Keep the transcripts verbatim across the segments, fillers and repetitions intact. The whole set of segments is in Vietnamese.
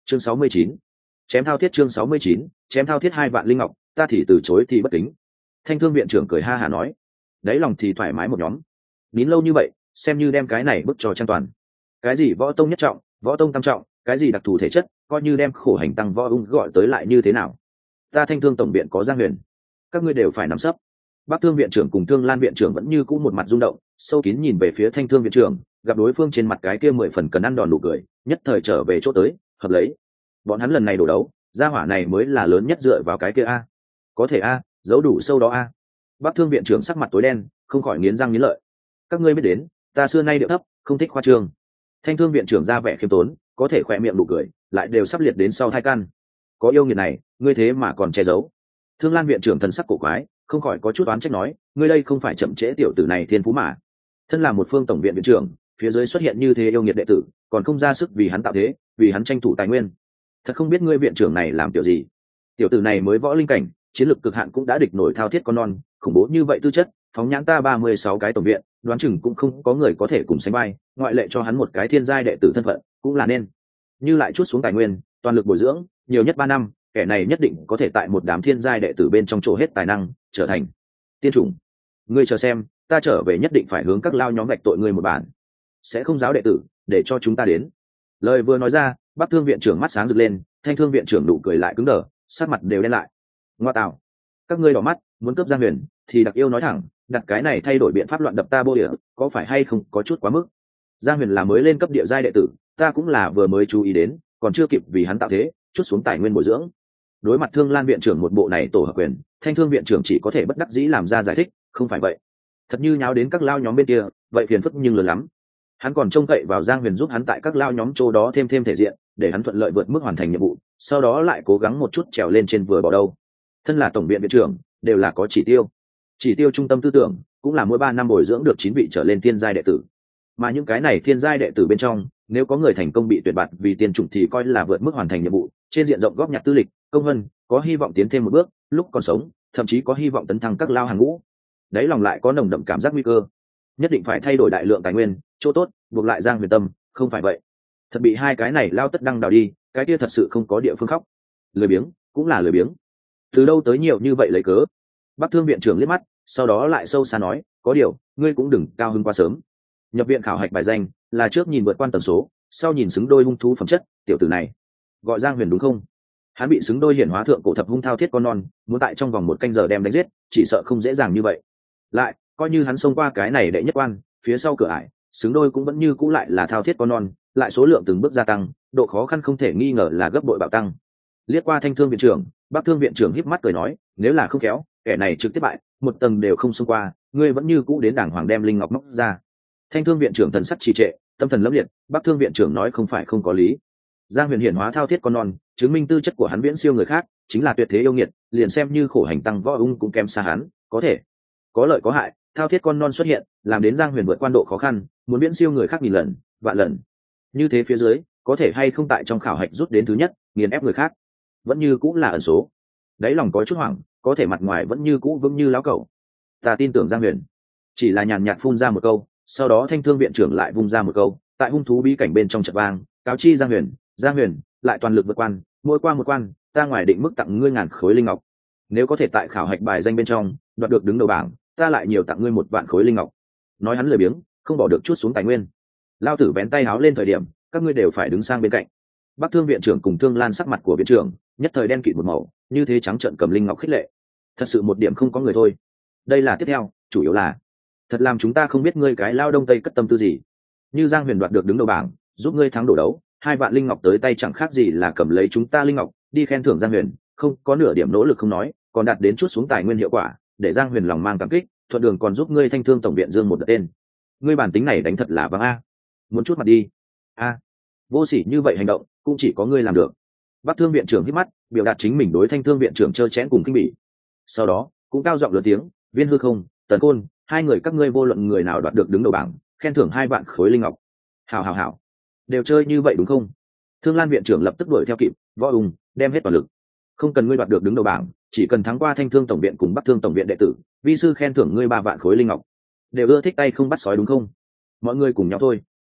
chương sáu mươi chín, chém thao thiết. Chương sáu mươi chín, chém thao thiết hai vạn linh ngọc, ta thì từ chối thì bất kính. Thanh thương viện trưởng cười ha hà nói, đáy lòng thì thoải mái một nhóm. Nín lâu như vậy, xem như đem cái này bức cho trang toàn. Cái gì võ tông nhất trọng, võ tông tam trọng, cái gì đặc thù thể chất, coi như đem khổ hành tăng võ ung gọi tới lại như thế nào. Ta thanh thương tổng viện có Giang Huyền, các ngươi đều phải nắm sấp. Bắc thương viện trưởng cùng Thương Lan viện trưởng vẫn như cũ một mặt rung động, sâu kín nhìn về phía thanh thương viện trưởng, gặp đối phương trên mặt cái kia mười phần cần ăn đòn nụ cười, nhất thời trở về chỗ tới, hợp lấy. Bọn hắn lần này đổ đấu, gia hỏa này mới là lớn nhất dựa vào cái kia a. Có thể a, giấu đủ sâu đó a. Bắc thương viện trưởng sắc mặt tối đen, không khỏi nghiến răng nghiến lợi. Các ngươi biết đến, ta xưa nay điệu thấp, không thích khoa trương. Thanh thương viện trưởng ra vẻ khiêm tốn, có thể khỏe miệng nụ cười, lại đều sắp liệt đến sau hai căn. Có yêu nghiệt này, ngươi thế mà còn che giấu. Thương Lan viện trưởng thần sắc cổ quái, không khỏi có chút oán trách nói, ngươi đây không phải chậm trễ tiểu tử này thiên phú mà. Thân là một phương tổng viện viện trưởng, phía dưới xuất hiện như thế yêu nghiệt đệ tử, còn không ra sức vì hắn tạo thế, vì hắn tranh thủ tài nguyên. Thật không biết ngươi viện trưởng này làm tiểu gì. Tiểu tử này mới võ linh cảnh, chiến lược cực hạn cũng đã địch nổi thao thiết con non, khủng bố như vậy tư chất, phóng nhãn ta ba mươi sáu cái tổng viện, đoán chừng cũng không có người có thể cùng sánh vai, ngoại lệ cho hắn một cái thiên giai đệ tử thân phận, cũng là nên. Như lại chút xuống tài nguyên, toàn lực bồi dưỡng, nhiều nhất ba năm, kẻ này nhất định có thể tại một đám thiên giai đệ tử bên trong chỗ hết tài năng, trở thành tiên chủng. Ngươi chờ xem, ta trở về nhất định phải hướng các lao nhóm gạch tội ngươi một bản. Sẽ không giáo đệ tử, để cho chúng ta đến. Lời vừa nói ra, Bắc thương viện trưởng mắt sáng rực lên, Thanh thương viện trưởng nụ cười lại cứng đờ, sát mặt đều đen lại. Ngoa tạo, các ngươi đỏ mắt, muốn cướp Giang Huyền, thì đặc yêu nói thẳng, đặt cái này thay đổi biện pháp loạn đập ta bô địa, có phải hay không có chút quá mức. Giang Huyền là mới lên cấp địa giai đệ tử, ta cũng là vừa mới chú ý đến, còn chưa kịp vì hắn tạo thế, chút xuống tài nguyên bồi dưỡng. Đối mặt Thương Lan viện trưởng một bộ này tổ hợp quyền, Thanh thương viện trưởng chỉ có thể bất đắc dĩ làm ra giải thích, không phải vậy, thật như nháo đến các lao nhóm bên kia, vậy phiền phức nhưng lớn lắm. Hắn còn trông cậy vào Giang Huyền giúp hắn tại các lao nhóm chỗ đó thêm thêm thể diện, để hắn thuận lợi vượt mức hoàn thành nhiệm vụ, sau đó lại cố gắng một chút trèo lên trên vừa bỏ đâu. Thân là tổng viện viện trưởng, đều là có chỉ tiêu. Chỉ tiêu trung tâm tư tưởng cũng là mỗi ba năm bồi dưỡng được chín vị trở lên thiên giai đệ tử. Mà những cái này thiên giai đệ tử bên trong, nếu có người thành công bị tuyển bạt vì tiên chủng thì coi là vượt mức hoàn thành nhiệm vụ, trên diện rộng góp nhặt tư lịch, công vân, có hy vọng tiến thêm một bước, lúc còn sống, thậm chí có hy vọng tấn thăng các lao hàng ngũ. Đấy lòng lại có nồng đậm cảm giác nguy cơ, nhất định phải thay đổi đại lượng tài nguyên, chỗ tốt, buộc lại Giang Huyền tâm, không phải vậy, thật bị hai cái này lao tất đăng đào đi, cái kia thật sự không có địa phương khóc. Lười biếng, cũng là lười biếng. Từ đâu tới nhiều như vậy lấy cớ? Bắc thương viện trưởng liếc mắt, sau đó lại sâu xa nói, có điều, ngươi cũng đừng cao hứng quá sớm. Nhập viện khảo hạch bài danh, là trước nhìn vượt quan tần số, sau nhìn xứng đôi hung thú phẩm chất, tiểu tử này gọi Giang Huyền đúng không? Hắn bị xứng đôi hiển hóa thượng cổ thập hung thao thiết con non, muốn tại trong vòng một canh giờ đem đánh giết, chỉ sợ không dễ dàng như vậy. Lại, coi như hắn xông qua cái này đệ nhất quan, phía sau cửa ải, xứng đôi cũng vẫn như cũ lại là thao thiết con non, lại số lượng từng bước gia tăng, độ khó khăn không thể nghi ngờ là gấp bội bạo tăng. Liếc qua Thanh thương viện trưởng, Bắc thương viện trưởng híp mắt cười nói, nếu là không khéo, kẻ này trực tiếp bại, một tầng đều không xông qua, ngươi vẫn như cũ đến đảng hoàng đem linh ngọc móc ra. Thanh thương viện trưởng thần sắc trì trệ, tâm thần lấp liệt, Bắc thương viện trưởng nói không phải không có lý. Giang Huyền hiển hóa thao thiết con non, chứng minh tư chất của hắn viễn siêu người khác, chính là tuyệt thế yêu nghiệt, liền xem như khổ hành tăng võ ung cũng kém xa hắn, có thể có lợi có hại, thao thiết con non xuất hiện, làm đến Giang Huyền vượt qua độ khó khăn, muốn viễn siêu người khác nghìn lần, vạn lần. Như thế phía dưới, có thể hay không tại trong khảo hạch rút đến thứ nhất, nghiền ép người khác, vẫn như cũng là ẩn số. Đấy lòng có chút hoảng, có thể mặt ngoài vẫn như cũ vững như lão cẩu. Ta tin tưởng Giang Huyền. Chỉ là nhàn nhạt phun ra một câu, sau đó Thanh thương viện trưởng lại vung ra một câu, tại hung thú bí cảnh bên trong chợt vang, cáo chi Giang Huyền, Giang Huyền, lại toàn lực vượt quan, mỗi qua một quan, ta ngoài định mức tặng ngươi ngàn khối linh ngọc. Nếu có thể tại khảo hạch bài danh bên trong đoạt được đứng đầu bảng, ta lại nhiều tặng ngươi một vạn khối linh ngọc. Nói hắn lười biếng, không bỏ được chút xuống tài nguyên. Lao tử bén tay háo lên thời điểm, các ngươi đều phải đứng sang bên cạnh. Bắc thương viện trưởng cùng Thương Lan sắc mặt của viện trưởng nhất thời đen kịt một màu, như thế trắng trợn cầm linh ngọc khích lệ, thật sự một điểm không có người thôi. Đây là tiếp theo, chủ yếu là thật làm chúng ta không biết ngươi cái lao đông tây cất tâm tư gì. Như Giang Huyền đoạt được đứng đầu bảng, giúp ngươi thắng đổ đấu, hai vạn linh ngọc tới tay chẳng khác gì là cầm lấy chúng ta linh ngọc đi khen thưởng Giang Huyền, không có nửa điểm nỗ lực không nói, còn đạt đến chút xuống tài nguyên hiệu quả, để Giang Huyền lòng mang cảm kích, thuận đường còn giúp ngươi thanh thương tổng viện dương một đợt tên. Ngươi bản tính này đánh thật là vắng a. Muốn chút mặt đi. A. Vô sỉ như vậy hành động, cũng chỉ có ngươi làm được. Bắc thương viện trưởng hít mắt, biểu đạt chính mình đối Thanh thương viện trưởng trơ chẽn cùng kinh bỉ. Sau đó, cũng cao giọng lớn tiếng, Viên Hư Không, Tần Côn, hai người các ngươi vô luận người nào đoạt được đứng đầu bảng, khen thưởng hai vạn khối linh ngọc. Hảo hảo hảo, đều chơi như vậy đúng không? Thương Lan viện trưởng lập tức đuổi theo kịp, võ ung, đem hết toàn lực. Không cần ngươi đoạt được đứng đầu bảng, chỉ cần thắng qua Thanh thương tổng viện cùng Bắc thương tổng viện đệ tử, vi sư khen thưởng ngươi ba vạn khối linh ngọc. Đều ưa thích tay không bắt sói đúng không? Mọi người cùng nhau thôi.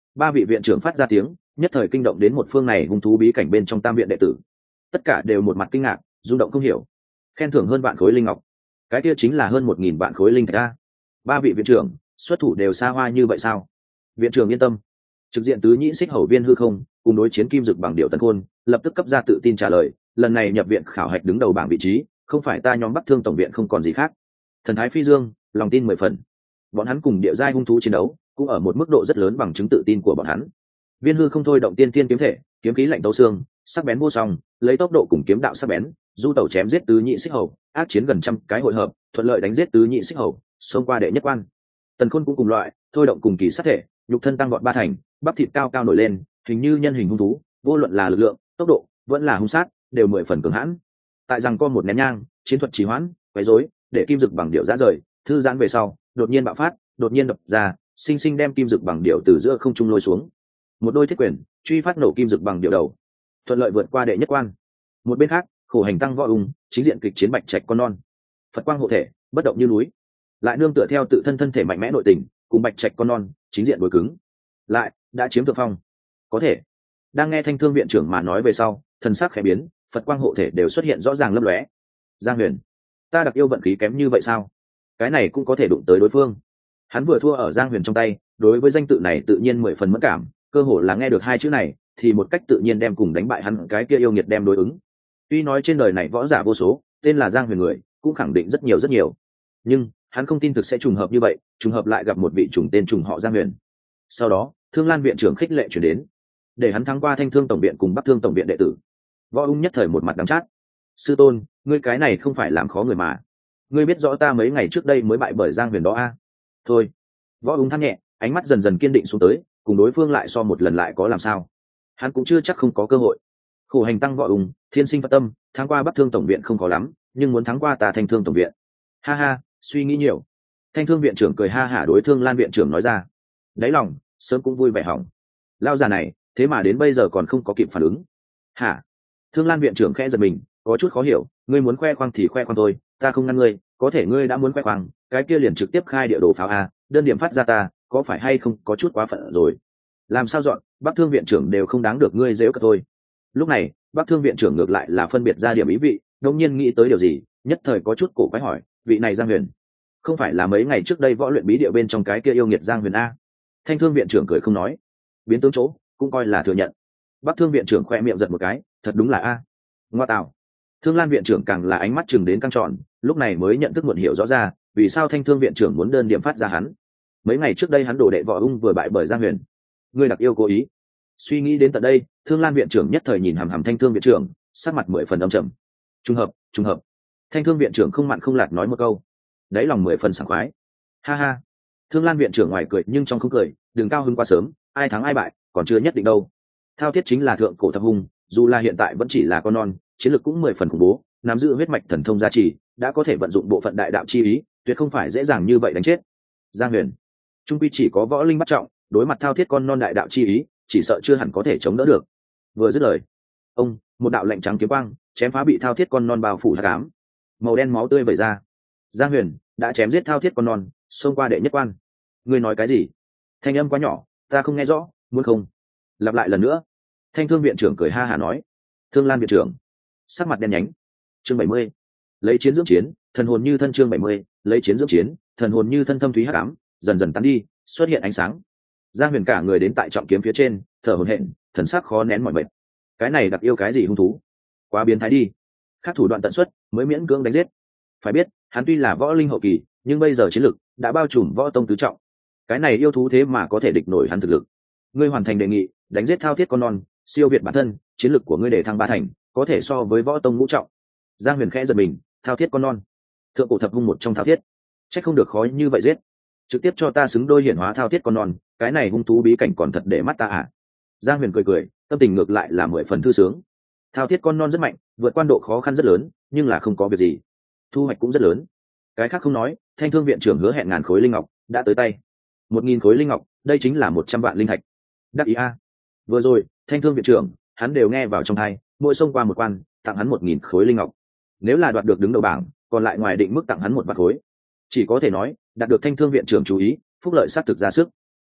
Ba vị viện trưởng phát ra tiếng, nhất thời kinh động đến một phương này hung thú bí cảnh bên trong tam viện đệ tử, tất cả đều một mặt kinh ngạc, rung động không hiểu. Khen thưởng hơn vạn khối linh ngọc, cái kia chính là hơn một nghìn vạn khối linh thạch a. Ba vị viện trưởng xuất thủ đều xa hoa như vậy sao? Viện trưởng yên tâm, trực diện tứ nhĩ xích hầu viên hư không cùng đối chiến kim dực bằng điệu tần khôn, lập tức cấp ra tự tin trả lời, lần này nhập viện khảo hạch đứng đầu bảng vị trí, không phải ta nhóm Bắc Thương tổng viện không còn gì khác. Thần thái phi dương, lòng tin mười phần. Bọn hắn cùng địa giai hung thú chiến đấu, cũng ở một mức độ rất lớn bằng chứng tự tin của bọn hắn. Viên hư không thôi động tiên tiên kiếm thể, kiếm khí lạnh tấu xương, sắc bén vô song, lấy tốc độ cùng kiếm đạo sắc bén, du tẩu chém giết tứ nhị xích hầu, ác chiến gần trăm cái hội hợp, thuận lợi đánh giết tứ nhị xích hầu, xông qua đệ nhất quan. Tần Khôn cũng cùng loại, thôi động cùng kỳ sát thể, nhục thân tăng vọt ba thành, bắp thịt cao cao nổi lên, hình như nhân hình hung thú, vô luận là lực lượng, tốc độ, vẫn là hung sát, đều mười phần cường hãn. Tại rằng có một nén nhang, chiến thuật trì hoãn, quấy rối, để kim dực bằng điệu ra rời, thư giãn về sau, đột nhiên bạo phát, đột nhiên đập ra, sinh sinh đem kim dực bằng điệu từ giữa không trung lôi xuống. Một đôi thiết quyền truy phát nổ kim dực bằng điệu đầu, thuận lợi vượt qua đệ nhất quan. Một bên khác, khổ hành tăng võ ung chính diện kịch chiến bạch trạch con non, Phật quang hộ thể, bất động như núi, lại nương tựa theo tự thân thân thể mạnh mẽ nội tình, cùng bạch trạch con non chính diện đối cứng, lại đã chiếm thượng phong. Có thể đang nghe Thanh Thương viện trưởng mà nói về sau, thần sắc khẽ biến, Phật quang hộ thể đều xuất hiện rõ ràng lấp lóe. Giang Huyền, ta đặc yêu vận khí kém như vậy sao? Cái này cũng có thể đụng tới đối phương. Hắn vừa thua ở Giang Huyền trong tay, đối với danh tự này tự nhiên mười phần mất cảm, cơ hồ là nghe được hai chữ này thì một cách tự nhiên đem cùng đánh bại hắn cái kia yêu nghiệt đem đối ứng. Tuy nói trên đời này võ giả vô số, tên là Giang Huyền người cũng khẳng định rất nhiều rất nhiều, nhưng hắn không tin thực sẽ trùng hợp như vậy, trùng hợp lại gặp một vị trùng tên trùng họ Giang Huyền. Sau đó, Thương Lan viện trưởng khích lệ chuyển đến, để hắn thắng qua Thanh Thương tổng viện cùng Bắc Thương tổng viện đệ tử. Võ Ung nhất thời một mặt đắng chát. Sư tôn, ngươi cái này không phải làm khó người mà. Ngươi biết rõ ta mấy ngày trước đây mới bại bởi Giang Huyền đó a. Thôi. Võ Ung than nhẹ, ánh mắt dần dần kiên định xuống tới, cùng đối phương lại so một lần lại có làm sao. Hắn cũng chưa chắc không có cơ hội. Khổ hành tăng Võ Ung, thiên sinh Phật tâm, thắng qua Bắc Thương tổng viện không có lắm, nhưng muốn thắng qua ta Thanh Thương tổng viện. Ha ha, suy nghĩ nhiều. Thanh Thương viện trưởng cười ha hả đối Thương Lan viện trưởng nói ra. Đáy lòng sớm cũng vui vẻ hỏng. Lao già này, thế mà đến bây giờ còn không có kịp phản ứng. Hả? Thương Lan viện trưởng khẽ giật mình, có chút khó hiểu, ngươi muốn khoe khoang thì khoe khoang thôi, ta không ngăn ngươi, có thể ngươi đã muốn khoe khoang, cái kia liền trực tiếp khai địa đồ pháo a, đơn điểm phát ra ta, có phải hay không có chút quá phận rồi? Làm sao dọn, Bắc Thương viện trưởng đều không đáng được ngươi giễu cợt thôi. Lúc này, Bắc Thương viện trưởng ngược lại là phân biệt ra điểm ý vị, đột nhiên nghĩ tới điều gì, nhất thời có chút cổ quái hỏi, vị này Giang Huyền, không phải là mấy ngày trước đây võ luyện bí địa bên trong cái kia yêu nghiệt Giang Huyền a? Thanh Thương viện trưởng cười không nói, biến tướng chỗ cũng coi là thừa nhận. Bắc Thương viện trưởng khoe miệng giật một cái, thật đúng là a. Ngoa tạo. Thương Lan viện trưởng càng là ánh mắt chừng đến căng tròn, lúc này mới nhận thức muộn hiểu rõ ra, vì sao Thanh Thương viện trưởng muốn đơn điểm phát ra hắn. Mấy ngày trước đây hắn đổ đệ Võ Ung vừa bại bởi Giang Huyền. Ngươi đặc yêu cố ý. Suy nghĩ đến tận đây, Thương Lan viện trưởng nhất thời nhìn hằm hằm Thanh Thương viện trưởng, sắc mặt mười phần âm trầm. Trùng hợp, trùng hợp. Thanh Thương viện trưởng không mặn không lạt nói một câu, đáy lòng mười phần sảng khoái. Ha ha. Thương Lan viện trưởng ngoài cười nhưng trong không cười, đừng cao hứng quá sớm, ai thắng ai bại còn chưa nhất định đâu. Thao Thiết chính là thượng cổ thập hung, dù là hiện tại vẫn chỉ là con non, chiến lược cũng mười phần khủng bố, nắm giữ huyết mạch thần thông gia trì, đã có thể vận dụng bộ phận đại đạo chi ý, tuyệt không phải dễ dàng như vậy đánh chết. Giang Huyền, trung quy chỉ có võ linh bắt trọng, đối mặt Thao Thiết con non đại đạo chi ý, chỉ sợ chưa hẳn có thể chống đỡ được. Vừa dứt lời, ông, một đạo lạnh trắng kiếm quang, chém phá bị Thao Thiết con non bao phủ hắc ám, màu đen máu tươi vẩy ra. Giang Huyền đã chém giết Thao Thiết con non, xông qua đệ nhất quan. Ngươi nói cái gì? Thanh âm quá nhỏ, ta không nghe rõ, muốn không? Lặp lại lần nữa. Thanh Thương viện trưởng cười ha hả nói. Thương Lan viện trưởng sắc mặt đen nhánh. Chương bảy mươi, lấy chiến dưỡng chiến, thần hồn như thân. Chương bảy mươi, lấy chiến dưỡng chiến, thần hồn như thân. Thâm thúy hắc ám dần dần tán đi, xuất hiện ánh sáng. Giang Huyền cả người đến tại trọng kiếm phía trên, thở hổn hển, thần sắc khó nén mỏi mệt. Cái này đặc yêu cái gì hung thú? Quá biến thái đi. Khác thủ đoạn tận xuất, mới miễn cưỡng đánh giết. Phải biết, hắn tuy là võ linh hậu kỳ, nhưng bây giờ chiến lực đã bao trùm võ tông tứ trọng. Cái này yêu thú thế mà có thể địch nổi hắn thực lực. Ngươi hoàn thành đề nghị, đánh giết Thao Thiết con non, siêu việt bản thân, chiến lực của ngươi để thăng ba thành, có thể so với võ tông ngũ trọng. Giang Huyền khẽ giật mình, Thao Thiết con non, thượng cổ thập hung một trong Thao Thiết, chắc không được khó như vậy giết. Trực tiếp cho ta xứng đôi hiển hóa Thao Thiết con non, cái này hung thú bí cảnh còn thật để mắt ta à? Giang Huyền cười cười, tâm tình ngược lại là mười phần thư sướng. Thao Thiết con non rất mạnh, vượt qua độ khó khăn rất lớn, nhưng là không có việc gì, thu hoạch cũng rất lớn. Cái khác không nói, Thanh Thương viện trưởng hứa hẹn ngàn khối linh ngọc đã tới tay. Một nghìn khối linh ngọc, đây chính là một trăm vạn linh thạch. Đắc ý a. Vừa rồi, Thanh Thương viện trưởng, hắn đều nghe vào trong tai, mỗi xông qua một quan, tặng hắn một nghìn khối linh ngọc. Nếu là đoạt được đứng đầu bảng, còn lại ngoài định mức tặng hắn một vạn khối. Chỉ có thể nói, đạt được Thanh Thương viện trưởng chú ý, phúc lợi sát thực ra sức.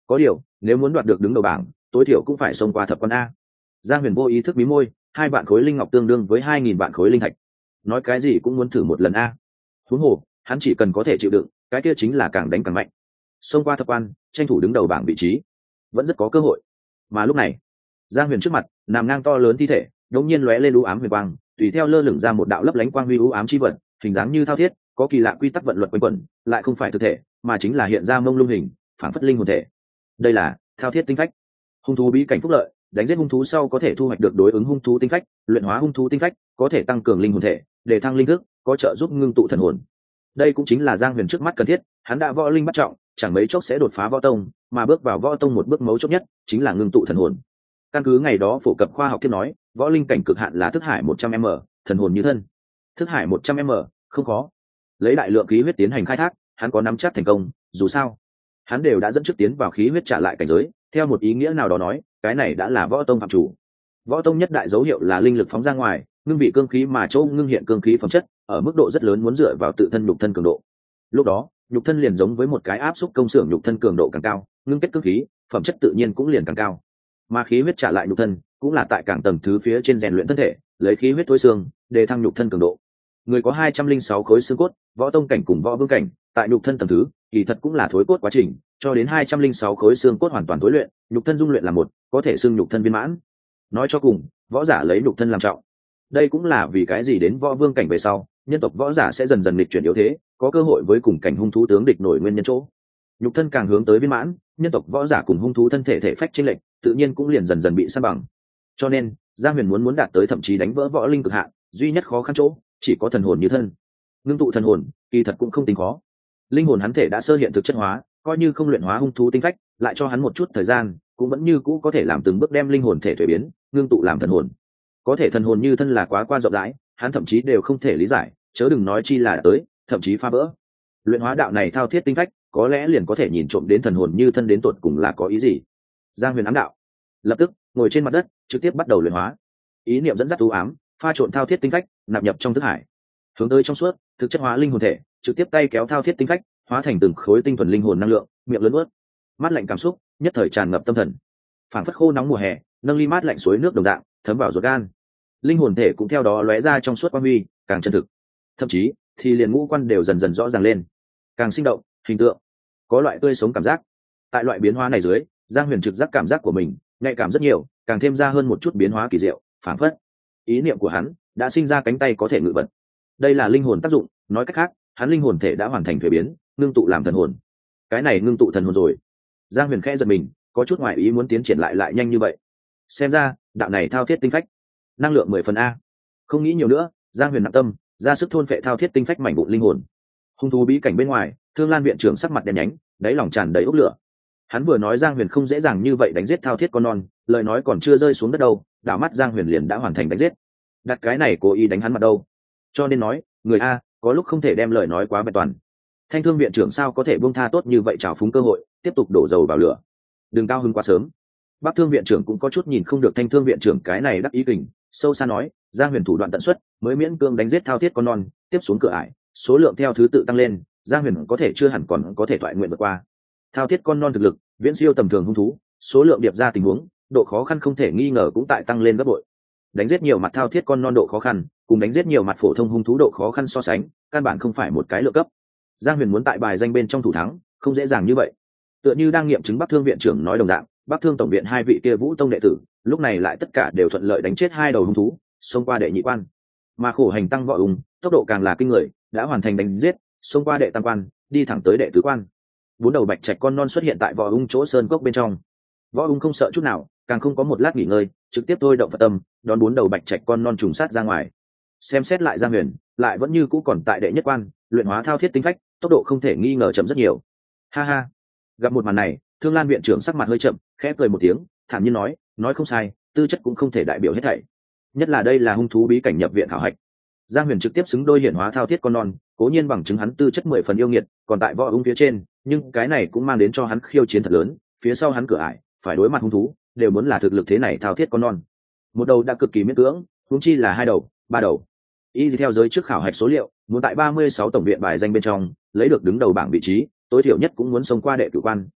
có điều nếu muốn đoạt được đứng đầu bảng tối thiểu cũng phải xông qua thập quan a. Giang Huyền vô ý thức mí môi, hai vạn khối linh ngọc tương đương với hai nghìn vạn khối linh thạch, nói cái gì cũng muốn thử một lần a. Huống hồ hắn chỉ cần có thể chịu đựng, cái kia chính là càng đánh càng mạnh. Xông qua thập quan, tranh thủ đứng đầu bảng vị trí vẫn rất có cơ hội. Mà lúc này Giang Huyền trước mặt nằm ngang to lớn thi thể đột nhiên lóe lên u ám huyền quang, tùy theo lơ lửng ra một đạo lấp lánh quang huy u ám chi vật, hình dáng như thao thiết, có kỳ lạ quy tắc vận luật quanh quẩn, lại không phải thực thể mà chính là hiện ra mông lung hình, phản phất linh hồn thể. Đây là thao thiết tinh phách, hung thú bí cảnh phúc lợi, đánh giết hung thú sau có thể thu hoạch được đối ứng hung thú tinh phách, luyện hóa hung thú tinh phách có thể tăng cường linh hồn thể, để thăng linh thức, có trợ giúp ngưng tụ thần hồn. Đây cũng chính là Giang Huyền trước mắt cần thiết, hắn đã võ linh bắt trọng, chẳng mấy chốc sẽ đột phá võ tông, mà bước vào võ tông một bước mấu chốt nhất chính là ngưng tụ thần hồn. Căn cứ ngày đó phổ cập khoa học tiếp nói, võ linh cảnh cực hạn là thức hải một trăm m, thần hồn như thân. Thức hải một trăm m không khó, lấy đại lượng khí huyết tiến hành khai thác, hắn có nắm chắc thành công, dù sao hắn đều đã dẫn trước tiến vào khí huyết trả lại cảnh giới, theo một ý nghĩa nào đó nói, cái này đã là võ tông phạm chủ. Võ tông nhất đại dấu hiệu là linh lực phóng ra ngoài, ngưng vị cương khí, mà chỗ ngưng hiện cương khí phẩm chất ở mức độ rất lớn muốn dựa vào tự thân nhục thân cường độ. Lúc đó nhục thân liền giống với một cái áp xúc công xưởng, nhục thân cường độ càng cao, ngưng kết cương khí phẩm chất tự nhiên cũng liền càng cao. Mà khí huyết trả lại nhục thân cũng là tại càng tầng thứ phía trên rèn luyện thân thể, lấy khí huyết thối xương để thăng nhục thân cường độ. Người có hai trăm linh sáu khối xương cốt, võ tông cảnh cùng võ vương cảnh tại nhục thân tầng thứ kỳ thật cũng là thối cốt quá trình, cho đến hai trăm linh sáu khối xương cốt hoàn toàn thối luyện, nhục thân dung luyện là một, có thể xưng nhục thân viên mãn. Nói cho cùng, võ giả lấy nhục thân làm trọng. Đây cũng là vì cái gì đến võ vương cảnh về sau, nhân tộc võ giả sẽ dần dần nghịch chuyển yếu thế, có cơ hội với cùng cảnh hung thú tướng địch nổi nguyên nhân chỗ. Nhục thân càng hướng tới viên mãn, nhân tộc võ giả cùng hung thú thân thể thể phách chênh lệch, tự nhiên cũng liền dần dần bị san bằng. Cho nên, Giang Huyền muốn muốn đạt tới thậm chí đánh vỡ võ linh cực hạn, duy nhất khó khăn chỗ chỉ có thần hồn như thân. Ngưng tụ thần hồn, kỳ thật cũng không tính khó. Linh hồn hắn thể đã sơ hiện thực chất hóa, coi như không luyện hóa hung thú tinh phách, lại cho hắn một chút thời gian, cũng vẫn như cũ có thể làm từng bước đem linh hồn thể thuế biến, ngưng tụ làm thần hồn. Có thể thần hồn như thân là quá qua rộng rãi, hắn thậm chí đều không thể lý giải, chớ đừng nói chi là tới, thậm chí phá vỡ. Luyện hóa đạo này thao thiết tinh phách, có lẽ liền có thể nhìn trộm đến thần hồn như thân đến tột cùng là có ý gì. Giang Huyền ám đạo, lập tức ngồi trên mặt đất, trực tiếp bắt đầu luyện hóa. Ý niệm dẫn dắt u ám, pha trộn thao thiết tinh phách, nạp nhập trong thức hải, hướng tới trong suốt, thực chất hóa linh hồn thể, trực tiếp tay kéo thao thiết tinh phách, hóa thành từng khối tinh thuần linh hồn năng lượng, miệng lớn ướt, mát lạnh cảm xúc nhất thời tràn ngập tâm thần, phảng phất khô nóng mùa hè, nâng ly mát lạnh suối nước đồng dạng, thấm vào ruột gan. Linh hồn thể cũng theo đó lóe ra trong suốt quang huy, càng chân thực, thậm chí thì liền ngũ quan đều dần dần rõ ràng lên, càng sinh động, hình tượng, có loại tươi sống cảm giác. Tại loại biến hóa này dưới, Giang Huyền trực giác cảm giác của mình nhạy cảm rất nhiều, càng thêm ra hơn một chút biến hóa kỳ diệu, phảng phất ý niệm của hắn đã sinh ra cánh tay có thể ngự vật. Đây là linh hồn tác dụng, nói cách khác, hắn linh hồn thể đã hoàn thành thuế biến, ngưng tụ làm thần hồn. Cái này ngưng tụ thần hồn rồi. Giang Huyền khẽ giật mình, có chút ngoài ý muốn tiến triển lại lại nhanh như vậy. Xem ra đạo này thao thiết tinh phách năng lượng mười phần a. Không nghĩ nhiều nữa, Giang Huyền nặng tâm, ra sức thôn phệ thao thiết tinh phách mảnh vụn linh hồn. Hung thú bí cảnh bên ngoài, Thương Lan viện trưởng sắc mặt đen nhánh, đáy lòng tràn đầy ốc lửa. Hắn vừa nói Giang Huyền không dễ dàng như vậy đánh giết thao thiết con non, lời nói còn chưa rơi xuống đất đâu, đảo mắt Giang Huyền liền đã hoàn thành đánh giết. Đặt cái này cố ý đánh hắn mặt đâu? Cho nên nói, người a, có lúc không thể đem lời nói quá vẹn toàn. Thanh Thương viện trưởng sao có thể buông tha tốt như vậy trào phúng cơ hội, tiếp tục đổ dầu vào lửa. Đừng cao hứng quá sớm. Bắc Thương viện trưởng cũng có chút nhìn không được Thanh Thương viện trưởng cái này đắc ý kình, sâu xa nói, Giang Huyền thủ đoạn tận xuất, mới miễn cương đánh giết thao thiết con non, tiếp xuống cửa ải, số lượng theo thứ tự tăng lên, Giang Huyền có thể chưa hẳn còn có thể thoại nguyện vượt qua. Thao thiết con non thực lực viễn siêu tầm thường hung thú, số lượng điệp ra tình huống, độ khó khăn không thể nghi ngờ cũng tại tăng lên gấp bội. Đánh giết nhiều mặt thao thiết con non độ khó khăn, cùng đánh giết nhiều mặt phổ thông hung thú độ khó khăn so sánh, căn bản không phải một cái lựa cấp. Giang Huyền muốn tại bài danh bên trong thủ thắng, không dễ dàng như vậy. Tựa như đang nghiệm chứng Bắc Thương viện trưởng nói đồng dạng, Bắc Thương tổng viện hai vị kia Vũ tông đệ tử, lúc này lại tất cả đều thuận lợi đánh chết hai đầu hung thú, xông qua đệ nhị quan. Mà khổ hành tăng võ ung, tốc độ càng là kinh người, đã hoàn thành đánh giết, xông qua đệ tam quan, đi thẳng tới đệ tứ quan. Bốn đầu bạch trạch con non xuất hiện tại võ ung chỗ sơn cốc bên trong. Võ ung không sợ chút nào, càng không có một lát nghỉ ngơi, trực tiếp thôi động Phật tâm, đón bốn đầu bạch trạch con non trùng sát ra ngoài. Xem xét lại Giang Huyền, lại vẫn như cũ còn tại đệ nhất quan, luyện hóa thao thiết tinh phách, tốc độ không thể nghi ngờ chậm rất nhiều. Ha ha. Gặp một màn này, Thương Lan viện trưởng sắc mặt hơi chậm, khẽ cười một tiếng, thản nhiên nói, nói không sai, tư chất cũng không thể đại biểu hết thảy. Nhất là đây là hung thú bí cảnh nhập viện khảo hạch. Giang Huyền trực tiếp xứng đôi hiển hóa thao thiết con non, cố nhiên bằng chứng hắn tư chất mười phần yêu nghiệt, còn tại võ ung phía trên, nhưng cái này cũng mang đến cho hắn khiêu chiến thật lớn, phía sau hắn cửa ải, phải đối mặt hung thú, đều muốn là thực lực thế này thao thiết con non. Một đầu đã cực kỳ miễn cưỡng, huống chi là hai đầu, ba đầu. Y theo giới trước khảo hạch số liệu, muốn tại ba mươi sáu tổng viện bài danh bên trong lấy được đứng đầu bảng vị trí, tối thiểu nhất cũng muốn xông qua đệ cửu quan,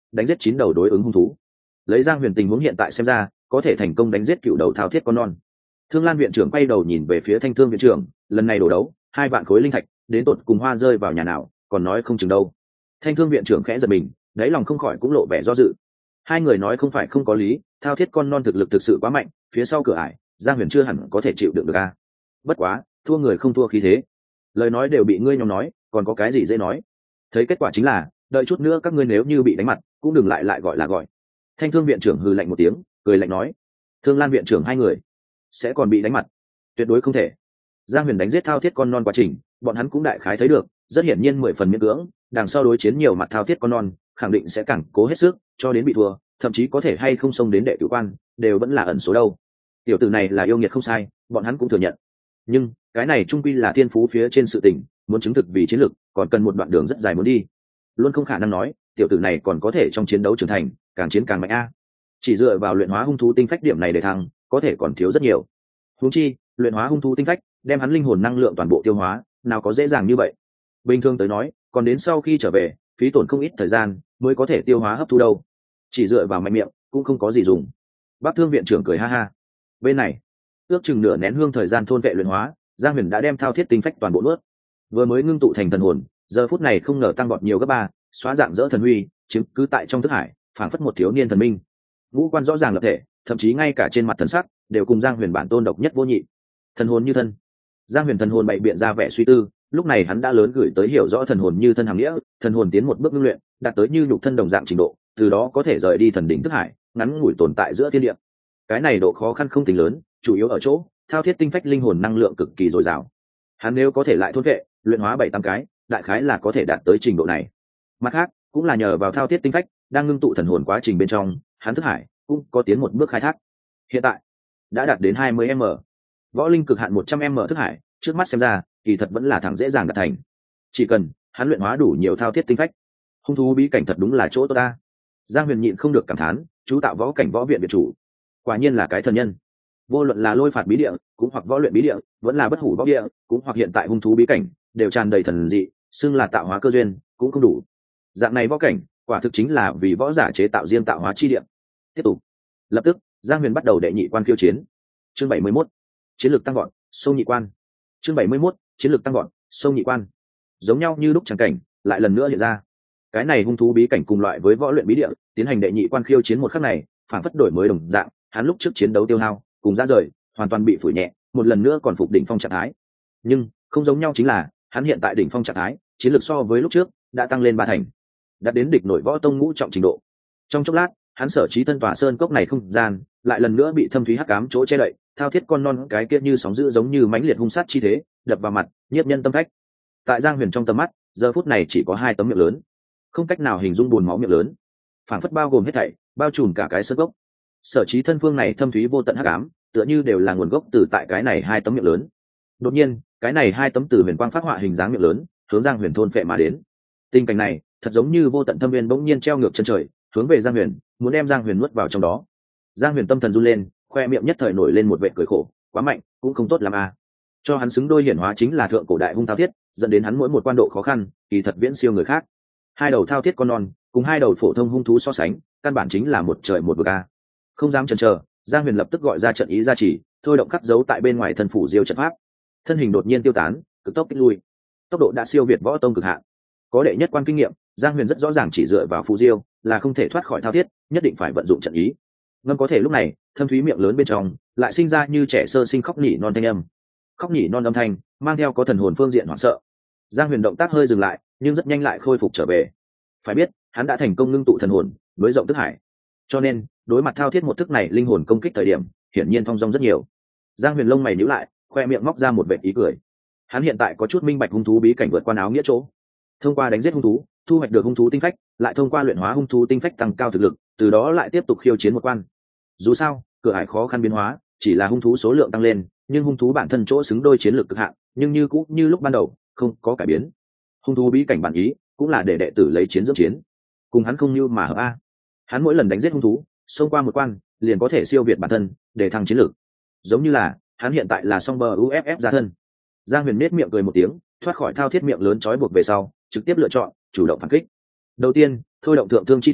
đánh giết chín đầu đối ứng hung thú. Lấy Giang Huyền tình huống hiện tại xem ra, có thể thành công đánh giết cựu đầu thao thiết con non. Thương Lan viện trưởng quay đầu nhìn về phía Thanh Thương viện trưởng, lần này đổ đấu, hai vạn khối linh thạch, đến tột cùng hoa rơi vào nhà nào, còn nói không chừng đâu. Thanh Thương viện trưởng khẽ giật mình, đáy lòng không khỏi cũng lộ vẻ do dự. Hai người nói không phải không có lý, thao thiết con non thực lực thực sự quá mạnh, phía sau cửa ải, Giang Huyền chưa hẳn có thể chịu đựng được a. Bất quá, thua người không thua khí thế. Lời nói đều bị ngươi nhóm nói, còn có cái gì dễ nói. Thấy kết quả chính là, đợi chút nữa các ngươi nếu như bị đánh mặt, cũng đừng lại lại gọi là gọi. Thanh Thương viện trưởng hừ lạnh một tiếng, cười lạnh nói: Thương Lan viện trưởng hai người sẽ còn bị đánh mặt? Tuyệt đối không thể. Giang Huyền đánh giết thao thiết con non quá trình, bọn hắn cũng đại khái thấy được, rất hiển nhiên mười phần miễn cưỡng, đằng sau đối chiến nhiều mặt thao thiết con non, khẳng định sẽ càng cố hết sức, cho đến bị thua, thậm chí có thể hay không xông đến đệ tử quan, đều vẫn là ẩn số đâu. Tiểu tử này là yêu nghiệt không sai, bọn hắn cũng thừa nhận. Nhưng, cái này trung quy là thiên phú phía trên sự tình, muốn chứng thực vì chiến lược, còn cần một đoạn đường rất dài muốn đi. Luôn không khả năng nói, tiểu tử này còn có thể trong chiến đấu trưởng thành, càng chiến càng mạnh a. Chỉ dựa vào luyện hóa hung thú tinh phách điểm này để thăng, có thể còn thiếu rất nhiều. Huống chi, luyện hóa hung thú tinh phách, đem hắn linh hồn năng lượng toàn bộ tiêu hóa, nào có dễ dàng như vậy. Bình thường tới nói, còn đến sau khi trở về, phí tổn không ít thời gian mới có thể tiêu hóa hấp thu đâu. Chỉ dựa vào mạnh miệng, cũng không có gì dùng. Bác Thương viện trưởng cười ha ha. Bên này, ước chừng nửa nén hương thời gian thôn vệ luyện hóa, Giang Huyền đã đem thao thiết tinh phách toàn bộ nuốt. Vừa mới ngưng tụ thành thần hồn, giờ phút này không ngờ tăng vọt nhiều gấp ba, xóa dạng dỡ thần huy, chứng cứ tại trong thức hải, phảng phất một thiếu niên thần minh. Ngũ quan rõ ràng lập thể, thậm chí ngay cả trên mặt thần sắc đều cùng Giang Huyền bản tôn độc nhất vô nhị. Thần hồn như thân. Giang Huyền thần hồn bày biện ra vẻ suy tư, lúc này hắn đã lớn gửi tới hiểu rõ thần hồn như thân hàm nghĩa, thần hồn tiến một bước ngưng luyện, đạt tới như nhục thân đồng dạng trình độ, từ đó có thể rời đi thần đỉnh thức hải, ngắn ngủi tồn tại giữa thiên địa. Cái này độ khó khăn không tính lớn, chủ yếu ở chỗ thao thiết tinh phách linh hồn năng lượng cực kỳ dồi dào. Hắn nếu có thể lại thôn vệ, luyện hóa bảy tám cái, đại khái là có thể đạt tới trình độ này. Mặt khác, cũng là nhờ vào thao thiết tinh phách đang ngưng tụ thần hồn quá trình bên trong, hắn thức hải cũng có tiến một bước khai thác. Hiện tại đã đạt đến hai mươi m, võ linh cực hạn một trăm m thức hải, trước mắt xem ra kỳ thật vẫn là thẳng dễ dàng đạt thành. Chỉ cần hắn luyện hóa đủ nhiều thao thiết tinh phách, hung thú bí cảnh thật đúng là chỗ tốt ta. Giang Huyền nhịn không được cảm thán, chú tạo võ cảnh võ viện viện chủ, quả nhiên là cái thần nhân. Vô luận là lôi phạt bí địa, cũng hoặc võ luyện bí địa, vẫn là bất hủ võ địa, cũng hoặc hiện tại hung thú bí cảnh, đều tràn đầy thần dị, xưng là tạo hóa cơ duyên, cũng không đủ. Dạng này võ cảnh, quả thực chính là vì võ giả chế tạo riêng tạo hóa chi địa. Tiếp tục. Lập tức, Giang Huyền bắt đầu đệ nhị quan khiêu chiến. Chương bảy mươi mốt, chiến lược tăng vọt, sông nhị quan. Chương bảy mươi mốt, chiến lược tăng vọt, sông nhị quan. Giống nhau như lúc chẳng cảnh, lại lần nữa hiện ra. Cái này hung thú bí cảnh cùng loại với võ luyện bí địa, tiến hành đệ nhị quan khiêu chiến một khắc này, phản phất đổi mới đồng dạng, hắn lúc trước chiến đấu tiêu hao, cùng ra rời, hoàn toàn bị phủi nhẹ, một lần nữa còn phục đỉnh phong trạng thái. Nhưng, không giống nhau chính là, hắn hiện tại đỉnh phong trạng thái, chiến lược so với lúc trước đã tăng lên ba thành, đạt đến địch nội võ tông ngũ trọng trình độ. Trong chốc lát, hắn sở trí thân tòa sơn cốc này không gian, lại lần nữa bị thâm thúy hắc ám chỗ che đậy, thao thiết con non cái kia như sóng dữ giống như mãnh liệt hung sát chi thế, đập vào mặt, nhiếp nhân tâm phách. Tại Giang Huyền trong tầm mắt, giờ phút này chỉ có hai tấm miệng lớn, không cách nào hình dung buồn máu miệng lớn, phản phất bao gồm hết thảy, bao trùm cả cái sơn cốc. Sở trí thân phương này thâm thúy vô tận hắc ám, tựa như đều là nguồn gốc từ tại cái này hai tấm miệng lớn. Đột nhiên, cái này hai tấm từ huyền quang phát họa hình dáng miệng lớn, hướng Giang Huyền thôn phệ mà đến. Tình cảnh này, thật giống như vô tận thâm viên bỗng nhiên treo ngược chân trời, hướng về Giang Huyền, muốn đem Giang Huyền nuốt vào trong đó. Giang Huyền tâm thần run lên, khoe miệng nhất thời nổi lên một vệt cười khổ, quá mạnh, cũng không tốt lắm à. Cho hắn xứng đôi hiển hóa chính là thượng cổ đại hung thao thiết, dẫn đến hắn mỗi một quan độ khó khăn, kỳ thật viễn siêu người khác. Hai đầu thao thiết con non, cùng hai đầu phổ thông hung thú so sánh, căn bản chính là một trời một vực a. Không dám chần chờ, Giang Huyền lập tức gọi ra trận ý gia trì, thôi động khắc dấu tại bên ngoài thân phủ diêu trận pháp. Thân hình đột nhiên tiêu tán, cực tốc kích lui. Tốc độ đã siêu việt võ tông cực hạn. Có đệ nhất quan kinh nghiệm, Giang Huyền rất rõ ràng chỉ dựa vào phù diêu là không thể thoát khỏi thao thiết, nhất định phải vận dụng trận ý. Ngâm có thể lúc này, thâm thúy miệng lớn bên trong lại sinh ra như trẻ sơ sinh khóc nỉ non thanh âm. Khóc nỉ non âm thanh mang theo có thần hồn phương diện hoảng sợ. Giang Huyền động tác hơi dừng lại, nhưng rất nhanh lại khôi phục trở về. Phải biết, hắn đã thành công ngưng tụ thần hồn, mới rộng thức hải. Cho nên, đối mặt thao thiết một thức này linh hồn công kích thời điểm, hiển nhiên thong dong rất nhiều. Giang Huyền lông mày nhíu lại, khoe miệng móc ra một vệt ý cười. Hắn hiện tại có chút minh bạch hung thú bí cảnh vượt qua áo nghĩa chỗ. Thông qua đánh giết hung thú, thu hoạch được hung thú tinh phách, lại thông qua luyện hóa hung thú tinh phách tăng cao thực lực, từ đó lại tiếp tục khiêu chiến một quan. Dù sao, cửa ải khó khăn biến hóa, chỉ là hung thú số lượng tăng lên, nhưng hung thú bản thân chỗ xứng đôi chiến lược cực hạn, nhưng như cũ như lúc ban đầu, không có cải biến. Hung thú bí cảnh bản ý, cũng là để đệ tử lấy chiến dưỡng chiến, cùng hắn không như mà hợp a. Hắn mỗi lần đánh giết hung thú, xông qua một quan, liền có thể siêu việt bản thân, để thăng chiến lược. Giống như là, hắn hiện tại là song bờ u ép ép ra thân. Giang Huyền nét miệng cười một tiếng, thoát khỏi thao thiết miệng lớn trói buộc về sau, trực tiếp lựa chọn chủ động phản kích. Đầu tiên, thôi động thượng thương chi thủ,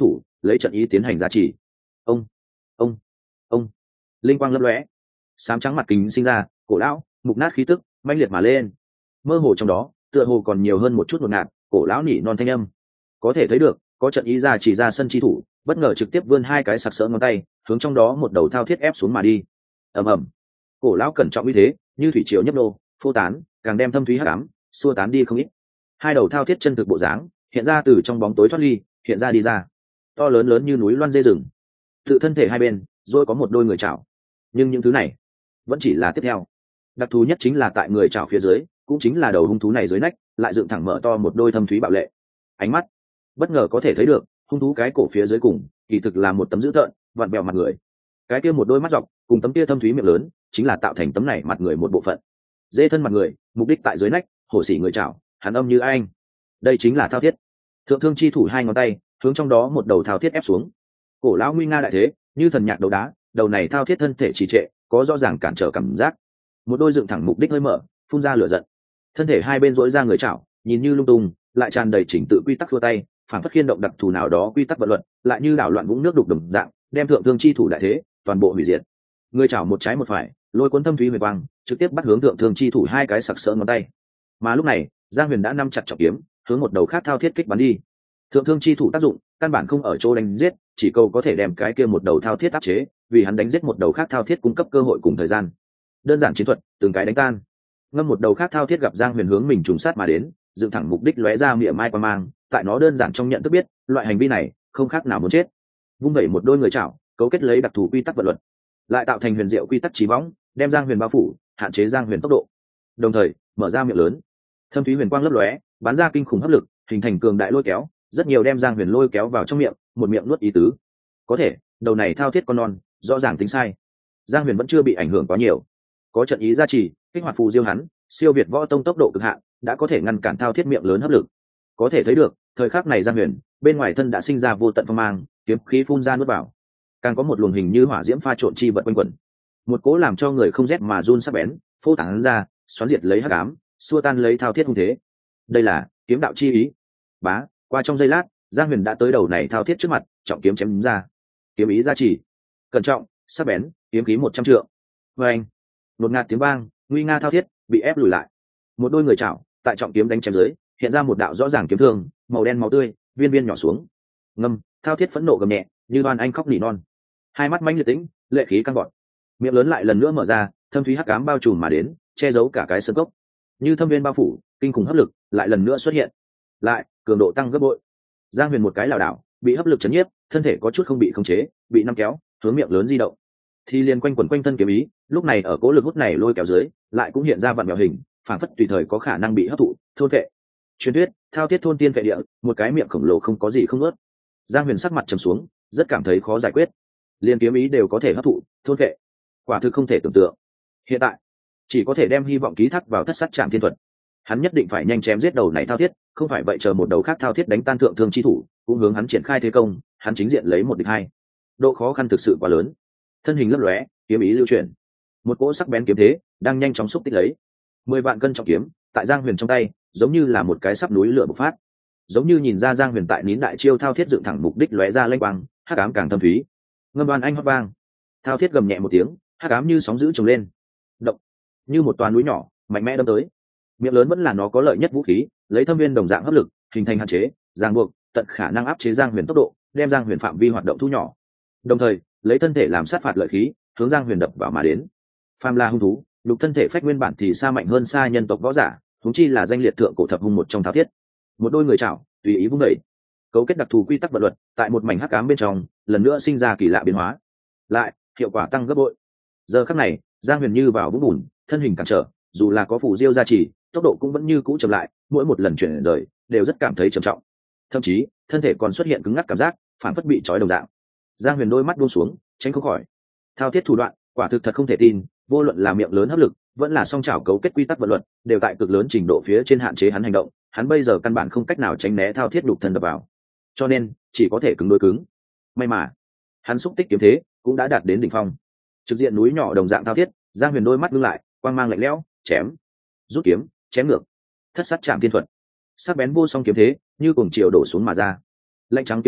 lấy trận ý tiến hành giá trị. Ông, ông, ông, linh quang lấp lóe, sám trắng mặt kính sinh ra, cổ lão mục nát khí tức mãnh liệt mà lên. Mơ hồ trong đó tựa hồ còn nhiều hơn một chút ngột ngạt, cổ lão nỉ non thanh âm. Có thể thấy được có trận ý ra chỉ ra sân chi thủ bất ngờ trực tiếp vươn hai cái sặc sỡ ngón tay hướng trong đó một đầu thao thiết ép xuống mà đi. Ầm ầm, cổ lão cẩn trọng như thế như thủy triều nhấp nô phô tán, càng đem thâm thúy hắc ám xua tán đi không ít. Hai đầu thao thiết chân thực bộ dáng hiện ra từ trong bóng tối thoát ly, hiện ra đi ra to lớn lớn như núi loan dê rừng, tự thân thể hai bên rồi có một đôi người chảo. Nhưng những thứ này vẫn chỉ là tiếp theo, đặc thù nhất chính là tại người chảo phía dưới, cũng chính là đầu hung thú này dưới nách lại dựng thẳng mở to một đôi thâm thúy bạo lệ ánh mắt. Bất ngờ có thể thấy được hung thú cái cổ phía dưới cùng kỳ thực là một tấm dữ tợn vặn vẹo mặt người, cái kia một đôi mắt dọc cùng tấm kia thâm thúy miệng lớn chính là tạo thành tấm này mặt người một bộ phận. Dê thân mặt người mục đích tại dưới nách, hổ xỉ người chảo hắn âm như anh, đây chính là thao thiết. Thượng thương chi thủ hai ngón tay hướng trong đó một đầu thao thiết ép xuống. Cổ lão nguy nga đại thế như thần nhạc đầu đá, đầu này thao thiết thân thể trì trệ, có rõ ràng cản trở cảm giác, một đôi dựng thẳng mục đích hơi mở, phun ra lửa giận. Thân thể hai bên dỗi ra người chảo nhìn như lung tung, lại tràn đầy chỉnh tự quy tắc thua tay, phản phất khiên động đặc thù nào đó quy tắc vận luật, lại như đảo loạn vũng nước đục đồng dạng, đem thượng thương chi thủ đại thế toàn bộ hủy diệt. Người chảo một trái một phải, lôi cuốn thâm thúy huyền quang, trực tiếp bắt hướng thượng thương chi thủ hai cái sặc sỡ ngón tay. Mà lúc này, Giang Huyền đã nắm chặt trọng kiếm, hướng một đầu khác thao thiết kích bắn đi. Thượng thương chi thủ tác dụng, căn bản không ở chỗ đánh giết, chỉ cầu có thể đem cái kia một đầu thao thiết áp chế, vì hắn đánh giết một đầu khác thao thiết cung cấp cơ hội cùng thời gian. Đơn giản chiến thuật, từng cái đánh tan. Ngâm một đầu khác thao thiết gặp Giang Huyền hướng mình trùng sát mà đến, dựng thẳng mục đích lóe ra miệng mai qua mang, tại nó đơn giản trong nhận thức biết, loại hành vi này không khác nào muốn chết. Vung vẩy một đôi người chảo, cấu kết lấy đặc thù quy tắc vận luật, lại tạo thành huyền diệu quy tắc trí võng, đem Giang Huyền bao phủ, hạn chế Giang Huyền tốc độ. Đồng thời, mở ra miệng lớn, thâm thúy huyền quang lấp lóe, bắn ra kinh khủng hấp lực, hình thành cường đại lôi kéo, rất nhiều đem Giang Huyền lôi kéo vào trong miệng, một miệng nuốt ý tứ. Có thể, đầu này thao thiết con non, rõ ràng tính sai. Giang Huyền vẫn chưa bị ảnh hưởng quá nhiều, có trận ý gia trì, kích hoạt phù diêu hắn, siêu việt võ tông tốc độ cực hạn, đã có thể ngăn cản thao thiết miệng lớn hấp lực. Có thể thấy được, thời khắc này Giang Huyền, bên ngoài thân đã sinh ra vô tận phong mang, kiếm khí phun ra nuốt vào, càng có một luồng hình như hỏa diễm pha trộn chi vật quanh quẩn, một cố làm cho người không rét mà run sắc bén, phô tán ra, xoắn diệt lấy hắc ám, xua tan lấy thao thiết hung thế. Đây là kiếm đạo chi ý. Bá, qua trong giây lát, Giang Huyền đã tới đầu này thao thiết trước mặt, trọng kiếm chém ra. Kiếm ý gia trì, cẩn trọng, sắc bén, kiếm khí một trăm trượng. Và anh, nột ngạt tiếng vang, nguy nga thao thiết bị ép lùi lại. Một đôi người chảo, tại trọng kiếm đánh chém dưới, hiện ra một đạo rõ ràng kiếm thương, màu đen máu tươi, viên viên nhỏ xuống. Ngâm, thao thiết phẫn nộ gầm nhẹ, như đoan anh khóc nỉ non. Hai mắt manh liệt tĩnh, lệ khí căng vọt. Miệng lớn lại lần nữa mở ra, thâm thúy hắc ám bao trùm mà đến, che giấu cả cái sơn cốc. Như thâm viên bao phủ, kinh khủng hấp lực lại lần nữa xuất hiện. Lại, cường độ tăng gấp bội. Giang Huyền một cái lảo đảo, bị hấp lực chấn nhiếp, thân thể có chút không bị khống chế, bị nắm kéo, hướng miệng lớn di động. Thì liền quanh quẩn quanh thân kiếm ý, lúc này ở cố lực hút này lôi kéo dưới, lại cũng hiện ra vặn vẹo hình, phản phất tùy thời có khả năng bị hấp thụ, thôn vệ. Truyền thuyết, thao thiết thôn tiên vệ địa, một cái miệng khổng lồ không có gì không ướt. Giang Huyền sắc mặt trầm xuống, rất cảm thấy khó giải quyết. Liên kiếm ý đều có thể hấp thụ, thôn vệ, quả thực không thể tưởng tượng. Hiện tại, chỉ có thể đem hy vọng ký thác vào thất sát trạm thiên thuật. Hắn nhất định phải nhanh chém giết đầu này thao thiết, không phải vậy chờ một đầu khác thao thiết đánh tan thượng thương chi thủ, cũng hướng hắn triển khai thế công, hắn chính diện lấy một địch hai. Độ khó khăn thực sự quá lớn. Thân hình lấp lóe, kiếm ý lưu chuyển, một cỗ sắc bén kiếm thế đang nhanh chóng xúc tích lấy. Mười vạn cân trọng kiếm tại Giang Huyền trong tay, giống như là một cái sắp núi lửa bộc phát, giống như nhìn ra Giang Huyền tại nín đại chiêu thao thiết dựng thẳng mục đích lóe ra lanh quang, hắc ám càng thâm thúy. Ngâm đoan anh hót vang, thao thiết gầm nhẹ một tiếng, hắc ám như sóng dữ trồng lên, động như một toán núi nhỏ mạnh mẽ đâm tới. Miệng lớn vẫn là nó có lợi nhất vũ khí, lấy thâm viên đồng dạng hấp lực hình thành hạn chế, ràng buộc, tận khả năng áp chế Giang Huyền tốc độ, đem Giang Huyền phạm vi hoạt động thu nhỏ, đồng thời lấy thân thể làm sát phạt lợi khí, hướng Giang Huyền đập vào mà đến. Phàm là hung thú, lục thân thể phách nguyên bản thì xa mạnh hơn xa nhân tộc võ giả, huống chi là danh liệt thượng cổ thập hung một trong thao thiết. Một đôi người chảo tùy ý vung đẩy, cấu kết đặc thù quy tắc vận luật, tại một mảnh hắc ám bên trong lần nữa sinh ra kỳ lạ biến hóa, lại hiệu quả tăng gấp bội. Giờ khắc này, Giang Huyền như vào vũng bùn, thân hình cản trở, dù là có phù diêu gia trì, tốc độ cũng vẫn như cũ chậm lại, mỗi một lần chuyển rời đều rất cảm thấy trầm trọng, thậm chí thân thể còn xuất hiện cứng ngắc cảm giác, phản phất bị trói đồng dạng. Giang Huyền đôi mắt buông xuống, tránh không khỏi. Thao thiết thủ đoạn, quả thực thật không thể tin, vô luận là miệng lớn hấp lực, vẫn là song chảo cấu kết quy tắc vận luật, đều tại cực lớn trình độ phía trên hạn chế hắn hành động, hắn bây giờ căn bản không cách nào tránh né thao thiết đục thân đập vào, cho nên chỉ có thể cứng đối cứng. May mà, hắn xúc tích kiếm thế cũng đã đạt đến đỉnh phong. Trực diện núi nhỏ đồng dạng thao thiết, Giang Huyền đôi mắt ngưng lại, quang mang lạnh lẽo, chém, rút kiếm, chém ngược, thất sát chạm thiên thuật, sắc bén vô song kiếm thế như cuồng chiều đổ xuống mà ra. Lạnh trắng kiếm quang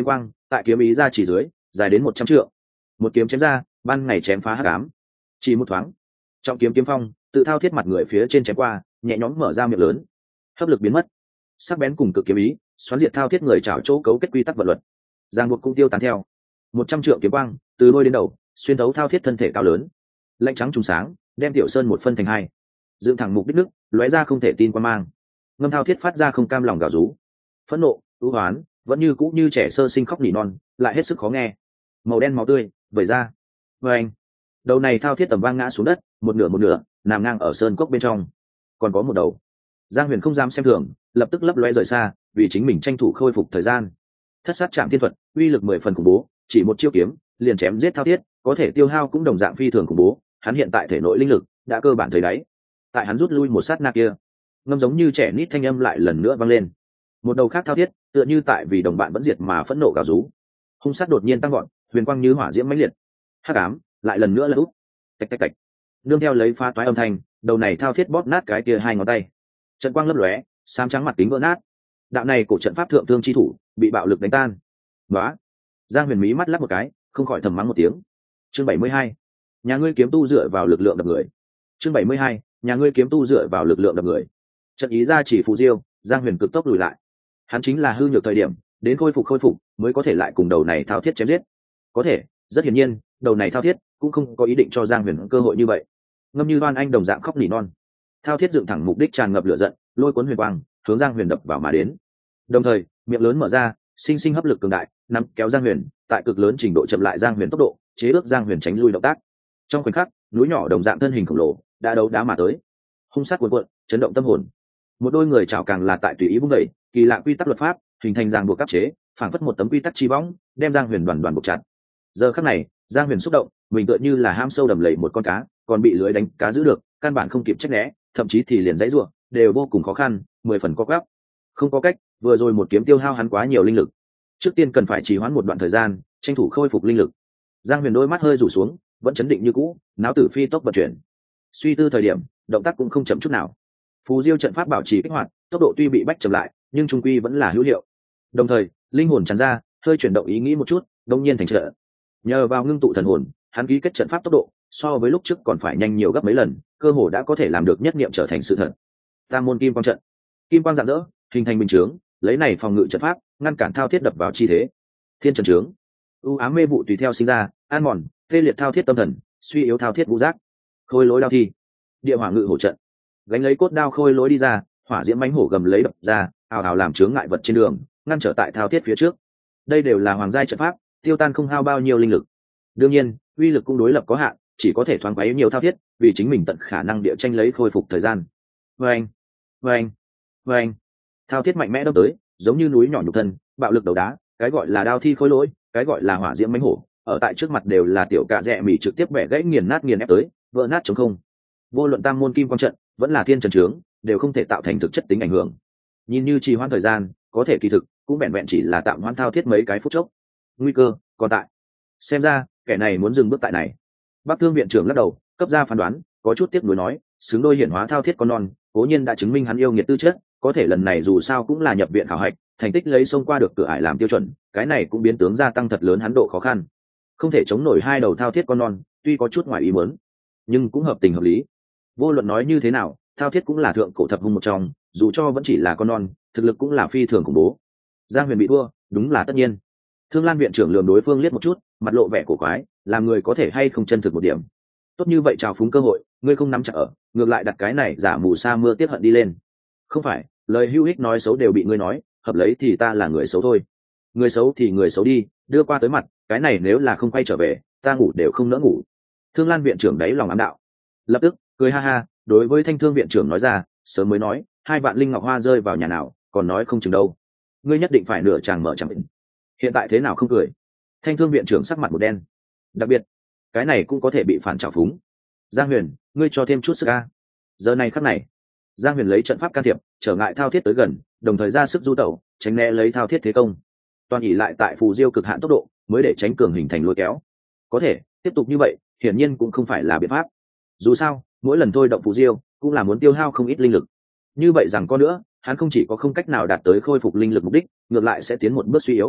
tại kiếm ý ra chỉ dưới dài đến một trăm trượng, một kiếm chém ra, ban ngày chém phá hắc ám. Chỉ một thoáng, trọng kiếm kiếm phong tự thao thiết mặt người phía trên chém qua, nhẹ nhõm mở ra miệng lớn, hấp lực biến mất, sắc bén cùng cực kiếm ý xoắn diệt thao thiết người trảo chỗ cấu kết quy tắc vật luật, giang buộc cũng tiêu tán theo. Một trăm trượng kiếm quang từ đôi đến đầu xuyên thấu thao thiết thân thể cao lớn, lạnh trắng trùng sáng đem tiểu sơn một phân thành hai, dựng thẳng mục đích nước lóe ra không thể tin qua mang. Ngâm thao thiết phát ra không cam lòng gào rú, phẫn nộ, ưu hoán, vẫn như cũ như trẻ sơ sinh khóc nỉ non, lại hết sức khó nghe. Màu đen máu tươi vẩy ra, và anh đầu này thao thiết tầm vang ngã xuống đất, một nửa một nửa nằm ngang ở sơn cốc bên trong. Còn có một đầu, Giang Huyền không dám xem thường, lập tức lấp lóe rời xa, vì chính mình tranh thủ khôi phục thời gian. Thất sát chạm thiên thuật uy lực mười phần khủng bố, chỉ một chiêu kiếm liền chém giết thao thiết, có thể tiêu hao cũng đồng dạng phi thường khủng bố. Hắn hiện tại thể nội linh lực đã cơ bản thấy đáy. Tại hắn rút lui một sát na kia, ngâm giống như trẻ nít thanh âm lại lần nữa vang lên. Một đầu khác thao thiết tựa như tại vì đồng bạn vẫn diệt mà phẫn nộ gào rú, hung sát đột nhiên tăng gọn, huyền quang như hỏa diễm mãnh liệt, hắc ám lại lần nữa là úp, tạch tạch tạch, nương theo lấy pha toái âm thanh, đầu này thao thiết bóp nát cái kia hai ngón tay, trận quang lấp lóe, xám trắng mặt kính vỡ nát. Đạo này cổ trận pháp thượng thương chi thủ bị bạo lực đánh tan. Đó, Giang Huyền mí mắt lắc một cái, không khỏi thầm mắng một tiếng. Chương bảy mươi hai, nhà ngươi kiếm tu dựa vào lực lượng đập người. Chương bảy mươi hai, nhà ngươi kiếm tu dựa vào lực lượng đập người. Trận ý ra chỉ phù diêu, Giang Huyền cực tốc lùi lại. Hắn chính là hư nhược thời điểm, đến khôi phục khôi phục mới có thể lại cùng đầu này thao thiết chém giết. Có thể, rất hiển nhiên, đầu này thao thiết cũng không có ý định cho Giang Huyền cơ hội như vậy. Ngâm như đoan anh đồng dạng khóc nỉ non. Thao thiết dựng thẳng mục đích tràn ngập lửa giận, lôi cuốn huyền quang hướng Giang Huyền đập vào mà đến. Đồng thời, miệng lớn mở ra, sinh sinh hấp lực cường đại, nắm kéo Giang Huyền, tại cực lớn trình độ chậm lại Giang Huyền tốc độ, chế ước Giang Huyền tránh lui động tác. Trong khoảnh khắc, núi nhỏ đồng dạng thân hình khổng lồ đã đấu đá mà tới, hung sát cuồn cuộn, chấn động tâm hồn. Một đôi người chảo càng là tại tùy ý vung đẩy, kỳ lạ quy tắc luật pháp hình thành ràng buộc áp chế, phảng phất một tấm quy tắc chi bóng, đem Giang Huyền đoàn đoàn buộc chặt. Giờ khắc này, Giang Huyền xúc động, mình tựa như là ham sâu đầm lầy một con cá, còn bị lưới đánh cá giữ được, căn bản không kịp tránh né, thậm chí thì liền dãy rủa đều vô cùng khó khăn, mười phần có gáp. Không có cách, vừa rồi một kiếm tiêu hao hắn quá nhiều linh lực, trước tiên cần phải trì hoãn một đoạn thời gian, tranh thủ khôi phục linh lực. Giang Huyền đôi mắt hơi rủ xuống, vẫn chấn định như cũ, não tử phi tốc vận chuyển. Suy tư thời điểm, động tác cũng không chậm chút nào. Phù diêu trận pháp bảo trì kích hoạt, tốc độ tuy bị bách chậm lại, nhưng trung quy vẫn là hữu hiệu. Đồng thời, linh hồn tràn ra, hơi chuyển động ý nghĩ một chút, đông nhiên thành trợ. Nhờ vào ngưng tụ thần hồn, hắn ký kết trận pháp tốc độ so với lúc trước còn phải nhanh nhiều gấp mấy lần, cơ hồ đã có thể làm được nhất niệm trở thành sự thật. Tam môn kim quang trận, kim quang rạng rỡ, hình thành bình chướng, lấy này phòng ngự trận pháp, ngăn cản thao thiết đập vào chi thế. Thiên trần trướng, u ám mê vụ tùy theo sinh ra, an mòn, tê liệt thao thiết tâm thần, suy yếu thao thiết vũ giác. Khôi lối đao thi, địa hỏa ngự hổ trận, gánh lấy cốt đao khôi lối đi ra, hỏa diễm mãnh hổ gầm lấy đập ra, ào ào làm chướng ngại vật trên đường, ngăn trở tại thao thiết phía trước. Đây đều là hoàng giai trận pháp, tiêu tan không hao bao nhiêu linh lực. Đương nhiên, uy lực cũng đối lập có hạn, chỉ có thể thoáng quấy nhiều thao thiết, vì chính mình tận khả năng địa tranh lấy khôi phục thời gian. Vâng, vâng, vâng, thao thiết mạnh mẽ đâm tới, giống như núi nhỏ nhục thân, bạo lực đầu đá, cái gọi là đao thi khôi lỗi, cái gọi là hỏa diễm mãnh hổ, ở tại trước mặt đều là tiểu cạ rẽ mỉ trực tiếp bẻ gãy nghiền nát nghiền ép tới, vỡ nát trống không. Vô luận tam môn kim quang trận, vẫn là thiên trần trướng, đều không thể tạo thành thực chất tính ảnh hưởng. Nhìn như trì hoãn thời gian, có thể kỳ thực cũng vẹn vẹn chỉ là tạm hoãn thao thiết mấy cái phút chốc. Nguy cơ còn tại. Xem ra, kẻ này muốn dừng bước tại này. Bắc Thương viện trưởng lắc đầu, cấp ra phán đoán, có chút tiếc nuối nói, xứng đôi hiển hóa thao thiết con non, cố nhiên đã chứng minh hắn yêu nghiệt tư chất, có thể lần này dù sao cũng là nhập viện khảo hạch, thành tích lấy xông qua được cửa ải làm tiêu chuẩn, cái này cũng biến tướng gia tăng thật lớn hắn độ khó khăn. Không thể chống nổi hai đầu thao thiết con non, tuy có chút ngoài ý muốn, nhưng cũng hợp tình hợp lý. Vô luận nói như thế nào, thao thiết cũng là thượng cổ thập hung một trong, dù cho vẫn chỉ là con non, thực lực cũng là phi thường khủng bố. Giang Huyền bị thua, đúng là tất nhiên. Thương Lan viện trưởng lườm đối phương liếc một chút, mặt lộ vẻ cổ quái, làm người có thể hay không chân thực một điểm. Tốt như vậy trào phúng cơ hội, ngươi không nắm chặt ở, ngược lại đặt cái này giả mù sa mưa tiếp hận đi lên. Không phải, lời hữu ích nói xấu đều bị ngươi nói, hợp lấy thì ta là người xấu thôi. Người xấu thì người xấu đi, đưa qua tới mặt, cái này nếu là không quay trở về, ta ngủ đều không nỡ ngủ. Thương Lan viện trưởng đáy lòng ám đạo, lập tức cười ha ha, đối với Thanh Thương viện trưởng nói ra, sớm mới nói, hai vạn linh ngọc hoa rơi vào nhà nào, còn nói không chừng đâu. Ngươi nhất định phải nửa chàng mở chẳng định. Hiện tại thế nào không cười? Thanh Thương viện trưởng sắc mặt một đen. Đặc biệt, cái này cũng có thể bị phản trào phúng. Giang Huyền, ngươi cho thêm chút sức a. Giờ này khắc này, Giang Huyền lấy trận pháp can thiệp, trở ngại thao thiết tới gần, đồng thời ra sức du tẩu, tránh né lấy thao thiết thế công. Toàn ỉ lại tại phù diêu cực hạn tốc độ, mới để tránh cường hình thành lôi kéo. Có thể tiếp tục như vậy, hiển nhiên cũng không phải là biện pháp. Dù sao, mỗi lần thôi động phù diêu, cũng là muốn tiêu hao không ít linh lực. Như vậy rằng có nữa, hắn không chỉ có không cách nào đạt tới khôi phục linh lực mục đích, ngược lại sẽ tiến một bước suy yếu.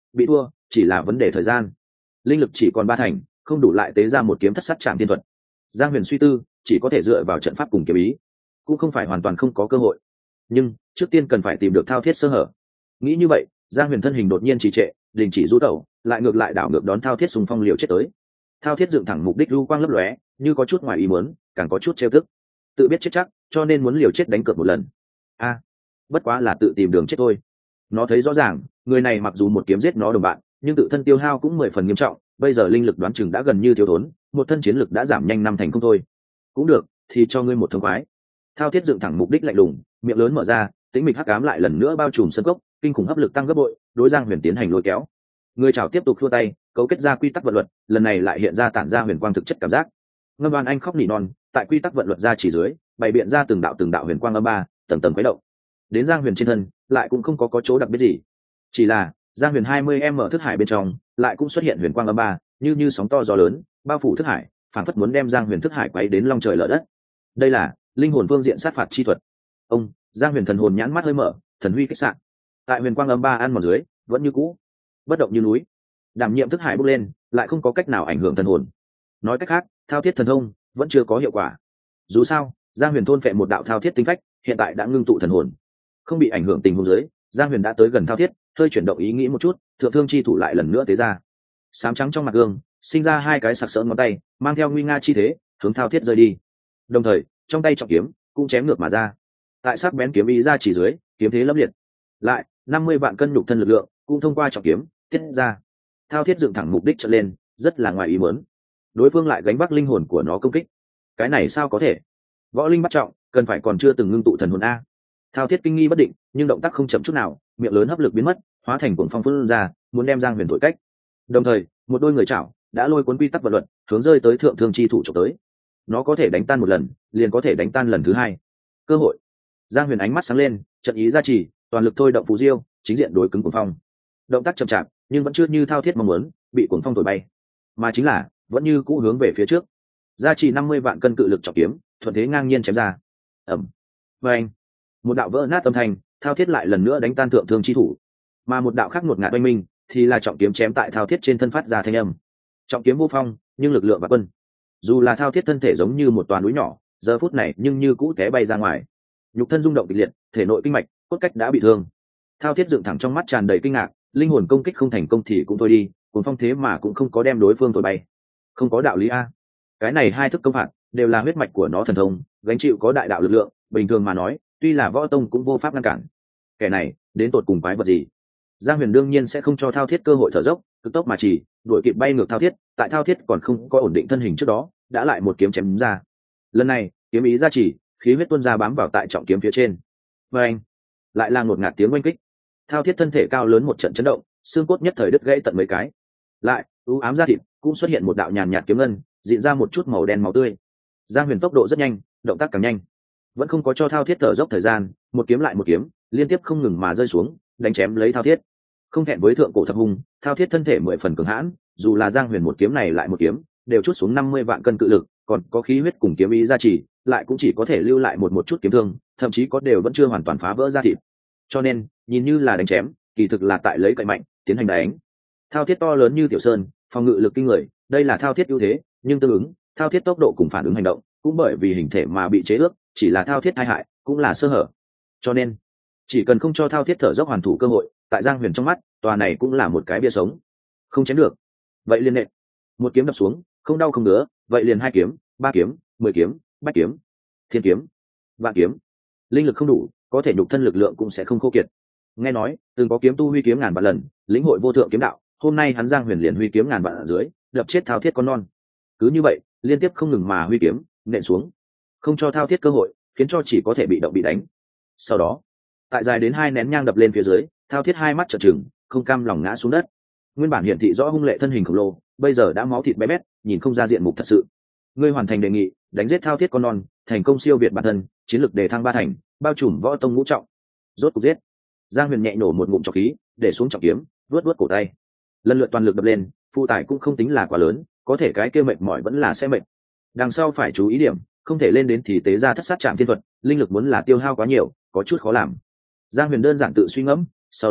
bị thua chỉ là vấn đề thời gian. Linh lực chỉ còn ba thành, không đủ lại tế ra một kiếm thất sát chạm tiên thuật. Giang Huyền suy tư, chỉ có thể dựa vào trận pháp cùng kiếm ý, cũng không phải hoàn toàn không có cơ hội. Nhưng trước tiên cần phải tìm được thao thiết sơ hở. Nghĩ như vậy, Giang Huyền thân hình đột nhiên trì trệ, đình chỉ rũ tẩu, lại ngược lại đảo ngược đón thao thiết xung phong liều chết tới. Thao thiết dựng thẳng mục đích lưu quang lấp lóe, như có chút ngoài ý muốn, càng có chút trêu tức. Tự biết chết chắc, cho nên muốn liều chết đánh cược một lần. A, bất quá là tự tìm đường chết thôi. Nó thấy rõ ràng, người này mặc dù một kiếm giết nó đồng bạn, nhưng tự thân tiêu hao cũng mười phần nghiêm trọng, bây giờ linh lực đoán chừng đã gần như thiếu thốn, một thân chiến lực đã giảm nhanh năm thành không thôi. Cũng được, thì cho ngươi một thông khoái. Thao thiết dựng thẳng mục đích lạnh lùng, miệng lớn mở ra, tĩnh mịch hắc ám lại lần nữa bao trùm sân cốc, kinh khủng hấp lực tăng gấp bội, đối Giang Huyền tiến hành lôi kéo. Người chảo tiếp tục thua tay, cấu kết ra quy tắc vận luật, lần này lại hiện ra tản ra huyền quang thực chất cảm giác. Ngâm Đoan Anh khóc nỉ non, tại quy tắc vận luật ra chỉ dưới, bày biện ra từng đạo từng đạo huyền quang âm ba, tầng tầng quấy động. Đến Giang Huyền trên thân, lại cũng không có có chỗ đặc biệt gì. Chỉ là, Giang Huyền hai mươi m thức hải bên trong, lại cũng xuất hiện huyền quang âm ba, như như sóng to gió lớn, bao phủ thức hải, phản phất muốn đem Giang Huyền thức hải quấy đến long trời lở đất. Đây là linh hồn phương diện sát phạt chi thuật. Ông, Giang Huyền thần hồn nhãn mắt hơi mở, thần huy kích sạn. Tại huyền quang âm ba ăn mòn dưới, vẫn như cũ, bất động như núi. Đảm nhiệm thức hải bốc lên, lại không có cách nào ảnh hưởng thần hồn. Nói cách khác, thao thiết thần thông vẫn chưa có hiệu quả. Dù sao, Giang Huyền thôn phệ một đạo thao thiết tinh phách, hiện tại đã ngưng tụ thần hồn, không bị ảnh hưởng tình huống dưới, Giang Huyền đã tới gần thao thiết, hơi chuyển động ý nghĩ một chút, thượng thương chi thủ lại lần nữa tế ra. Sám trắng trong mặt gương, sinh ra hai cái sặc sỡ ngón tay, mang theo nguy nga chi thế, hướng thao thiết rơi đi. Đồng thời, trong tay trọng kiếm cũng chém ngược mà ra. Tại sắc bén kiếm ý ra chỉ dưới, kiếm thế lâm liệt. Lại, năm mươi vạn cân nhục thân lực lượng cũng thông qua trọng kiếm tiết ra. Thao thiết dựng thẳng mục đích trở lên, rất là ngoài ý muốn. Đối phương lại gánh vác linh hồn của nó công kích. Cái này sao có thể? Võ linh bắt trọng, cần phải còn chưa từng ngưng tụ thần hồn a. Thao thiết kinh nghi bất định, nhưng động tác không chậm chút nào, miệng lớn hấp lực biến mất, hóa thành cuồng phong phun ra, muốn đem Giang Huyền thổi cách. Đồng thời, một đôi người chảo đã lôi cuốn quy tắc vật luật, hướng rơi tới thượng thương chi thủ chụp tới. Nó có thể đánh tan một lần, liền có thể đánh tan lần thứ hai. Cơ hội. Giang Huyền ánh mắt sáng lên, trận ý gia trì, toàn lực thôi động phù diêu, chính diện đối cứng cuồng phong. Động tác chậm chạp, nhưng vẫn chưa như thao thiết mong muốn, bị cuồng phong thổi bay, mà chính là vẫn như cũ hướng về phía trước. Gia trì năm mươi vạn cân cự lực trọng kiếm, thuận thế ngang nhiên chém ra. Ầm. Và anh, một đạo vỡ nát âm thanh, thao thiết lại lần nữa đánh tan thượng thương chi thủ, mà một đạo khác ngột ngạt oanh minh thì là trọng kiếm chém tại thao thiết trên thân phát ra thanh âm. Trọng kiếm vô phong, nhưng lực lượng và quân, dù là thao thiết thân thể giống như một toàn núi nhỏ, giờ phút này nhưng như cũ té bay ra ngoài, nhục thân rung động kịch liệt, thể nội kinh mạch cốt cách đã bị thương. Thao thiết dựng thẳng trong mắt tràn đầy kinh ngạc, linh hồn công kích không thành công thì cũng thôi đi, cuốn phong thế mà cũng không có đem đối phương thổi bay, không có đạo lý a. Cái này hai thức công phạt đều là huyết mạch của nó thần thông, gánh chịu có đại đạo lực lượng, bình thường mà nói, tuy là võ tông cũng vô pháp ngăn cản. Kẻ này đến tột cùng quái vật gì? Giang Huyền đương nhiên sẽ không cho thao thiết cơ hội thở dốc, cực tốc mà chỉ đuổi kịp bay ngược thao thiết, tại thao thiết còn không có ổn định thân hình trước đó, đã lại một kiếm chém ra. Lần này, kiếm ý ra chỉ, khí huyết tuôn ra bám vào tại trọng kiếm phía trên. Và anh, lại là ngột ngạt tiếng oanh kích. Thao thiết thân thể cao lớn một trận chấn động, xương cốt nhất thời đứt gãy tận mấy cái. Lại, u ám da thịt cũng xuất hiện một đạo nhàn nhạt kiếm ngân, diễn ra một chút màu đen máu tươi. Giang Huyền tốc độ rất nhanh, động tác càng nhanh, vẫn không có cho thao thiết thở dốc thời gian, một kiếm lại một kiếm, liên tiếp không ngừng mà rơi xuống, đánh chém lấy thao thiết. Không thẹn với thượng cổ thập hung, thao thiết thân thể mười phần cường hãn, dù là Giang Huyền một kiếm này lại một kiếm, đều chút xuống năm mươi vạn cân cự lực, còn có khí huyết cùng kiếm ý gia trì, lại cũng chỉ có thể lưu lại một một chút kiếm thương, thậm chí có đều vẫn chưa hoàn toàn phá vỡ da thịt. Cho nên, nhìn như là đánh chém, kỳ thực là tại lấy cậy mạnh, tiến hành đánh. Thao thiết to lớn như tiểu sơn, phòng ngự lực kinh người, đây là thao thiết ưu thế, nhưng tương ứng, thao thiết tốc độ cùng phản ứng hành động, cũng bởi vì hình thể mà bị chế ước, chỉ là thao thiết tai hại, cũng là sơ hở. Cho nên, chỉ cần không cho thao thiết thở dốc hoàn thủ cơ hội, tại Giang Huyền trong mắt, tòa này cũng là một cái bia sống. Không chém được, vậy liền nện. Một kiếm đập xuống, không đau không ngứa, vậy liền hai kiếm, ba kiếm, mười kiếm, bách kiếm, thiên kiếm, vạn kiếm. Linh lực không đủ, có thể nhục thân lực lượng cũng sẽ không khô kiệt. Nghe nói, từng có kiếm tu huy kiếm ngàn vạn lần, lĩnh hội vô thượng kiếm đạo, hôm nay hắn Giang Huyền liền huy kiếm ngàn vạn ở dưới, đập chết thao thiết con non. Cứ như vậy, liên tiếp không ngừng mà huy kiếm, nện xuống, không cho thao thiết cơ hội, khiến cho chỉ có thể bị động bị đánh. Sau đó, tại dài đến hai nén nhang đập lên phía dưới, thao thiết hai mắt trợn trừng, không cam lòng ngã xuống đất. Nguyên bản hiển thị rõ hung lệ thân hình khổng lồ, bây giờ đã máu thịt bé bét, nhìn không ra diện mục thật sự. Ngươi hoàn thành đề nghị, đánh giết thao thiết con non, thành công siêu việt bản thân, chiến lực đề thăng ba thành, bao trùm võ tông ngũ trọng. Rốt cục giết. Giang Huyền nhẹ nổ một ngụm trọc khí, để xuống trọng kiếm, vuốt vuốt cổ tay. Lần lượt toàn lực đập lên, phụ tải cũng không tính là quá lớn, có thể cái kia mệt mỏi vẫn là sẽ mệt. Đằng sau phải chú ý điểm, không thể lên đến thì tế ra thất sát trạm thiên thuật, linh lực muốn là tiêu hao quá nhiều, có chút khó làm. Giang Huyền đơn giản tự suy ngẫm, sau đó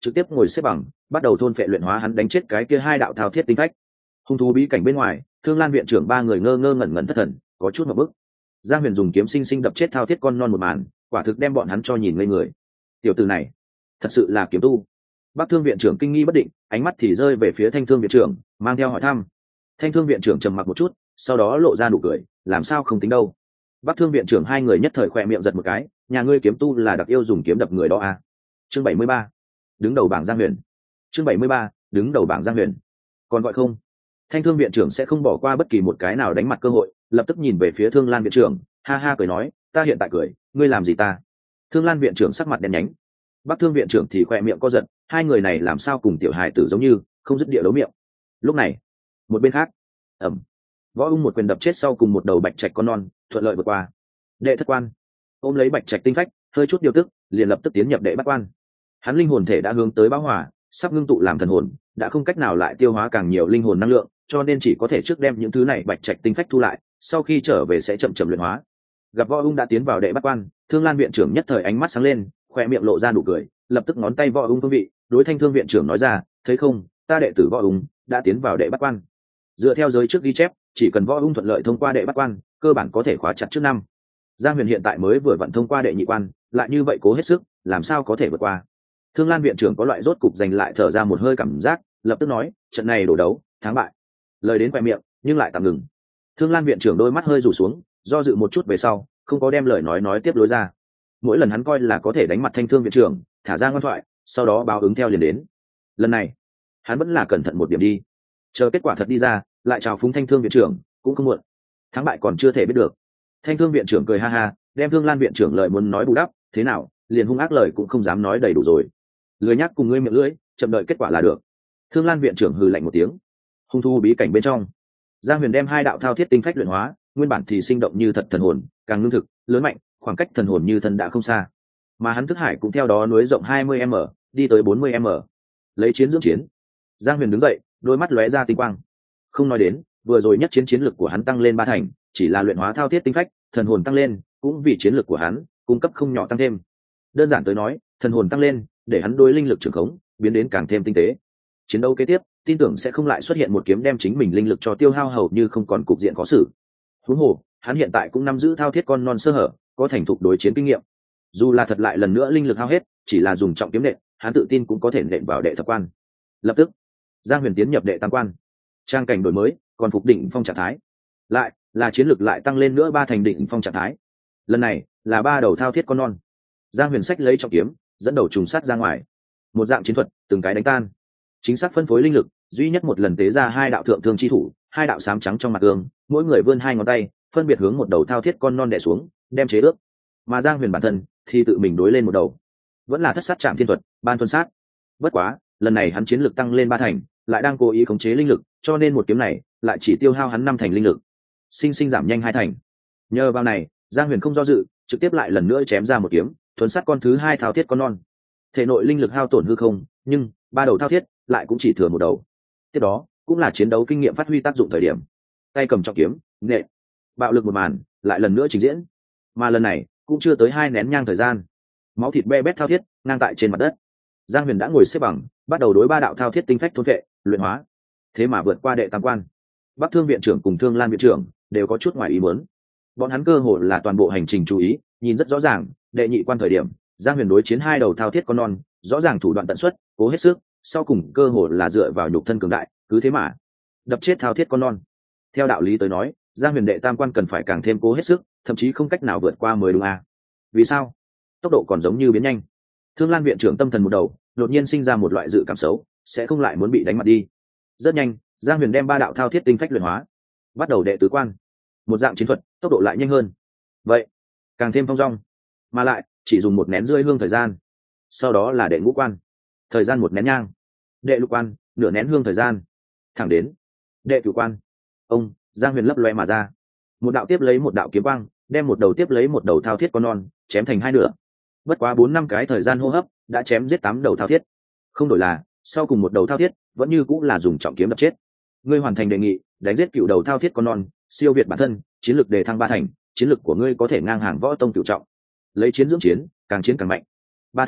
trực tiếp ngồi xếp bằng, bắt đầu thôn phệ luyện hóa hắn đánh chết cái kia hai đạo thao thiết tinh phách. Hung thú bí cảnh bên ngoài, Thương Lan viện trưởng ba người ngơ ngơ ngẩn ngẩn thất thần, có chút một bức. Giang Huyền dùng kiếm sinh sinh đập chết thao thiết con non một màn, quả thực đem bọn hắn cho nhìn ngây người. Tiểu tử này, thật sự là kiếm tu. Bắc Thương viện trưởng kinh nghi bất định, ánh mắt thì rơi về phía Thanh Thương viện trưởng, mang theo hỏi thăm. Thanh Thương viện trưởng trầm mặc một chút, sau đó lộ ra nụ cười, làm sao không tính đâu. Bắc Thương viện trưởng hai người nhất thời khỏe miệng giật một cái, nhà ngươi kiếm tu là đặc yêu dùng kiếm đập người đó à? Chương bảy mươi ba, đứng đầu bảng Giang Huyền. Chương bảy mươi ba, đứng đầu bảng Giang Huyền. Còn gọi không? Thanh Thương viện trưởng sẽ không bỏ qua bất kỳ một cái nào đánh mặt cơ hội, lập tức nhìn về phía Thương Lan viện trưởng, ha ha cười nói, ta hiện tại cười, ngươi làm gì ta? Thương Lan viện trưởng sắc mặt đen nhánh. Bắc Thương viện trưởng thì khỏe miệng co giật, hai người này làm sao cùng tiểu hài tử giống như, không dứt địa đấu miệng. Lúc này, một bên khác, ẩm, Võ Ung một quyền đập chết sau cùng một đầu bạch trạch con non, thuận lợi vượt qua. Đệ thất quan, ôm lấy bạch trạch tinh phách, hơi chút điều tức, liền lập tức tiến nhập đệ bát quan. Hắn linh hồn thể đã hướng tới bão hỏa, sắp ngưng tụ làm thần hồn, đã không cách nào lại tiêu hóa càng nhiều linh hồn năng lượng, cho nên chỉ có thể trước đem những thứ này bạch trạch tinh phách thu lại, sau khi trở về sẽ chậm chậm luyện hóa. Gặp Võ Ung đã tiến vào đệ bát quan, Thương Lan viện trưởng nhất thời ánh mắt sáng lên, khoe miệng lộ ra nụ cười, lập tức ngón tay Võ Ung phương vị, đối Thanh Thương viện trưởng nói ra, thấy không, ta đệ tử Võ Ung đã tiến vào đệ bát quan. Dựa theo giới trước ghi chép, chỉ cần Võ Ung thuận lợi thông qua đệ bát quan, cơ bản có thể khóa chặt trước năm. Giang Huyền hiện tại mới vừa vận thông qua đệ nhị quan, lại như vậy cố hết sức, làm sao có thể vượt qua? Thương Lan viện trưởng có loại rốt cục giành lại thở ra một hơi cảm giác, lập tức nói, trận này đổ đấu, thắng bại. Lời đến khoe miệng, nhưng lại tạm ngừng. Thương Lan viện trưởng đôi mắt hơi rủ xuống, do dự một chút về sau, không có đem lời nói nói tiếp lối ra. Mỗi lần hắn coi là có thể đánh mặt Thanh Thương viện trưởng, thả ra ngoan thoại, sau đó báo ứng theo liền đến. Lần này, hắn vẫn là cẩn thận một điểm đi, chờ kết quả thật đi ra, lại chào phúng Thanh Thương viện trưởng, cũng không muộn. Thắng bại còn chưa thể biết được. Thanh Thương viện trưởng cười ha ha, đem Thương Lan viện trưởng lời muốn nói bù đắp, thế nào, liền hung ác lời cũng không dám nói đầy đủ rồi. Lười nhắc cùng ngươi miệng lưỡi, chậm đợi kết quả là được. Thương Lan viện trưởng hừ lạnh một tiếng. Hung thu bí cảnh bên trong, Giang Huyền đem hai đạo thao thiết tinh phách luyện hóa, nguyên bản thì sinh động như thật thần hồn, càng ngưng thực, lớn mạnh, khoảng cách thần hồn như thân đã không xa. Mà hắn thức hải cũng theo đó núi rộng hai mươi mét, đi tới bốn mươi mét. Lấy chiến dưỡng chiến. Giang Huyền đứng dậy, đôi mắt lóe ra tinh quang. Không nói đến, vừa rồi nhất chiến chiến lực của hắn tăng lên ba thành, chỉ là luyện hóa thao thiết tinh phách, thần hồn tăng lên, cũng vì chiến lực của hắn cung cấp không nhỏ tăng thêm. Đơn giản tới nói, thần hồn tăng lên, để hắn đối linh lực trường khống biến đến càng thêm tinh tế. Chiến đấu kế tiếp, tin tưởng sẽ không lại xuất hiện một kiếm đem chính mình linh lực cho tiêu hao hầu như không còn cục diện khó xử. Huống hồ, hắn hiện tại cũng nắm giữ thao thiết con non sơ hở, có thành thục đối chiến kinh nghiệm. Dù là thật lại lần nữa linh lực hao hết, chỉ là dùng trọng kiếm nện, hắn tự tin cũng có thể nện vào đệ thập quan. Lập tức, Giang Huyền tiến nhập đệ tam quan. Trang cảnh đổi mới, còn phục đỉnh phong trạng thái. Lại, là chiến lực lại tăng lên nữa ba thành đỉnh phong trạng thái. Lần này, là ba đầu thao thiết con non. Giang Huyền sách lấy trọng kiếm, dẫn đầu trùng sát ra ngoài. Một dạng chiến thuật, từng cái đánh tan. Chính xác phân phối linh lực, duy nhất một lần tế ra hai đạo thượng thương chi thủ, hai đạo xám trắng trong mặt gương, mỗi người vươn hai ngón tay, phân biệt hướng một đầu thao thiết con non đè xuống, đem chế ước. Mà Giang Huyền bản thân thì tự mình đối lên một đầu, vẫn là thất sát chạm thiên thuật, ban tuân sát. Bất quá, lần này hắn chiến lực tăng lên ba thành, lại đang cố ý khống chế linh lực, cho nên một kiếm này lại chỉ tiêu hao hắn năm thành linh lực, sinh sinh giảm nhanh hai thành. Nhờ vào này, Giang Huyền không do dự, trực tiếp lại lần nữa chém ra một kiếm, thuần sát con thứ hai thao thiết con non. Thể nội linh lực hao tổn hư không, nhưng ba đầu thao thiết lại cũng chỉ thừa một đầu. Tiếp đó, cũng là chiến đấu kinh nghiệm phát huy tác dụng thời điểm. Tay cầm trọng kiếm, nệ, bạo lực một màn, lại lần nữa trình diễn. Mà lần này, cũng chưa tới hai nén nhang thời gian. Máu thịt be bét thao thiết ngang tại trên mặt đất. Giang Huyền đã ngồi xếp bằng, bắt đầu đối ba đạo thao thiết tinh phách thôn vệ, luyện hóa. Thế mà vượt qua đệ tam quan. Bắc Thương viện trưởng cùng Thương Lan viện trưởng đều có chút ngoài ý muốn. Bọn hắn cơ hồ là toàn bộ hành trình chú ý, nhìn rất rõ ràng, đệ nhị quan thời điểm, Giang Huyền đối chiến hai đầu thao thiết con non, rõ ràng thủ đoạn tận xuất, cố hết sức, sau cùng cơ hồ là dựa vào nhục thân cường đại, cứ thế mà đập chết thao thiết con non. Theo đạo lý tới nói, Giang Huyền đệ tam quan cần phải càng thêm cố hết sức, thậm chí không cách nào vượt qua mới đúng à? Vì sao? Tốc độ còn giống như biến nhanh. Thương Lan viện trưởng tâm thần một đầu, đột nhiên sinh ra một loại dự cảm xấu, sẽ không lại muốn bị đánh mặt đi. Rất nhanh, Giang Huyền đem ba đạo thao thiết tinh phách luyện hóa, bắt đầu đệ tứ quan. Một dạng chiến thuật, tốc độ lại nhanh hơn, vậy càng thêm phong dong, mà lại chỉ dùng một nén rưỡi hương thời gian. Sau đó là đệ ngũ quan, thời gian một nén nhang. Đệ lục quan, nửa nén hương thời gian. Thẳng đến đệ cửu quan, ông Giang Huyền lấp loe mà ra, một đạo tiếp lấy một đạo kiếm quang, đem một đầu tiếp lấy một đầu thao thiết con non chém thành hai nửa. Bất quá bốn năm cái thời gian hô hấp, đã chém giết tám đầu thao thiết. Không đổi là, sau cùng một đầu thao thiết vẫn như cũng là dùng trọng kiếm đập chết. Ngươi hoàn thành đề nghị, đánh giết cựu đầu thao thiết con non, siêu việt bản thân, chiến lực đề thăng ba thành, chiến lực của ngươi có thể ngang hàng võ tông cửu trọng. Lấy chiến dưỡng chiến, càng chiến càng mạnh. Ba thành,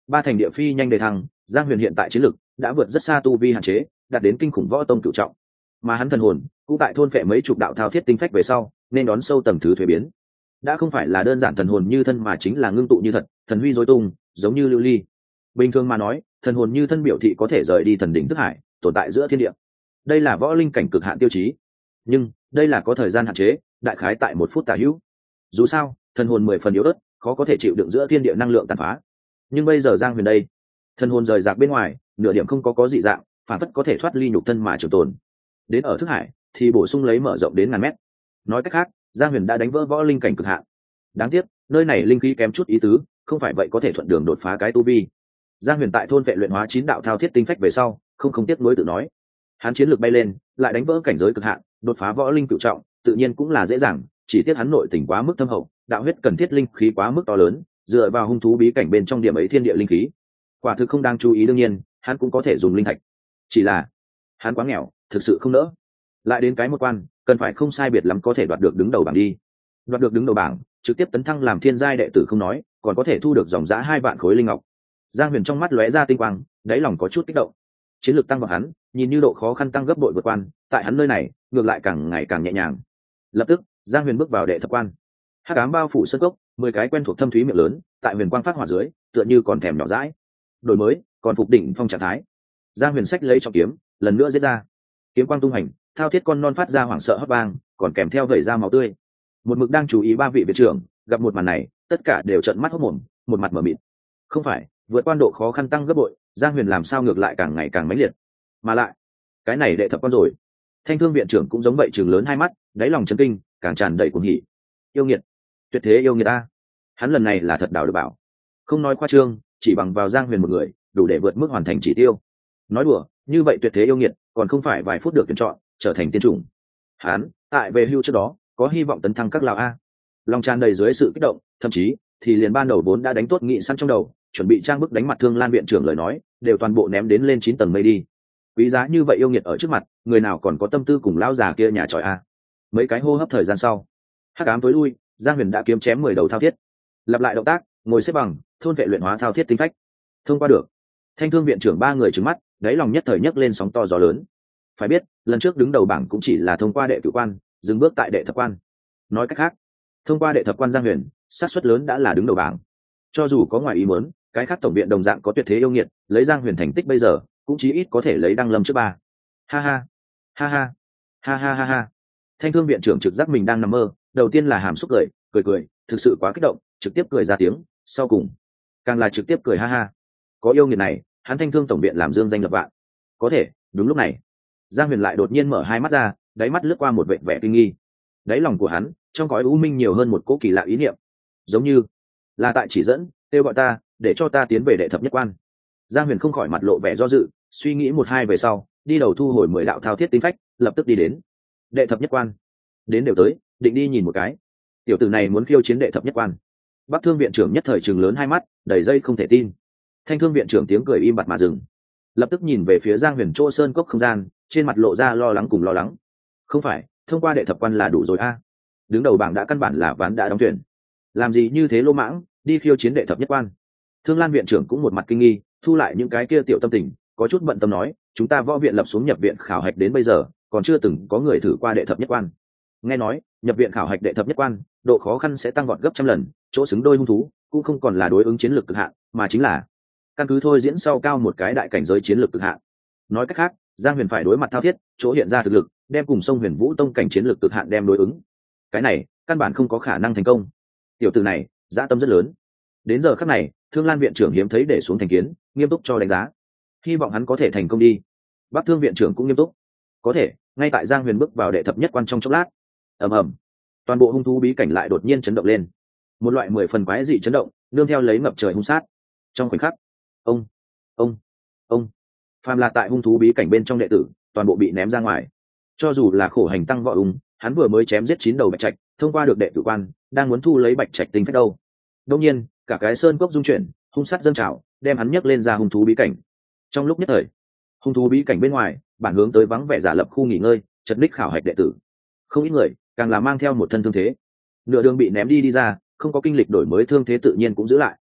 ba thành địa phi nhanh đề thăng, Giang Huyền hiện tại chiến lực đã vượt rất xa tu vi hạn chế, đạt đến kinh khủng võ tông cửu trọng. Mà hắn thần hồn cũng tại thôn phệ mấy chục đạo thao thiết tinh phách về sau, nên đón sâu tầng thứ thuế biến. Đã không phải là đơn giản thần hồn như thân mà chính là ngưng tụ như thật, thần huy rối tung, giống như lưu ly. Bình thường mà nói, thần hồn như thân biểu thị có thể rời đi thần đỉnh thức hải, tồn tại giữa thiên địa. Đây là võ linh cảnh cực hạn tiêu chí. Nhưng đây là có thời gian hạn chế, đại khái tại một phút tả hữu. Dù sao, thần hồn mười phần yếu ớt, khó có thể chịu đựng giữa thiên địa năng lượng tàn phá. Nhưng bây giờ Giang Huyền đây, thần hồn rời rạc bên ngoài, nửa điểm không có có dị dạng, phản phất có thể thoát ly nhục thân mà trường tồn. Đến ở thức hải thì bổ sung lấy mở rộng đến ngàn mét. Nói cách khác, Giang Huyền đã đánh vỡ võ linh cảnh cực hạn. Đáng tiếc, nơi này linh khí kém chút ý tứ, không phải vậy có thể thuận đường đột phá cái tu vi. Giang Huyền tại thôn vệ luyện hóa chín đạo thao thiết tinh phách về sau, không không tiếc nuối tự nói, hắn chiến lược bay lên, lại đánh vỡ cảnh giới cực hạn, đột phá võ linh cửu trọng, tự nhiên cũng là dễ dàng, chỉ tiếc hắn nội tình quá mức thâm hậu, đạo huyết cần thiết linh khí quá mức to lớn, dựa vào hung thú bí cảnh bên trong điểm ấy thiên địa linh khí, quả thực không đang chú ý. Đương nhiên, hắn cũng có thể dùng linh thạch, chỉ là hắn quá nghèo, thực sự không nỡ. Lại đến cái một quan, cần phải không sai biệt lắm có thể đoạt được đứng đầu bảng đi. Đoạt được đứng đầu bảng, trực tiếp tấn thăng làm thiên giai đệ tử không nói, còn có thể thu được dòng giá hai vạn khối linh ngọc. Giang Huyền trong mắt lóe ra tinh quang, đáy lòng có chút kích động. Chiến lược tăng vào hắn, nhìn như độ khó khăn tăng gấp bội vượt quan, tại hắn nơi này, ngược lại càng ngày càng nhẹ nhàng. Lập tức, Giang Huyền bước vào đệ thập quan. Hắc ám bao phủ sân cốc, mười cái quen thuộc thâm thúy miệng lớn, tại huyền quang phát hỏa dưới, tựa như còn thèm nhỏ dãi. Đổi mới, còn phục đỉnh phong trạng thái. Giang Huyền sách lấy trọng kiếm, lần nữa giết ra. Kiếm quang tung hành, thao thiết con non phát ra hoảng sợ hấp vang, còn kèm theo vẩy ra máu tươi. Một mực đang chú ý ba vị viện trưởng, gặp một màn này, tất cả đều trợn mắt hốt mồm, một mặt mở mịt. Không phải, vượt qua độ khó khăn tăng gấp bội, Giang Huyền làm sao ngược lại càng ngày càng mãnh liệt. Mà lại, cái này đệ thập quan rồi. Thanh Thương viện trưởng cũng giống vậy, trừng lớn hai mắt, đáy lòng chấn kinh, càng tràn đầy cuồng hỉ. Yêu nghiệt, tuyệt thế yêu nghiệt ta. Hắn lần này là thật đào được bảo. Không nói khoa trương, chỉ bằng vào Giang Huyền một người, đủ để vượt mức hoàn thành chỉ tiêu. Nói đùa, như vậy tuyệt thế yêu nghiệt, còn không phải vài phút được tuyển chọn, trở thành tiên chủng. Hắn, tại về hưu trước đó, có hy vọng tấn thăng các lão a. Lòng tràn đầy dưới sự kích động, thậm chí thì liền ban đầu vốn đã đánh tốt nghị săn trong đầu, chuẩn bị trang bức đánh mặt Thương Lan viện trưởng lời nói, đều toàn bộ ném đến lên chín tầng mây đi. Quý giá như vậy yêu nghiệt ở trước mặt, người nào còn có tâm tư cùng lão già kia nhà tròi a. Mấy cái hô hấp thời gian sau, hắc ám tối lui, Giang Huyền đã kiếm chém mười đầu thao thiết. Lặp lại động tác, ngồi xếp bằng, thôn vệ luyện hóa thao thiết tinh phách. Thông qua được. Thanh Thương viện trưởng ba người trừng mắt, đáy lòng nhất thời nhấc lên sóng to gió lớn. Phải biết, lần trước đứng đầu bảng cũng chỉ là thông qua đệ cửu quan, dừng bước tại đệ thập quan. Nói cách khác, thông qua đệ thập quan Giang Huyền, xác suất lớn đã là đứng đầu bảng. Cho dù có ngoài ý muốn, cái khác tổng viện đồng dạng có tuyệt thế yêu nghiệt, lấy Giang Huyền thành tích bây giờ, cũng chí ít có thể lấy đăng lâm trước ba. Ha ha, ha ha, ha ha ha ha. Thanh Thương viện trưởng trực giác mình đang nằm mơ, đầu tiên là hàm xúc cười, cười cười, thực sự quá kích động, trực tiếp cười ra tiếng, sau cùng càng là trực tiếp cười ha ha. Có yêu nghiệt này, hắn Thanh Thương tổng viện làm dương danh lập vạn. Có thể, đúng lúc này, Giang Huyền lại đột nhiên mở hai mắt ra, đáy mắt lướt qua một vệt vẻ kinh nghi. Đáy lòng của hắn, trong cõi u minh nhiều hơn một cỗ kỳ lạ ý niệm, giống như là tại chỉ dẫn, kêu gọi ta, để cho ta tiến về đệ thập nhất quan. Giang Huyền không khỏi mặt lộ vẻ do dự, suy nghĩ một hai về sau, đi đầu thu hồi mười đạo thao thiết tinh phách, lập tức đi đến đệ thập nhất quan. Đến đều tới, định đi nhìn một cái. Tiểu tử này muốn khiêu chiến đệ thập nhất quan. Bắc Thương viện trưởng nhất thời trừng lớn hai mắt, đầy dây không thể tin. Thanh Thương viện trưởng tiếng cười im bặt mà dừng, lập tức nhìn về phía Giang Huyền chỗ sơn cốc không gian, trên mặt lộ ra lo lắng cùng lo lắng. Không phải, thông qua đệ thập quan là đủ rồi a? À? Đứng đầu bảng đã căn bản là ván đã đóng tuyển, làm gì như thế lô mãng, đi khiêu chiến đệ thập nhất quan. Thương Lan viện trưởng cũng một mặt kinh nghi, thu lại những cái kia tiểu tâm tình, có chút bận tâm nói, chúng ta võ viện lập xuống nhập viện khảo hạch đến bây giờ, còn chưa từng có người thử qua đệ thập nhất quan. Nghe nói, nhập viện khảo hạch đệ thập nhất quan, độ khó khăn sẽ tăng vọt gấp trăm lần, chỗ xứng đôi hung thú cũng không còn là đối ứng chiến lược cực hạn, mà chính là căn cứ thôi diễn sau cao một cái đại cảnh giới chiến lược cực hạn. Nói cách khác, Giang Huyền phải đối mặt thao thiết, chỗ hiện ra thực lực, đem cùng sông Huyền Vũ tông cảnh chiến lược cực hạn đem đối ứng. Cái này, căn bản không có khả năng thành công. Tiểu tử này, dã tâm rất lớn. Đến giờ khắc này, Thương Lan viện trưởng hiếm thấy để xuống thành kiến, nghiêm túc cho đánh giá. Hy vọng hắn có thể thành công đi. Bắc Thương viện trưởng cũng nghiêm túc. Có thể, ngay tại Giang Huyền bước vào đệ thập nhất quan trong chốc lát, ầm ầm, toàn bộ hung thú bí cảnh lại đột nhiên chấn động lên. Một loại mười phần quái dị chấn động, nương theo lấy ngập trời hung sát. Trong khoảnh khắc, ông, ông, ông, phàm là tại hung thú bí cảnh bên trong đệ tử, toàn bộ bị ném ra ngoài. Cho dù là khổ hành tăng võ ung, hắn vừa mới chém giết chín đầu bạch trạch, thông qua được đệ tử quan, đang muốn thu lấy bạch trạch tinh phách đâu. Đương nhiên, cả cái sơn cốc dung chuyển, hung sát dâng trào, đem hắn nhấc lên ra hung thú bí cảnh. Trong lúc nhất thời, hung thú bí cảnh bên ngoài, bản hướng tới vắng vẻ giả lập khu nghỉ ngơi, chật ních khảo hạch đệ tử. Không ít người, càng là mang theo một thân thương thế. Nửa đường bị ném đi đi ra, không có kinh lịch đổi mới thương thế tự nhiên cũng giữ lại.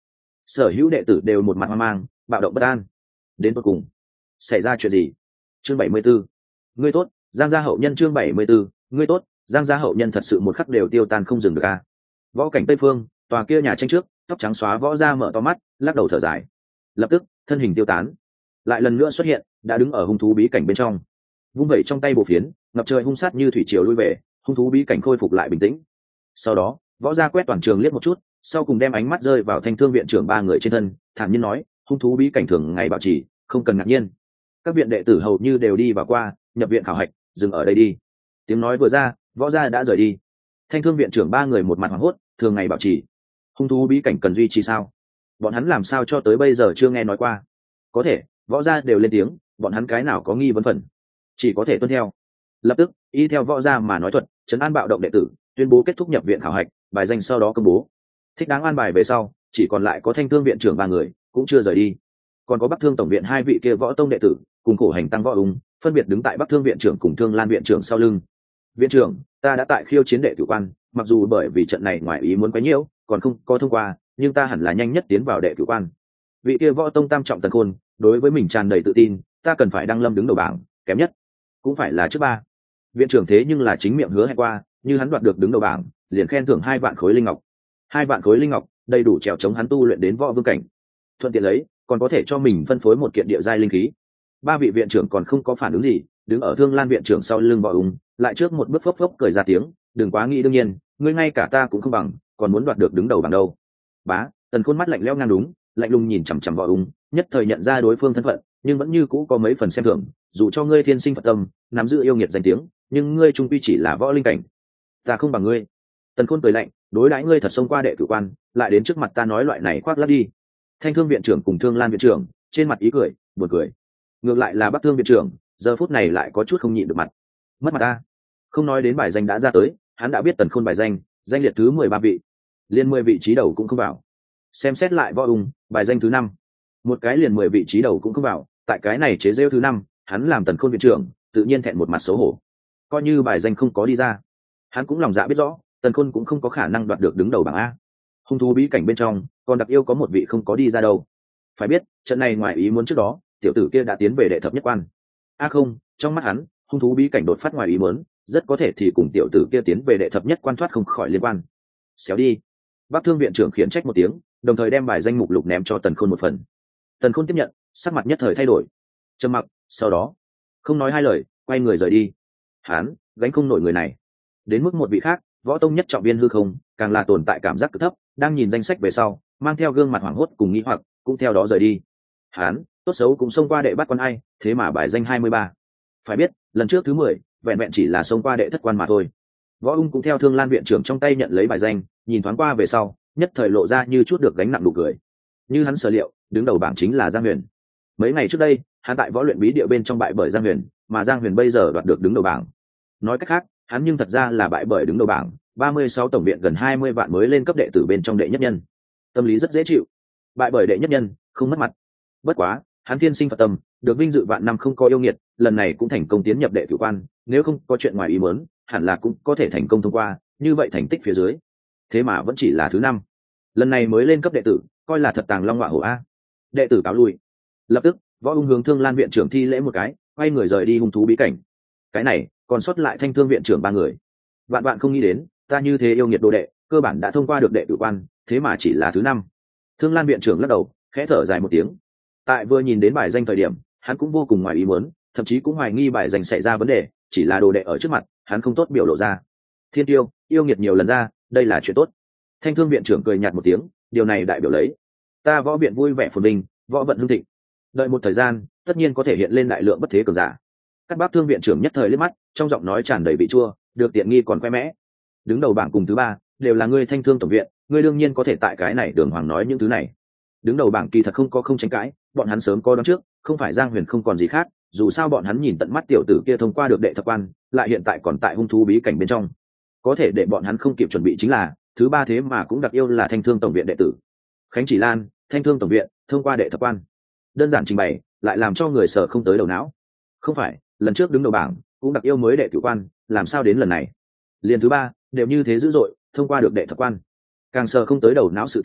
Sở hữu đệ tử đều một mặt hoang mang, bạo động bất an. Đến cuối cùng xảy ra chuyện gì? Chương bảy mươi 74. Ngươi tốt, Giang gia hậu nhân. Chương bảy mươi 74. Ngươi tốt, Giang gia hậu nhân. Thật sự một khắc đều tiêu tan không dừng được a. Võ cảnh Tây Phương, tòa kia nhà tranh trước, tóc trắng xóa võ gia mở to mắt, lắc đầu thở dài. Lập tức, thân hình tiêu tán, lại lần nữa xuất hiện, đã đứng ở hung thú bí cảnh bên trong, vung vẩy trong tay bộ phiến, ngập trời hung sát như thủy triều lui về, hung thú bí cảnh khôi phục lại bình tĩnh. Sau đó, võ gia quét toàn trường liếc một chút, sau cùng đem ánh mắt rơi vào Thanh Thương viện trưởng ba người trên thân, thản nhiên nói, hung thú bí cảnh thường ngày bảo trì, không cần ngạc nhiên. Các viện đệ tử hầu như đều đi vào qua, nhập viện khảo hạch, dừng ở đây đi. Tiếng nói vừa ra, võ gia đã rời đi. Thanh Thương viện trưởng ba người một mặt hoảng hốt, thường ngày bảo trì, hung thú bí cảnh cần duy trì sao? Bọn hắn làm sao cho tới bây giờ chưa nghe nói qua? Có thể, võ gia đều lên tiếng, bọn hắn cái nào có nghi vấn phần, chỉ có thể tuân theo. Lập tức, y theo võ gia mà nói thuật, trấn an bạo động đệ tử, tuyên bố kết thúc nhập viện khảo hạch, bài danh sau đó công bố. Thích đáng an bài về sau, chỉ còn lại có Thanh Thương viện trưởng ba người, cũng chưa rời đi. Còn có Bắc Thương tổng viện hai vị kia võ tông đệ tử, cùng khổ hành tăng võ ung, phân biệt đứng tại Bắc Thương viện trưởng cùng Thương Lan viện trưởng sau lưng. Viện trưởng, ta đã tại khiêu chiến đệ tử quan, mặc dù bởi vì trận này ngoài ý muốn quấy nhiễu, còn không có thông qua, nhưng ta hẳn là nhanh nhất tiến vào đệ tử quan. Vị kia võ tông tam trọng Tần Khôn, đối với mình tràn đầy tự tin, ta cần phải đăng lâm đứng đầu bảng, kém nhất cũng phải là trước ba. Viện trưởng thế nhưng là chính miệng hứa hẹn qua, như hắn đoạt được đứng đầu bảng, liền khen thưởng hai vạn khối linh ngọc. Hai vạn khối linh ngọc, đầy đủ trèo chống hắn tu luyện đến võ vương cảnh. Thuận tiện lấy, còn có thể cho mình phân phối một kiện địa giai linh khí. Ba vị viện trưởng còn không có phản ứng gì, đứng ở Thương Lan viện trưởng sau lưng Võ Ung, lại trước một bước phốc phốc cười ra tiếng, đừng quá nghĩ đương nhiên, ngươi ngay cả ta cũng không bằng, còn muốn đoạt được đứng đầu bảng đâu. Bá, Tần Khôn mắt lạnh lẽo ngang đúng, lạnh lùng nhìn chằm chằm Võ Ung, nhất thời nhận ra đối phương thân phận, nhưng vẫn như cũ có mấy phần xem thường, dù cho ngươi thiên sinh Phật tâm, nắm giữ yêu nghiệt danh tiếng, nhưng ngươi trung quy chỉ là võ linh cảnh, ta không bằng ngươi. Tần Khôn cười lạnh, đối đãi ngươi thật xông qua đệ tử quan, lại đến trước mặt ta nói loại này khoác lác đi. Thanh Thương viện trưởng cùng Thương Lan viện trưởng, trên mặt ý cười, buồn cười. Ngược lại là Bắc Thương viện trưởng, giờ phút này lại có chút không nhịn được mặt. Mất mặt ta. Không nói đến bài danh đã ra tới, hắn đã biết Tần Khôn bài danh, danh liệt thứ mười ba vị, liên mười vị trí đầu cũng không vào. Xem xét lại Võ Ung, bài danh thứ năm, một cái liền mười vị trí đầu cũng không vào, tại cái này chế giễu thứ năm, hắn làm Tần Khôn viện trưởng, tự nhiên thẹn một mặt xấu hổ. Coi như bài danh không có đi ra, hắn cũng lòng dạ biết rõ, Tần Khôn cũng không có khả năng đoạt được đứng đầu bảng a. Hung thú bí cảnh bên trong, còn đặc yêu có một vị không có đi ra đâu. Phải biết, trận này ngoài ý muốn trước đó, tiểu tử kia đã tiến về đệ thập nhất quan. A không, trong mắt hắn, hung thú bí cảnh đột phát ngoài ý muốn, rất có thể thì cùng tiểu tử kia tiến về đệ thập nhất quan thoát không khỏi liên quan. Xéo đi. Bắc Thương viện trưởng khiển trách một tiếng, đồng thời đem bài danh mục lục ném cho Tần Khôn một phần. Tần Khôn tiếp nhận, sắc mặt nhất thời thay đổi, trầm mặc, sau đó không nói hai lời, quay người rời đi. Hắn gánh không nổi người này. Đến mức một vị khác, võ tông nhất trọng viên hư không, càng là tồn tại cảm giác cực thấp, đang nhìn danh sách về sau, mang theo gương mặt hoảng hốt cùng nghĩ hoặc, cũng theo đó rời đi. Hắn tốt xấu cũng xông qua đệ bát quan ai, thế mà bài danh hai mươi ba. Phải biết, lần trước thứ mười, vẹn vẹn chỉ là xông qua đệ thất quan mà thôi. Võ Ung cũng theo Thương Lan viện trưởng trong tay nhận lấy bài danh, nhìn thoáng qua về sau, nhất thời lộ ra như chút được gánh nặng nụ cười. Như hắn sở liệu, đứng đầu bảng chính là Giang Huyền. Mấy ngày trước đây, hắn tại võ luyện bí địa bên trong bại bởi Giang Huyền, mà Giang Huyền bây giờ đoạt được đứng đầu bảng. Nói cách khác, hắn nhưng thật ra là bại bởi đứng đầu bảng, ba mươi sáu tổng viện gần hai mươi vạn mới lên cấp đệ tử bên trong đệ nhất nhân. Tâm lý rất dễ chịu. Bại bởi đệ nhất nhân, không mất mặt. Bất quá, hắn thiên sinh Phật tâm, được vinh dự vạn năm không có yêu nghiệt, lần này cũng thành công tiến nhập đệ tử quan, nếu không có chuyện ngoài ý muốn, hẳn là cũng có thể thành công thông qua, như vậy thành tích phía dưới, thế mà vẫn chỉ là thứ năm. Lần này mới lên cấp đệ tử, coi là thật tàng long họa hổ a. Đệ tử cáo lui. Lập tức, Võ Ung hướng Thương Lan viện trưởng thi lễ một cái, quay người rời đi hung thú bí cảnh. Cái này, còn sót lại Thanh Thương viện trưởng ba người. Vạn vạn không nghĩ đến, ta như thế yêu nghiệt đồ đệ, cơ bản đã thông qua được đệ tử quan, thế mà chỉ là thứ năm. Thương Lan viện trưởng lắc đầu, khẽ thở dài một tiếng. Tại vừa nhìn đến bài danh thời điểm, hắn cũng vô cùng ngoài ý muốn, thậm chí cũng hoài nghi bài danh xảy ra vấn đề, chỉ là đồ đệ ở trước mặt, hắn không tốt biểu lộ ra. Thiên tiêu, yêu nghiệt nhiều lần ra, đây là chuyện tốt. Thanh Thương viện trưởng cười nhạt một tiếng, điều này đại biểu lấy ta võ viện vui vẻ phồn vinh, võ vận hưng thịnh. Đợi một thời gian, tất nhiên có thể hiện lên đại lượng bất thế cường giả. Các bác Thương viện trưởng nhất thời liếc mắt, trong giọng nói tràn đầy vị chua, được tiện nghi còn khoe mẽ. Đứng đầu bảng cùng thứ ba, đều là ngươi Thanh Thương tổng viện, ngươi đương nhiên có thể tại cái này đường hoàng nói những thứ này. Đứng đầu bảng kỳ thật không có không tranh cãi, bọn hắn sớm có đoán trước, không phải Giang Huyền không còn gì khác, dù sao bọn hắn nhìn tận mắt tiểu tử kia thông qua được đệ thập quan, lại hiện tại còn tại hung thú bí cảnh bên trong. Có thể để bọn hắn không kịp chuẩn bị chính là, thứ ba thế mà cũng đặc yêu là Thanh Thương tổng viện đệ tử. Khánh Chỉ Lan, Thanh Thương tổng viện, thông qua đệ thập quan. Đơn giản trình bày, lại làm cho người sợ không tới đầu não. Không phải, lần trước đứng đầu bảng, cũng đặc yêu mới đệ tử quan, làm sao đến lần này? Liền thứ ba, đều như thế dữ dội, thông qua được đệ thập quan. Càng sợ không tới đầu não sự tình,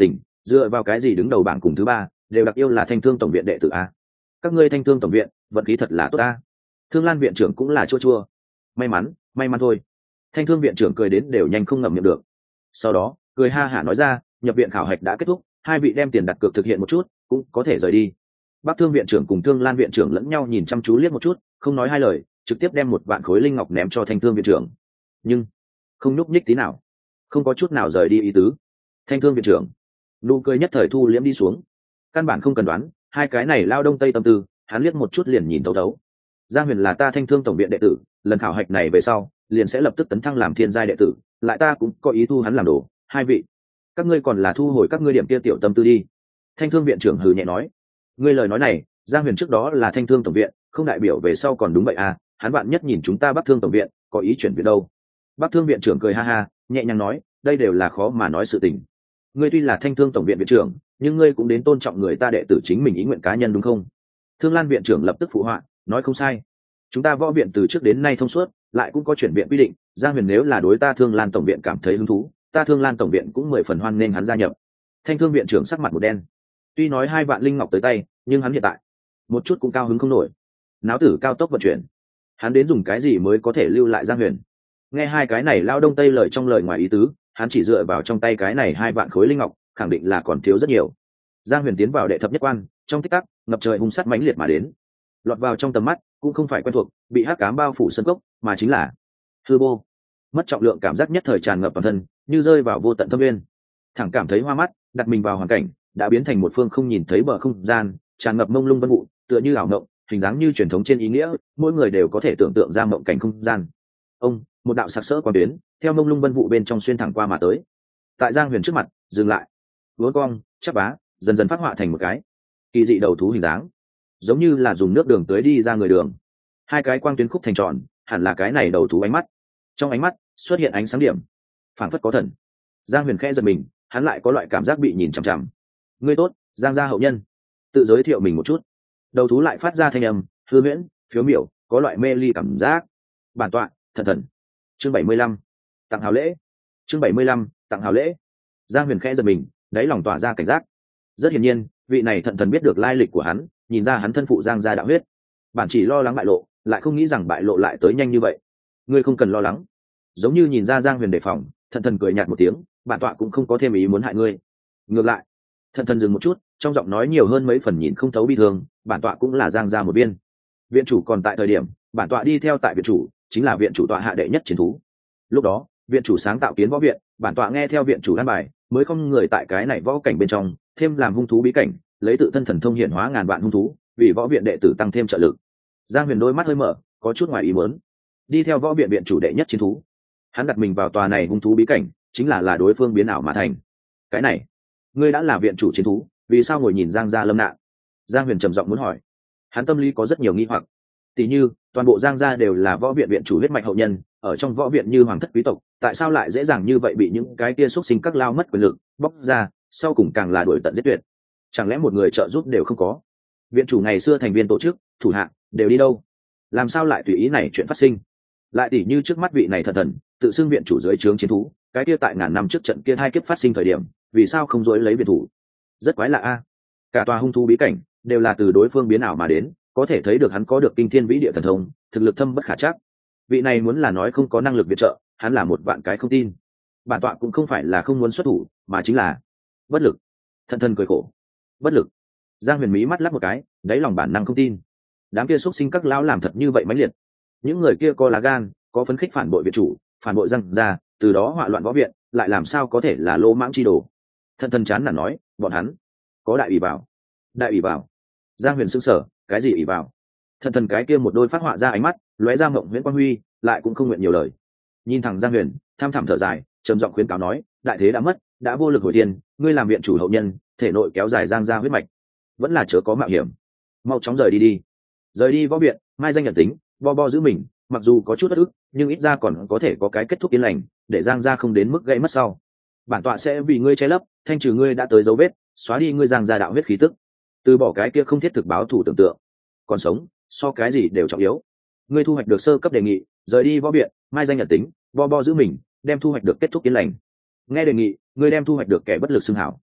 dựa vào cái gì đứng đầu bảng cùng thứ ba đều đặc yêu là thanh thương tổng viện đệ tử a? Các ngươi thanh thương tổng viện vận khí thật là tốt a. Thương Lan viện trưởng cũng là chua chua. May mắn, may mắn thôi. Thanh thương viện trưởng cười đến đều nhanh không ngậm miệng được. Sau đó cười ha hả nói ra, nhập viện khảo hạch đã kết thúc, hai vị đem tiền đặt cược thực hiện một chút cũng có thể rời đi. Bắc Thương viện trưởng cùng Thương Lan viện trưởng lẫn nhau nhìn chăm chú liếc một chút, không nói hai lời, trực tiếp đem một vạn khối linh ngọc ném cho Thanh Thương viện trưởng. Nhưng không nhúc nhích tí nào, không có chút nào rời đi ý tứ. Thanh Thương viện trưởng nụ cười nhất thời thu liễm đi xuống. Căn bản không cần đoán, hai cái này lao đông tây tâm tư, hắn liếc một chút liền nhìn thấu thấu. Giang Huyền là ta Thanh Thương tổng viện đệ tử, lần khảo hạch này về sau, liền sẽ lập tức tấn thăng làm thiên giai đệ tử, lại ta cũng có ý thu hắn làm đồ. Hai vị, các ngươi còn là thu hồi các ngươi điểm kia tiểu tâm tư đi. Thanh Thương viện trưởng hừ nhẹ nói. Ngươi lời nói này, Giang Huyền trước đó là Thanh Thương tổng viện, không đại biểu về sau còn đúng vậy à? Hắn bạn nhất nhìn chúng ta Bắc Thương tổng viện, có ý chuyển viện đâu? Bắc Thương viện trưởng cười ha ha, nhẹ nhàng nói, đây đều là khó mà nói sự tình. Ngươi tuy là Thanh Thương tổng viện viện trưởng, nhưng ngươi cũng đến tôn trọng người ta đệ tử chính mình ý nguyện cá nhân đúng không? Thương Lan viện trưởng lập tức phụ họa, nói không sai. Chúng ta võ viện từ trước đến nay thông suốt, lại cũng có chuyển viện quy định, Giang Huyền nếu là đối ta Thương Lan tổng viện cảm thấy hứng thú, ta Thương Lan tổng viện cũng mười phần hoan nghênh hắn gia nhập. Thanh Thương viện trưởng sắc mặt một đen. Tuy nói hai vạn linh ngọc tới tay, nhưng hắn hiện tại một chút cũng cao hứng không nổi. Náo tử cao tốc vận chuyển, hắn đến dùng cái gì mới có thể lưu lại Giang Huyền? Nghe hai cái này lao đông tây lời trong lời ngoài ý tứ, hắn chỉ dựa vào trong tay cái này hai vạn khối linh ngọc, khẳng định là còn thiếu rất nhiều. Giang Huyền tiến vào đệ thập nhất quan, trong tích tắc, ngập trời hung sát mãnh liệt mà đến, lọt vào trong tầm mắt, cũng không phải quen thuộc, bị hắc ám bao phủ sân cốc, mà chính là hư vô. Mất trọng lượng cảm giác nhất thời tràn ngập toàn thân, như rơi vào vô tận thâm nguyên. Thẳng cảm thấy hoa mắt, đặt mình vào hoàn cảnh, đã biến thành một phương không nhìn thấy bờ không gian, tràn ngập mông lung vân vụ, tựa như ảo mộng, hình dáng như truyền thống trên ý nghĩa, mỗi người đều có thể tưởng tượng ra mộng cảnh không gian. Ông, một đạo sặc sỡ quang tuyến, theo mông lung vân vụ bên trong xuyên thẳng qua mà tới. Tại Giang Huyền trước mặt, dừng lại. Vốn cong, chắp vá, dần dần phát họa thành một cái kỳ dị đầu thú hình dáng, giống như là dùng nước đường tưới đi ra người đường. Hai cái quang tuyến khúc thành tròn, hẳn là cái này đầu thú ánh mắt. Trong ánh mắt xuất hiện ánh sáng điểm, phảng phất có thần. Giang Huyền khẽ giật mình, hắn lại có loại cảm giác bị nhìn chằm chằm. Ngươi tốt, Giang gia hậu nhân. Tự giới thiệu mình một chút. Đầu thú lại phát ra thanh âm hư huyễn, phiếu miểu, có loại mê ly cảm giác. Bản tọa, thần thần. Chương bảy mươi lăm, tặng hào lễ. Chương bảy mươi lăm, tặng hào lễ. Giang Huyền khẽ giật mình, đáy lòng tỏa ra cảnh giác. Rất hiển nhiên, vị này thận thần biết được lai lịch của hắn, nhìn ra hắn thân phụ Giang gia đạo huyết. Bản chỉ lo lắng bại lộ, lại không nghĩ rằng bại lộ lại tới nhanh như vậy. Ngươi không cần lo lắng. Giống như nhìn ra Giang Huyền đề phòng, thận thần cười nhạt một tiếng, bản tọa cũng không có thêm ý muốn hại ngươi. Ngược lại, thận thần dừng một chút, trong giọng nói nhiều hơn mấy phần nhìn không thấu bi thương, bản tọa cũng là Giang gia một viên. Viện chủ còn tại thời điểm, bản tọa đi theo tại viện chủ, chính là viện chủ tọa hạ đệ nhất chiến thú. Lúc đó, viện chủ sáng tạo kiến võ viện, bản tọa nghe theo viện chủ an bài, mới không người tại cái này võ cảnh bên trong, thêm làm hung thú bí cảnh, lấy tự thân thần thông hiển hóa ngàn vạn hung thú, vì võ viện đệ tử tăng thêm trợ lực. Giang Huyền đôi mắt hơi mở, có chút ngoài ý muốn. Đi theo võ viện viện chủ đệ nhất chiến thú, hắn đặt mình vào tòa này hung thú bí cảnh, chính là là đối phương biến ảo mà thành. Cái này, ngươi đã là viện chủ chiến thú, vì sao ngồi nhìn Giang gia lâm nạn? Giang Huyền trầm giọng muốn hỏi. Hắn tâm lý có rất nhiều nghi hoặc. Tỷ như, toàn bộ Giang gia đều là võ viện viện chủ huyết mạch hậu nhân, ở trong võ viện như hoàng thất quý tộc, tại sao lại dễ dàng như vậy bị những cái kia xuất sinh các lao mất quyền lực, bóc ra, sau cùng càng là đuổi tận giết tuyệt? Chẳng lẽ một người trợ giúp đều không có? Viện chủ ngày xưa thành viên tổ chức, thủ hạ đều đi đâu? Làm sao lại tùy ý này chuyện phát sinh? Lại tỷ như trước mắt vị này thần thần, tự xưng viện chủ dưới trướng chiến thú, cái kia tại ngàn năm trước trận kia hai kiếp phát sinh thời điểm, vì sao không dối lấy viện thủ? Rất quái lạ a. Cả tòa hung thú bí cảnh đều là từ đối phương biến ảo mà đến, có thể thấy được hắn có được kinh thiên vĩ địa thần thông, thực lực thâm bất khả trắc. Vị này muốn là nói không có năng lực viện trợ, hắn là một vạn cái không tin. Bản tọa cũng không phải là không muốn xuất thủ, mà chính là bất lực. Thần thần cười khổ. Bất lực. Giang Huyền mí mắt lắp một cái, đáy lòng bản năng không tin. Đám kia xuất sinh các lão làm thật như vậy mãnh liệt. Những người kia có lá gan, có phấn khích phản bội viện chủ, phản bội Giang gia, từ đó họa loạn võ viện, lại làm sao có thể là lô mãng chi đồ? Thần thần chán nản nói, bọn hắn có đại ủy vào. Đại ủy vào? Giang Huyền sững sờ, cái gì ủy vào? Thần thần cái kia một đôi phát họa ra ánh mắt, lóe ra mộng huyễn quang huy, lại cũng không nguyện nhiều lời. Nhìn thẳng Giang Huyền, tham thẳm thở dài, trầm giọng khuyến cáo nói, đại thế đã mất, đã vô lực hồi thiên, ngươi làm viện chủ hậu nhân, thể nội kéo dài Giang gia huyết mạch, vẫn là chớ có mạo hiểm. Mau chóng rời đi đi. Rời đi võ viện, mai danh nhận tính, bo bo giữ mình, mặc dù có chút bất ức, nhưng ít ra còn có thể có cái kết thúc yên lành, để Giang gia không đến mức gãy mất sau. Bản tọa sẽ vì ngươi che lấp, thanh trừ ngươi đã tới dấu vết, xóa đi ngươi Giang gia đạo huyết khí tức, từ bỏ cái kia không thiết thực báo thủ tưởng tượng. Còn sống, so cái gì đều trọng yếu. Ngươi thu hoạch được sơ cấp đề nghị, rời đi võ viện, mai danh nhận tính, bo bo giữ mình, đem thu hoạch được kết thúc yên lành. Nghe đề nghị, ngươi đem thu hoạch được kẻ bất lực xưng hảo.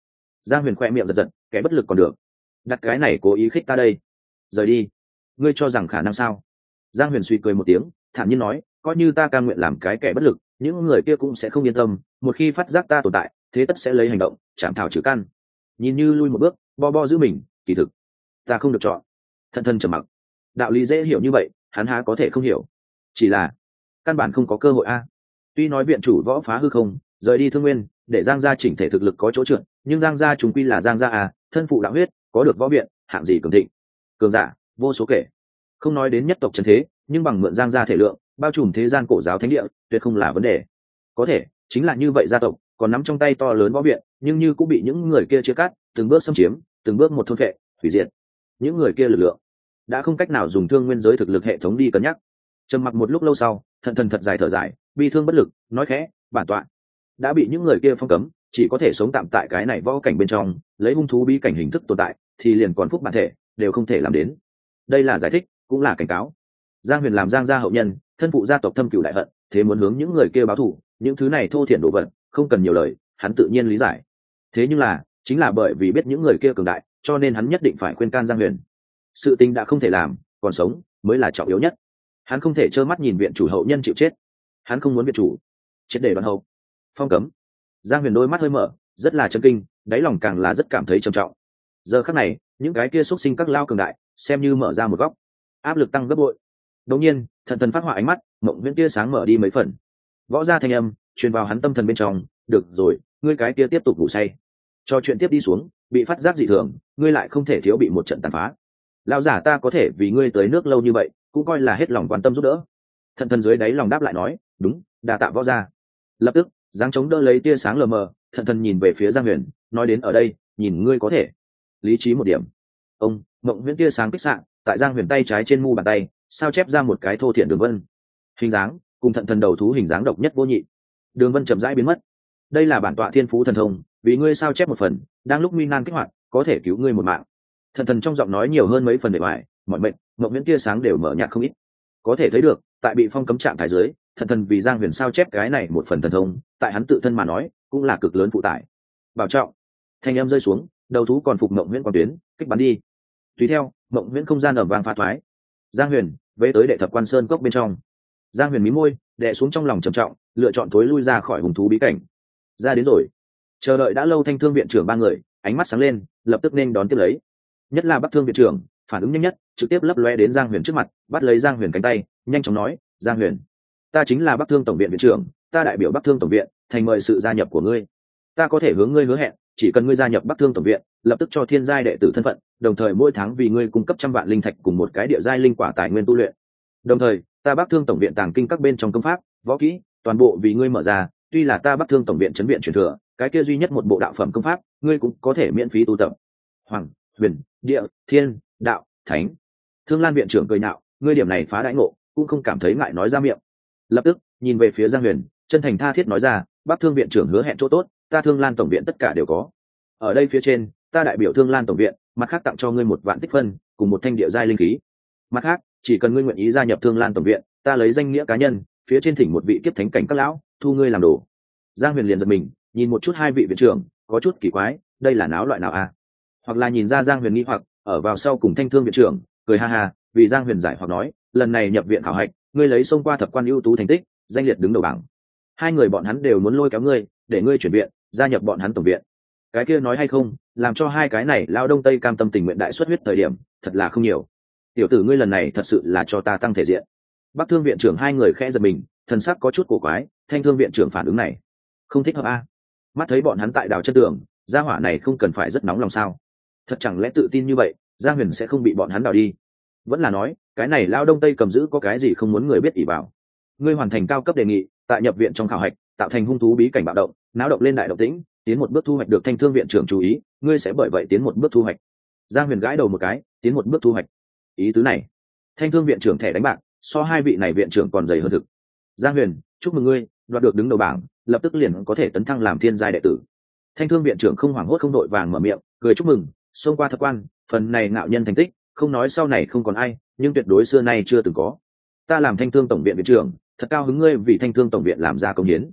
Giang Huyền khoe miệng giật giật, kẻ bất lực còn được, đặt cái này cố ý khích ta đây. Rời đi, ngươi cho rằng khả năng sao? Giang Huyền suy cười một tiếng, thản nhiên nói, coi như ta cam nguyện làm cái kẻ bất lực, những người kia cũng sẽ không yên tâm, một khi phát giác ta tồn tại, thế tất sẽ lấy hành động chạm thảo trừ căn. Nhìn như lui một bước, bo bo giữ mình, kỳ thực ta không được chọn. Thận thân trầm mặc. Đạo lý dễ hiểu như vậy, hắn há có thể không hiểu. Chỉ là căn bản không có cơ hội a. Tuy nói viện chủ võ phá hư không, rời đi Thương Nguyên, để Giang gia chỉnh thể thực lực có chỗ trượt, nhưng Giang gia trùng quy là Giang gia à, thân phụ đạo huyết, có được võ viện, hạng gì cường thịnh, cường giả vô số kể. Không nói đến nhất tộc trần thế, nhưng bằng mượn Giang gia thể lượng, bao trùm thế gian cổ giáo thánh địa, tuyệt không là vấn đề. Có thể, chính là như vậy gia tộc, còn nắm trong tay to lớn võ viện, nhưng như cũng bị những người kia chia cắt, từng bước xâm chiếm, từng bước một thôn phệ, hủy diệt. Những người kia lực lượng đã không cách nào dùng Thương Nguyên giới thực lực hệ thống đi cân nhắc. Trầm mặc một lúc lâu sau, Thận Thần thật dài thở dài, bi thương bất lực, nói khẽ, bản tọa đã bị những người kia phong cấm, chỉ có thể sống tạm tại cái này võ cảnh bên trong, lấy hung thú bí cảnh hình thức tồn tại, thì liền còn phúc bản thể đều không thể làm đến. Đây là giải thích, cũng là cảnh cáo. Giang Huyền làm Giang gia hậu nhân, thân phụ gia tộc thâm cửu đại hận, thế muốn hướng những người kia báo thù, những thứ này thô thiển đồ vật, không cần nhiều lời, hắn tự nhiên lý giải. Thế nhưng là, chính là bởi vì biết những người kia cường đại, cho nên hắn nhất định phải khuyên can Giang Huyền. Sự tình đã không thể làm, còn sống mới là trọng yếu nhất. Hắn không thể trơ mắt nhìn viện chủ hậu nhân chịu chết. Hắn không muốn viện chủ chết để đoạn hậu. Phong cấm. Giang Huyền đôi mắt hơi mở, rất là chấn kinh, đáy lòng càng là rất cảm thấy trầm trọng. Giờ khắc này, những cái kia xuất sinh các lao cường đại, xem như mở ra một góc, áp lực tăng gấp bội. Đột nhiên, Thận Thần phát họa ánh mắt, mộng viễn tia sáng mở đi mấy phần. Võ gia thanh âm truyền vào hắn tâm thần bên trong, được rồi, ngươi cái kia tiếp tục ngủ say. Cho chuyện tiếp đi xuống, bị phát giác dị thường, ngươi lại không thể thiếu bị một trận tàn phá. Lão giả ta có thể vì ngươi tới nước lâu như vậy, cũng coi là hết lòng quan tâm giúp đỡ. Thận Thần dưới đáy lòng đáp lại nói, đúng, đa tạ võ gia. Lập tức, giáng chống đỡ lấy tia sáng lờ mờ, Thận Thần nhìn về phía Giang Huyền, nói đến ở đây, nhìn ngươi có thể lý trí một điểm. Ông mộng viễn tia sáng kích xạ, tại Giang Huyền tay trái trên mu bàn tay, sao chép ra một cái thô thiển đường vân. Hình dáng cùng Thận Thần đầu thú hình dáng độc nhất vô nhị. Đường vân chậm rãi biến mất. Đây là bản tọa thiên phú thần thông, vì ngươi sao chép một phần, đang lúc nguy nan kích hoạt, có thể cứu ngươi một mạng. Thận Thần trong giọng nói nhiều hơn mấy phần bề ngoài, mọi mệnh, mộng viễn tia sáng đều mở nhạt không ít. Có thể thấy được, tại bị phong cấm trạng thái dưới, Thận Thần vì Giang Huyền sao chép cái này một phần thần thông, tại hắn tự thân mà nói, cũng là cực lớn phụ tải. Bảo trọng. Thanh em rơi xuống, đầu thú còn phục mộng viễn quan tuyến, kích bắn đi. Tùy theo, mộng viễn không gian ầm vang phá thoái. Giang Huyền vế tới đệ thập quan sơn cốc bên trong. Giang Huyền mí môi, đè xuống trong lòng trầm trọng, lựa chọn thối lui ra khỏi hùng thú bí cảnh. Ra đến rồi. Chờ đợi đã lâu Thanh Thương viện trưởng ba người, ánh mắt sáng lên, lập tức nên đón tiếp lấy. Nhất là Bắc Thương viện trưởng, phản ứng nhanh nhất, trực tiếp lấp lóe đến Giang Huyền trước mặt, bắt lấy Giang Huyền cánh tay, nhanh chóng nói, Giang Huyền, ta chính là Bắc Thương tổng viện viện trưởng, ta đại biểu Bắc Thương tổng viện, thành mời sự gia nhập của ngươi. Ta có thể hướng ngươi hứa hẹn, chỉ cần ngươi gia nhập Bắc Thương tổng viện, lập tức cho thiên giai đệ tử thân phận, đồng thời mỗi tháng vì ngươi cung cấp trăm vạn linh thạch cùng một cái địa giai linh quả tài nguyên tu luyện. Đồng thời, ta Bắc Thương tổng viện tàng kinh các bên trong công pháp, võ kỹ, toàn bộ vì ngươi mở ra, tuy là ta Bắc Thương tổng viện trấn viện truyền thừa, cái kia duy nhất một bộ đạo phẩm công pháp, ngươi cũng có thể miễn phí tu tập. Hoàng, huyền, địa, thiên, đạo, thánh. Thương Lan viện trưởng cười nhạo, ngươi điểm này phá đãi ngộ, cũng không cảm thấy ngại nói ra miệng. Lập tức, nhìn về phía Giang Huyền, chân thành tha thiết nói ra, Bắc Thương viện trưởng hứa hẹn chỗ tốt, ta Thương Lan tổng viện tất cả đều có. Ở đây phía trên, ta đại biểu Thương Lan tổng viện, mặt khác tặng cho ngươi một vạn tích phân, cùng một thanh địa giai linh khí. Mặt khác, chỉ cần ngươi nguyện ý gia nhập Thương Lan tổng viện, ta lấy danh nghĩa cá nhân, phía trên thỉnh một vị kiếp thánh cảnh các lão, thu ngươi làm đồ. Giang Huyền liền giật mình, nhìn một chút hai vị viện trưởng, có chút kỳ quái, đây là náo loại nào a? À? Hoặc là nhìn ra Giang Huyền nghi hoặc, ở vào sau cùng Thanh Thương viện trưởng, cười ha ha, vì Giang Huyền giải hoặc nói, lần này nhập viện khảo hạch, ngươi lấy xông qua thập quan ưu tú thành tích, danh liệt đứng đầu bảng. Hai người bọn hắn đều muốn lôi kéo ngươi, để ngươi chuyển viện, gia nhập bọn hắn tổng viện. Cái kia nói hay không, làm cho hai cái này lao đông tây cam tâm tình nguyện đại xuất huyết thời điểm, thật là không nhiều. Tiểu tử ngươi lần này thật sự là cho ta tăng thể diện. Bắc Thương viện trưởng hai người khẽ giật mình, thần sắc có chút cổ quái, Thanh Thương viện trưởng phản ứng này không thích hợp a. Mắt thấy bọn hắn tại đào chân tường, gia hỏa này không cần phải rất nóng lòng sao? Thật chẳng lẽ tự tin như vậy, Giang Huyền sẽ không bị bọn hắn đào đi? Vẫn là nói, cái này lao đông tây cầm giữ có cái gì không muốn người biết ỷ vào? Ngươi hoàn thành cao cấp đề nghị, tại nhập viện trong khảo hạch, tạo thành hung thú bí cảnh bạo động, náo động lên đại động tĩnh, tiến một bước thu hoạch được Thanh Thương viện trưởng chú ý, ngươi sẽ bởi vậy tiến một bước thu hoạch. Giang Huyền gãi đầu một cái, tiến một bước thu hoạch. Ý tứ này, Thanh Thương viện trưởng thẻ đánh bạc, so hai vị này viện trưởng còn dày hơn thực. Giang Huyền, chúc mừng ngươi, đoạt được đứng đầu bảng, lập tức liền có thể tấn thăng làm thiên giai đệ tử. Thanh Thương viện trưởng không hoảng hốt không đội vàng mở miệng, cười chúc mừng, xông qua thập quan, phần này ngạo nhân thành tích, không nói sau này không còn ai, nhưng tuyệt đối xưa nay chưa từng có. Ta làm Thanh Thương tổng viện viện trưởng, thật cao hứng ngươi vì Thanh Thương tổng viện làm ra công hiến.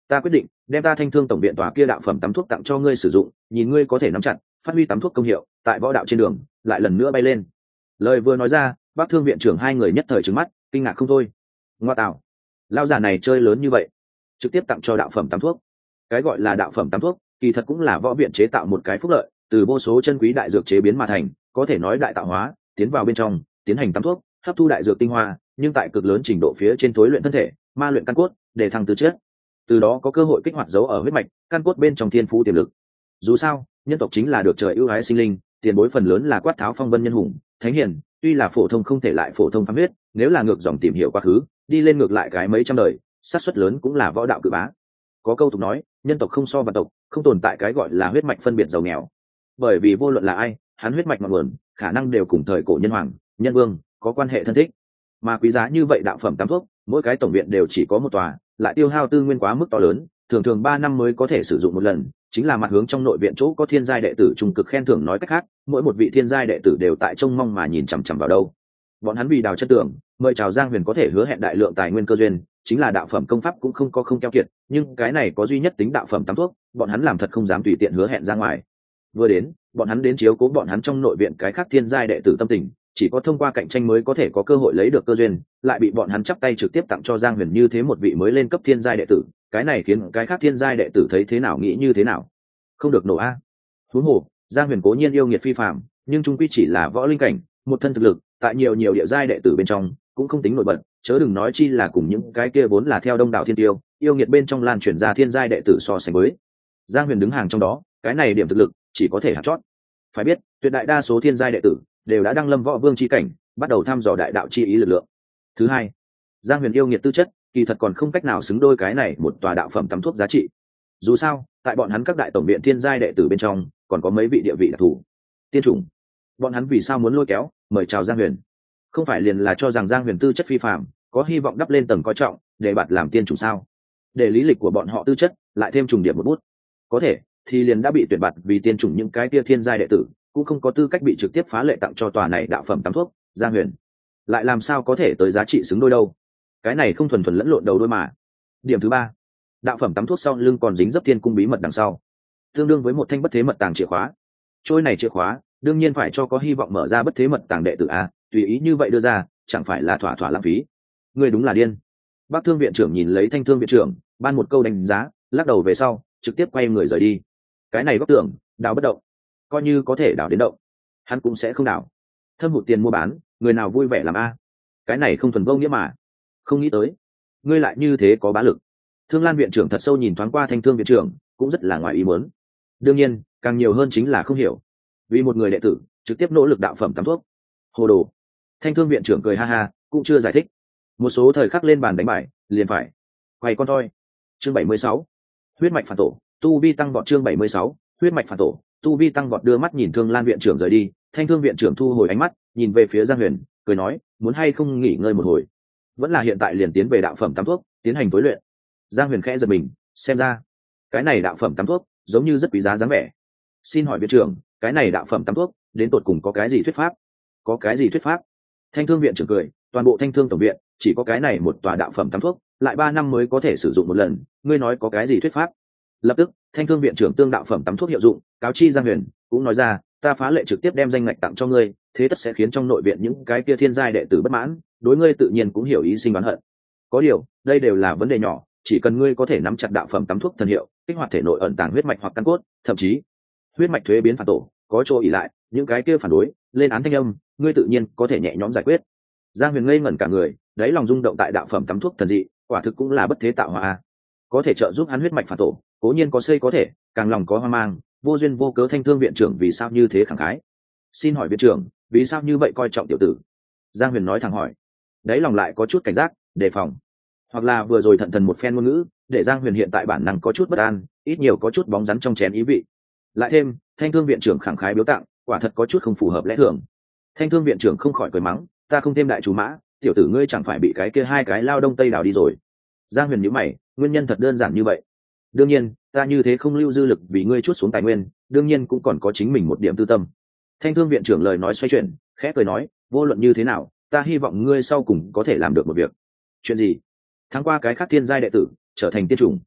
ta quyết định đem ta thanh thương tổng viện tòa kia đạo phẩm tắm thuốc tặng cho ngươi sử dụng, nhìn ngươi có thể nắm chặt phát huy tắm thuốc công hiệu tại võ đạo trên đường lại lần nữa bay lên. Lời vừa nói ra, Bác Thương viện trưởng hai người nhất thời trừng mắt kinh ngạc không thôi. Ngoa tạo, lao giả này chơi lớn như vậy, trực tiếp tặng cho đạo phẩm tắm thuốc. Cái gọi là đạo phẩm tắm thuốc kỳ thật cũng là võ viện chế tạo một cái phúc lợi, từ vô số chân quý đại dược chế biến mà thành, có thể nói đại tạo hóa, tiến vào bên trong tiến hành tắm thuốc, hấp thu đại dược tinh hoa, nhưng tại cực lớn trình độ phía trên tối luyện thân thể, ma luyện căn cốt, để thăng tư chất, từ đó có cơ hội kích hoạt dấu ở huyết mạch căn cốt bên trong thiên phú tiềm lực. Dù sao nhân tộc chính là được trời ưu ái sinh linh, tiền bối phần lớn là quát tháo phong vân nhân hùng thánh hiền, tuy là phổ thông không thể lại phổ thông phám huyết, nếu là ngược dòng tìm hiểu quá khứ, đi lên ngược lại cái mấy trăm đời, xác suất lớn cũng là võ đạo cự bá. Có câu tục nói, nhân tộc không so vạn tộc, không tồn tại cái gọi là huyết mạch phân biệt giàu nghèo, bởi vì vô luận là ai, hắn huyết mạch ngọn nguồn khả năng đều cùng thời cổ nhân hoàng nhân vương có quan hệ thân thích. Mà quý giá như vậy đạo phẩm tắm thuốc, mỗi cái tổng viện đều chỉ có một tòa, lại tiêu hao tư nguyên quá mức to lớn, thường thường ba năm mới có thể sử dụng một lần, chính là mặt hướng trong nội viện chỗ có thiên giai đệ tử trung cực khen thưởng. Nói cách khác, mỗi một vị thiên giai đệ tử đều tại trông mong mà nhìn chằm chằm vào đâu. Bọn hắn vì đào chất tưởng, mời chào Giang Huyền có thể hứa hẹn đại lượng tài nguyên cơ duyên, chính là đạo phẩm công pháp cũng không có không keo kiệt, nhưng cái này có duy nhất tính đạo phẩm tắm thuốc, bọn hắn làm thật không dám tùy tiện hứa hẹn ra ngoài. Vừa đến, bọn hắn đến chiếu cố bọn hắn trong nội viện cái khác thiên giai đệ tử tâm tình, chỉ có thông qua cạnh tranh mới có thể có cơ hội lấy được cơ duyên, lại bị bọn hắn chắp tay trực tiếp tặng cho Giang Huyền như thế một vị mới lên cấp thiên giai đệ tử, cái này khiến cái khác thiên giai đệ tử thấy thế nào nghĩ như thế nào. Không được nổ a. Huống hồ, Giang Huyền cố nhiên yêu nghiệt phi phàm, nhưng trung quy chỉ là võ linh cảnh, một thân thực lực, tại nhiều nhiều địa giai đệ tử bên trong cũng không tính nổi bật, chớ đừng nói chi là cùng những cái kia vốn là theo đông đảo thiên tiêu, yêu nghiệt bên trong lan truyền ra thiên giai đệ tử so sánh với. Giang Huyền đứng hàng trong đó, cái này điểm thực lực chỉ có thể hạt chót. Phải biết, tuyệt đại đa số thiên giai đệ tử đều đã đăng lâm võ vương chi cảnh, bắt đầu thăm dò đại đạo chi ý lực lượng. Thứ hai, Giang Huyền yêu nghiệt tư chất, kỳ thật còn không cách nào xứng đôi cái này một tòa đạo phẩm tắm thuốc giá trị. Dù sao, tại bọn hắn các đại tổng viện thiên giai đệ tử bên trong, còn có mấy vị địa vị đặc thù. Tiên chủng, bọn hắn vì sao muốn lôi kéo, mời chào Giang Huyền? Không phải liền là cho rằng Giang Huyền tư chất phi phàm, có hy vọng đắp lên tầng coi trọng, để bạt làm tiên chủng sao? Để lý lịch của bọn họ tư chất lại thêm trùng điểm một bút, có thể thì liền đã bị tuyển bạt vì tiên chủng những cái kia thiên giai đệ tử, cũng không có tư cách bị trực tiếp phá lệ tặng cho tòa này đạo phẩm tắm thuốc. Giang Huyền lại làm sao có thể tới giá trị xứng đôi đâu? Cái này không thuần thuần lẫn lộn đầu đôi mà. Điểm thứ ba, đạo phẩm tắm thuốc sau lưng còn dính dấp thiên cung bí mật đằng sau, tương đương với một thanh bất thế mật tàng chìa khóa. Trôi này chìa khóa đương nhiên phải cho có hy vọng mở ra bất thế mật tàng đệ tử a, tùy ý như vậy đưa ra chẳng phải là thỏa thỏa lãng phí. Người đúng là điên. Bác Thương viện trưởng nhìn lấy Thanh Thương viện trưởng, ban một câu đánh giá, lắc đầu về sau trực tiếp quay người rời đi. Cái này góc tưởng đào bất động, coi như có thể đào đến động, hắn cũng sẽ không đào. Thâm hụt tiền mua bán, người nào vui vẻ làm a? Cái này không thuần vô nghĩa mà. Không nghĩ tới ngươi lại như thế có bá lực. Thương Lan viện trưởng thật sâu nhìn thoáng qua Thanh Thương viện trưởng, cũng rất là ngoài ý muốn. Đương nhiên càng nhiều hơn chính là không hiểu, vì một người đệ tử trực tiếp nỗ lực đạo phẩm tắm thuốc, hồ đồ. Thanh Thương viện trưởng cười ha ha, cũng chưa giải thích. Một số thời khắc lên bàn đánh bài liền phải quay con thôi. Chương bảy mươi sáu, huyết mạch phản tổ, tu vi tăng vọt. Chương bảy mươi sáu, huyết mạch phản tổ, tu vi tăng vọt. Đưa mắt nhìn Thương Lan viện trưởng rời đi, Thanh Thương viện trưởng thu hồi ánh mắt, nhìn về phía Giang Huyền, cười nói, muốn hay không nghỉ ngơi một hồi, vẫn là hiện tại liền tiến về đạo phẩm tắm thuốc tiến hành tối luyện. Giang Huyền khẽ giật mình, xem ra cái này đạo phẩm tắm thuốc giống như rất quý giá dáng vẻ. Xin hỏi viện trưởng, cái này đạo phẩm tắm thuốc đến tột cùng có cái gì thuyết pháp? Có cái gì thuyết pháp? Thanh Thương viện trưởng cười, toàn bộ Thanh Thương tổng viện chỉ có cái này một tòa đạo phẩm tắm thuốc, lại ba năm mới có thể sử dụng một lần, ngươi nói có cái gì thuyết pháp? Lập tức Thanh Thương viện trưởng tương đạo phẩm tắm thuốc hiệu dụng cáo chi Giang Huyền, cũng nói ra, ta phá lệ trực tiếp đem danh ngạch tặng cho ngươi, thế tất sẽ khiến trong nội viện những cái kia thiên giai đệ tử bất mãn, đối ngươi tự nhiên cũng hiểu ý sinh đoán hận. Có điều đây đều là vấn đề nhỏ, chỉ cần ngươi có thể nắm chặt đạo phẩm tắm thuốc thần hiệu, kích hoạt thể nội ẩn tàng huyết mạch hoặc căn cốt, thậm chí huyết mạch thuế biến phản tổ, có chỗ ỉ lại những cái kia phản đối lên án thanh âm, ngươi tự nhiên có thể nhẹ nhõm giải quyết. Giang Huyền ngây ngẩn cả người, đáy lòng rung động tại đạo phẩm tắm thuốc thần dị, quả thực cũng là bất thế tạo hóa, có thể trợ giúp hắn huyết mạch phản tổ, cố nhiên có xây có thể, càng lòng có hoang mang, vô duyên vô cớ Thanh Thương viện trưởng vì sao như thế khẳng khái? Xin hỏi viện trưởng, vì sao như vậy coi trọng tiểu tử? Giang Huyền nói thẳng hỏi, đáy lòng lại có chút cảnh giác, đề phòng, hoặc là vừa rồi thận thần một phen ngôn ngữ, để Giang Huyền hiện tại bản năng có chút bất an, ít nhiều có chút bóng rắn trong chén ý vị. Lại thêm Thanh Thương viện trưởng khẳng khái biếu tặng, quả thật có chút không phù hợp lẽ thường. Thanh Thương viện trưởng không khỏi cười mắng, ta không thêm đại chú mã, tiểu tử ngươi chẳng phải bị cái kia hai cái lao đông tây đào đi rồi? Giang Huyền nhíu mày, nguyên nhân thật đơn giản như vậy. Đương nhiên ta như thế không lưu dư lực vì ngươi chút xuống tài nguyên, đương nhiên cũng còn có chính mình một điểm tư tâm. Thanh Thương viện trưởng lời nói xoay chuyển, khẽ cười nói, vô luận như thế nào, ta hy vọng ngươi sau cùng có thể làm được một việc. Chuyện gì? Tháng qua cái khác thiên giai đệ tử trở thành tiên chủng.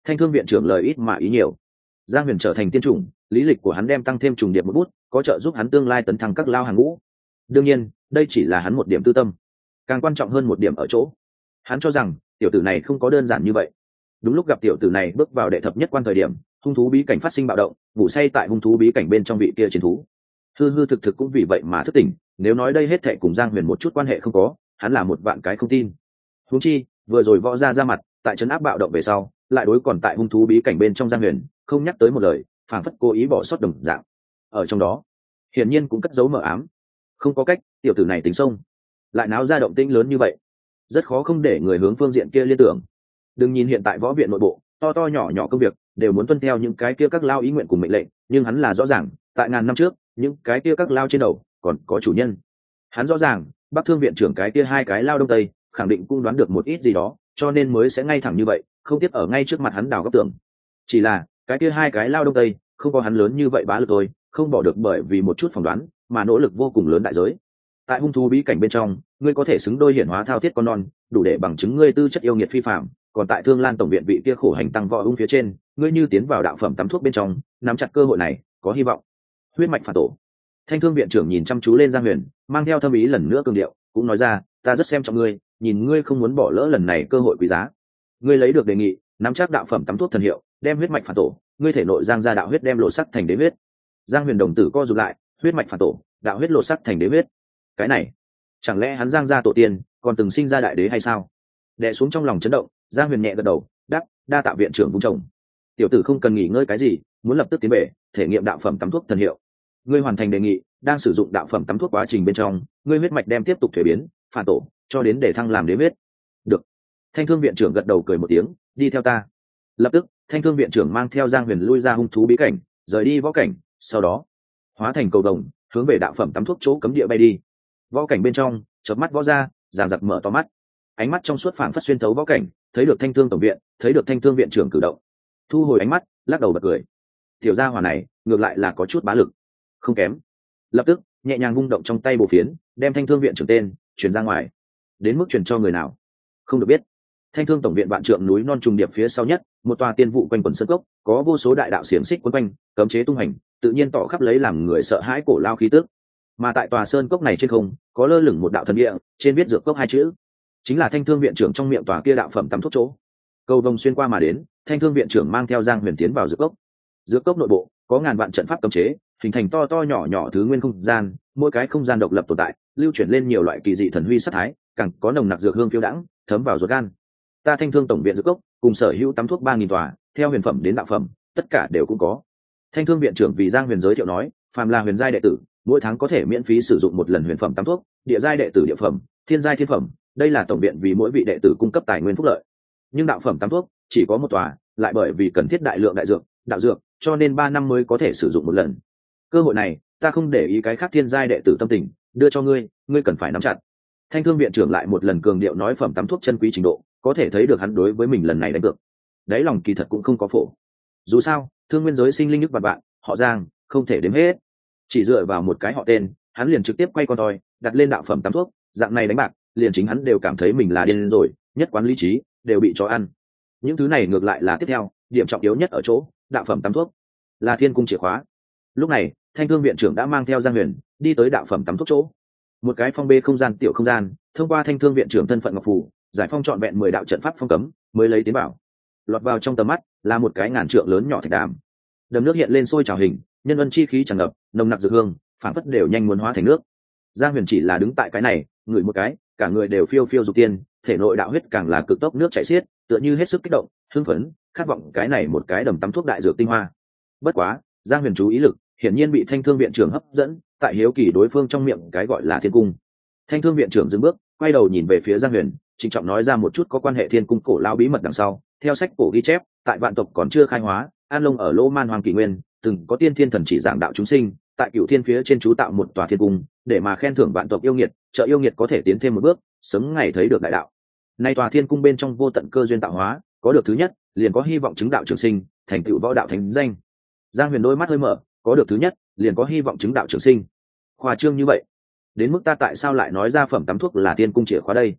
Thanh thương viện trưởng lời ít mà ý nhiều. Giang Huyền trở thành tiên chủng, lý lịch của hắn đem tăng thêm trùng điệp một bút, có trợ giúp hắn tương lai tấn thăng các lao hàng ngũ. Đương nhiên, đây chỉ là hắn một điểm tư tâm. Càng quan trọng hơn một điểm ở chỗ, hắn cho rằng tiểu tử này không có đơn giản như vậy. Đúng lúc gặp tiểu tử này bước vào đệ thập nhất quan thời điểm, hung thú bí cảnh phát sinh bạo động, ngủ say tại hung thú bí cảnh bên trong vị kia chiến thú. Hư hư thực thực cũng vì vậy mà thức tỉnh, nếu nói đây hết thệ cùng Giang Huyền một chút quan hệ không có, hắn là một vạn cái không tin. Huống chi, vừa rồi võ ra ra mặt, tại trấn áp bạo động về sau, lại đối còn tại hung thú bí cảnh bên trong Giang Huyền, không nhắc tới một lời, phảng phất cố ý bỏ sót đồng dạng. Ở trong đó, hiển nhiên cũng cất giấu mờ ám. Không có cách, tiểu tử này tính sông, lại náo ra động tĩnh lớn như vậy, rất khó không để người hướng phương diện kia liên tưởng. Đừng nhìn hiện tại võ viện nội bộ, to to nhỏ nhỏ công việc đều muốn tuân theo những cái kia các lao ý nguyện cùng mệnh lệnh, nhưng hắn là rõ ràng, tại ngàn năm trước, những cái kia các lao trên đầu còn có chủ nhân. Hắn rõ ràng, Bắc Thương viện trưởng cái kia hai cái lao đông tây, khẳng định cũng đoán được một ít gì đó, cho nên mới sẽ ngay thẳng như vậy, không tiếp ở ngay trước mặt hắn đào góc tường. Chỉ là, cái kia hai cái lao đông tây, không có hắn lớn như vậy bá lực thôi, không bỏ được bởi vì một chút phỏng đoán, mà nỗ lực vô cùng lớn đại giới. Tại hung thú bí cảnh bên trong, ngươi có thể xứng đôi hiển hóa thao thiết con non, đủ để bằng chứng ngươi tư chất yêu nghiệt phi phàm, còn tại Thương Lan tổng viện vị kia khổ hành tăng võ ung phía trên, ngươi như tiến vào đạo phẩm tắm thuốc bên trong, nắm chặt cơ hội này, có hy vọng. Huyết mạch phản tổ. Thanh Thương viện trưởng nhìn chăm chú lên Giang Huyền, mang theo thâm ý lần nữa cường điệu, cũng nói ra, ta rất xem trọng ngươi, nhìn ngươi không muốn bỏ lỡ lần này cơ hội quý giá. Ngươi lấy được đề nghị, nắm chắc đạo phẩm tắm thuốc thần hiệu, đem huyết mạch phản tổ, ngươi thể nội giang ra đạo huyết đem lộ sắc thành đế huyết. Giang Huyền đồng tử co rụt lại, huyết mạch phản tổ, đạo huyết lộ sắc thành đế huyết. Cái này, chẳng lẽ hắn Giang gia tổ tiên còn từng sinh ra đại đế hay sao? Đè xuống trong lòng chấn động, Giang Huyền nhẹ gật đầu, đáp, đa tạ viện trưởng vung chồng. Tiểu tử không cần nghỉ ngơi cái gì, muốn lập tức tiến về, thể nghiệm đạo phẩm tắm thuốc thần hiệu. Ngươi hoàn thành đề nghị, đang sử dụng đạo phẩm tắm thuốc quá trình bên trong, ngươi huyết mạch đem tiếp tục thuế biến, phản tổ, cho đến để thăng làm đế huyết. Được. Thanh Thương viện trưởng gật đầu cười một tiếng, đi theo ta. Lập tức, Thanh Thương viện trưởng mang theo Giang Huyền lui ra hung thú bí cảnh, rời đi võ cảnh, sau đó hóa thành cầu đồng, hướng về đạo phẩm tắm thuốc chỗ cấm địa bay đi. Võ cảnh bên trong, chớp mắt võ ra, giằng giặc mở to mắt, ánh mắt trong suốt phảng phất xuyên thấu võ cảnh, thấy được Thanh Thương tổng viện, thấy được Thanh Thương viện trưởng cử động, thu hồi ánh mắt, lắc đầu bật cười. Tiểu gia hỏa này, ngược lại là có chút bá lực, không kém. Lập tức, nhẹ nhàng vung động trong tay bổ phiến, đem Thanh Thương viện trưởng tên truyền ra ngoài. Đến mức truyền cho người nào, không được biết. Thanh Thương tổng viện vạn trượng núi non trùng điệp phía sau nhất, một tòa tiên vụ quanh quần sơn cốc, có vô số đại đạo xiềng xích quấn quanh, cấm chế tung hành, tự nhiên tỏ khắp lấy làm người sợ hãi cổ lao khí tức. Mà tại tòa sơn cốc này trên không, có lơ lửng một đạo thần địa, trên viết dược cốc hai chữ, chính là Thanh Thương viện trưởng trong miệng tòa kia đạo phẩm tắm thuốc chỗ. Cầu vồng xuyên qua mà đến, Thanh Thương viện trưởng mang theo Giang Huyền tiến vào dược cốc. Dược cốc nội bộ có ngàn vạn trận pháp cấm chế, hình thành to to nhỏ nhỏ thứ nguyên không gian, mỗi cái không gian độc lập tồn tại, lưu chuyển lên nhiều loại kỳ dị thần huy sắc thái, càng có nồng nặc dược hương phiêu đãng, thấm vào ruột gan. Ta Thanh Thương tổng viện dược cốc, cùng sở hữu tắm thuốc ba nghìn tòa, theo huyền phẩm đến đạo phẩm, tất cả đều cũng có. Thanh Thương viện trưởng vì Giang Huyền giới thiệu nói, phàm là huyền giai đệ tử, mỗi tháng có thể miễn phí sử dụng một lần huyền phẩm tắm thuốc, địa giai đệ tử địa phẩm, thiên giai thiên phẩm, đây là tổng viện vì mỗi vị đệ tử cung cấp tài nguyên phúc lợi. Nhưng đạo phẩm tắm thuốc chỉ có một tòa, lại bởi vì cần thiết đại lượng đại dược, đạo dược, cho nên ba năm mới có thể sử dụng một lần. Cơ hội này, ta không để ý cái khác thiên giai đệ tử tâm tình, đưa cho ngươi, ngươi cần phải nắm chặt. Thanh Thương viện trưởng lại một lần cường điệu nói phẩm tắm thuốc chân quý trình độ, có thể thấy được hắn đối với mình lần này đánh cược. Đấy lòng kỳ thật cũng không có phổ. Dù sao, thương nguyên giới sinh linh nhức bạt bạn, họ Giang, không thể đếm hết. Chỉ dựa vào một cái họ tên, hắn liền trực tiếp quay con toi, đặt lên đạo phẩm tắm thuốc, dạng này đánh bạc, liền chính hắn đều cảm thấy mình là điên rồi, nhất quán lý trí đều bị chó ăn. Những thứ này ngược lại là tiếp theo, điểm trọng yếu nhất ở chỗ, đạo phẩm tắm thuốc là thiên cung chìa khóa. Lúc này, Thanh Thương viện trưởng đã mang theo Giang Huyền đi tới đạo phẩm tắm thuốc chỗ. Một cái phong bê không gian tiểu không gian, thông qua Thanh Thương viện trưởng thân phận ngọc phù, giải phong trọn vẹn mười đạo trận pháp phong cấm, mới lấy tiến bảo. Lọt vào trong tầm mắt là một cái ngàn trượng lớn nhỏ thạch đàm. Đầm nước hiện lên sôi trào hình, nhân ân chi khí tràn ngập, nồng nặc dược hương, phản phất đều nhanh muốn hóa thành nước. Giang Huyền chỉ là đứng tại cái này, ngửi một cái, cả người đều phiêu phiêu dục tiên, thể nội đạo huyết càng là cực tốc nước chảy xiết, tựa như hết sức kích động, hưng phấn, khát vọng cái này một cái đầm tắm thuốc đại dược tinh hoa. Bất quá, Giang Huyền chú ý lực, hiển nhiên bị Thanh Thương viện trưởng hấp dẫn, tại hiếu kỳ đối phương trong miệng cái gọi là thiên cung. Thanh Thương viện trưởng dừng bước, quay đầu nhìn về phía Giang Huyền, trịnh trọng nói ra một chút có quan hệ thiên cung cổ lão bí mật đằng sau. Theo sách cổ ghi chép, tại vạn tộc còn chưa khai hóa, An Long ở Lô Man Hoàng Kỳ Nguyên, từng có tiên thiên thần chỉ giảng đạo chúng sinh, tại Cửu Thiên phía trên chú tạo một tòa thiên cung, để mà khen thưởng vạn tộc yêu nghiệt, trợ yêu nghiệt có thể tiến thêm một bước, sớm ngày thấy được đại đạo. Nay tòa thiên cung bên trong vô tận cơ duyên tạo hóa, có được thứ nhất, liền có hy vọng chứng đạo trường sinh, thành tựu võ đạo thánh danh. Giang Huyền đôi mắt hơi mở, có được thứ nhất, liền có hy vọng chứng đạo trường sinh. Khoa trương như vậy, đến mức ta tại sao lại nói ra phẩm tắm thuốc là thiên cung chìa khóa đây?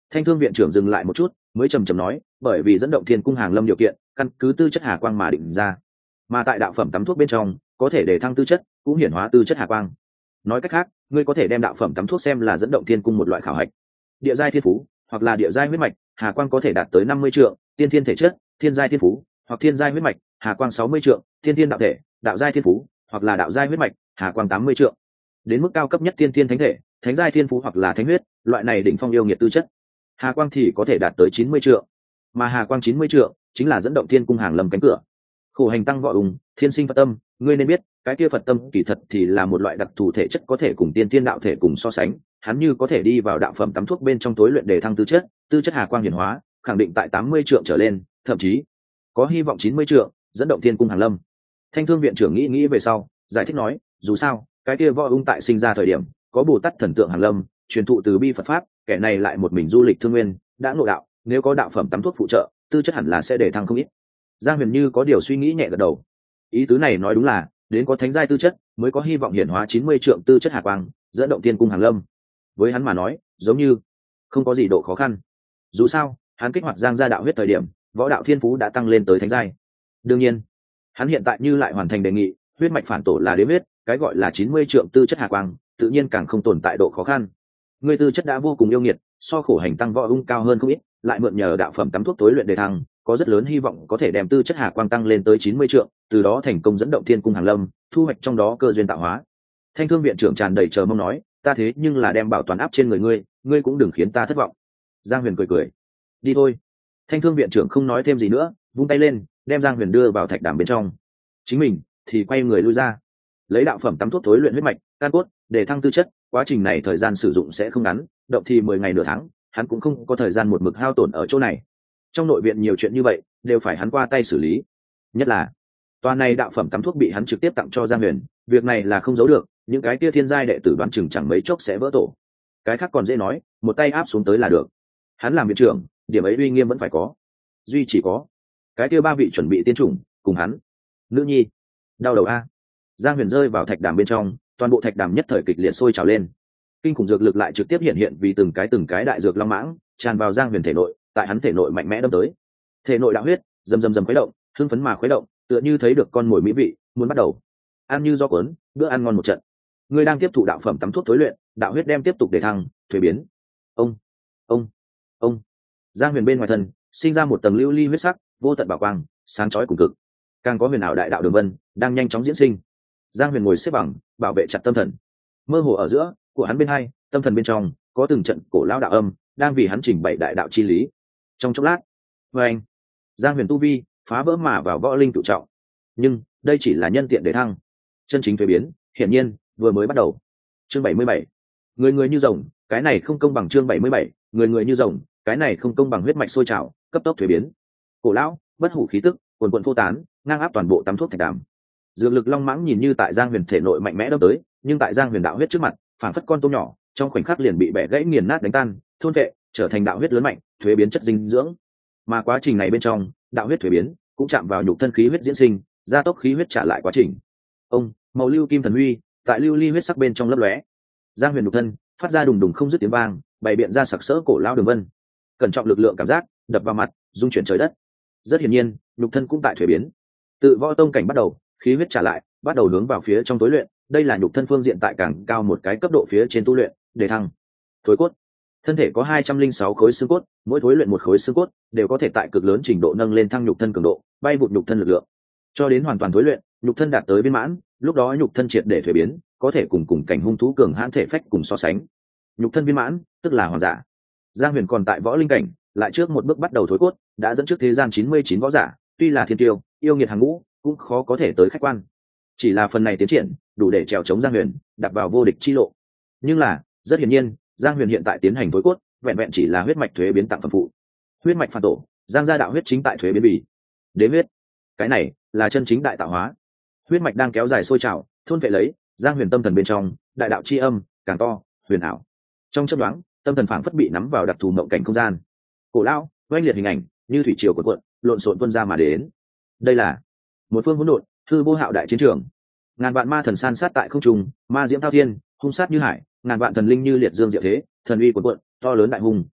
Thanh thương viện trưởng dừng lại một chút mới trầm trầm nói, bởi vì dẫn động thiên cung hàng lâm điều kiện căn cứ tư chất hà quang mà định ra, mà tại đạo phẩm tắm thuốc bên trong có thể để thăng tư chất cũng hiển hóa tư chất hà quang. Nói cách khác, ngươi có thể đem đạo phẩm tắm thuốc xem là dẫn động thiên cung một loại khảo hạch. Địa giai thiên phú hoặc là địa giai huyết mạch hà quang có thể đạt tới năm mươi trượng, tiên thiên thể chất thiên giai thiên phú hoặc thiên giai huyết mạch hà quang sáu mươi trượng, tiên thiên đạo thể đạo giai thiên phú hoặc là đạo giai huyết mạch hà quang tám mươi trượng. Đến mức cao cấp nhất tiên thiên thánh thể thánh giai thiên phú hoặc là thánh huyết, loại này đỉnh phong yêu nghiệt tư chất hà quang thì có thể đạt tới chín mươi trượng, mà hà quang chín mươi trượng chính là dẫn động thiên cung hàng lâm cánh cửa. Khổ hành tăng võ ùng thiên sinh phật tâm, ngươi nên biết cái kia phật tâm kỳ thật thì là một loại đặc thù thể chất có thể cùng tiên tiên đạo thể cùng so sánh. Hắn như có thể đi vào đạo phẩm tắm thuốc bên trong tối luyện để thăng tư chất, tư chất hà quang hiển hóa khẳng định tại tám mươi trượng trở lên, thậm chí có hy vọng chín mươi trượng dẫn động thiên cung hàng lâm. Thanh thương viện trưởng nghĩ nghĩ về sau giải thích nói, dù sao cái kia võ ung tại sinh ra thời điểm có bồ tát thần tượng hàng lâm truyền thụ từ bi Phật pháp, kẻ này lại một mình du lịch thương nguyên đã ngộ đạo, nếu có đạo phẩm tắm thuốc phụ trợ tư chất hẳn là sẽ để thăng không ít. Giang Huyền như có điều suy nghĩ nhẹ gật đầu, ý tứ này nói đúng là đến có thánh giai tư chất mới có hy vọng hiển hóa chín mươi trượng tư chất hà quang dẫn động thiên cung hàng lâm. Với hắn mà nói giống như không có gì độ khó khăn, dù sao hắn kích hoạt Giang gia đạo huyết thời điểm võ đạo thiên phú đã tăng lên tới thánh giai. Đương nhiên hắn hiện tại như lại hoàn thành đề nghị huyết mạch phản tổ là đế huyết, cái gọi là chín mươi trượng tư chất hà quang tự nhiên càng không tồn tại độ khó khăn. Người tư chất đã vô cùng yêu nghiệt, so khổ hành tăng võ ung cao hơn không ít, lại mượn nhờ đạo phẩm tắm thuốc tối luyện đề thăng, có rất lớn hy vọng có thể đem tư chất hà quang tăng lên tới chín mươi trượng, từ đó thành công dẫn động thiên cung hàng lâm, thu hoạch trong đó cơ duyên tạo hóa. Thanh thương viện trưởng tràn đầy chờ mong nói, ta thế nhưng là đem bảo toàn áp trên người ngươi, ngươi cũng đừng khiến ta thất vọng. Giang Huyền cười cười, đi thôi. Thanh thương viện trưởng không nói thêm gì nữa, vung tay lên đem Giang Huyền đưa vào thạch đàm bên trong, chính mình thì quay người lui ra, lấy đạo phẩm tắm thuốc tối luyện huyết mạch can cốt để thăng tư chất. Quá trình này thời gian sử dụng sẽ không ngắn, động thì mười ngày nửa tháng, hắn cũng không có thời gian một mực hao tổn ở chỗ này. Trong nội viện nhiều chuyện như vậy đều phải hắn qua tay xử lý, nhất là toàn này đạo phẩm tắm thuốc bị hắn trực tiếp tặng cho Giang Huyền, việc này là không giấu được, những cái kia thiên giai đệ tử đoán chừng chẳng mấy chốc sẽ vỡ tổ. Cái khác còn dễ nói, một tay áp xuống tới là được. Hắn làm viện trưởng, điểm ấy uy nghiêm vẫn phải có, duy chỉ có cái kia ba vị chuẩn bị tiên chủng cùng hắn nữ nhi đau đầu a. Giang Huyền rơi vào thạch đàm bên trong, toàn bộ thạch đàm nhất thời kịch liệt sôi trào lên, kinh khủng dược lực lại trực tiếp hiện hiện vì từng cái từng cái đại dược long mãng tràn vào Giang Huyền thể nội, tại hắn thể nội mạnh mẽ đâm tới, thể nội đạo huyết rầm rầm rầm khuấy động, hưng phấn mà khuấy động, tựa như thấy được con mồi mỹ vị muốn bắt đầu ăn như do cuốn, bữa ăn ngon một trận. Ngươi đang tiếp thụ đạo phẩm tắm thuốc thối luyện, đạo huyết đem tiếp tục để thăng thuế biến. Ông ông ông Giang Huyền bên ngoài thân sinh ra một tầng lưu ly huyết sắc vô tận bảo quang, sáng chói cùng cực, càng có huyền ảo đại đạo đường vân đang nhanh chóng diễn sinh. Giang Huyền ngồi xếp bằng bảo vệ chặt tâm thần, mơ hồ ở giữa của hắn bên hai tâm thần bên trong có từng trận cổ lão đạo âm đang vì hắn trình bày đại đạo chi lý. Trong chốc lát, với anh Giang Huyền tu vi phá vỡ mà vào võ linh cửu trọng, nhưng đây chỉ là nhân tiện để thăng, chân chính thuế biến hiển nhiên vừa mới bắt đầu. Chương bảy mươi bảy, người người như rồng, cái này không công bằng. Chương bảy mươi bảy, người người như rồng, cái này không công bằng. Huyết mạch sôi trào, cấp tốc thuế biến, cổ lão bất hủ khí tức quần quần phô tán, ngang áp toàn bộ tắm thuốc thạch đàm. Dược lực long mãng nhìn như tại Giang Huyền thể nội mạnh mẽ đâm tới, nhưng tại Giang Huyền đạo huyết trước mặt phản phất con tôm nhỏ, trong khoảnh khắc liền bị bẻ gãy nghiền nát đánh tan, thôn vệ trở thành đạo huyết lớn mạnh thuế biến chất dinh dưỡng. Mà quá trình này bên trong đạo huyết thuế biến cũng chạm vào nhục thân khí huyết diễn sinh, gia tốc khí huyết trả lại quá trình. Ông màu lưu kim thần huy tại lưu ly huyết sắc bên trong lấp lóe, Giang Huyền nhục thân phát ra đùng đùng không dứt tiếng vang, bày biện ra sặc sỡ cổ lao đường vân, cẩn trọng lực lượng cảm giác đập vào mặt dung chuyển trời đất. Rất hiển nhiên nhục thân cũng tại thuế biến, tự võ tông cảnh bắt đầu khí huyết trả lại bắt đầu hướng vào phía trong tối luyện, đây là nhục thân phương diện tại càng cao một cái cấp độ phía trên tu luyện để thăng. Thối cốt thân thể có hai trăm linh sáu khối xương cốt, mỗi thối luyện một khối xương cốt đều có thể tại cực lớn trình độ nâng lên thăng nhục thân cường độ, bay vụt nhục thân lực lượng, cho đến hoàn toàn thối luyện nhục thân đạt tới viên mãn, lúc đó nhục thân triệt để thuế biến, có thể cùng cùng cảnh hung thú cường hãn thể phách cùng so sánh. Nhục thân viên mãn tức là hoàng giả. Giang Huyền còn tại võ linh cảnh, lại trước một bước bắt đầu thối cốt, đã dẫn trước thế gian chín mươi chín võ giả, tuy là thiên tiêu yêu nghiệt hàng ngũ cũng khó có thể tới khách quan. Chỉ là phần này tiến triển đủ để trèo chống Giang Huyền đặt vào vô địch chi lộ. Nhưng là rất hiển nhiên Giang Huyền hiện tại tiến hành thối cốt vẹn vẹn chỉ là huyết mạch thuế biến tặng phẩm phụ, huyết mạch phản tổ Giang gia đạo huyết chính tại thuế biến bì đế huyết, cái này là chân chính đại tạo hóa. Huyết mạch đang kéo dài sôi trào thôn vệ lấy Giang Huyền tâm thần bên trong, đại đạo chi âm càng to huyền ảo. Trong chớp nhoáng tâm thần phảng phất bị nắm vào đặc thù mộng cảnh không gian, cổ lão oanh liệt hình ảnh như thủy triều cuộn cuộn lộn xộn tuôn ra mà đến. Đây là một phương hỗn độn hư vô hạo đại chiến trường, ngàn vạn ma thần san sát tại không trung, ma diễm thao thiên hung sát như hải, ngàn vạn thần linh như liệt dương diệu thế, thần uy cuộn cuộn to lớn đại hùng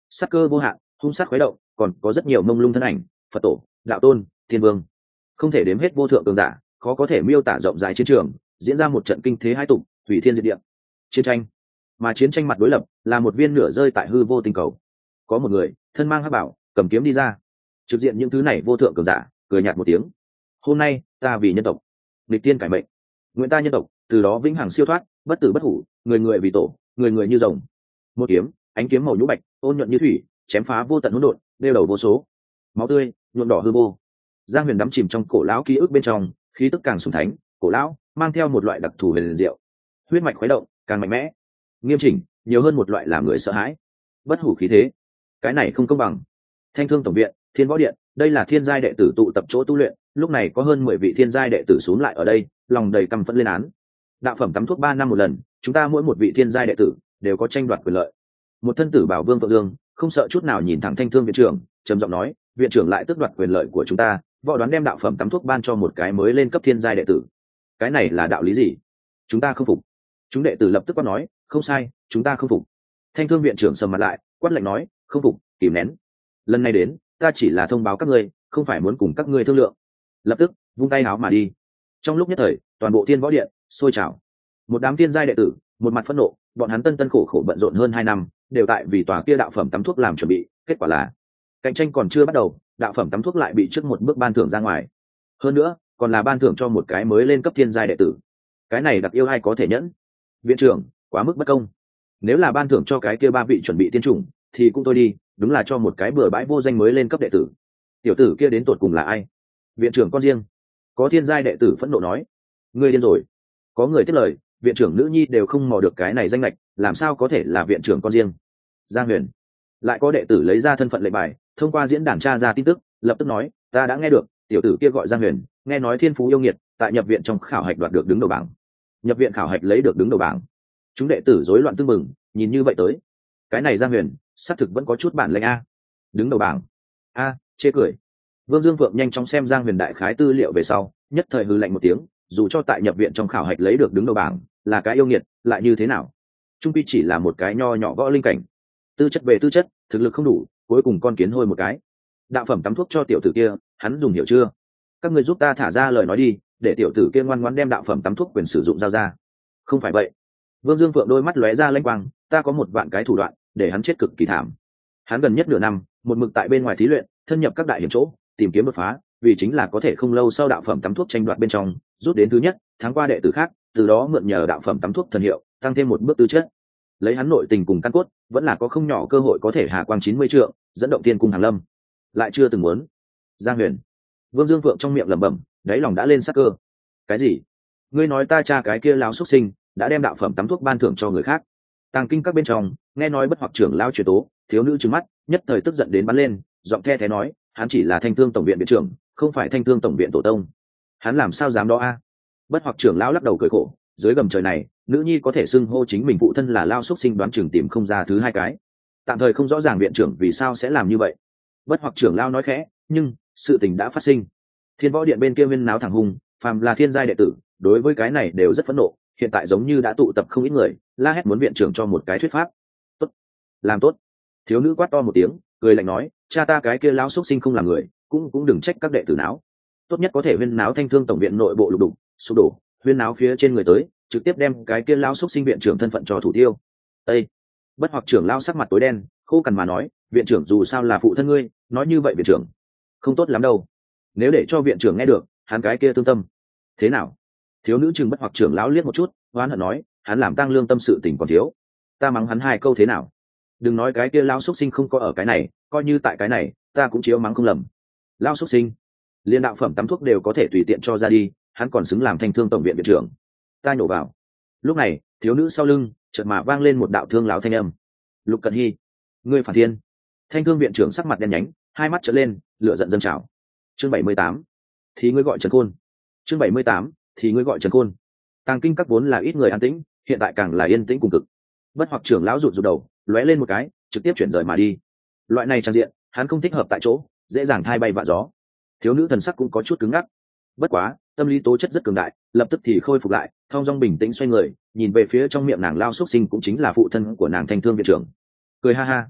sắc cơ vô hạn, hung sát khuấy động, còn có rất nhiều mông lung thân ảnh, phật tổ, đạo tôn, thiên vương, không thể đếm hết vô thượng cường giả, khó có thể miêu tả rộng rãi chiến trường, diễn ra một trận kinh thế hai tục, hủy thiên diệt địa chiến tranh. Mà chiến tranh mặt đối lập là một viên nửa rơi tại hư vô tinh cầu, có một người thân mang hắc bảo, cầm kiếm đi ra, trực diện những thứ này vô thượng cường giả, cười nhạt một tiếng: hôm nay ta vì nhân tộc địch tiên cải mệnh, nguyện ta nhân tộc từ đó vĩnh hằng siêu thoát, bất tử bất hủ, người người vì tổ, người người như rồng. Một kiếm, ánh kiếm màu nhũ bạch, ôn nhuận như thủy, chém phá vô tận hỗn độn, đeo đầu vô số máu tươi nhuộm đỏ hư vô. Giang Huyền đắm chìm trong cổ lão ký ức bên trong, khí tức càng sùng thánh, cổ lão mang theo một loại đặc thù huyền diệu, huyết mạch khuấy động càng mạnh mẽ, nghiêm chỉnh, nhiều hơn một loại làm người sợ hãi, bất hủ khí thế. Cái này không công bằng. Thanh Thương tổng viện, Thiên Võ điện, đây là thiên giai đệ tử tụ tập chỗ tu luyện, lúc này có hơn mười vị thiên giai đệ tử xuống lại ở đây, lòng đầy căm phẫn lên án. Đạo phẩm tắm thuốc ba năm một lần, chúng ta mỗi một vị thiên giai đệ tử đều có tranh đoạt quyền lợi. Một thân tử bảo Vương Phượng Dương không sợ chút nào nhìn thẳng Thanh Thương viện trưởng, trầm giọng nói: viện trưởng lại tước đoạt quyền lợi của chúng ta, võ đoán đem đạo phẩm tắm thuốc ban cho một cái mới lên cấp thiên giai đệ tử, cái này là đạo lý gì? Chúng ta không phục. Chúng đệ tử lập tức quát nói: không sai, chúng ta không phục. Thanh Thương viện trưởng sầm mặt lại, quát lạnh nói: không phục, kìm nén. Lần này đến, ta chỉ là thông báo các ngươi, không phải muốn cùng các ngươi thương lượng. Lập tức vung tay áo mà đi. Trong lúc nhất thời, toàn bộ Thiên Võ điện sôi trào. Một đám thiên giai đệ tử một mặt phẫn nộ, bọn hắn tân tân khổ khổ bận rộn hơn hai năm, đều tại vì tòa kia đạo phẩm tắm thuốc làm chuẩn bị, kết quả là cạnh tranh còn chưa bắt đầu, đạo phẩm tắm thuốc lại bị trước một bước ban thưởng ra ngoài. Hơn nữa, còn là ban thưởng cho một cái mới lên cấp thiên giai đệ tử. Cái này đặc yêu ai có thể nhẫn? Viện trưởng, quá mức bất công. Nếu là ban thưởng cho cái kia ba vị chuẩn bị tiên chủng, thì cũng thôi đi, đúng là cho một cái bừa bãi vô danh mới lên cấp đệ tử. Tiểu tử kia đến tột cùng là ai? Viện trưởng con riêng. Có thiên giai đệ tử phẫn nộ nói: ngươi điên rồi. Có người tiếp lời: viện trưởng nữ nhi đều không mò được cái này danh lệch, làm sao có thể là viện trưởng con riêng? Giang Huyền. Lại có đệ tử lấy ra thân phận lệnh bài, thông qua diễn đàn tra ra tin tức, lập tức nói: ta đã nghe được, tiểu tử kia gọi Giang Huyền, nghe nói thiên phú yêu nghiệt, tại nhập viện trong khảo hạch đoạt được đứng đầu bảng. Nhập viện khảo hạch lấy được đứng đầu bảng. Chúng đệ tử rối loạn tương mừng, nhìn như vậy tới, cái này Giang Huyền xác thực vẫn có chút bản lĩnh a. Đứng đầu bảng a, chê cười. Vương Dương Phượng nhanh chóng xem Giang Huyền đại khái tư liệu về sau, nhất thời hừ lạnh một tiếng: dù cho tại nhập viện trong khảo hạch lấy được đứng đầu bảng, là cái yêu nghiệt, lại như thế nào? Trung quy chỉ là một cái nho nhỏ võ linh cảnh, tư chất về tư chất, thực lực không đủ, cuối cùng con kiến hôi một cái. Đạo phẩm tắm thuốc cho tiểu tử kia, hắn dùng hiểu chưa? Các người giúp ta thả ra lời nói đi, để tiểu tử kia ngoan ngoãn đem đạo phẩm tắm thuốc quyền sử dụng giao ra. Không phải vậy. Vương Dương Phượng đôi mắt lóe ra lanh quang: ta có một vạn cái thủ đoạn để hắn chết cực kỳ thảm. Hắn gần nhất nửa năm một mực tại bên ngoài thí luyện, thân nhập các đại hiểm chỗ, tìm kiếm đột phá, vì chính là có thể không lâu sau đạo phẩm tắm thuốc tranh đoạt bên trong rút đến thứ nhất, thắng qua đệ tử khác, từ đó mượn nhờ đạo phẩm tắm thuốc thần hiệu tăng thêm một bước tư chất. Lấy hắn nội tình cùng căn cốt, vẫn là có không nhỏ cơ hội có thể hạ quang chín mươi trượng, dẫn động tiên cung hàng lâm. Lại chưa từng muốn. Giang Huyền. Vương Dương Phượng trong miệng lẩm bẩm, đáy lòng đã lên sắc cơ. Cái gì? Ngươi nói ta cha cái kia lão xuất sinh đã đem đạo phẩm tắm thuốc ban thưởng cho người khác? Tàng kinh các bên trong nghe nói bất hoặc trưởng lão truyền tố, thiếu nữ trừng mắt, nhất thời tức giận đến bắn lên, giọng the thé nói: hắn chỉ là Thanh Thương tổng viện viện trưởng, không phải Thanh Thương tổng viện tổ tông. Hắn làm sao dám đó a? Bất hoặc trưởng lão lắc đầu cười khổ: dưới gầm trời này, nữ nhi có thể xưng hô chính mình phụ thân là lao xuất sinh, đoán chừng tìm không ra thứ hai cái. Tạm thời không rõ ràng viện trưởng vì sao sẽ làm như vậy. Bất hoặc trưởng lão nói khẽ: nhưng sự tình đã phát sinh. Thiên Võ điện bên kia viên náo thẳng hùng, phàm là thiên giai đệ tử đối với cái này đều rất phẫn nộ, hiện tại giống như đã tụ tập không ít người, la hét muốn viện trưởng cho một cái thuyết pháp. Tốt, làm tốt. Thiếu nữ quát to một tiếng, cười lạnh nói: cha ta cái kia lão xuất sinh không làm người, cũng cũng đừng trách các đệ tử náo. Tốt nhất có thể viên náo Thanh Thương tổng viện nội bộ lục đục sụp đổ, huyên náo phía trên người tới, trực tiếp đem cái kia lão xuất sinh viện trưởng thân phận cho thủ tiêu. Ê! Bất hoặc trưởng lão sắc mặt tối đen, khô cằn mà nói: viện trưởng dù sao là phụ thân ngươi, nói như vậy viện trưởng không tốt lắm đâu. Nếu để cho viện trưởng nghe được, hắn cái kia tương tâm. Thế nào? Thiếu nữ chừng bất hoặc trưởng lão liếc một chút, oán hận nói: hắn làm tăng lương tâm sự tình còn thiếu, ta mắng hắn hai câu thế nào? Đừng nói cái kia lão xuất sinh không có ở cái này, coi như tại cái này, ta cũng chiếu mắng không lầm. Lão xuất sinh, liên đạo phẩm tắm thuốc đều có thể tùy tiện cho ra đi, hắn còn xứng làm Thanh Thương tổng viện viện trưởng. Ta nhổ vào. Lúc này, thiếu nữ sau lưng chợt mà vang lên một đạo thương lão thanh âm: Lục Cận Hy, ngươi phản thiên. Thanh Thương viện trưởng sắc mặt đen nhánh, hai mắt trợn lên, lửa giận dâng trào. Chương bảy mươi tám, thì ngươi gọi Trần Khôn. Chương bảy mươi tám, thì ngươi gọi Trần Khôn. Tàng kinh các vốn là ít người an tĩnh, hiện tại càng là yên tĩnh cùng cực. Bất hoặc trưởng lão rụt rụt đầu, lóe lên một cái, trực tiếp chuyển rời mà đi. Loại này trang diện, hắn không thích hợp tại chỗ, dễ dàng thay bay vạ gió. Thiếu nữ thần sắc cũng có chút cứng ngắc. Bất quá, tâm lý tố chất rất cường đại, lập tức thì khôi phục lại, thong dong bình tĩnh xoay người, nhìn về phía trong miệng nàng lao xuất sinh cũng chính là phụ thân của nàng Thanh Thương viện trưởng. Cười ha ha.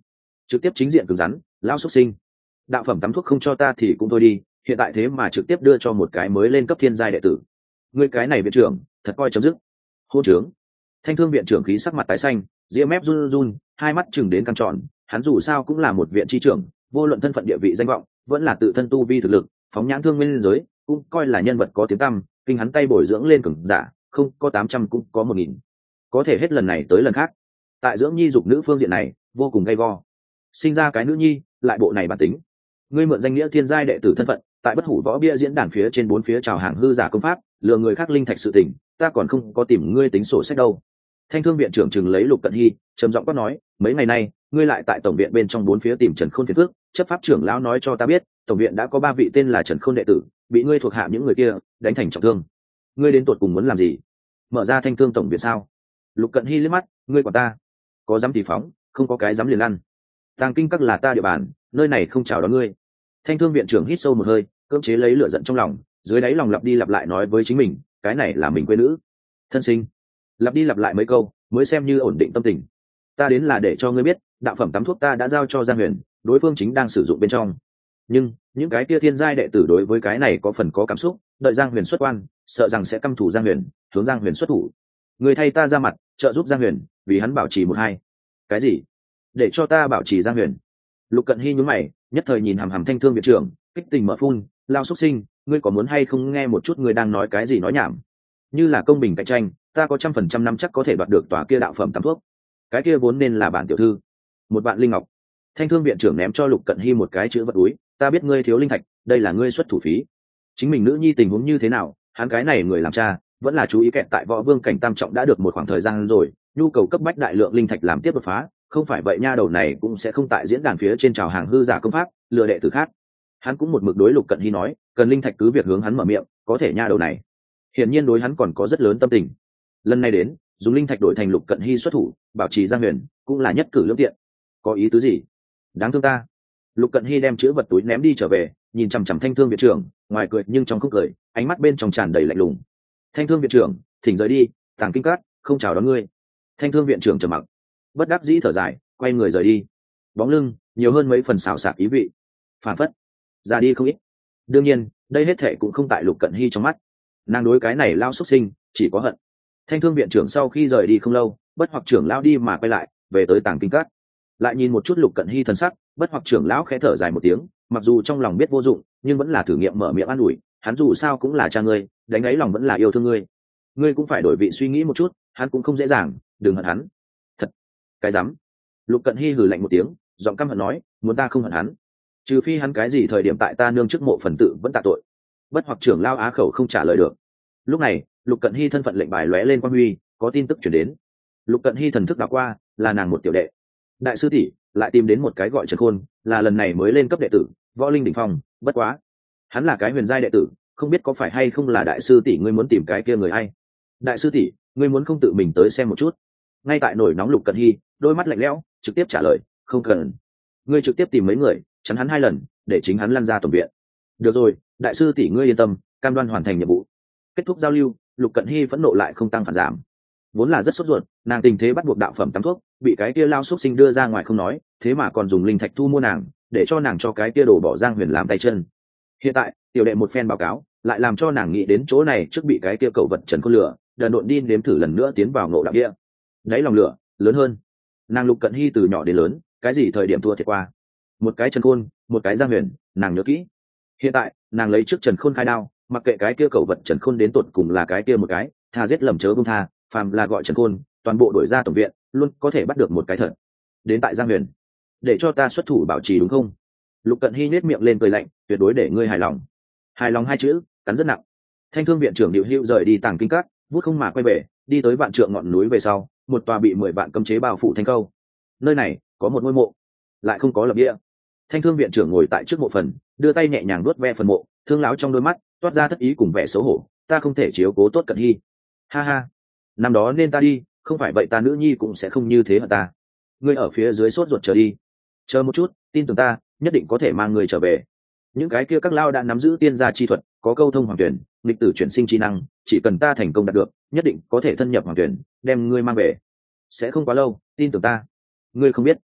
trực tiếp chính diện cứng rắn, lao xuất sinh. Đạo phẩm tắm thuốc không cho ta thì cũng thôi đi, hiện tại thế mà trực tiếp đưa cho một cái mới lên cấp thiên giai đệ tử. Ngươi cái này viện trưởng thật coi chấm dứt. Hô trưởng. Thanh thương viện trưởng khí sắc mặt tái xanh, ria mép run run, hai mắt chừng đến căng tròn. Hắn dù sao cũng là một viện tri trưởng, vô luận thân phận địa vị danh vọng, vẫn là tự thân tu vi thực lực, phóng nhãn thương nguyên giới, cũng coi là nhân vật có tiếng tăm. Kinh hắn tay bồi dưỡng lên cường giả, không có tám trăm cũng có một nghìn. Có thể hết lần này tới lần khác, tại dưỡng nhi dục nữ phương diện này vô cùng gay go. Sinh ra cái nữ nhi, lại bộ này bản tính. Ngươi mượn danh nghĩa thiên giai đệ tử thân phận, tại bất hủ võ bia diễn đàn phía trên bốn phía chào hàng hư giả công pháp, lừa người khác linh thạch sự tình, ta còn không có tìm ngươi tính sổ sách đâu. Thanh thương viện trưởng chừng lấy Lục Cận Hy, trầm giọng quát nói, mấy ngày nay ngươi lại tại tổng viện bên trong bốn phía tìm Trần Khôn phiền phước, chấp pháp trưởng lão nói cho ta biết, tổng viện đã có ba vị tên là Trần Khôn đệ tử bị ngươi thuộc hạ những người kia đánh thành trọng thương. Ngươi đến tột cùng muốn làm gì? Mở ra thanh thương tổng viện sao? Lục Cận Hy liếc mắt, ngươi quản ta? Có dám thì phóng, không có cái dám liền lăn. Tàng kinh các là ta địa bàn, nơi này không chào đón ngươi. Thanh thương viện trưởng hít sâu một hơi, cưỡng chế lấy lửa giận trong lòng, dưới đáy lòng lặp đi lặp lại nói với chính mình, cái này là mình quê nữ thân sinh. Lặp đi lặp lại mấy câu mới xem như ổn định tâm tình. Ta đến là để cho ngươi biết, đạo phẩm tắm thuốc ta đã giao cho Giang Huyền, đối phương chính đang sử dụng bên trong. Nhưng những cái kia thiên giai đệ tử đối với cái này có phần có cảm xúc, đợi Giang Huyền xuất quan, sợ rằng sẽ căm thù Giang Huyền, hướng Giang Huyền xuất thủ. Người thay ta ra mặt, trợ giúp Giang Huyền, vì hắn bảo trì một hai. Cái gì? Để cho ta bảo trì Giang Huyền? Lục Cận Hy nhún mày, nhất thời nhìn hằm hằm thanh thương viện trưởng, kích tình mở phun, lao xuất sinh, ngươi có muốn hay không nghe một chút người đang nói cái gì nói nhảm? Như là công bình cạnh tranh, ta có trăm phần trăm năm chắc có thể đoạt được tòa kia đạo phẩm tắm thuốc. Cái kia vốn nên là bản tiểu thư, một vạn linh ngọc. Thanh thương viện trưởng ném cho Lục Cận Hy một cái chữ vật túi, ta biết ngươi thiếu linh thạch, đây là ngươi xuất thủ phí. Chính mình nữ nhi tình huống như thế nào, hắn cái này người làm cha vẫn là chú ý kẹt tại võ vương cảnh tam trọng đã được một khoảng thời gian rồi, nhu cầu cấp bách đại lượng linh thạch làm tiếp đột phá, không phải vậy nha đầu này cũng sẽ không tại diễn đàn phía trên chào hàng hư giả công pháp, lừa đệ tử khác. Hắn cũng một mực đối Lục Cận Hy nói, cần linh thạch cứ việc hướng hắn mở miệng, có thể nha đầu này hiển nhiên đối hắn còn có rất lớn tâm tình. Lần này đến, dùng linh thạch đổi thành Lục Cận Hy xuất thủ, bảo trì Giang Huyền, cũng là nhất cử lương tiện. Có ý tứ gì? Đáng thương ta. Lục Cận Hy đem chữ vật túi ném đi trở về, nhìn chằm chằm thanh thương viện trưởng, ngoài cười nhưng trong không cười, ánh mắt bên trong tràn đầy lạnh lùng. Thanh thương viện trưởng, thỉnh rời đi, Tàng Kinh Các không chào đón ngươi. Thanh thương viện trưởng trầm mặc, bất đắc dĩ thở dài, quay người rời đi. Bóng lưng nhiều hơn mấy phần xào xạc ý vị, phản phất ra đi không ít. Đương nhiên, đây hết thệ cũng không tại Lục Cận Hy trong mắt, nàng đối cái này lao xuất sinh chỉ có hận. Thanh thương viện trưởng sau khi rời đi không lâu, bất hoặc trưởng lão đi mà quay lại, về tới Tàng Kinh Các, lại nhìn một chút Lục Cận Hy thần sắc, bất hoặc trưởng lão khẽ thở dài một tiếng, mặc dù trong lòng biết vô dụng, nhưng vẫn là thử nghiệm mở miệng an ủi, hắn dù sao cũng là cha ngươi, đánh ấy lòng vẫn là yêu thương ngươi, ngươi cũng phải đổi vị suy nghĩ một chút, hắn cũng không dễ dàng, đừng hận hắn. Thật cái rắm. Lục Cận Hy hừ lạnh một tiếng, giọng căm hận nói, muốn ta không hận hắn, trừ phi hắn cái gì thời điểm tại ta nương trước mộ phần tự vẫn tạ tội. Bất hoặc trưởng lao á khẩu không trả lời được. Lúc này Lục Cận Hy thân phận lệnh bài lóe lên quang huy, có tin tức chuyển đến. Lục Cận Hy thần thức đảo qua, là nàng một tiểu đệ. Đại sư tỷ lại tìm đến một cái gọi Trần Khôn, là lần này mới lên cấp đệ tử, võ linh đỉnh phong, bất quá hắn là cái huyền giai đệ tử, không biết có phải hay không là đại sư tỷ ngươi muốn tìm cái kia người hay. Đại sư tỷ, ngươi muốn không tự mình tới xem một chút? Ngay tại nổi nóng Lục Cận Hy đôi mắt lạnh lẽo, trực tiếp trả lời, không cần. Ngươi trực tiếp tìm mấy người, chắn hắn hai lần, để chính hắn lăn ra tổng viện. Được rồi, đại sư tỷ ngươi yên tâm, cam đoan hoàn thành nhiệm vụ. Kết thúc giao lưu, Lục Cận Hy phẫn nộ lại không tăng phản giảm, vốn là rất sốt ruột, nàng tình thế bắt buộc đạo phẩm tắm thuốc, bị cái kia lao xúc sinh đưa ra ngoài không nói, thế mà còn dùng linh thạch thu mua nàng, để cho nàng cho cái kia đổ bỏ Giang Huyền làm tay chân. Hiện tại tiểu đệ một phen báo cáo, lại làm cho nàng nghĩ đến chỗ này trước bị cái kia cậu vật Trần Khôn lửa, đần độn đi nếm thử lần nữa tiến vào ngộ đạo địa. Đấy lòng lửa lớn hơn. Nàng Lục Cận Hy từ nhỏ đến lớn, cái gì thời điểm thua thiệt qua? Một cái Trần Khôn, một cái Giang Huyền, nàng nhớ kỹ. Hiện tại nàng lấy trước Trần Khôn khai đao, mặc kệ cái kia cậu vật Trần Khôn đến tột cùng là cái kia một cái, tha giết lầm chớ buông tha, phàm là gọi Trần Khôn, toàn bộ đổi ra tổng viện, luôn có thể bắt được một cái thật. Đến tại Giang Huyền, để cho ta xuất thủ bảo trì đúng không? Lục Cận Hy nhếch miệng lên cười lạnh, tuyệt đối để ngươi hài lòng. Hài lòng hai chữ cắn rất nặng. Thanh thương viện trưởng Diệu Hữu rời đi Tàng Kinh Các, vút không mà quay về, đi tới vạn trượng ngọn núi về sau, một tòa bị mười vạn cấm chế bao phủ thành câu. Nơi này có một ngôi mộ, lại không có lập địa. Thanh thương viện trưởng ngồi tại trước mộ phần, đưa tay nhẹ nhàng vuốt ve phần mộ, thương láo trong đôi mắt toát ra thất ý cùng vẻ xấu hổ, ta không thể chiếu cố tốt Cận Hy. Ha ha, năm đó nên ta đi, không phải vậy ta nữ nhi cũng sẽ không như thế mà ta. Ngươi ở phía dưới sốt ruột chờ đi, chờ một chút, tin tưởng ta, nhất định có thể mang người trở về. Những cái kia các lao đã nắm giữ tiên gia chi thuật, có câu thông hoàng tuyển, nghịch tử chuyển sinh chi năng, chỉ cần ta thành công đạt được, nhất định có thể thân nhập hoàng tuyển, đem ngươi mang về. Sẽ không quá lâu, tin tưởng ta. Ngươi không biết,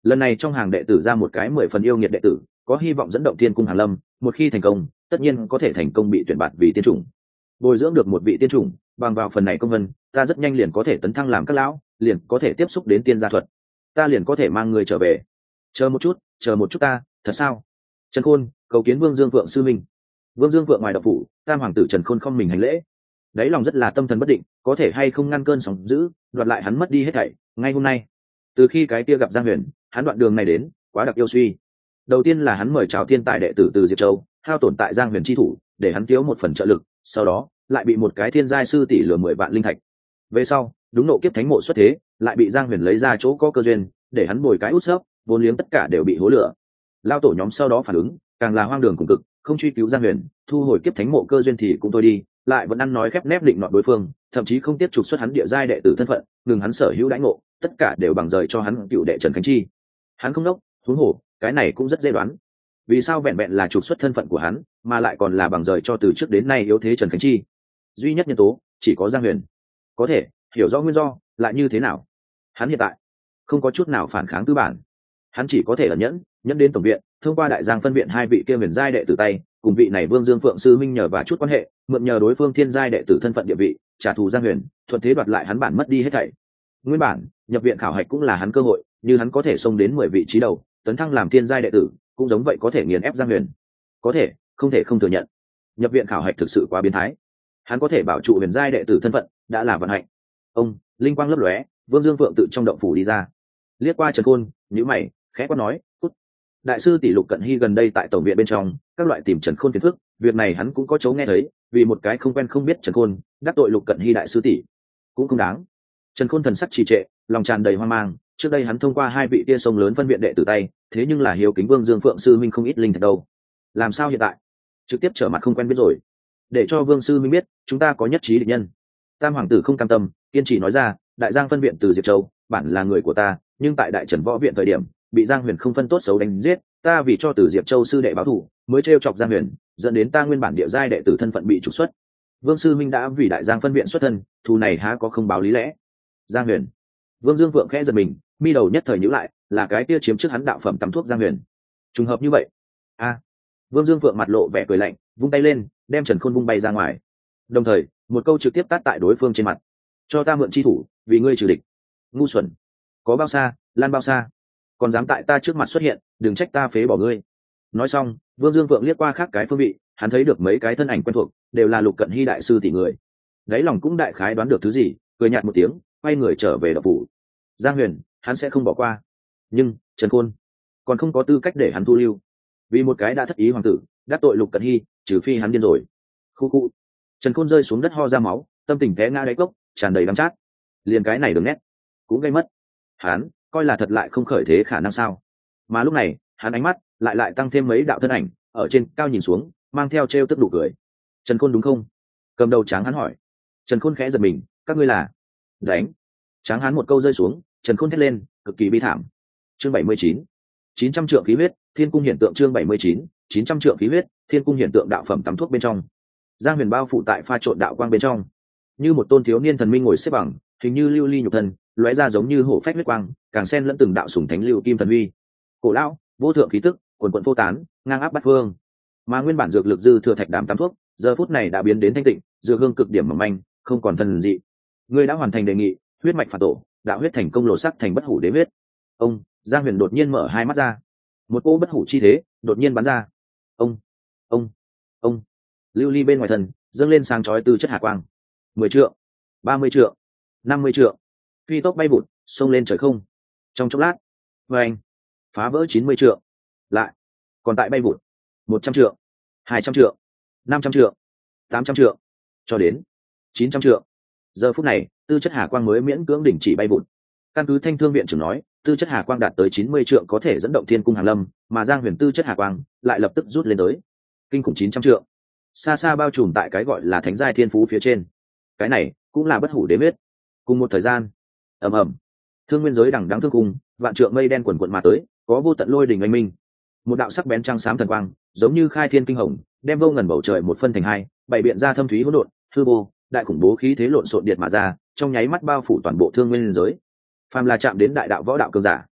lần này trong hàng đệ tử ra một cái mười phần yêu nghiệt đệ tử, có hy vọng dẫn động thiên cung hàn lâm, một khi thành công tất nhiên có thể thành công bị tuyển bạt vì tiên chủng. Bồi dưỡng được một vị tiên chủng, bằng vào phần này công vân, ta rất nhanh liền có thể tấn thăng làm các lão, liền có thể tiếp xúc đến tiên gia thuật, ta liền có thể mang người trở về. Chờ một chút, chờ một chút ta, thật sao? Trần Khôn cầu kiến Vương Dương Phượng sư minh. Vương Dương Phượng ngoài đậu phủ, tam hoàng tử Trần Khôn không mình hành lễ, đáy lòng rất là tâm thần bất định, có thể hay không ngăn cơn sóng dữ, đoạt lại hắn mất đi hết thảy. Ngay hôm nay, từ khi cái kia gặp Giang Huyền, hắn đoạn đường này đến quá đặc yêu suy. Đầu tiên là hắn mời chào thiên tài đệ tử từ Diệp Châu, hao tổn tại Giang Huyền chi thủ, để hắn thiếu một phần trợ lực, sau đó lại bị một cái thiên giai sư tỷ lừa mười vạn linh thạch. Về sau, đúng nộ kiếp thánh mộ xuất thế, lại bị Giang Huyền lấy ra chỗ có cơ duyên, để hắn bồi cái út xấp, vốn liếng tất cả đều bị hố lửa. Lao tổ nhóm sau đó phản ứng, càng là hoang đường cùng cực, không truy cứu Giang Huyền, thu hồi kiếp thánh mộ cơ duyên thì cũng thôi đi, lại vẫn ăn nói khép nép định nọ đối phương, thậm chí không tiếp trục xuất hắn địa giai đệ tử thân phận, ngừng hắn sở hữu đãi ngộ, tất cả đều bằng rời cho hắn cựu đệ Trần Khánh Chi. Hắn không đốc, huống hồ, cái này cũng rất dễ đoán. Vì sao vẹn vẹn là trục xuất thân phận của hắn, mà lại còn là bằng rời cho từ trước đến nay yếu thế Trần Khánh Chi? Duy nhất nhân tố chỉ có Giang Huyền. Có thể hiểu rõ nguyên do, lại như thế nào? Hắn hiện tại không có chút nào phản kháng tư bản, hắn chỉ có thể ẩn nhẫn, nhẫn đến tổng viện, thông qua đại giang phân viện hai vị kia huyền giai đệ tử tay, cùng vị này Vương Dương Phượng sư minh nhờ và chút quan hệ, mượn nhờ đối phương thiên giai đệ tử thân phận địa vị, trả thù Giang Huyền, thuận thế đoạt lại hắn bản mất đi hết thảy. Nguyên bản nhập viện khảo hạch cũng là hắn cơ hội, như hắn có thể xông đến mười vị trí đầu, tấn thăng làm thiên giai đệ tử, cũng giống vậy có thể nghiền ép Giang Huyền. Có thể không thể không thừa nhận, nhập viện khảo hạch thực sự quá biến thái. Hắn có thể bảo trụ huyền giai đệ tử thân phận đã là vận hạnh. Ông linh quang lấp lóe, Vương Dương Phượng tự trong động phủ đi ra, liếc qua Trần Khôn, nhíu mày, khẽ quát nói: "Cút." Đại sư tỷ Lục Cận Hy gần đây tại tổng viện bên trong, các loại tìm Trần Khôn phiền phức, việc này hắn cũng có chỗ nghe thấy, vì một cái không quen không biết Trần Khôn, đắc tội Lục Cận Hy đại sư tỷ, cũng không đáng. Trần Khôn thần sắc trì trệ, lòng tràn đầy hoang mang, trước đây hắn thông qua hai vị tia sông lớn phân viện đệ tử tay, thế nhưng là hiếu kính Vương Dương Phượng sư minh không ít linh thạch đâu. Làm sao hiện tại trực tiếp trở mặt không quen biết rồi? Để cho Vương sư minh biết, chúng ta có nhất trí địch nhân. Tam hoàng tử không cam tâm, kiên trì nói ra: đại giang phân viện từ Diệp Châu, bản là người của ta, nhưng tại đại trần võ viện thời điểm, bị Giang Huyền không phân tốt xấu đánh giết, ta vì cho từ Diệp Châu sư đệ báo thù, mới trêu chọc Giang Huyền, dẫn đến ta nguyên bản địa giai đệ tử thân phận bị trục xuất. Vương sư minh đã vì đại giang phân viện xuất thân, thù này há có không báo lý lẽ? Giang Huyền. Vương Dương Vượng khẽ giật mình, mi đầu nhất thời nhíu lại, là cái kia chiếm trước hắn đạo phẩm tắm thuốc Giang Huyền. Trùng hợp như vậy? A. Vương Dương Vượng mặt lộ vẻ cười lạnh, vung tay lên, đem Trần Khôn vung bay ra ngoài. Đồng thời, một câu trực tiếp tát tại đối phương trên mặt: cho ta mượn chi thủ, vì ngươi trừ địch. Ngu xuẩn, có bao xa lan bao xa, còn dám tại ta trước mặt xuất hiện, đừng trách ta phế bỏ ngươi. Nói xong, Vương Dương Vượng liếc qua khác cái phương vị, hắn thấy được mấy cái thân ảnh quen thuộc, đều là Lục Cận Hy đại sư tỷ người. Đáy lòng cũng đại khái đoán được thứ gì, cười nhạt một tiếng, quay người trở về đập phủ. Giang Huyền, hắn sẽ không bỏ qua, nhưng Trần Khôn còn không có tư cách để hắn thu lưu. Vì một cái đã thất ý hoàng tử, đắc tội Lục Cận Hy, trừ phi hắn điên rồi. Khu khu. Trần Khôn rơi xuống đất ho ra máu, tâm tình té ngã đáy cốc, tràn đầy đắng chát. Liền cái này đường nét cũng gây mất. Hắn coi là thật lại không khởi thế khả năng sao? Mà lúc này, hắn ánh mắt lại lại tăng thêm mấy đạo thân ảnh, ở trên cao nhìn xuống, mang theo trêu tức đủ cười. Trần Khôn đúng không? Cầm đầu Tráng Hán hỏi. Trần Khôn khẽ giật mình, các ngươi là? Đánh. Tráng Hán một câu rơi xuống, Trần Khôn thét lên, cực kỳ bi thảm. Chương bảy mươi chín, chín trăm trượng khí huyết, thiên cung hiện tượng. Chương bảy mươi chín, chín trăm trượng khí huyết, thiên cung hiện tượng. Đạo phẩm tắm thuốc bên trong, Giang Huyền bao phủ tại pha trộn đạo quang bên trong, như một tôn thiếu niên thần minh ngồi xếp bằng, hình như lưu ly nhục thân, lóe ra giống như hổ phách huyết quang, càng xen lẫn từng đạo sủng thánh lưu kim thần uy. Cổ lão, vô thượng khí tức, quần quần vô tán, ngang áp bát phương. Mà nguyên bản dược lực dư thừa thạch đàm tám thuốc, giờ phút này đã biến đến thanh tịnh, dược hương cực điểm mỏng manh, không còn thần dị. Ngươi đã hoàn thành đề nghị, huyết mạch phản tổ, đạo huyết thành công lộ sắc thành bất hủ đế huyết. Ông Giang Huyền đột nhiên mở hai mắt ra, một cỗ bất hủ chi thế đột nhiên bắn ra. Ông ông ông lưu ly bên ngoài thần dâng lên sáng chói từ chất hà quang. Mười trượng, ba mươi trượng, năm mươi trượng, phi tốc bay vụt, xông lên trời không. Trong chốc lát, vê anh, phá vỡ chín mươi trượng, lại còn tại bay vụt một trăm trượng, hai trăm trượng, năm trăm trượng, tám trăm trượng, cho đến chín trăm trượng. Giờ phút này, tư chất hà quang mới miễn cưỡng đỉnh chỉ bay vụt. Căn cứ Thanh Thương viện trưởng nói, tư chất hà quang đạt tới chín mươi trượng có thể dẫn động thiên cung hàng lâm, mà Giang Huyền tư chất hà quang lại lập tức rút lên tới kinh khủng chín trăm trượng, xa xa bao trùm tại cái gọi là thánh giai thiên phú phía trên. Cái này cũng là bất hủ đế huyết. Cùng một thời gian, ầm ầm, thương nguyên giới đằng đắng thương cung, vạn trượng mây đen quần quận mà tới, có vô tận lôi đình oanh minh. Một đạo sắc bén trăng xám thần quang, giống như khai thiên kinh hồng, đem vô ngần bầu trời một phân thành hai, bảy biện ra thâm thúy hỗn độn, hư vô, đại khủng bố khí thế lộn xộn điện mà ra, trong nháy mắt bao phủ toàn bộ thương nguyên giới. Phàm là chạm đến đại đạo võ đạo cường giả,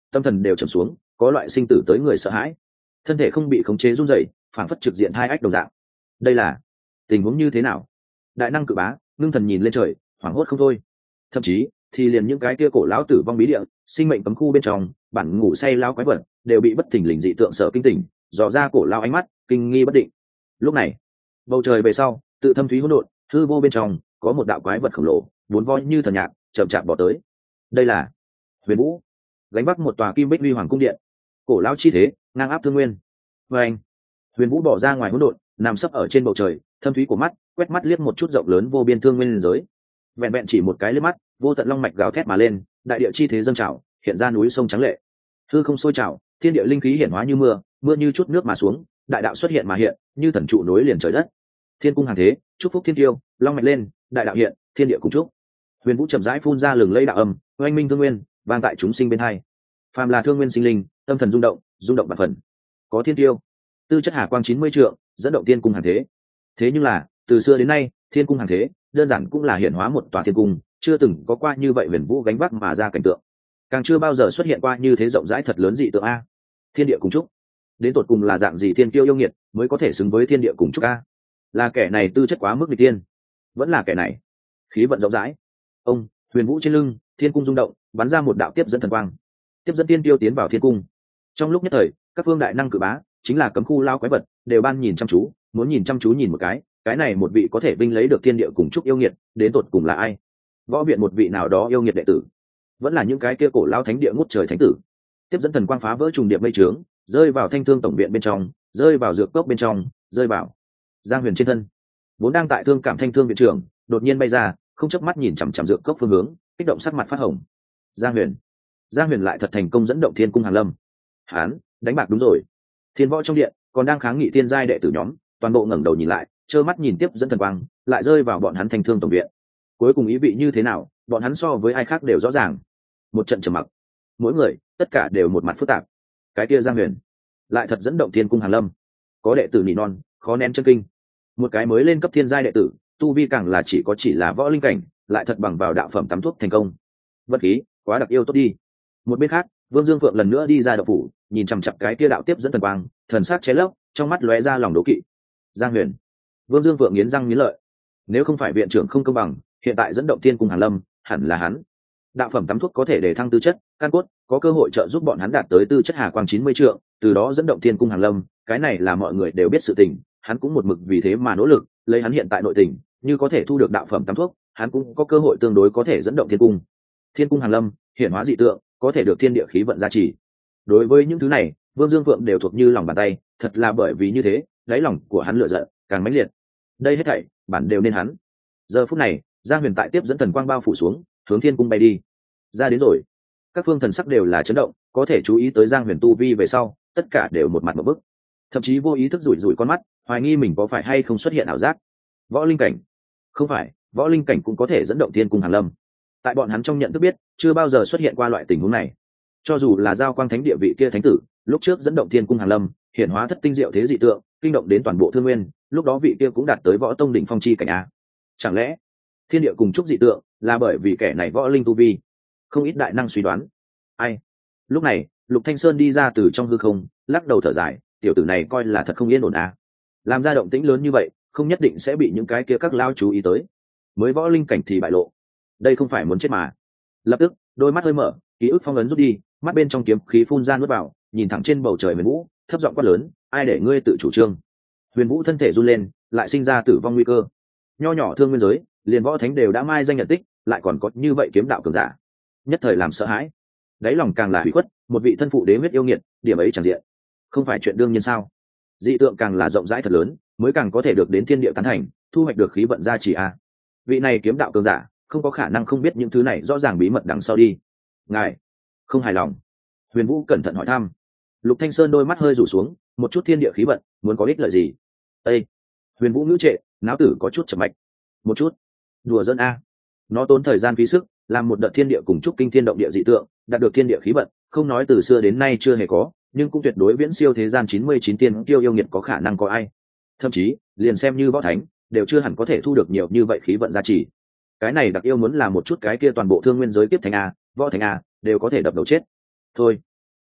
tâm thần đều trầm xuống, có loại sinh tử tới người sợ hãi, thân thể không bị khống chế run rẩy, phảng phất trực diện hai ách đồng dạng. Đây là tình huống như thế nào? Đại năng cự bá ngưng thần nhìn lên trời, hoảng hốt không thôi. Thậm chí thì liền những cái kia cổ lão tử vong bí địa, sinh mệnh cấm khu bên trong, bản ngủ say lao quái vật đều bị bất thình lình dị tượng sợ kinh tỉnh, dò ra cổ lao ánh mắt kinh nghi bất định. Lúc này bầu trời về sau tự thâm thúy hỗn độn, hư vô bên trong có một đạo quái vật khổng lồ vốn voi như thần nhạc chậm chạp bỏ tới. Đây là Huyền Vũ, gánh vác một tòa kim bích huy hoàng cung điện, cổ lao chi thế ngang áp thương nguyên. Và anh Huyền Vũ bỏ ra ngoài hỗn độn, nằm sấp ở trên bầu trời, thâm thúy của mắt quét mắt liếc một chút rộng lớn vô biên thương nguyên giới. Vẹn vẹn chỉ một cái liếc mắt, vô tận long mạch gào thét mà lên, đại địa chi thế dâng trào, hiện ra núi sông trắng lệ, hư không sôi trào, thiên địa linh khí hiển hóa như mưa, mưa như chút nước mà xuống, đại đạo xuất hiện mà hiện, như thần trụ nối liền trời đất. Thiên cung hàng thế, chúc phúc thiên tiêu, long mạch lên, đại đạo hiện, thiên địa cùng chúc. Huyền Vũ chậm rãi phun ra lừng lẫy đạo âm, oanh minh thương nguyên, vang tại chúng sinh bên hai. Phàm là thương nguyên sinh linh, tâm thần rung động, rung động bạc phần. Có thiên tiêu, tư chất hà quang chín mươi trượng, dẫn động thiên cung hàng thế. Thế nhưng là, từ xưa đến nay, thiên cung hàng thế, đơn giản cũng là hiển hóa một tòa thiên cung, chưa từng có qua như vậy Huyền Vũ gánh vác mà ra cảnh tượng, càng chưa bao giờ xuất hiện qua như thế rộng rãi thật lớn dị tượng a. Thiên địa cùng chúc, đến tột cùng là dạng gì thiên kiêu yêu nghiệt mới có thể xứng với thiên địa cùng chúc a? Là kẻ này tư chất quá mức nghịch tiên, vẫn là kẻ này khí vận rộng rãi. Ông Huyền Vũ trên lưng, thiên cung rung động, bắn ra một đạo tiếp dẫn thần quang, tiếp dẫn tiên tiêu tiến vào thiên cung. Trong lúc nhất thời, các phương đại năng cự bá, chính là cấm khu lao quái vật, đều ban nhìn chăm chú, muốn nhìn chăm chú nhìn một cái, cái này một vị có thể vinh lấy được thiên địa cùng chúc yêu nghiệt, đến tột cùng là ai? Võ viện một vị nào đó yêu nghiệt đệ tử, vẫn là những cái kia cổ lao thánh địa ngút trời thánh tử? Tiếp dẫn thần quang phá vỡ trùng điệp mây trướng, rơi vào thanh thương tổng viện bên trong, rơi vào dược cốc bên trong, rơi vào Giang Huyền trên thân. Vốn đang tại thương cảm thanh thương viện trưởng, đột nhiên bay ra, không chớp mắt nhìn chằm chằm dược cốc phương hướng, kích động sắc mặt phát hồng. Giang Huyền, Giang Huyền lại thật thành công dẫn động Thiên cung Hàn Lâm. Hán, đánh bạc đúng rồi. Thiên võ trong điện, còn đang kháng nghị thiên giai đệ tử nhóm, toàn bộ ngẩng đầu nhìn lại, trơ mắt nhìn tiếp dẫn thần quang, lại rơi vào bọn hắn thanh thương tổng viện. Cuối cùng ý vị như thế nào, bọn hắn so với ai khác đều rõ ràng. Một trận trầm mặc, mỗi người tất cả đều một mặt phức tạp. Cái kia Giang Huyền lại thật dẫn động Thiên cung Hàn Lâm. Có đệ tử nỉ non, khó nén chân kinh. Một cái mới lên cấp thiên giai đệ tử, tu vi càng là chỉ có chỉ là võ linh cảnh, lại thật bằng vào đạo phẩm tắm thuốc thành công. Vật khí quá đặc yêu tốt đi. Một bên khác, Vương Dương Phượng lần nữa đi ra đạo phủ, nhìn chằm chằm cái kia đạo tiếp dẫn thần quang, thần sắc cháy lấp, trong mắt lóe ra lòng đố kỵ. Giang Huyền, Vương Dương Phượng nghiến răng nghiến lợi. Nếu không phải viện trưởng không công bằng, hiện tại dẫn động Thiên cung Hàn Lâm, hẳn là hắn. Đạo phẩm tắm thuốc có thể để thăng tư chất, căn cốt, có cơ hội trợ giúp bọn hắn đạt tới tư chất hà quang chín mươi trượng, từ đó dẫn động Thiên cung Hàn Lâm, cái này là mọi người đều biết sự tình, hắn cũng một mực vì thế mà nỗ lực, lấy hắn hiện tại nội tình, như có thể thu được đạo phẩm tắm thuốc, hắn cũng có cơ hội tương đối có thể dẫn động Thiên cung. Thiên cung Hàn Lâm, hiển hóa dị tượng, có thể được thiên địa khí vận gia trì. Đối với những thứ này, Vương Dương Phượng đều thuộc như lòng bàn tay, thật là bởi vì như thế, đáy lòng của hắn lửa giận càng mãnh liệt. Đây hết thảy, bản đều nên hắn. Giờ phút này, Giang Huyền tại tiếp dẫn thần quang bao phủ xuống, hướng Thiên cung bay đi. Ra đến rồi. Các phương thần sắc đều là chấn động, có thể chú ý tới Giang Huyền tu vi về sau, tất cả đều một mặt một bức, thậm chí vô ý thức rủi rủi con mắt, hoài nghi mình có phải hay không xuất hiện ảo giác. Võ linh cảnh? Không phải, võ linh cảnh cũng có thể dẫn động Thiên cung Hàn Lâm. Tại bọn hắn trong nhận thức biết, chưa bao giờ xuất hiện qua loại tình huống này. Cho dù là Giao Quang Thánh địa vị kia thánh tử, lúc trước dẫn động Thiên cung Hàn Lâm, hiển hóa thất tinh diệu thế dị tượng, kinh động đến toàn bộ Thương Nguyên, lúc đó vị kia cũng đạt tới võ tông đỉnh phong chi cảnh a. Chẳng lẽ thiên địa cùng chúc dị tượng là bởi vì kẻ này võ linh tu vi? Không ít đại năng suy đoán. Ai? Lúc này, Lục Thanh Sơn đi ra từ trong hư không, lắc đầu thở dài, tiểu tử này coi là thật không yên ổn a. Làm ra động tĩnh lớn như vậy, không nhất định sẽ bị những cái kia các lao chú ý tới. Mới võ linh cảnh thì bại lộ, đây không phải muốn chết mà. Lập tức, đôi mắt hơi mở, ký ức phong ấn rút đi, mắt bên trong kiếm khí phun ra nuốt vào, nhìn thẳng trên bầu trời Huyền Vũ, thấp giọng quát lớn, ai để ngươi tự chủ trương? Huyền Vũ thân thể run lên, lại sinh ra tử vong nguy cơ. Nho nhỏ thương nguyên giới, liền võ thánh đều đã mai danh nhận tích, lại còn có như vậy kiếm đạo cường giả, nhất thời làm sợ hãi. Đáy lòng càng là hủy khuất, một vị thân phụ đế huyết yêu nghiệt, điểm ấy chẳng diện, không phải chuyện đương nhiên sao? Dị tượng càng là rộng rãi thật lớn, mới càng có thể được đến thiên địa tán thành, thu hoạch được khí vận gia trì a. Vị này kiếm đạo cường giả, không có khả năng không biết những thứ này rõ ràng bí mật đằng sau đi. Ngài không hài lòng? Huyền Vũ cẩn thận hỏi thăm. Lục Thanh Sơn đôi mắt hơi rủ xuống, một chút thiên địa khí vận, muốn có ích lợi gì? Ê! Huyền Vũ ngữ trệ, náo tử có chút chậm mạch. Một chút? Đùa dân a. Nó tốn thời gian phí sức, làm một đợt thiên địa cùng chúc kinh thiên động địa dị tượng, đạt được thiên địa khí vận, không nói từ xưa đến nay chưa hề có, nhưng cũng tuyệt đối viễn siêu thế gian chín mươi chín tiên tiêu yêu nghiệt có khả năng có ai. Thậm chí, liền xem như võ thánh, đều chưa hẳn có thể thu được nhiều như vậy khí vận gia trì. Cái này đặc yêu muốn là một chút cái kia toàn bộ thương nguyên giới tiếp thành a, võ thành a, đều có thể đập đầu chết. Thôi,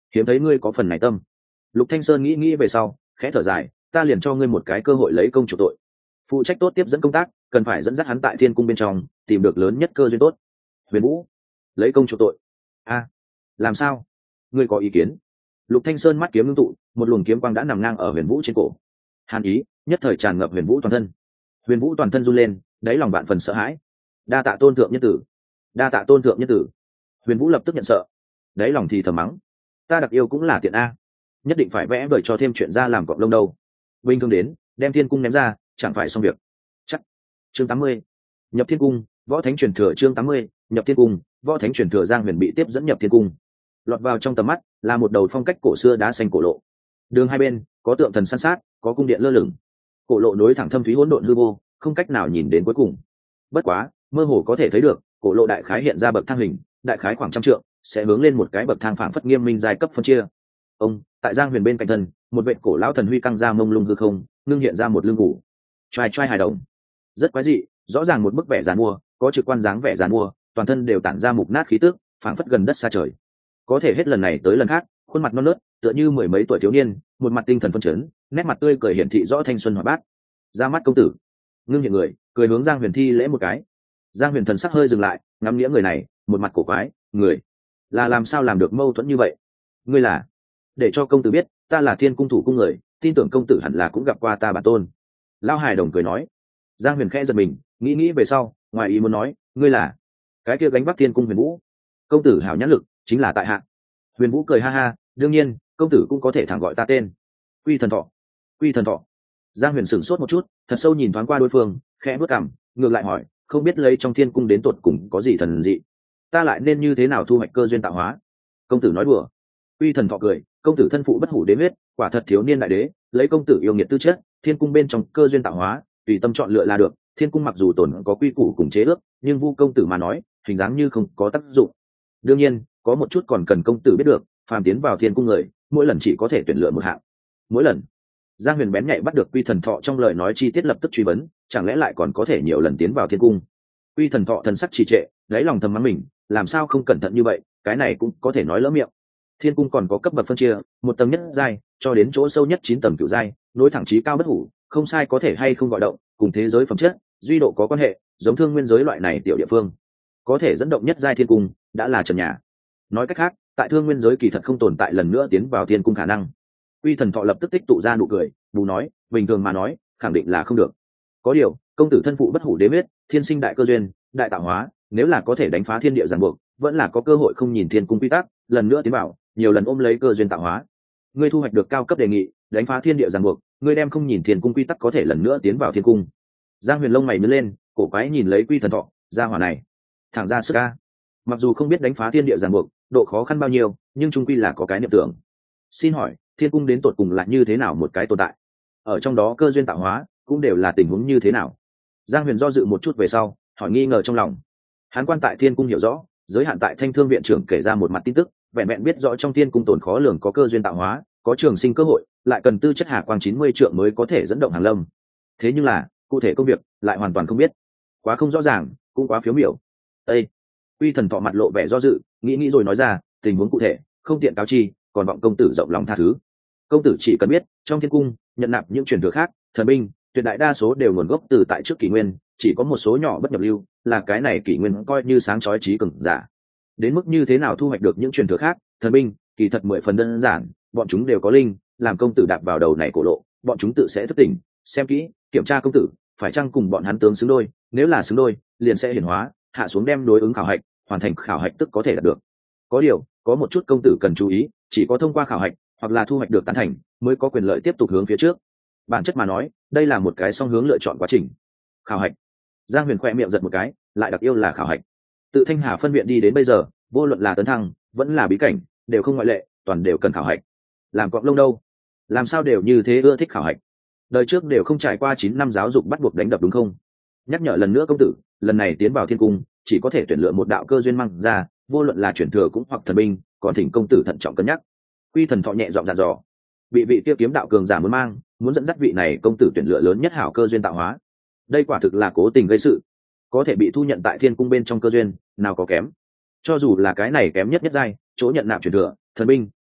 hiếm thấy ngươi có phần này tâm. Lục Thanh Sơn nghĩ nghĩ về sau khẽ thở dài, ta liền cho ngươi một cái cơ hội lấy công chủ tội. Phụ trách tốt tiếp dẫn công tác, cần phải dẫn dắt hắn tại thiên cung bên trong tìm được lớn nhất cơ duyên tốt. Huyền Vũ, lấy công chủ tội. A, làm sao? Ngươi có ý kiến? Lục Thanh Sơn mắt kiếm ngưng tụ, một luồng kiếm quang đã nằm ngang ở Huyền Vũ trên cổ. Hàn ý nhất thời tràn ngập Huyền Vũ toàn thân. Huyền Vũ toàn thân run lên, đáy lòng vạn phần sợ hãi. Đa tạ tôn thượng nhân tử, đa tạ tôn thượng nhân tử. Huyền Vũ lập tức nhận sợ, đáy lòng thì thầm mắng, ta đặc yêu cũng là tiện a, nhất định phải vẽ vời cho thêm chuyện ra làm cọp lông đâu. Bình thường đến đem thiên cung ném ra chẳng phải xong việc. Chắc. Chương tám mươi, nhập thiên cung. Võ thánh truyền thừa. Chương tám mươi, nhập thiên cung. Võ thánh truyền thừa. Giang Huyền bị tiếp dẫn nhập thiên cung. Lọt vào trong tầm mắt là một đầu phong cách cổ xưa đá xanh cổ lộ. Đường hai bên có tượng thần san sát, có cung điện lơ lửng. Cổ lộ nối thẳng thâm thúy hỗn độn hư vô, không cách nào nhìn đến cuối cùng. Bất quá mơ hồ có thể thấy được cổ lộ đại khái hiện ra bậc thang hình, đại khái khoảng trăm trượng, sẽ hướng lên một cái bậc thang phảng phất nghiêm minh giai cấp phân chia. Ông tại Giang Huyền bên cạnh thân, một vệ cổ lão thần huy căng ra mông lung hư không, ngưng hiện ra một lưng ngủ. Trai trai hài đồng, rất quái dị, rõ ràng một bức vẻ giàn mua, có trực quan dáng vẻ giàn mua, toàn thân đều tản ra mục nát khí tức, phảng phất gần đất xa trời. Có thể hết lần này tới lần khác, khuôn mặt non nớt, tựa như mười mấy tuổi thiếu niên, một mặt tinh thần phấn chấn, nét mặt tươi cười hiển thị rõ thanh xuân hoạt bát. Ra mắt công tử. Ngưng hiện người, cười hướng Giang Huyền thi lễ một cái. Giang Huyền thần sắc hơi dừng lại, ngắm nghĩa người này, một mặt cổ quái, người là làm sao làm được mâu thuẫn như vậy? Ngươi là? Để cho công tử biết, ta là Thiên cung thủ cung người, tin tưởng công tử hẳn là cũng gặp qua ta bản tôn. Lão hài đồng cười nói. Giang Huyền khẽ giật mình, nghĩ nghĩ về sau, ngoài ý muốn nói, ngươi là? Cái kia gánh vác Thiên cung Huyền Vũ. Công tử hảo nhãn lực, chính là tại hạ. Huyền Vũ cười ha ha, đương nhiên, công tử cũng có thể thẳng gọi ta tên. Quy Thần Thọ. Quy Thần Thọ. Giang Huyền sửng sốt một chút, thật sâu nhìn thoáng qua đối phương, khẽ bước cằm, ngược lại hỏi, không biết lấy trong thiên cung đến tột cùng có gì thần dị, ta lại nên như thế nào thu hoạch cơ duyên tạo hóa? Công tử nói đùa. Quy Thần Thọ cười, công tử thân phụ bất hủ đế huyết, quả thật thiếu niên đại đế, lấy công tử yêu nghiệt tư chất, thiên cung bên trong cơ duyên tạo hóa, tùy tâm chọn lựa là được. Thiên cung mặc dù tồn có quy củ cùng chế ước, nhưng vu công tử mà nói, hình dáng như không có tác dụng. Đương nhiên, có một chút còn cần công tử biết được, phàm tiến vào thiên cung người, mỗi lần chỉ có thể tuyển lựa một hạng. Mỗi lần. Giang Huyền bén nhạy bắt được Quy Thần Thọ trong lời nói chi tiết, lập tức truy vấn, chẳng lẽ lại còn có thể nhiều lần tiến vào thiên cung? Quy Thần Thọ thần sắc trì trệ, đáy lòng thầm mắng mình, làm sao không cẩn thận như vậy, cái này cũng có thể nói lỡ miệng. Thiên cung còn có cấp bậc phân chia, một tầng nhất giai, cho đến chỗ sâu nhất chín tầng cửu giai, nối thẳng chí cao bất hủ, không sai có thể hay không gọi động, cùng thế giới phẩm chất, duy độ có quan hệ, giống thương nguyên giới loại này tiểu địa phương, có thể dẫn động nhất giai thiên cung, đã là trần nhà. Nói cách khác, tại thương nguyên giới kỳ thật không tồn tại lần nữa tiến vào thiên cung khả năng. Quy Thần Thọ lập tức tích tụ ra nụ cười, bù nói, bình thường mà nói, khẳng định là không được. Có điều, công tử thân phụ bất hủ đế huyết, thiên sinh đại cơ duyên, đại tạo hóa, nếu là có thể đánh phá thiên địa giằng buộc, vẫn là có cơ hội không nhìn thiên cung quy tắc, lần nữa tiến vào, nhiều lần ôm lấy cơ duyên tạo hóa. Ngươi thu hoạch được cao cấp đề nghị, đánh phá thiên địa giằng buộc, ngươi đem không nhìn thiên cung quy tắc có thể lần nữa tiến vào thiên cung. Giang Huyền lông mày nhướng lên, cổ quái nhìn lấy Quy Thần Thọ, gia hỏa này, thẳng ra sức a. Mặc dù không biết đánh phá thiên địa giằng buộc, độ khó khăn bao nhiêu, nhưng chung quy là có cái niệm tưởng. Xin hỏi, thiên cung đến tột cùng là như thế nào một cái tồn tại? Ở trong đó cơ duyên tạo hóa cũng đều là tình huống như thế nào? Giang Huyền do dự một chút về sau, hỏi nghi ngờ trong lòng. Hán quan tại thiên cung hiểu rõ, giới hạn tại Thanh Thương viện trưởng kể ra một mặt tin tức, vẹn vẹn biết rõ trong thiên cung tồn khó lường có cơ duyên tạo hóa, có trường sinh cơ hội, lại cần tư chất hà quang chín mươi trượng mới có thể dẫn động hàng lâm. Thế nhưng là, cụ thể công việc lại hoàn toàn không biết, quá không rõ ràng, cũng quá phiếu miểu. Ê! Quy Thần Thọ mặt lộ vẻ do dự, nghĩ nghĩ rồi nói ra, tình huống cụ thể không tiện cáo chi, còn vọng công tử rộng lòng tha thứ. Công tử chỉ cần biết, trong thiên cung nhận nạp những truyền thừa khác, thần binh tuyệt đại đa số đều nguồn gốc từ tại trước kỷ nguyên, chỉ có một số nhỏ bất nhập lưu, là cái này kỷ nguyên coi như sáng chói trí cường giả. Đến mức như thế nào thu hoạch được những truyền thừa khác, thần binh, kỳ thật mười phần đơn giản, bọn chúng đều có linh, làm công tử đạp vào đầu này cổ lộ, bọn chúng tự sẽ thức tỉnh, xem kỹ, kiểm tra công tử phải chăng cùng bọn hắn tướng xứng đôi, nếu là xứng đôi, liền sẽ hiển hóa, hạ xuống đem đối ứng khảo hạch, hoàn thành khảo hạch tức có thể đạt được. Có điều, có một chút công tử cần chú ý, chỉ có thông qua khảo hạch hoặc là thu hoạch được tán thành, mới có quyền lợi tiếp tục hướng phía trước. Bản chất mà nói, đây là một cái song hướng lựa chọn quá trình. Khảo hạch. Giang Huyền khoe miệng giật một cái, lại đặc yêu là khảo hạch. Tự Thanh Hà phân viện đi đến bây giờ, vô luận là tấn thăng, vẫn là bí cảnh, đều không ngoại lệ, toàn đều cần khảo hạch. Làm cọp lông đâu, làm sao đều như thế ưa thích khảo hạch. Đời trước đều không trải qua chín năm giáo dục bắt buộc đánh đập đúng không? Nhắc nhở lần nữa công tử, lần này tiến vào thiên cung, chỉ có thể tuyển lựa một đạo cơ duyên mang ra, vô luận là chuyển thừa cũng hoặc thần binh, còn thỉnh công tử thận trọng cân nhắc. Quy Thần Thọ nhẹ giọng dặn dò. Bị vị kia kiếm đạo cường giả muốn mang, muốn dẫn dắt vị này công tử tuyển lựa lớn nhất hảo cơ duyên tạo hóa. Đây quả thực là cố tình gây sự. Có thể bị thu nhận tại thiên cung bên trong cơ duyên, nào có kém. Cho dù là cái này kém nhất nhất giai, chỗ nhận nạp chuyển thừa, thần binh,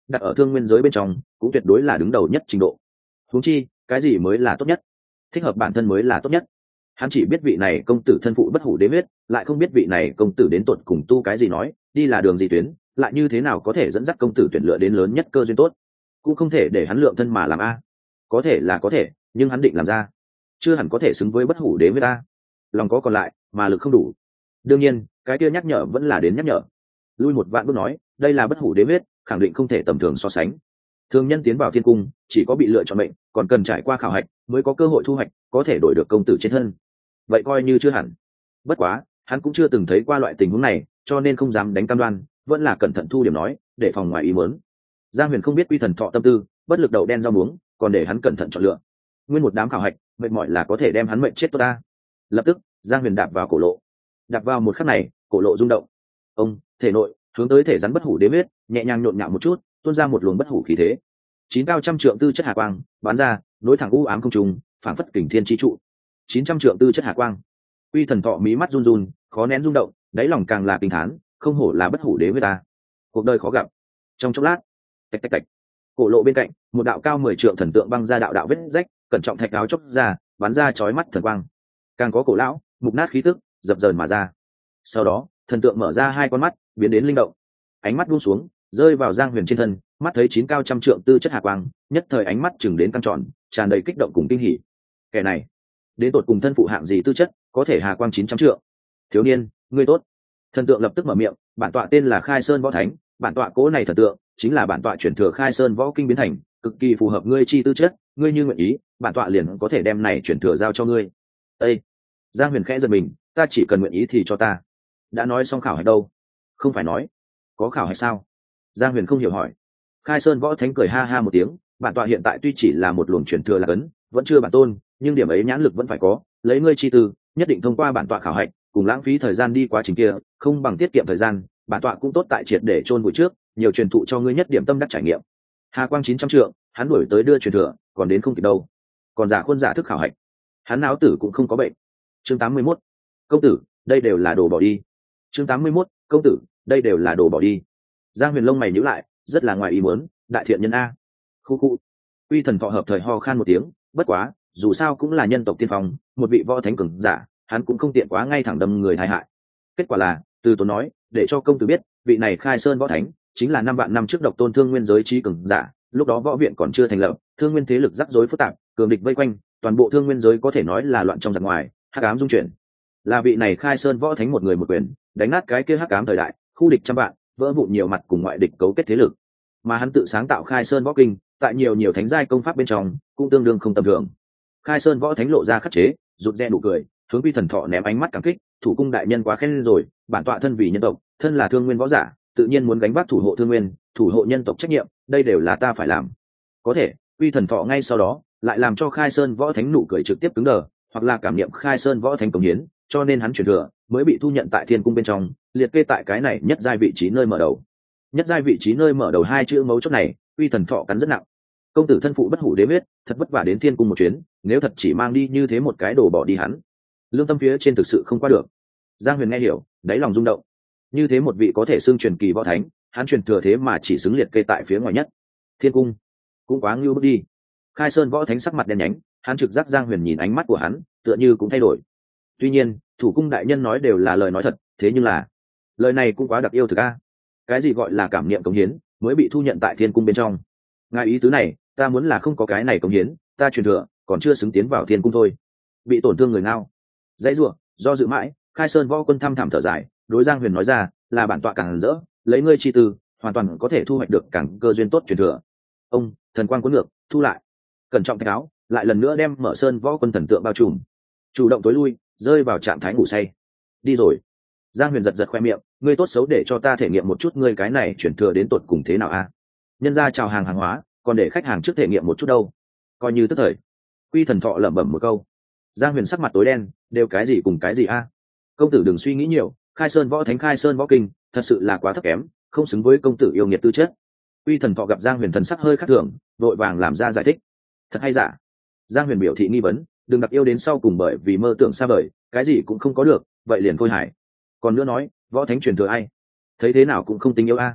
đặt ở thương nguyên giới bên trong cũng tuyệt đối là đứng đầu nhất trình độ. Huống chi cái gì mới là tốt nhất, thích hợp bản thân mới là tốt nhất. Hắn chỉ biết vị này công tử thân phụ bất hủ đế huyết, lại không biết vị này công tử đến tột cùng tu cái gì, nói đi là đường gì tuyến, lại như thế nào có thể dẫn dắt công tử tuyển lựa đến lớn nhất cơ duyên tốt. Cũng không thể để hắn lượng thân mà làm a. Có thể là có thể, nhưng hắn định làm ra chưa hẳn có thể xứng với bất hủ đế huyết a. Lòng có còn lại mà lực không đủ. Đương nhiên cái kia nhắc nhở vẫn là đến nhắc nhở. Lui một vạn bước nói, đây là bất hủ đế huyết, khẳng định không thể tầm thường so sánh. Thường nhân tiến vào thiên cung chỉ có bị lựa chọn mệnh, còn cần trải qua khảo hạch mới có cơ hội thu hoạch, có thể đổi được công tử trên thân. Vậy coi như chưa hẳn. Bất quá hắn cũng chưa từng thấy qua loại tình huống này, cho nên không dám đánh cam đoan, vẫn là cẩn thận thu điểm nói, để phòng ngoài ý muốn. Giang Huyền không biết Quy Thần Thọ tâm tư, bất lực đậu đen rau muống, còn để hắn cẩn thận chọn lựa. Nguyên một đám khảo hạch, mệt mỏi là có thể đem hắn mệnh chết tốt ta. Lập tức, Giang Huyền đạp vào cổ lộ. Đạp vào một khắc này, cổ lộ rung động. Ông, thể nội, hướng tới thể rắn bất hủ đế huyết, nhẹ nhàng nhộn nhạo một chút, tuôn ra một luồng bất hủ khí thế. Chín cao trăm trượng tư chất hà quang, bắn ra, nối thẳng u ám không trùng, phảng phất kình thiên chi trụ. Chín trăm trượng tư chất hà quang. Quy Thần Thọ mí mắt run run, khó nén rung động, đáy lòng càng là kinh thán, không hổ là bất hủ đế huyết ta. Cuộc đời khó gặp. Trong chốc lát, tạch tạch tạch, cổ lộ bên cạnh, một đạo cao mười trượng thần tượng băng ra đạo đạo vết rách, cẩn trọng thạch áo chốc ra, bắn ra chói mắt thần quang. Càng có cổ lão, mục nát khí tức, dập dờn mà ra. Sau đó, thần tượng mở ra hai con mắt, biến đến linh động. Ánh mắt buông xuống, rơi vào Giang Huyền trên thân, mắt thấy chín cao trăm trượng tư chất hà quang, nhất thời ánh mắt chừng đến căng tròn, tràn đầy kích động cùng kinh hỉ. Kẻ này, đến tột cùng thân phụ hạng gì tư chất, có thể hà quang chín trăm trượng? Thiếu niên, ngươi tốt. Thần tượng lập tức mở miệng, bản tọa tên là Khai Sơn Võ Thánh, bản tọa cố này thần tượng chính là bản tọa chuyển thừa Khai Sơn Võ Kinh biến thành, cực kỳ phù hợp ngươi chi tư chất, ngươi như nguyện ý, bản tọa liền có thể đem này chuyển thừa giao cho ngươi. Ê! Giang Huyền khẽ giật mình, ta chỉ cần nguyện ý thì cho ta. Đã nói xong khảo hạch đâu? Không phải nói có khảo hạch sao? Giang Huyền không hiểu hỏi. Khai Sơn Võ Thánh cười ha ha một tiếng, bản tọa hiện tại tuy chỉ là một luồng chuyển thừa là cấn, vẫn chưa bản tôn, nhưng điểm ấy nhãn lực vẫn phải có, lấy ngươi chi tư, nhất định thông qua bản tọa khảo hạch, cùng lãng phí thời gian đi quá trình kia, không bằng tiết kiệm thời gian, bản tọa cũng tốt tại triệt để chôn vùi trước, nhiều truyền thụ cho ngươi nhất điểm tâm đắc trải nghiệm. Hà quang chín trăm trượng, hắn đuổi tới đưa truyền thừa, còn đến không kịp đâu. Còn giả khuôn giả thức khảo hạch, hắn não tử cũng không có bệnh. Chương tám mươi mốt, công tử, đây đều là đồ bỏ đi. Chương tám mươi mốt, công tử, đây đều là đồ bỏ đi. Giang Huyền lông mày nhíu lại, rất là ngoài ý muốn, đại thiện nhân a. Khu khu. Quy Thần Thọ hợp thời ho khan một tiếng, bất quá, dù sao cũng là nhân tộc tiên phong, một vị võ thánh cường giả, hắn cũng không tiện quá ngay thẳng đâm người tai hại. Kết quả là, Từ Tốn nói, để cho công tử biết, vị này Khai Sơn Võ Thánh chính là năm vạn năm trước độc tôn thương nguyên giới trí cường giả, lúc đó võ viện còn chưa thành lập, thương nguyên thế lực rắc rối phức tạp, cường địch vây quanh, toàn bộ thương nguyên giới có thể nói là loạn trong giặc ngoài, hắc ám dung chuyển. Là vị này Khai Sơn Võ Thánh một người một quyền, đánh nát cái kia hắc ám thời đại, khu địch trăm vạn, vỡ vụn nhiều mặt cùng ngoại địch cấu kết thế lực. Mà hắn tự sáng tạo Khai Sơn Võ Kinh, tại nhiều nhiều thánh giai công pháp bên trong, cũng tương đương không tầm thường. Khai Sơn Võ Thánh lộ ra khắc chế, rụt rè nụ cười, hướng Quy Thần Thọ ném ánh mắt cảm kích, thủ cung đại nhân quá khen rồi, bản tọa thân vì nhân tộc, thân là thương nguyên võ giả, tự nhiên muốn gánh vác thủ hộ thương nguyên, thủ hộ nhân tộc trách nhiệm, đây đều là ta phải làm. Có thể, Quy Thần Thọ ngay sau đó lại làm cho Khai Sơn Võ Thánh nụ cười trực tiếp cứng đờ, hoặc là cảm niệm Khai Sơn Võ Thánh cống hiến, cho nên hắn truyền thừa mới bị thu nhận tại Thiên Cung bên trong, liệt kê tại cái này nhất giai vị trí nơi mở đầu. Nhất giai vị trí nơi mở đầu hai chữ mấu chốt này, Quy Thần Thọ cắn rất nặng. Công tử thân phụ bất hủ đế huyết, thật vất vả đến Thiên Cung một chuyến, nếu thật chỉ mang đi như thế một cái đồ bỏ đi hắn, lương tâm phía trên thực sự không qua được. Giang Huyền nghe hiểu, đáy lòng rung động. Như thế một vị có thể xưng truyền kỳ võ thánh, hắn truyền thừa thế mà chỉ xứng liệt kê tại phía ngoài nhất Thiên Cung, cũng quá ngưu bước đi. Khai Sơn Võ Thánh sắc mặt đen nhánh, hắn trực giác Giang Huyền nhìn ánh mắt của hắn, tựa như cũng thay đổi. Tuy nhiên, thủ cung đại nhân nói đều là lời nói thật, thế nhưng là lời này cũng quá đặc yêu thực a. Cái gì gọi là cảm niệm cống hiến, mới bị thu nhận tại Thiên Cung bên trong? Ngài ý tứ này, ta muốn là không có cái này cống hiến, ta truyền thừa còn chưa xứng tiến vào Thiên Cung thôi. Bị tổn thương người ngao, dãy rủa, do dự mãi, Khai Sơn Võ Quân thăm thẳm thở dài, đối Giang Huyền nói ra, là bản tọa càng rỡ, lấy ngươi chi tư, hoàn toàn có thể thu hoạch được càng cơ duyên tốt truyền thừa. Ông, thần quang cuốn ngược, thu lại. Cẩn trọng thạch áo, lại lần nữa đem Mở Sơn Võ Quân thần tượng bao trùm, chủ động tối lui, rơi vào trạng thái ngủ say. Đi rồi. Giang Huyền giật giật khoe miệng, ngươi tốt xấu để cho ta thể nghiệm một chút ngươi cái này chuyển thừa đến tột cùng thế nào a? Nhân ra chào hàng hàng hóa, còn để khách hàng trước thể nghiệm một chút đâu, coi như tức thời. Quy Thần Thọ lẩm bẩm một câu. Giang Huyền sắc mặt tối đen, đều cái gì cùng cái gì a? Công tử đừng suy nghĩ nhiều, Khai Sơn Võ Thánh Khai Sơn Võ Kinh, thật sự là quá thấp kém, không xứng với công tử yêu nghiệt tư chất. Quy Thần Thọ gặp Giang Huyền thần sắc hơi khác thường, vội vàng làm ra giải thích. Thật hay giả? Giang Huyền biểu thị nghi vấn, đừng đặc yêu đến sau cùng bởi vì mơ tưởng xa vời, cái gì cũng không có được, vậy liền thôi hải. Còn nữa nói, võ thánh truyền thừa ai? Thấy thế nào cũng không tính yêu a.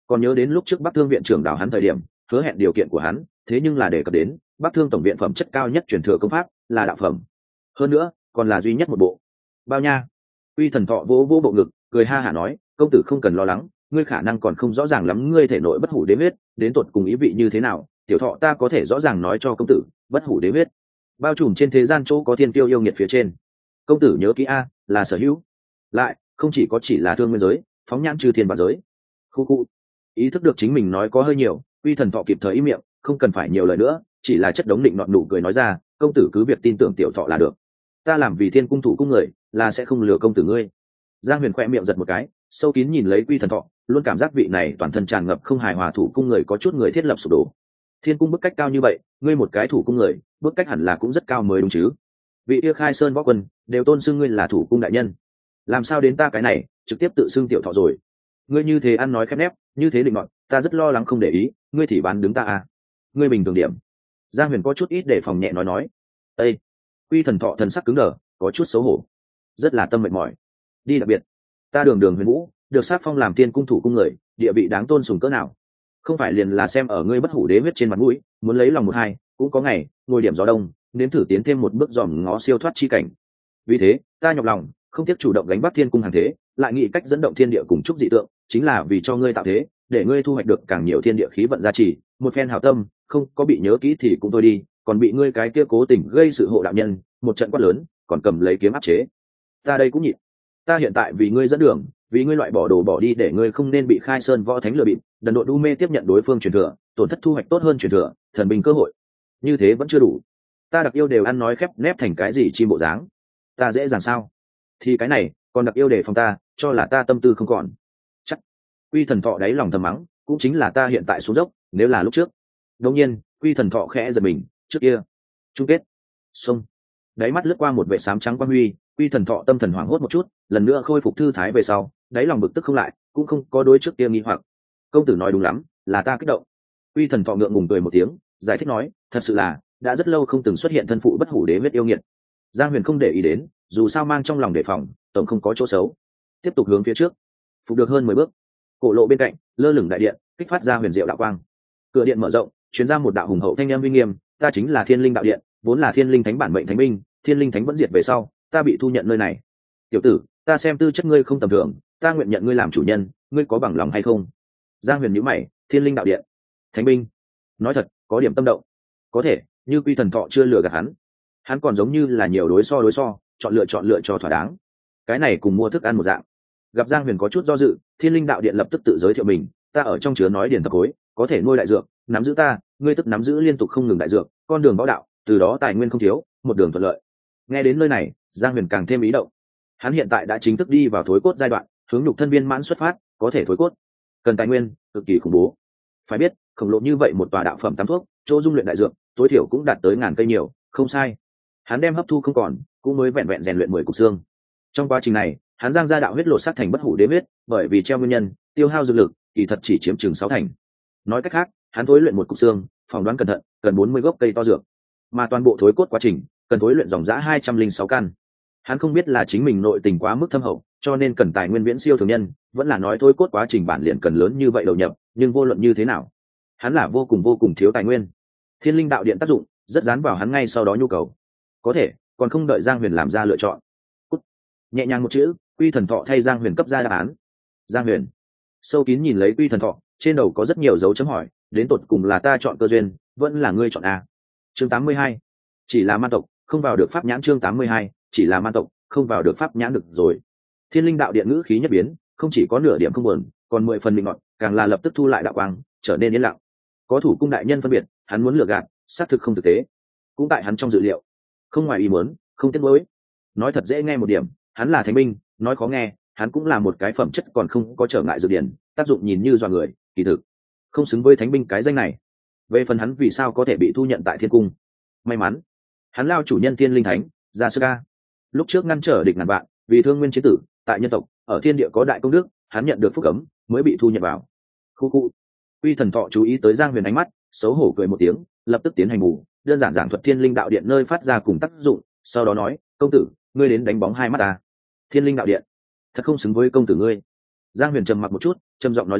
còn nhớ đến lúc trước Bắc Thương viện trưởng đào hắn thời điểm hứa hẹn điều kiện của hắn, thế nhưng là đề cập đến Bắc Thương tổng viện phẩm chất cao nhất truyền thừa công pháp là đạo phẩm, hơn nữa còn là duy nhất một bộ. Bao nha. Uy Thần Thọ vỗ vỗ bộ ngực cười ha hả nói, công tử không cần lo lắng, ngươi khả năng còn không rõ ràng lắm ngươi thể nội bất hủ đế huyết đến tột cùng ý vị như thế nào, tiểu thọ ta có thể rõ ràng nói cho công tử, bất hủ đế huyết bao trùm trên thế gian chỗ có thiên tiêu yêu nghiệt phía trên, công tử nhớ kỹ a, là sở hữu, lại không chỉ có chỉ là thương nguyên giới, phóng nhãn trừ thiên và giới. Khu khu. Ý thức được chính mình nói có hơi nhiều, Uy Thần Thọ kịp thời im miệng, không cần phải nhiều lời nữa, chỉ là chất đống định nọt nụ cười nói ra, công tử cứ việc tin tưởng tiểu thọ là được, ta làm vì thiên cung thủ cung người là sẽ không lừa công tử ngươi. Giang Huyền khoe miệng giật một cái, sâu kín nhìn lấy Uy Thần Thọ, luôn cảm giác vị này toàn thân tràn ngập không hài hòa thủ cung người có chút người thiết lập sụp đổ. Thiên cung bức cách cao như vậy, ngươi một cái thủ cung người bức cách hẳn là cũng rất cao mới đúng chứ. Vị yêu khai sơn võ quân đều tôn xưng ngươi là thủ cung đại nhân, làm sao đến ta cái này trực tiếp tự xưng tiểu thọ rồi? Ngươi như thế ăn nói khép nép, như thế định nọt, ta rất lo lắng không để ý, ngươi thì bán đứng ta à? Ngươi bình thường điểm. Giang Huyền có chút ít để phòng nhẹ nói nói. Ê! Uy Thần Thọ thần sắc cứng đờ, có chút xấu hổ, rất là tâm mệt mỏi. Đi đặc biệt, ta đường đường huyền vũ được sát phong làm tiên cung thủ cung người, địa vị đáng tôn sùng cỡ nào, không phải liền là xem ở ngươi bất hủ đế huyết trên mặt mũi, muốn lấy lòng một hai cũng có ngày ngồi điểm gió đông, nếm thử tiến thêm một bước dòm ngó siêu thoát chi cảnh. Vì thế ta nhọc lòng không tiếc chủ động gánh vác thiên cung hàng thế, lại nghĩ cách dẫn động thiên địa cùng chúc dị tượng, chính là vì cho ngươi tạo thế, để ngươi thu hoạch được càng nhiều thiên địa khí vận gia trì. Một phen hảo tâm không có bị nhớ kỹ thì cũng thôi đi, còn bị ngươi cái kia cố tình gây sự hộ đạo nhân một trận quát lớn, còn cầm lấy kiếm áp chế ta đây cũng nhịn. Ta hiện tại vì ngươi dẫn đường, vì ngươi loại bỏ đồ bỏ đi để ngươi không nên bị khai sơn võ thánh lừa bịp, đần độn u mê tiếp nhận đối phương truyền thừa, tổn thất thu hoạch tốt hơn truyền thừa thần bình cơ hội, như thế vẫn chưa đủ. Ta đặc yêu đều ăn nói khép nép thành cái gì chim bộ dáng, ta dễ dàng sao? Thì cái này còn đặc yêu để phòng ta, cho là ta tâm tư không còn. Chắc. Uy Thần Thọ đáy lòng thầm mắng, cũng chính là ta hiện tại xuống dốc, nếu là lúc trước. Đương nhiên Uy Thần Thọ khẽ giật mình, trước kia chung kết xông, đáy mắt lướt qua một vệ sám trắng quang huy. Uy Thần Thọ tâm thần hoảng hốt một chút, lần nữa khôi phục thư thái về sau, đáy lòng bực tức không lại, cũng không có đối trước kia nghi hoặc. Công tử nói đúng lắm, là ta kích động. Uy Thần Thọ ngượng ngùng cười một tiếng, giải thích nói, thật sự là đã rất lâu không từng xuất hiện thân phụ bất hủ đế huyết yêu nghiệt. Giang Huyền không để ý đến, dù sao mang trong lòng đề phòng, tổng không có chỗ xấu. Tiếp tục hướng phía trước, phục được hơn mười bước, cổ lộ bên cạnh lơ lửng đại điện kích phát ra huyền diệu đạo quang. Cửa điện mở rộng, truyền ra một đạo hùng hậu thanh âm uy nghiêm, ta chính là Thiên Linh đạo điện, vốn là Thiên Linh thánh bản mệnh thánh binh, Thiên Linh thánh vẫn diệt về sau, ta bị thu nhận nơi này. Tiểu tử, ta xem tư chất ngươi không tầm thường, ta nguyện nhận ngươi làm chủ nhân, ngươi có bằng lòng hay không? Giang Huyền nhíu mày, Thiên Linh đạo điện, thánh binh, nói thật có điểm tâm động. Có thể, như Uy Thần Thọ chưa lừa gạt hắn, hắn còn giống như là nhiều đối so đối so, chọn lựa chọn lựa cho thỏa đáng. Cái này cùng mua thức ăn một dạng. Gặp Giang Huyền có chút do dự, Thiên Linh đạo điện lập tức tự giới thiệu mình, ta ở trong chứa nói điển thập khối, có thể nuôi đại dược, nắm giữ ta, ngươi tức nắm giữ liên tục không ngừng đại dược, con đường võ đạo, từ đó tài nguyên không thiếu, một đường thuận lợi. Nghe đến nơi này, Giang Huyền càng thêm ý động. Hắn hiện tại đã chính thức đi vào thối cốt giai đoạn, hướng nhục thân viên mãn xuất phát, có thể thối cốt, cần tài nguyên cực kỳ khủng bố. Phải biết, khổng lồ như vậy một tòa đạo phẩm tám thuốc, chỗ dung luyện đại dược, tối thiểu cũng đạt tới ngàn cây nhiều, không sai. Hắn đem hấp thu không còn, cũng mới vẹn vẹn rèn luyện mười cục xương. Trong quá trình này, hắn giang ra đạo huyết lột sát thành bất hủ đế huyết, bởi vì treo nguyên nhân, tiêu hao dược lực, kỳ thật chỉ chiếm chừng sáu thành. Nói cách khác, hắn thối luyện một cục xương, phỏng đoán cẩn thận, cần bốn mươi gốc cây to dược, mà toàn bộ thối cốt quá trình, cần thối luyện dòng dã hai trăm linh sáu căn. Hắn không biết là chính mình nội tình quá mức thâm hậu, cho nên cần tài nguyên viễn siêu thường nhân, vẫn là nói thối cốt quá trình bản liền cần lớn như vậy đầu nhập, nhưng vô luận như thế nào, hắn là vô cùng vô cùng thiếu tài nguyên. Thiên Linh đạo điện tác dụng rất dán vào hắn ngay sau đó nhu cầu. Có thể, còn không đợi Giang Huyền làm ra lựa chọn. Cút. Nhẹ nhàng một chữ, Uy Thần Thọ thay Giang Huyền cấp ra đáp án. Giang Huyền sâu kín nhìn lấy Uy Thần Thọ, trên đầu có rất nhiều dấu chấm hỏi, đến tột cùng là ta chọn cơ duyên, vẫn là ngươi chọn a? Chương tám mươi hai, chỉ là man tộc, không vào được pháp nhãn. Chương tám mươi hai, chỉ là man tộc, không vào được pháp nhãn. Được rồi. Thiên Linh đạo điện ngữ khí nhất biến, không chỉ có nửa điểm không buồn, còn mười phần linh ngọt, càng là lập tức thu lại đạo quang, trở nên yên lặng. Có thủ cung đại nhân phân biệt, hắn muốn lừa gạt, xác thực không thực tế, cũng tại hắn trong dự liệu, không ngoài ý muốn, không tiếc nuối. Nói thật dễ nghe một điểm, hắn là thánh binh, nói khó nghe, hắn cũng là một cái phẩm chất còn không có trở ngại dược điển, tác dụng nhìn như dọa người, kỳ thực không xứng với thánh binh cái danh này. Về phần hắn vì sao có thể bị thu nhận tại thiên cung, may mắn hắn lao chủ nhân Thiên Linh thánh ra sư ca, lúc trước ngăn trở địch ngàn vạn, vì thương nguyên chiến tử, tại nhân tộc ở thiên địa có đại công đức, hắn nhận được phúc cấm mới bị thu nhận vào. Khu khu. Uy Thần Thọ chú ý tới Giang Huyền ánh mắt, xấu hổ cười một tiếng, lập tức tiến hành bù, đơn giản giảng thuật Thiên Linh đạo điện nơi phát ra cùng tác dụng, sau đó nói, công tử, ngươi đến đánh bóng hai mắt ta. Thiên Linh đạo điện thật không xứng với công tử ngươi. Giang Huyền trầm mặc một chút, trầm giọng nói ra,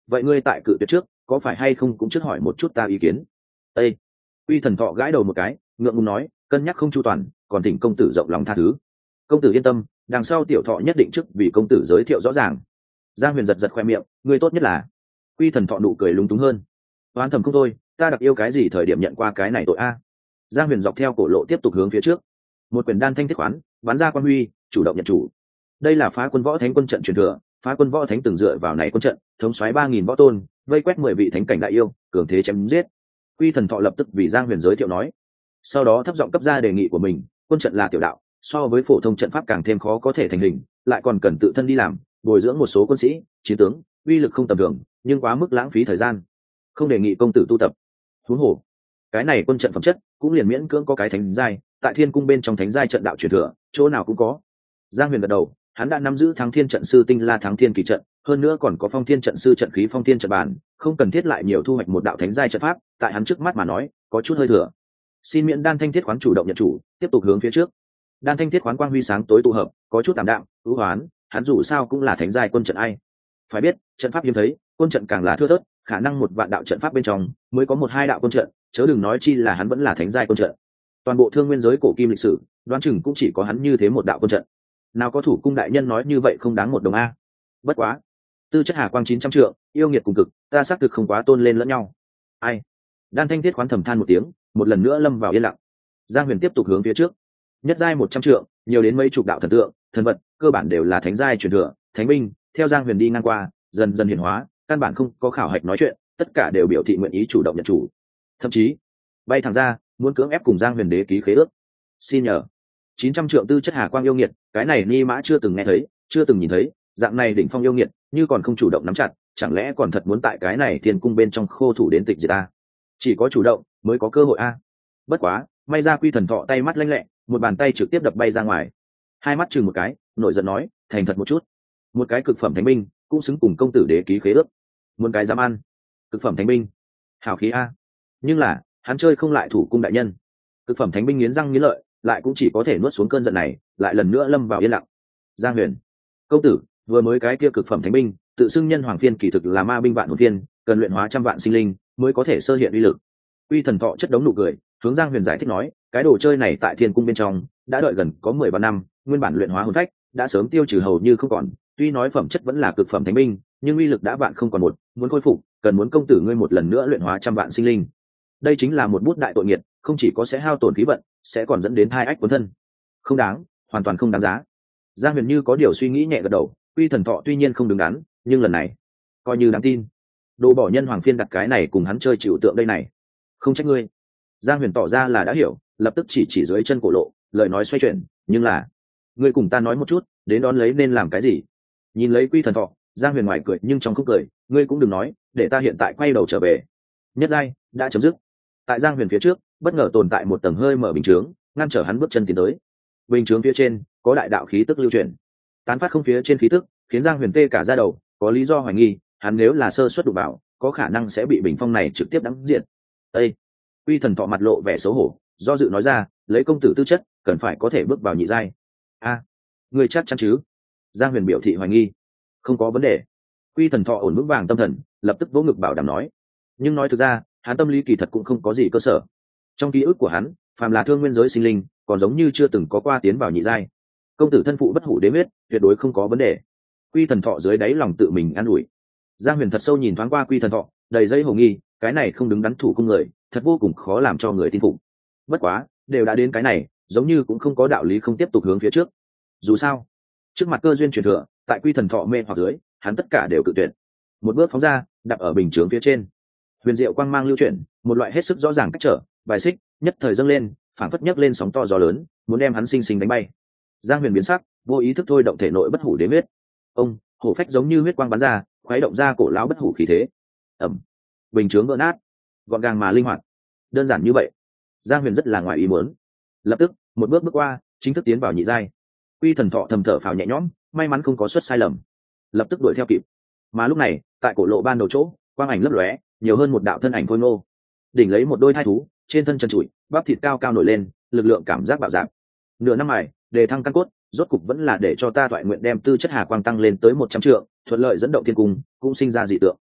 vậy ngươi tại cự tuyệt trước có phải hay không cũng trước hỏi một chút ta ý kiến? Ê! Quy Thần Thọ gãi đầu một cái, ngượng ngùng nói, cân nhắc không chu toàn, còn thỉnh công tử rộng lòng tha thứ. Công tử yên tâm, đằng sau tiểu thọ nhất định trước vì công tử giới thiệu rõ ràng. Giang Huyền giật giật khoe miệng, ngươi tốt nhất là. Quy Thần Thọ nụ cười lúng túng hơn, oán thầm không thôi, ta đặc yêu cái gì thời điểm nhận qua cái này tội a. Giang Huyền dọc theo cổ lộ tiếp tục hướng phía trước, một quyển đan thanh thiết khoán bắn ra quan huy, chủ động nhận chủ. Đây là Phá Quân Võ Thánh quân trận truyền thừa, Phá Quân Võ Thánh từng dựa vào này quân trận thống soái ba nghìn võ tôn, vây quét mười vị thánh cảnh đại yêu, cường thế chém giết. Quy Thần Thọ lập tức vì Giang Huyền giới thiệu nói, sau đó thấp giọng cấp ra đề nghị của mình. Quân trận là tiểu đạo, so với phổ thông trận pháp càng thêm khó có thể thành hình, lại còn cần tự thân đi làm, bồi dưỡng một số quân sĩ, chiến tướng, uy lực không tầm thường, nhưng quá mức lãng phí thời gian, không đề nghị công tử tu tập. Huống hồ, cái này quân trận phẩm chất cũng liền miễn cưỡng có cái thánh giai, tại Thiên Cung bên trong thánh giai trận đạo truyền thừa, chỗ nào cũng có. Giang Huyền gật đầu, hắn đã nắm giữ Thắng Thiên trận sư tinh la Thắng Thiên kỳ trận, hơn nữa còn có Phong Thiên trận sư trận khí Phong Thiên trận bản, không cần thiết lại nhiều thu hoạch một đạo thánh giai trận pháp, tại hắn trước mắt mà nói, có chút hơi thừa. Xin miễn đan thanh thiết khoán chủ động nhận chủ, tiếp tục hướng phía trước. Đan thanh thiết khoán quang huy sáng tối tụ hợp, có chút tạm đạm, ưu hoán, hắn dù sao cũng là thánh giai quân trận ai. Phải biết, trận pháp hiếm thấy, quân trận càng là thưa thớt, khả năng một vạn đạo trận pháp bên trong mới có một hai đạo quân trận, chớ đừng nói chi là hắn vẫn là thánh giai quân trận. Toàn bộ thương nguyên giới cổ kim lịch sử, đoán chừng cũng chỉ có hắn như thế một đạo quân trận. Nào có thủ cung đại nhân nói như vậy không đáng một đồng a. Bất quá, tư chất hà quang chín trăm trượng, yêu nghiệt cùng cực, ta xác thực không quá tôn lên lẫn nhau. Ai? Đan thanh thiết khoán thầm than một tiếng, một lần nữa lâm vào yên lặng. Giang Huyền tiếp tục hướng phía trước, nhất giai một trăm trượng, nhiều đến mấy chục đạo thần tượng, thần vật, cơ bản đều là thánh giai truyền thừa, thánh binh, theo Giang Huyền đi ngang qua, dần dần hiển hóa, căn bản không có khảo hạch nói chuyện, tất cả đều biểu thị nguyện ý chủ động nhận chủ. Thậm chí, bay thẳng ra, muốn cưỡng ép cùng Giang Huyền đế ký khế ước. Xin nhờ, chín trăm trượng tư chất hà quang yêu nghiệt, cái này ni mã chưa từng nghe thấy, chưa từng nhìn thấy, dạng này đỉnh phong yêu nghiệt, như còn không chủ động nắm chặt, chẳng lẽ còn thật muốn tại cái này Thiên Cung bên trong khô thủ đến tịch diệt ta? Chỉ có chủ động mới có cơ hội a. Bất quá, may ra Quy Thần Thọ tay mắt lanh lẹ, một bàn tay trực tiếp đập bay ra ngoài. Hai mắt chừng một cái, nổi giận nói, thành thật một chút, một cái cực phẩm thánh binh cũng xứng cùng công tử đế ký khế ước, muốn cái dám ăn? Cực phẩm thánh binh, hào khí a. Nhưng là, hắn chơi không lại thủ cung đại nhân. Cực phẩm thánh binh nghiến răng nghiến lợi, lại cũng chỉ có thể nuốt xuống cơn giận này, lại lần nữa lâm vào yên lặng. Giang Huyền, công tử, vừa mới cái kia cực phẩm thánh binh, tự xưng nhân hoàng phiên kỳ thực là ma binh vạn hồn phiên, cần luyện hóa trăm vạn sinh linh mới có thể sơ hiện uy lực. Quy Thần Thọ chất đống nụ cười, hướng Giang Huyền giải thích nói, cái đồ chơi này tại Thiên Cung bên trong đã đợi gần có mười ba năm, nguyên bản luyện hóa hồn phách đã sớm tiêu trừ hầu như không còn, tuy nói phẩm chất vẫn là cực phẩm thánh binh, nhưng uy lực đã vạn không còn một, muốn khôi phục, cần muốn công tử ngươi một lần nữa luyện hóa trăm vạn sinh linh. Đây chính là một bút đại tội nghiệt, không chỉ có sẽ hao tổn khí vận, sẽ còn dẫn đến thai ách cuốn thân. Không đáng, hoàn toàn không đáng giá. Giang Huyền như có điều suy nghĩ nhẹ gật đầu, Quy Thần Thọ tuy nhiên không đứng đắn, nhưng lần này coi như đáng tin. Đồ bỏ nhân hoàng phiên đặt cái này cùng hắn chơi chịu tượng đây này, không trách ngươi. Giang Huyền tỏ ra là đã hiểu, lập tức chỉ chỉ dưới chân cổ lộ, lời nói xoay chuyển, nhưng là ngươi cùng ta nói một chút, đến đón lấy nên làm cái gì? Nhìn lấy Quy Thần Thọ, Giang Huyền ngoài cười nhưng trong không cười, ngươi cũng đừng nói, để ta hiện tại quay đầu trở về. Nhất giai đã chấm dứt. Tại Giang Huyền phía trước, bất ngờ tồn tại một tầng hơi mở bình chướng, ngăn trở hắn bước chân tiến tới. Bình chướng phía trên có đại đạo khí tức lưu chuyển, tán phát không phía trên khí tức, khiến Giang Huyền tê cả da đầu, có lý do hoài nghi, hắn nếu là sơ suất đụng vào, có khả năng sẽ bị bình phong này trực tiếp đắm diện. Ê! Quy Thần Thọ mặt lộ vẻ xấu hổ, do dự nói ra, lấy công tử tư chất, cần phải có thể bước vào nhị giai. A, ngươi chắc chắn chứ? Giang Huyền biểu thị hoài nghi. Không có vấn đề. Quy Thần Thọ ổn vững vàng tâm thần, lập tức vỗ ngực bảo đảm nói. Nhưng nói thực ra, hắn tâm lý kỳ thật cũng không có gì cơ sở. Trong ký ức của hắn, phàm là thương nguyên giới sinh linh, còn giống như chưa từng có qua tiến vào nhị giai. Công tử thân phụ bất hủ đế huyết, tuyệt đối không có vấn đề. Quy Thần Thọ dưới đáy lòng tự mình an ủi. Giang Huyền thật sâu nhìn thoáng qua Quy Thần Thọ, đầy dây hồ nghi, cái này không đứng đắn thủ cung người, thật vô cùng khó làm cho người tin phục. Bất quá, đều đã đến cái này, giống như cũng không có đạo lý không tiếp tục hướng phía trước. Dù sao, trước mặt cơ duyên truyền thừa, tại Quy Thần Thọ mê hoặc dưới, hắn tất cả đều cự tuyệt. Một bước phóng ra, đặt ở bình chướng phía trên. Huyền diệu quang mang lưu chuyển, một loại hết sức rõ ràng cách trở, bài xích, nhất thời dâng lên, phảng phất nhấc lên sóng to gió lớn, muốn đem hắn sinh sinh đánh bay. Giang Huyền biến sắc, vô ý thức thôi động thể nội bất hủ đế huyết. Ông, hổ phách giống như huyết quang bắn ra, khuấy động ra cổ lão bất hủ khí thế. Ầm, bình chướng vỡ nát, gọn gàng mà linh hoạt. Đơn giản như vậy, Giang Huyền rất là ngoài ý muốn. Lập tức, một bước bước qua, chính thức tiến vào nhị giai. Quy Thần Thọ thầm thở phào nhẹ nhõm, may mắn không có xuất sai lầm, lập tức đuổi theo kịp. Mà lúc này, tại cổ lộ ban đầu chỗ, quang ảnh lấp lóe, nhiều hơn một đạo thân ảnh khôi ngô, đỉnh lấy một đôi thai thú, trên thân chân trụi, bắp thịt cao cao nổi lên, lực lượng cảm giác bạo dạn. Nửa năm mài, đề thăng căn cốt, rốt cục vẫn là để cho ta toại nguyện đem tư chất hà quang tăng lên tới một trăm trượng, thuận lợi dẫn động thiên cung, cũng sinh ra dị tượng.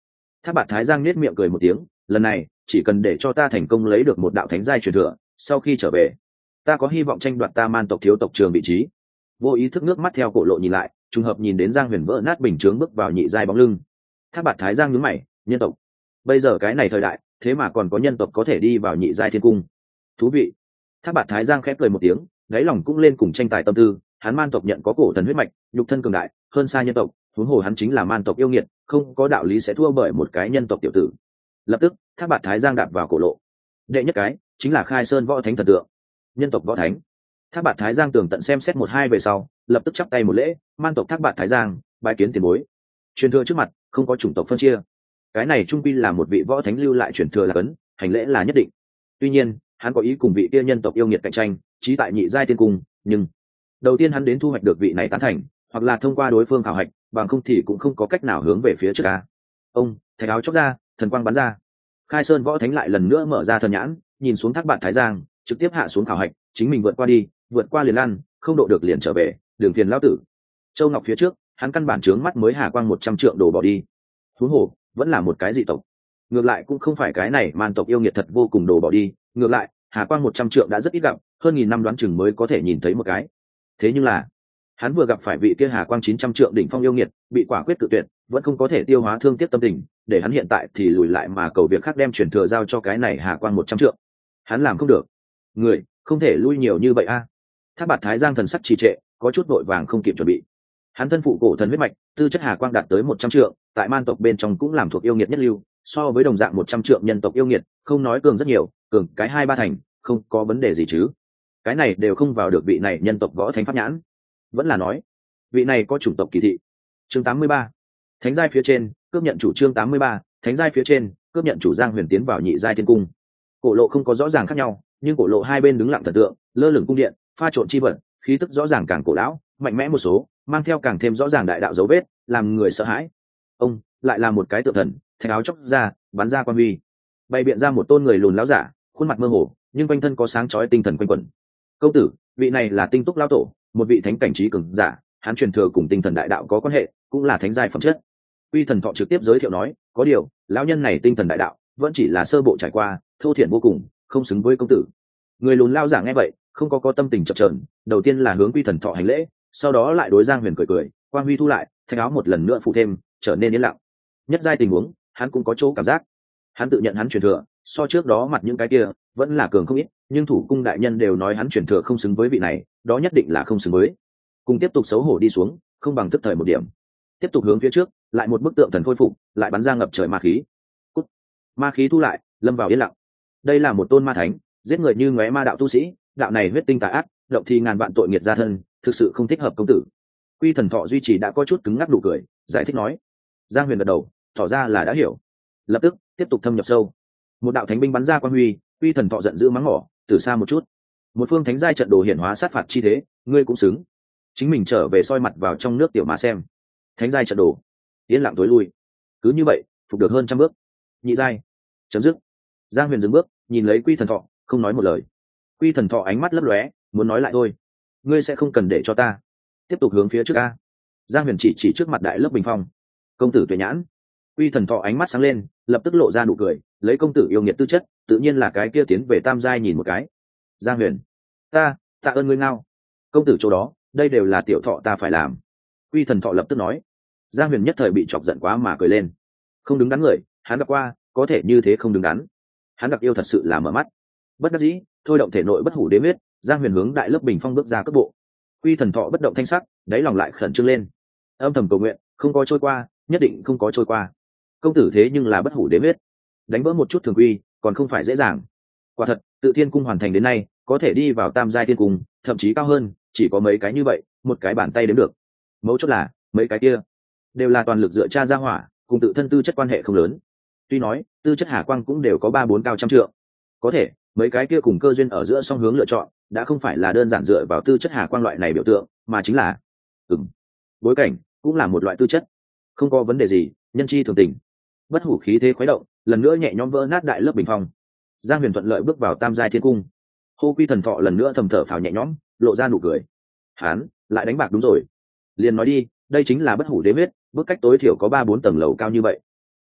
Thác Bạt Thái Giang nết miệng cười một tiếng, lần này chỉ cần để cho ta thành công lấy được một đạo thánh giai truyền thừa, sau khi trở về ta có hy vọng tranh đoạt ta man tộc thiếu tộc trường vị trí. Vô ý thức nước mắt theo cổ lộ nhìn lại, trùng hợp nhìn đến Giang Huyền vỡ nát bình chướng bước vào nhị giai bóng lưng. Thác Bạt Thái Giang nhướng mày, nhân tộc bây giờ cái này thời đại thế mà còn có nhân tộc có thể đi vào nhị giai thiên cung, thú vị. Thác Bạt Thái Giang khép cười một tiếng, đáy lòng cũng lên cùng tranh tài tâm tư. Hắn man tộc nhận có cổ thần huyết mạch, nhục thân cường đại hơn xa nhân tộc, huống hồ hắn chính là man tộc yêu nghiệt, không có đạo lý sẽ thua bởi một cái nhân tộc tiểu tử. Lập tức Thác Bạt Thái Giang đạp vào cổ lộ. Đệ nhất cái chính là Khai Sơn võ thánh thần tượng, nhân tộc võ thánh. Thác Bạt Thái Giang tường tận xem xét một hai về sau, lập tức chắp tay một lễ, man tộc Thác Bạt Thái Giang bái kiến tiền bối. Truyền thừa trước mặt không có chủng tộc phân chia, cái này trung quy là một vị võ thánh lưu lại truyền thừa là cấn, hành lễ là nhất định. Tuy nhiên hắn có ý cùng vị kia nhân tộc yêu nghiệt cạnh tranh, chí tại nhị giai tiên cung, nhưng đầu tiên hắn đến thu hoạch được vị này tán thành, hoặc là thông qua đối phương khảo hạch, bằng không thì cũng không có cách nào hướng về phía trước ca. Ông thạch áo chốc ra, thần quang bắn ra. Khai Sơn võ thánh lại lần nữa mở ra thần nhãn, nhìn xuống Thác Bạt Thái Giang, trực tiếp hạ xuống khảo hạch, chính mình vượt qua đi, vượt qua liền lăn, không độ được liền trở về, đường phiền lão tử. Châu Ngọc phía trước, hắn căn bản trướng mắt mới hà quang một trăm trượng đổ bỏ đi. Huống hồ, vẫn là một cái dị tộc. Ngược lại cũng không phải cái này man tộc yêu nghiệt thật vô cùng đổ bỏ đi, ngược lại, hà quang một trăm trượng đã rất ít gặp, hơn nghìn năm đoán chừng mới có thể nhìn thấy một cái. Thế nhưng là, hắn vừa gặp phải vị kia hà quang chín trăm trượng đỉnh phong yêu nghiệt, bị quả quyết cự tuyệt, vẫn không có thể tiêu hóa thương tiếc tâm tình, để hắn hiện tại thì lùi lại mà cầu việc khác đem truyền thừa giao cho cái này hà quang một trăm trượng. Hắn làm không được. Người không thể lui nhiều như vậy a. À. Thác Bạt Thái Giang thần sắc trì trệ, có chút vội vàng không kịp chuẩn bị. Hắn thân phụ cổ thần huyết mạch, tư chất hà quang đạt tới một trăm trượng, tại man tộc bên trong cũng làm thuộc yêu nghiệt nhất lưu, so với đồng dạng một trăm trượng nhân tộc yêu nghiệt, không nói cường rất nhiều, cường cái hai ba thành, không có vấn đề gì chứ. Cái này đều không vào được vị này nhân tộc võ thánh pháp nhãn. Vẫn là nói, vị này có chủng tộc kỳ thị. Chương tám mươi ba, Thánh giai phía trên, cướp nhận chủ. Chương tám mươi ba, Thánh giai phía trên, cướp nhận chủ. Giang Huyền tiến vào nhị giai thiên cung. Cổ lộ không có rõ ràng khác nhau, nhưng cổ lộ hai bên đứng lặng thần tượng, lơ lửng cung điện, pha trộn chi vật, khí tức rõ ràng càng cổ lão, mạnh mẽ một số, mang theo càng thêm rõ ràng đại đạo dấu vết, làm người sợ hãi. Ông lại là một cái tượng thần, thạch áo chốc ra, bắn ra quan huy, bày biện ra một tôn người lùn lão giả, khuôn mặt mơ hồ, nhưng quanh thân có sáng chói tinh thần quanh quẩn. Công tử, vị này là Tinh Túc lão tổ, một vị thánh cảnh trí cường giả, hắn truyền thừa cùng tinh thần đại đạo có quan hệ, cũng là thánh giai phẩm chất. Uy Thần Thọ trực tiếp giới thiệu nói, có điều, lão nhân này tinh thần đại đạo vẫn chỉ là sơ bộ trải qua, thô thiển vô cùng, không xứng với công tử. Người lùn lão giả nghe vậy, không có có tâm tình chập chờn, đầu tiên là hướng Uy Thần Thọ hành lễ, sau đó lại đối Giang Huyền cười cười, quang huy thu lại, thạch áo một lần nữa phụ thêm, trở nên yên lặng. Nhất giai tình huống, hắn cũng có chỗ cảm giác. Hắn tự nhận hắn truyền thừa, so trước đó mặt những cái kia vẫn là cường không ít, nhưng thủ cung đại nhân đều nói hắn truyền thừa không xứng với vị này, đó nhất định là không xứng với. Cùng tiếp tục xấu hổ đi xuống, không bằng tức thời một điểm. Tiếp tục hướng phía trước, lại một bức tượng thần khôi phục, lại bắn ra ngập trời ma khí. Cút. Ma khí thu lại, lâm vào yên lặng. Đây là một tôn ma thánh, giết người như ngóe ma đạo tu sĩ, đạo này huyết tinh tà ác, động thì ngàn vạn tội nghiệt gia thân, thực sự không thích hợp công tử. Uy Thần Thọ duy trì đã có chút cứng ngắc nụ cười, giải thích nói. Giang Huyền gật đầu, tỏ ra là đã hiểu. Lập tức tiếp tục thâm nhập sâu. Một đạo thánh binh bắn ra quan huy, Uy Thần Thọ giận dữ mắng mỏ, từ xa một chút. Một phương thánh giai trận đồ hiển hóa sát phạt chi thế, ngươi cũng xứng. Chính mình trở về soi mặt vào trong nước tiểu mà xem. Thánh giai trận đồ, yên lặng tối lui. Cứ như vậy, phục được hơn trăm bước. Nhị giai, chấm dứt. Giang Huyền dừng bước, nhìn lấy Quy Thần Thọ, không nói một lời. Quy Thần Thọ ánh mắt lấp lóe, muốn nói lại thôi. Ngươi sẽ không cần để cho ta tiếp tục hướng phía trước a. Giang Huyền chỉ chỉ trước mặt đại lớp bình phong. Công tử tuệ nhãn. Quy Thần Thọ ánh mắt sáng lên, lập tức lộ ra nụ cười, lấy công tử yêu nghiệt tư chất, tự nhiên là cái kia tiến về tam giai nhìn một cái. Giang Huyền, ta tạ ơn ngươi ngao. Công tử chỗ đó, đây đều là tiểu thọ ta phải làm. Quy Thần Thọ lập tức nói. Giang Huyền nhất thời bị chọc giận quá mà cười lên. Không đứng đắn người, hắn gặp qua, có thể như thế không đứng đắn. Hắn đặc yêu thật sự là mở mắt. Bất đắc dĩ, thôi động thể nội bất hủ đế huyết, Giang Huyền hướng đại lớp bình phong bước ra cước bộ. Quy Thần Thọ bất động thanh sắc, đáy lòng lại khẩn trương lên. Âm thầm cầu nguyện, không có trôi qua, nhất định không có trôi qua. Công tử thế nhưng là bất hủ đế huyết, đánh vỡ một chút thường quy, còn không phải dễ dàng. Quả thật, tự thiên cung hoàn thành đến nay, có thể đi vào tam giai thiên cung, thậm chí cao hơn, chỉ có mấy cái như vậy, một cái bàn tay đếm được. Mấu chốt là, mấy cái kia đều là toàn lực dựa cha ra hỏa, cùng tự thân tư chất quan hệ không lớn. Tuy nói, tư chất hà quang cũng đều có ba bốn cao trăm trượng, có thể mấy cái kia cùng cơ duyên ở giữa song hướng lựa chọn, đã không phải là đơn giản dựa vào tư chất hà quang loại này biểu tượng, mà chính là ừm bối cảnh cũng là một loại tư chất. Không có vấn đề gì, nhân chi thường tình. Bất hủ khí thế khuấy động, lần nữa nhẹ nhõm vỡ nát đại lớp bình phong. Giang Huyền thuận lợi bước vào tam giai thiên cung. Hô Quy Thần Thọ lần nữa thầm thở phào nhẹ nhõm, lộ ra nụ cười. Hán lại đánh bạc đúng rồi. Liền nói đi, đây chính là bất hủ đế huyết, bước cách tối thiểu có ba bốn tầng lầu cao như vậy.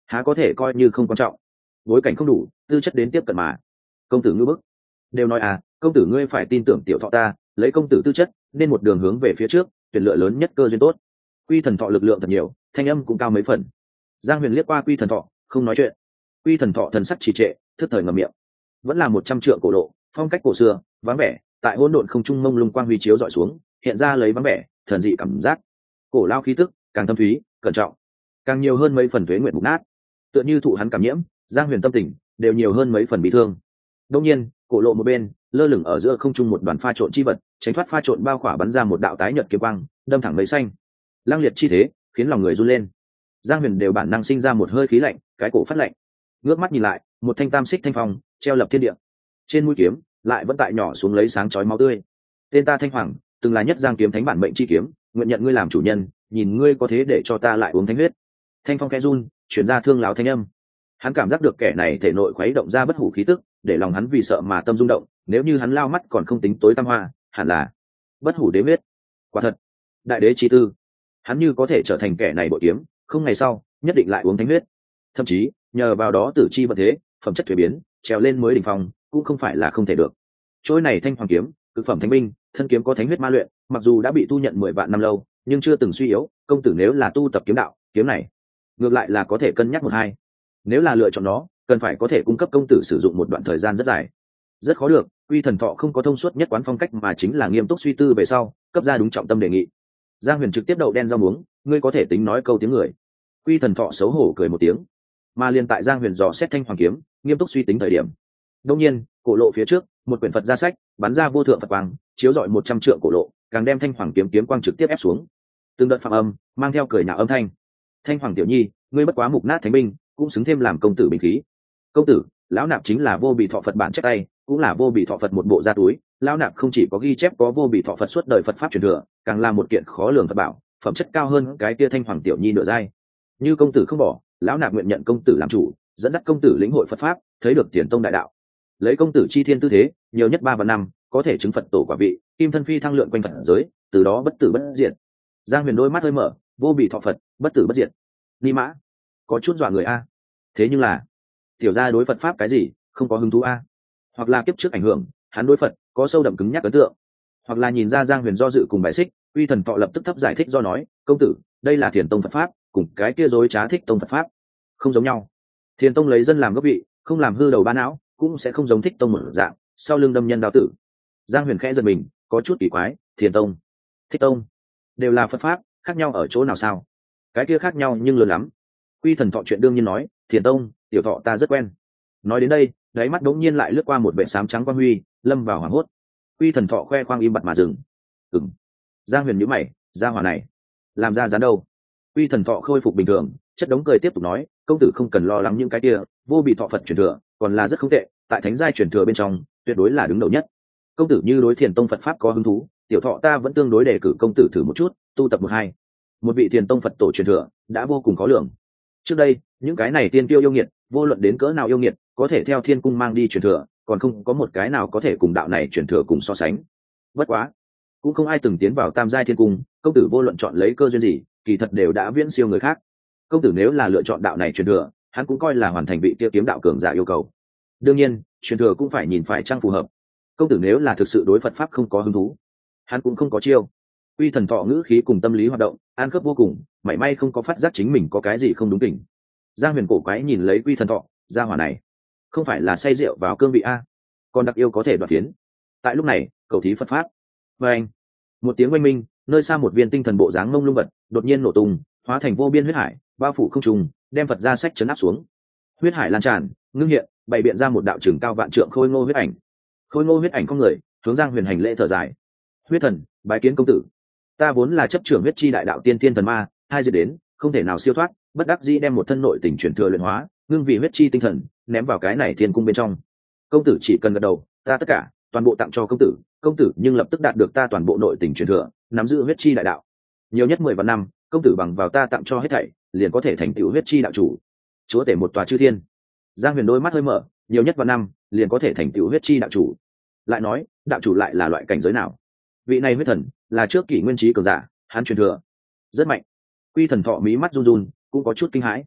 há có thể coi như không quan trọng. Bối cảnh không đủ, tư chất đến tiếp cận mà. Công tử ngư bức. Đều nói à, công tử ngươi phải tin tưởng tiểu thọ ta, lấy công tử tư chất nên một đường hướng về phía trước, tuyển lựa lớn nhất cơ duyên tốt. Quy Thần Thọ lực lượng thật nhiều, thanh âm cũng cao mấy phần. Giang Huyền liếc qua Quy Thần Thọ, không nói chuyện. Quy Thần Thọ thần sắc trì trệ, thức thời ngậm miệng. Vẫn là một trăm trượng cổ lộ, phong cách cổ xưa, vắng vẻ, tại hỗn độn không trung mông lung quang huy chiếu dọi xuống, hiện ra lấy vắng vẻ, thần dị cảm giác. Cổ lao khí tức, càng thâm thúy, cẩn trọng, càng nhiều hơn mấy phần tuế nguyện mục nát. Tựa như thụ hắn cảm nhiễm, Giang Huyền tâm tình đều nhiều hơn mấy phần bị thương. Đương nhiên, cổ lộ một bên, lơ lửng ở giữa không trung một đoàn pha trộn chi vật, tránh thoát pha trộn bao khỏa bắn ra một đạo tái nhật kiếm quang, đâm thẳng mấy xanh. Lăng liệt chi thế, khiến lòng người run lên. Giang Huyền đều bản năng sinh ra một hơi khí lạnh, cái cổ phát lạnh. Ngước mắt nhìn lại, một thanh tam xích thanh phong treo lập thiên địa. Trên mũi kiếm lại vẫn tại nhỏ xuống lấy sáng chói máu tươi. Tên ta Thanh Hoàng, từng là nhất Giang kiếm thánh bản mệnh chi kiếm, nguyện nhận ngươi làm chủ nhân, nhìn ngươi có thế để cho ta lại uống thánh huyết. Thanh phong khẽ run, truyền ra thương láo thanh âm. Hắn cảm giác được kẻ này thể nội khuấy động ra bất hủ khí tức, để lòng hắn vì sợ mà tâm rung động. Nếu như hắn lao mắt còn không tính tối tam hoa, hẳn là bất hủ đế huyết. Quả thật, đại đế chi tư, hắn như có thể trở thành kẻ này bội kiếm, không ngày sau nhất định lại uống thánh huyết. Thậm chí nhờ vào đó tử chi vận thế, phẩm chất thuế biến, trèo lên mới đỉnh phong, cũng không phải là không thể được. Trôi này Thanh Hoàng kiếm, cực phẩm thánh binh, thân kiếm có thánh huyết ma luyện, mặc dù đã bị tu nhận mười vạn năm lâu, nhưng chưa từng suy yếu. Công tử nếu là tu tập kiếm đạo, kiếm này ngược lại là có thể cân nhắc một hai. Nếu là lựa chọn nó, cần phải có thể cung cấp công tử sử dụng một đoạn thời gian rất dài. Rất khó được, Quy Thần Thọ không có thông suốt nhất quán phong cách, mà chính là nghiêm túc suy tư về sau, cấp ra đúng trọng tâm đề nghị. Giang Huyền trực tiếp đậu đen rau muống, ngươi có thể tính nói câu tiếng người. Quy Thần Thọ xấu hổ cười một tiếng. Mà liền tại Giang Huyền dò xét Thanh Hoàng kiếm, nghiêm túc suy tính thời điểm, đương nhiên, cổ lộ phía trước, một quyển Phật gia sách bắn ra vô thượng Phật quang, chiếu rọi một trăm trượng cổ lộ, càng đem Thanh Hoàng kiếm kiếm quang trực tiếp ép xuống. Từng đợt phạm âm, mang theo cười nhạo âm thanh. Thanh Hoàng tiểu nhi, ngươi bất quá mục nát thánh binh, cũng xứng thêm làm công tử binh khí. Công tử, lão nạp chính là vô bị thọ Phật bản chép tay, cũng là vô bị thọ Phật một bộ gia túi. Lão nạp không chỉ có ghi chép có vô bị thọ Phật suốt đời Phật pháp truyền thừa, càng là một kiện khó lường Phật bảo, phẩm chất cao hơn cái kia Thanh Hoàng tiểu nhi nửa giai. Như công tử không bỏ, lão nạp nguyện nhận công tử làm chủ, dẫn dắt công tử lĩnh hội Phật pháp, thấy được tiền tông đại đạo. Lấy công tử chi thiên tư thế, nhiều nhất ba và năm, có thể chứng Phật tổ quả vị, kim thân phi thăng lượn quanh Phật giới, từ đó bất tử bất diệt. Giang Huyền đôi mắt hơi mở, vô bị thọ Phật, bất tử bất diệt. Ni mã, có chút dọa người a. Thế nhưng là, tiểu gia đối Phật pháp cái gì, không có hứng thú a. Hoặc là kiếp trước ảnh hưởng, hắn đối Phật có sâu đậm cứng nhắc ấn tượng. Hoặc là nhìn ra Giang Huyền do dự cùng bài xích, Uy Thần Thọ lập tức thấp giải thích do nói, công tử, đây là Thiền tông Phật pháp, cùng cái kia dối trá Thích tông Phật pháp không giống nhau. Thiền tông lấy dân làm gốc vị, không làm hư đầu ba não, cũng sẽ không giống Thích tông một dạng sau lưng đâm nhân đao tử. Giang Huyền khẽ giật mình, có chút kỳ quái, Thiền tông, Thích tông đều là Phật pháp, khác nhau ở chỗ nào sao? Cái kia khác nhau nhưng lớn lắm. Quy Thần Thọ chuyện đương nhiên nói, Thiền tông, tiểu thọ ta rất quen. Nói đến đây, đáy mắt đống nhiên lại lướt qua một vệ sám trắng quang huy, lâm vào hoảng hốt. Quy Thần Thọ khoe khoang im bặt mà dừng. Ừm. Giang Huyền nhíu mày, gia hỏa này làm ra dán đâu? Quy Thần Thọ khôi phục bình thường, chất đống cười tiếp tục nói, công tử không cần lo lắng những cái kia, vô bị thọ Phật truyền thừa, còn là rất không tệ, tại thánh giai truyền thừa bên trong, tuyệt đối là đứng đầu nhất. Công tử như đối Thiền tông Phật pháp có hứng thú, tiểu thọ ta vẫn tương đối đề cử công tử thử một chút, tu tập một hai. Một vị Thiền tông Phật tổ truyền thừa, đã vô cùng khó lường. Trước đây, những cái này tiên tiêu yêu nghiệt, vô luận đến cỡ nào yêu nghiệt, có thể theo Thiên cung mang đi truyền thừa, còn không có một cái nào có thể cùng đạo này truyền thừa cùng so sánh. Bất quá, cũng không ai từng tiến vào tam giai Thiên cung, công tử vô luận chọn lấy cơ duyên gì, kỳ thật đều đã viễn siêu người khác. Công tử nếu là lựa chọn đạo này truyền thừa, hắn cũng coi là hoàn thành vị kia kiếm đạo cường giả yêu cầu. Đương nhiên, truyền thừa cũng phải nhìn phải trang phù hợp. Công tử nếu là thực sự đối Phật pháp không có hứng thú, hắn cũng không có chiêu. Uy Thần Thọ ngữ khí cùng tâm lý hoạt động, an khớp vô cùng, mảy may không có phát giác chính mình có cái gì không đúng kỉnh. Giang Huyền cổ quái nhìn lấy Uy Thần Thọ, gia hỏa này không phải là say rượu vào cương vị a, còn đặc yêu có thể đoạt phiến. Tại lúc này, cầu thí Phật pháp. Và anh, một tiếng oanh minh, nơi xa một viên tinh thần bộ dáng mông lung vật đột nhiên nổ tung, hóa thành vô biên huyết hải, bao phủ không trùng, đem Phật gia sách chấn áp xuống. Huyết hải lan tràn, ngưng hiện, bày biện ra một đạo trường cao vạn trượng khôi ngô huyết ảnh. Khôi ngô huyết ảnh không người, hướng Giang Huyền hành lễ thở dài. Huyết thần, bái kiến công tử. Ta vốn là chấp trưởng huyết chi đại đạo tiên thiên thần ma, hai diệt đến, không thể nào siêu thoát, bất đắc dĩ đem một thân nội tình truyền thừa luyện hóa, ngưng vì huyết chi tinh thần, ném vào cái này thiên cung bên trong. Công tử chỉ cần gật đầu, ta tất cả, toàn bộ tặng cho công tử. Công tử nhưng lập tức đạt được ta toàn bộ nội tình truyền thừa, nắm giữ huyết chi đại đạo. Nhiều nhất mười vạn năm, công tử bằng vào ta tặng cho hết thảy, liền có thể thành tựu huyết chi đạo chủ, chúa tể một tòa chư thiên. Giang Huyền đôi mắt hơi mở, nhiều nhất vạn năm, liền có thể thành tựu huyết chi đạo chủ. Lại nói, đạo chủ lại là loại cảnh giới nào? Vị này huyết thần là trước kỷ nguyên trí cường giả, hắn truyền thừa rất mạnh. Quy Thần Thọ mí mắt run run, cũng có chút kinh hãi.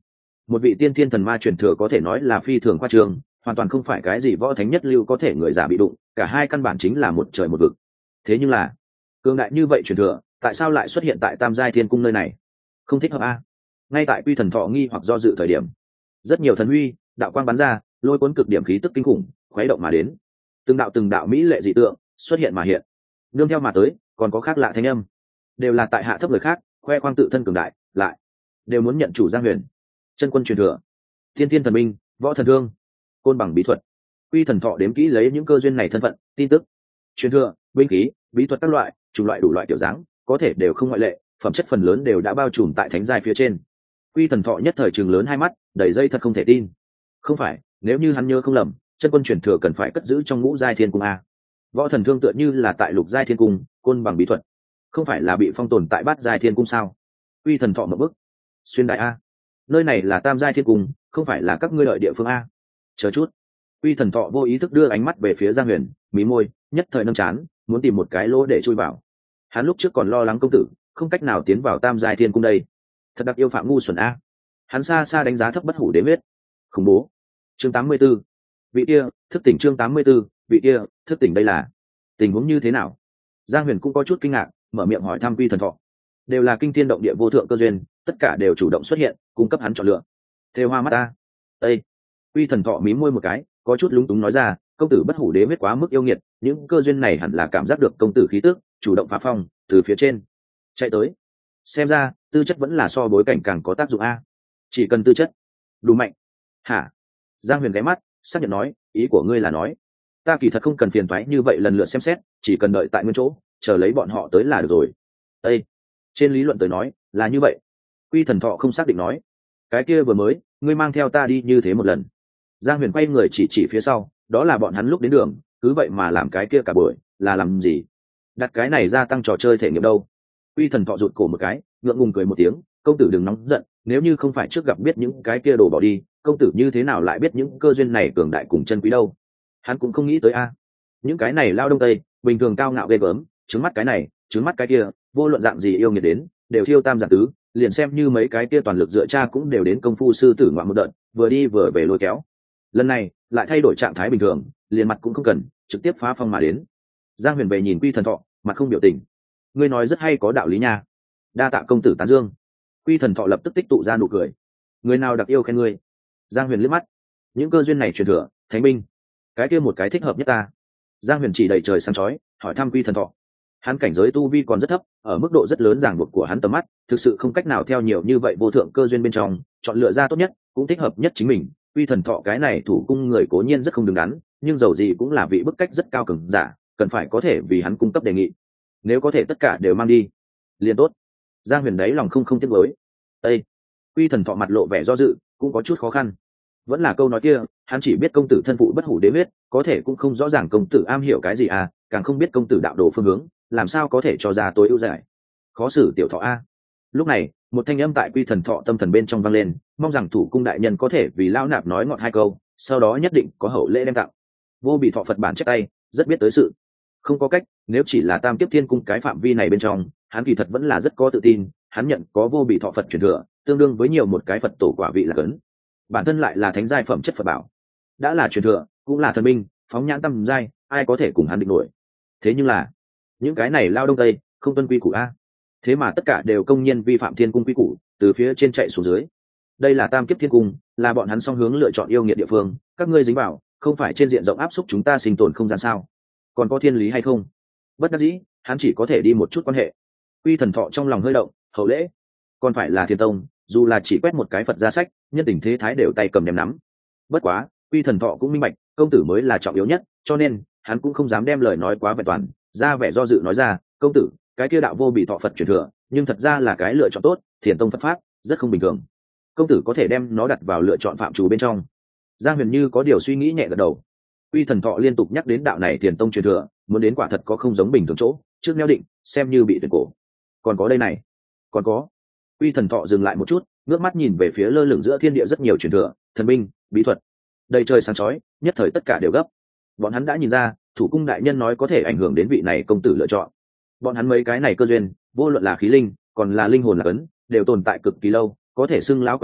một vị tiên thiên thần ma truyền thừa có thể nói là phi thường khoa trương, hoàn toàn không phải cái gì võ thánh nhất lưu có thể người giả bị đụng, cả hai căn bản chính là một trời một vực. Thế nhưng là cường đại như vậy truyền thừa tại sao lại xuất hiện tại Tam Giai Thiên Cung nơi này? Không thích hợp a. Ngay tại Quy Thần Thọ nghi hoặc do dự thời điểm, rất nhiều thần huy đạo quang bắn ra, lôi cuốn cực điểm khí tức kinh khủng khuấy động mà đến, từng đạo từng đạo mỹ lệ dị tượng xuất hiện mà hiện, nương theo mà tới còn có khác lạ thanh âm, đều là tại hạ thấp người khác, khoe khoang tự thân cường đại, lại đều muốn nhận chủ Giang Huyền. Chân quân truyền thừa, thiên thiên thần minh, võ thần thương, côn bằng bí thuật. Quy Thần Thọ đếm kỹ lấy những cơ duyên này thân phận tin tức, truyền thừa, binh khí, bí thuật các loại chủng loại đủ loại kiểu dáng, có thể đều không ngoại lệ, phẩm chất phần lớn đều đã bao trùm tại thánh giai phía trên. Quy Thần Thọ nhất thời trừng lớn hai mắt, đầy dây thật không thể tin. Không phải, nếu như hắn nhớ không lầm, chân quân truyền thừa cần phải cất giữ trong ngũ giai thiên cung a. Võ thần thương tựa như là tại lục giai thiên cung, côn bằng bí thuật không phải là bị phong tồn tại bát giai thiên cung sao? Quy Thần Thọ một bức, xuyên đại a, nơi này là tam giai thiên cung, không phải là các ngươi lợi địa phương a. Chờ chút. Quy Thần Thọ vô ý thức đưa ánh mắt về phía Giang Huyền, mí môi, nhất thời nâng chán, muốn tìm một cái lỗ để chui vào. Hắn lúc trước còn lo lắng công tử không cách nào tiến vào tam giai thiên cung đây, thật đặc yêu phạm ngu xuẩn a. Hắn xa xa đánh giá thấp bất hủ đế huyết. Khủng bố. Chương tám mươi 84. Vị kia, thức tỉnh. Chương tám mươi 84. Vị kia, thức tỉnh. Đây là tình huống như thế nào? Giang Huyền cũng có chút kinh ngạc, mở miệng hỏi thăm Quy Thần Thọ. Đều là kinh thiên động địa vô thượng cơ duyên, tất cả đều chủ động xuất hiện, cung cấp hắn chọn lựa. Thêu hoa mắt ta. Ê! Quy Thần Thọ mím môi một cái, có chút lúng túng nói ra, công tử bất hủ đế huyết quá mức yêu nghiệt, những cơ duyên này hẳn là cảm giác được công tử khí tức, chủ động phá phong từ phía trên chạy tới. Xem ra tư chất vẫn là so bối cảnh càng có tác dụng a. Chỉ cần tư chất đủ mạnh. Hả? Giang Huyền ghé mắt xác nhận nói, ý của ngươi là nói ta kỳ thật không cần phiền toái như vậy lần lượt xem xét, chỉ cần đợi tại nguyên chỗ chờ lấy bọn họ tới là được rồi. Ê! Trên lý luận tới nói là như vậy. Quy Thần Thọ không xác định nói, cái kia vừa mới ngươi mang theo ta đi như thế một lần. Giang Huyền quay người chỉ chỉ phía sau, đó là bọn hắn lúc đến đường, cứ vậy mà làm cái kia cả buổi là làm gì? Đặt cái này gia tăng trò chơi thể nghiệm đâu? Quy Thần Thọ rụt cổ một cái, ngượng ngùng cười một tiếng, công tử đừng nóng giận, nếu như không phải trước gặp biết những cái kia đồ bỏ đi, công tử như thế nào lại biết những cơ duyên này cường đại cùng chân quý đâu? Hắn cũng không nghĩ tới a. Những cái này lao đông tây, bình thường cao ngạo ghê gớm, trứng mắt cái này, trứng mắt cái kia, vô luận dạng gì yêu nghiệt đến, đều thiêu tam giản tứ, liền xem như mấy cái kia toàn lực dựa cha cũng đều đến công phu sư tử ngoạm một đợt, vừa đi vừa về lôi kéo. Lần này lại thay đổi trạng thái bình thường, liền mặt cũng không cần, trực tiếp phá phong mà đến. Giang Huyền về nhìn Quy Thần Thọ, mặt không biểu tình. Ngươi nói rất hay, có đạo lý nha. Đa tạ công tử tán dương. Quy Thần Thọ lập tức tích tụ ra nụ cười. Người nào đặc yêu khen ngươi? Giang Huyền liếc mắt. Những cơ duyên này truyền thừa, thánh binh, cái kia một cái thích hợp nhất ta. Giang Huyền chỉ đầy trời sáng chói, hỏi thăm Quy Thần Thọ. Hắn cảnh giới tu vi còn rất thấp, ở mức độ rất lớn ràng buộc của hắn tầm mắt, thực sự không cách nào theo nhiều như vậy vô thượng cơ duyên bên trong chọn lựa ra tốt nhất, cũng thích hợp nhất chính mình. Quy Thần Thọ cái này thủ cung người cố nhiên rất không đứng đắn, nhưng dầu gì cũng là vị bức cách rất cao cường giả, cần phải có thể vì hắn cung cấp đề nghị. Nếu có thể tất cả đều mang đi liền tốt. Giang Huyền đấy lòng không không tiếc nuối. Ê! Quy Thần Thọ mặt lộ vẻ do dự, cũng có chút khó khăn. Vẫn là câu nói kia, hắn chỉ biết công tử thân phụ bất hủ đế huyết, có thể cũng không rõ ràng công tử am hiểu cái gì à, càng không biết công tử đạo đồ phương hướng, làm sao có thể cho ra tối ưu giải. Khó xử tiểu Thọ a. Lúc này, một thanh âm tại Quy Thần Thọ tâm thần bên trong vang lên, mong rằng thủ cung đại nhân có thể vì lão nạp nói ngọt hai câu, sau đó nhất định có hậu lễ đem tặng. Vô Bị Thọ Phật bản chép tay, rất biết tới sự. Không có cách, nếu chỉ là Tam Kiếp Thiên Cung cái phạm vi này bên trong, hắn kỳ thật vẫn là rất có tự tin, hắn nhận có Vô Bị Thọ Phật truyền thừa, tương đương với nhiều một cái Phật tổ quả vị là cấn. Bản thân lại là thánh giai phẩm chất Phật bảo, đã là truyền thừa, cũng là thần binh, phóng nhãn tam giai, ai có thể cùng hắn địch nổi. Thế nhưng là, những cái này lao đông tây, không tuân quy củ a. Thế mà tất cả đều công nhiên vi phạm Thiên Cung quy củ, từ phía trên chạy xuống dưới. Đây là Tam Kiếp Thiên Cung, là bọn hắn song hướng lựa chọn yêu nghiệt địa phương, các ngươi dính vào, không phải trên diện rộng áp xúc chúng ta sinh tồn không gian sao? Còn có thiên lý hay không? Bất đắc dĩ, hắn chỉ có thể đi một chút quan hệ. Quy Thần Thọ trong lòng hơi động, hậu lễ, còn phải là Thiên Tông, dù là chỉ quét một cái Phật ra sách, nhân tình thế thái đều tay cầm đem nắm. Bất quá, Quy Thần Thọ cũng minh bạch, công tử mới là trọng yếu nhất, cho nên hắn cũng không dám đem lời nói quá vẹn toàn, ra vẻ do dự nói ra, công tử, cái kia đạo Vô Bị Thọ Phật truyền thừa, nhưng thật ra là cái lựa chọn tốt, Thiền Tông Phật pháp rất không bình thường, công tử có thể đem nó đặt vào lựa chọn phạm trù bên trong. Giang Huyền như có điều suy nghĩ nhẹ gật đầu. Quy Thần Thọ liên tục nhắc đến đạo này Thiền Tông truyền thừa, muốn đến quả thật có không giống bình thường chỗ, trước neo định, xem như bị tuyệt cổ. Còn có đây này, còn có. Quy Thần Thọ dừng lại một chút, ngước mắt nhìn về phía lơ lửng giữa thiên địa rất nhiều truyền thừa, thần binh, bí thuật, đầy trời sáng chói, nhất thời tất cả đều gấp. Bọn hắn đã nhìn ra, thủ cung đại nhân nói có thể ảnh hưởng đến vị này công tử lựa chọn. Bọn hắn mấy cái này cơ duyên, vô luận là khí linh, còn là linh hồn là cấn, đều tồn tại cực kỳ lâu, có thể xưng lão quái vật,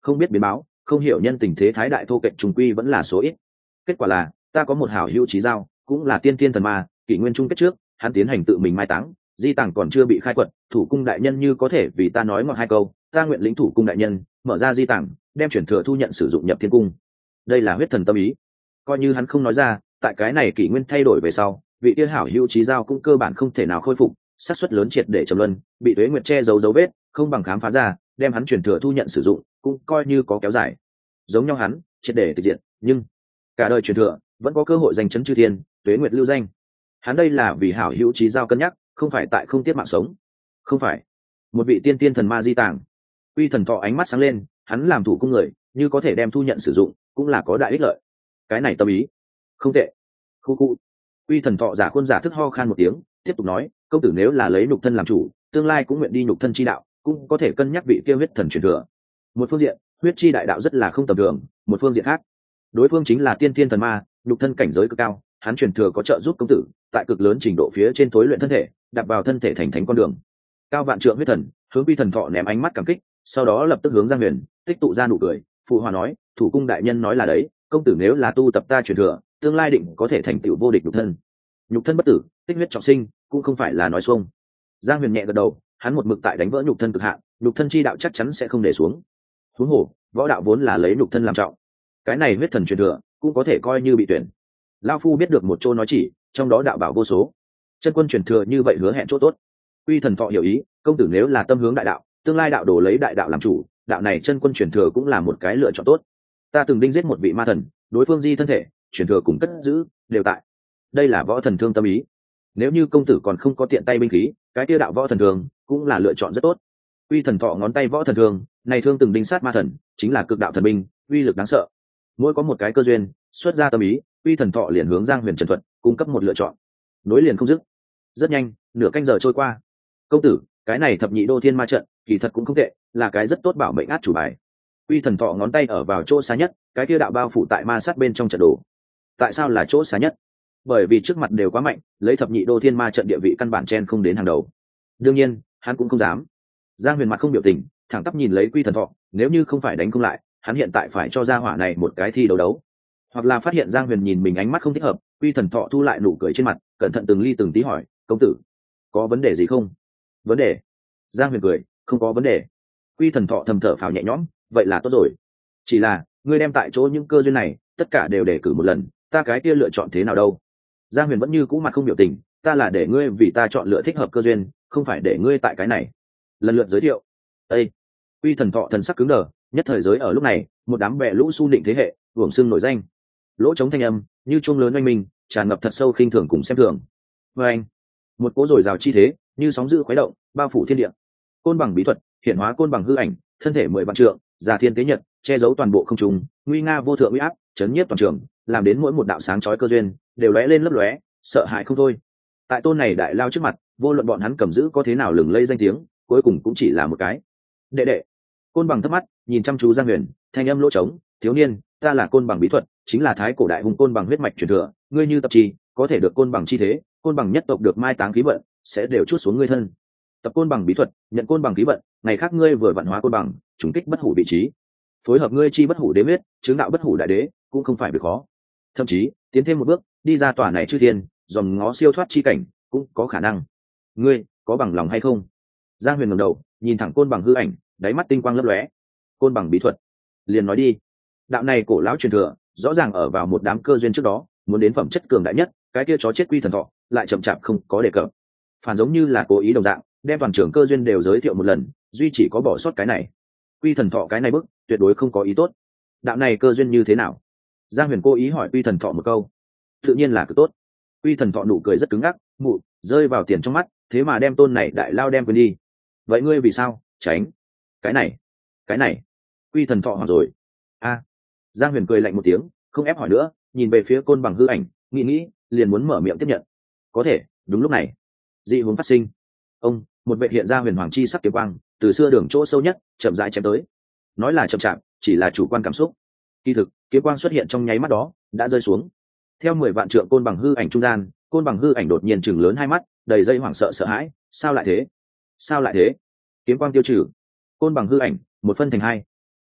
không biết biến báo, không hiểu nhân tình thế thái đại thô kệch trùng quy vẫn là số ít. Kết quả là ta có một hảo hữu trí giao, cũng là tiên tiên thần ma, kỷ nguyên trung kết trước hắn tiến hành tự mình mai táng, di tàng còn chưa bị khai quật, thủ cung đại nhân như có thể vì ta nói ngọt hai câu, ta nguyện lĩnh thủ cung đại nhân mở ra di tàng, đem chuyển thừa thu nhận sử dụng nhập thiên cung. Đây là huyết thần tâm ý, coi như hắn không nói ra, tại cái này kỷ nguyên thay đổi về sau, vị kia hảo hữu trí giao cũng cơ bản không thể nào khôi phục, xác suất lớn triệt để trầm luân, bị tuế nguyệt che giấu dấu vết, không bằng khám phá ra, đem hắn chuyển thừa thu nhận sử dụng, cũng coi như có kéo dài. Giống nhau hắn triệt để tịch diệt, nhưng cả đời truyền thừa vẫn có cơ hội giành chấn chư thiên, tuế nguyệt lưu danh. Hắn đây là vì hảo hữu trí giao cân nhắc, không phải tại không tiết mạng sống. Không phải một vị tiên tiên thần ma di tàng. Uy thần thọ ánh mắt sáng lên, hắn làm thủ cung người, như có thể đem thu nhận sử dụng, cũng là có đại ích lợi. Cái này tâm ý không tệ. Khu khu. Uy thần thọ giả khuôn giả thức ho khan một tiếng, tiếp tục nói, công tử nếu là lấy nhục thân làm chủ, tương lai cũng nguyện đi nhục thân chi đạo, cũng có thể cân nhắc vị kia huyết thần truyền thừa. Một phương diện, huyết chi đại đạo rất là không tầm thường, một phương diện khác, đối phương chính là tiên tiên thần ma, nhục thân cảnh giới cực cao, hắn truyền thừa có trợ giúp công tử tại cực lớn trình độ phía trên tối luyện thân thể, đặt vào thân thể thành thánh con đường. Cao vạn trượng huyết thần hướng Uy thần thọ ném ánh mắt cảm kích, sau đó lập tức hướng Giang Huyền tích tụ ra nụ cười, phụ hòa nói, thủ cung đại nhân nói là đấy, công tử nếu là tu tập ta truyền thừa, tương lai định có thể thành tựu vô địch nhục thân. Nhục thân bất tử, tích huyết trọng sinh, cũng không phải là nói xuông. Giang Huyền nhẹ gật đầu, hắn một mực tại đánh vỡ nhục thân cực hạn, nhục thân chi đạo chắc chắn sẽ không để xuống. Huống hồ, võ đạo vốn là lấy nhục thân làm trọng, cái này huyết thần truyền thừa cũng có thể coi như bị tuyển. Lão phu biết được một chỗ nói chỉ, trong đó đạo bảo vô số, chân quân truyền thừa như vậy hứa hẹn chỗ tốt. Uy thần thọ hiểu ý, công tử nếu là tâm hướng đại đạo, tương lai đạo đồ lấy đại đạo làm chủ, đạo này chân quân truyền thừa cũng là một cái lựa chọn tốt. Ta từng đinh giết một vị ma thần, đối phương di thân thể, truyền thừa cùng cất giữ đều tại. Đây là võ thần thương tâm ý. Nếu như công tử còn không có tiện tay binh khí, cái tiêu đạo võ thần thương cũng là lựa chọn rất tốt. Uy thần thọ ngón tay võ thần thương, này thương từng đinh sát ma thần, chính là cực đạo thần binh, uy lực đáng sợ. Mỗi có một cái cơ duyên, xuất ra tâm ý, Uy thần thọ liền hướng Giang Huyền trần thuật cung cấp một lựa chọn, nối liền không dứt. Rất nhanh, nửa canh giờ trôi qua. Công tử, cái này thập nhị đô thiên ma trận kỳ thật cũng không tệ, là cái rất tốt bảo mệnh át chủ bài. Uy thần thọ ngón tay ở vào chỗ xa nhất, cái kia đạo bao phủ tại ma sát bên trong trận đồ. Tại sao là chỗ xa nhất? Bởi vì trước mặt đều quá mạnh, lấy thập nhị đô thiên ma trận địa vị căn bản chen không đến hàng đầu. Đương nhiên, hắn cũng không dám. Giang Huyền mặt không biểu tình, thẳng tắp nhìn lấy Uy thần thọ, nếu như không phải đánh không lại, hắn hiện tại phải cho gia hỏa này một cái thi đấu đấu. Hoặc là phát hiện Giang Huyền nhìn mình ánh mắt không thích hợp, Uy thần thọ thu lại nụ cười trên mặt, cẩn thận từng ly từng tí hỏi, công tử, có vấn đề gì không? Vấn đề? Giang Huyền cười, không có vấn đề. Uy thần thọ thầm thở phào nhẹ nhõm, vậy là tốt rồi. Chỉ là, ngươi đem tại chỗ những cơ duyên này, tất cả đều để cử một lần, ta cái kia lựa chọn thế nào đâu? Giang Huyền vẫn như cũ mặt không biểu tình, ta là để ngươi vì ta chọn lựa thích hợp cơ duyên, không phải để ngươi tại cái này. Lần lượt giới thiệu. Ê! Uy thần thọ thần sắc cứng đờ, nhất thời giới ở lúc này, một đám bè lũ su định thế hệ, uổng xưng nổi danh. Lỗ trống thanh âm, như chuông lớn oanh minh, tràn ngập thật sâu khinh thường cùng xem thường. Và anh, một cỗ rồi rào chi thế, như sóng dữ khuấy động, bao phủ thiên địa. Côn bằng bí thuật, hiện hóa côn bằng hư ảnh, thân thể mười vạn trượng, già thiên tế nhật, che giấu toàn bộ không trung, nguy nga vô thượng uy áp, chấn nhiếp toàn trường, làm đến mỗi một đạo sáng chói cơ duyên đều lóe lên lấp lóe, sợ hãi không thôi. Tại tôn này đại lao trước mặt, vô luận bọn hắn cầm giữ có thế nào lừng lây danh tiếng, cuối cùng cũng chỉ là một cái đệ đệ. Côn bằng thấp mắt nhìn chăm chú Giang Huyền, thanh âm lỗ trống, thiếu niên, ta là côn bằng bí thuật, chính là thái cổ đại hùng côn bằng huyết mạch truyền thừa, ngươi như tập trì có thể được côn bằng chi thế, côn bằng nhất tộc được mai táng khí vận sẽ đều chút xuống ngươi thân. Tập côn bằng bí thuật, nhận côn bằng khí vận, ngày khác ngươi vừa vận hóa côn bằng, trùng kích bất hủ vị trí, phối hợp ngươi chi bất hủ đế huyết, chứng đạo bất hủ đại đế, cũng không phải việc khó. Thậm chí tiến thêm một bước, đi ra tòa này chư thiên, dòm ngó siêu thoát chi cảnh, cũng có khả năng. Ngươi có bằng lòng hay không? Giang Huyền ngẩng đầu, nhìn thẳng côn bằng hư ảnh, đáy mắt tinh quang lấp lóe. Côn bằng bí thuật, liền nói đi. Đạo này cổ lão truyền thừa, rõ ràng ở vào một đám cơ duyên trước đó, muốn đến phẩm chất cường đại nhất, cái kia chó chết Quy thần thọ, lại chậm chạp không có đề cập. Phản giống như là cố ý đồng dạng, đem toàn trường cơ duyên đều giới thiệu một lần, duy chỉ có bỏ sót cái này. Quy thần thọ cái này bức, tuyệt đối không có ý tốt. Đạo này cơ duyên như thế nào? Giang Huyền cố ý hỏi Quy thần thọ một câu. Tự nhiên là cực tốt. Quy thần thọ nụ cười rất cứng ngắc, mụ rơi vào tiền trong mắt, thế mà đem tôn này đại lao đem quên đi. Vậy ngươi vì sao tránh? Cái này, cái này. Quy thần thọ hỏi rồi. A. Giang Huyền cười lạnh một tiếng, không ép hỏi nữa, nhìn về phía côn bằng hư ảnh, nghĩ nghĩ, liền muốn mở miệng tiếp nhận. Có thể. Đúng lúc này, dị huống phát sinh. Ông, một vệ hiện ra huyền hoàng chi sắc kiếm quang, từ xưa đường chỗ sâu nhất, chậm rãi chém tới. Nói là chậm chạp, chỉ là chủ quan cảm xúc. Kỳ thực, kiếm quang xuất hiện trong nháy mắt đó, đã rơi xuống. Theo mười vạn trượng côn bằng hư ảnh trung gian, côn bằng hư ảnh đột nhiên chừng lớn hai mắt, đầy dây hoảng sợ sợ hãi, sao lại thế? Sao lại thế? Kiếm quang tiêu trừ, côn bằng hư ảnh một phân thành hai.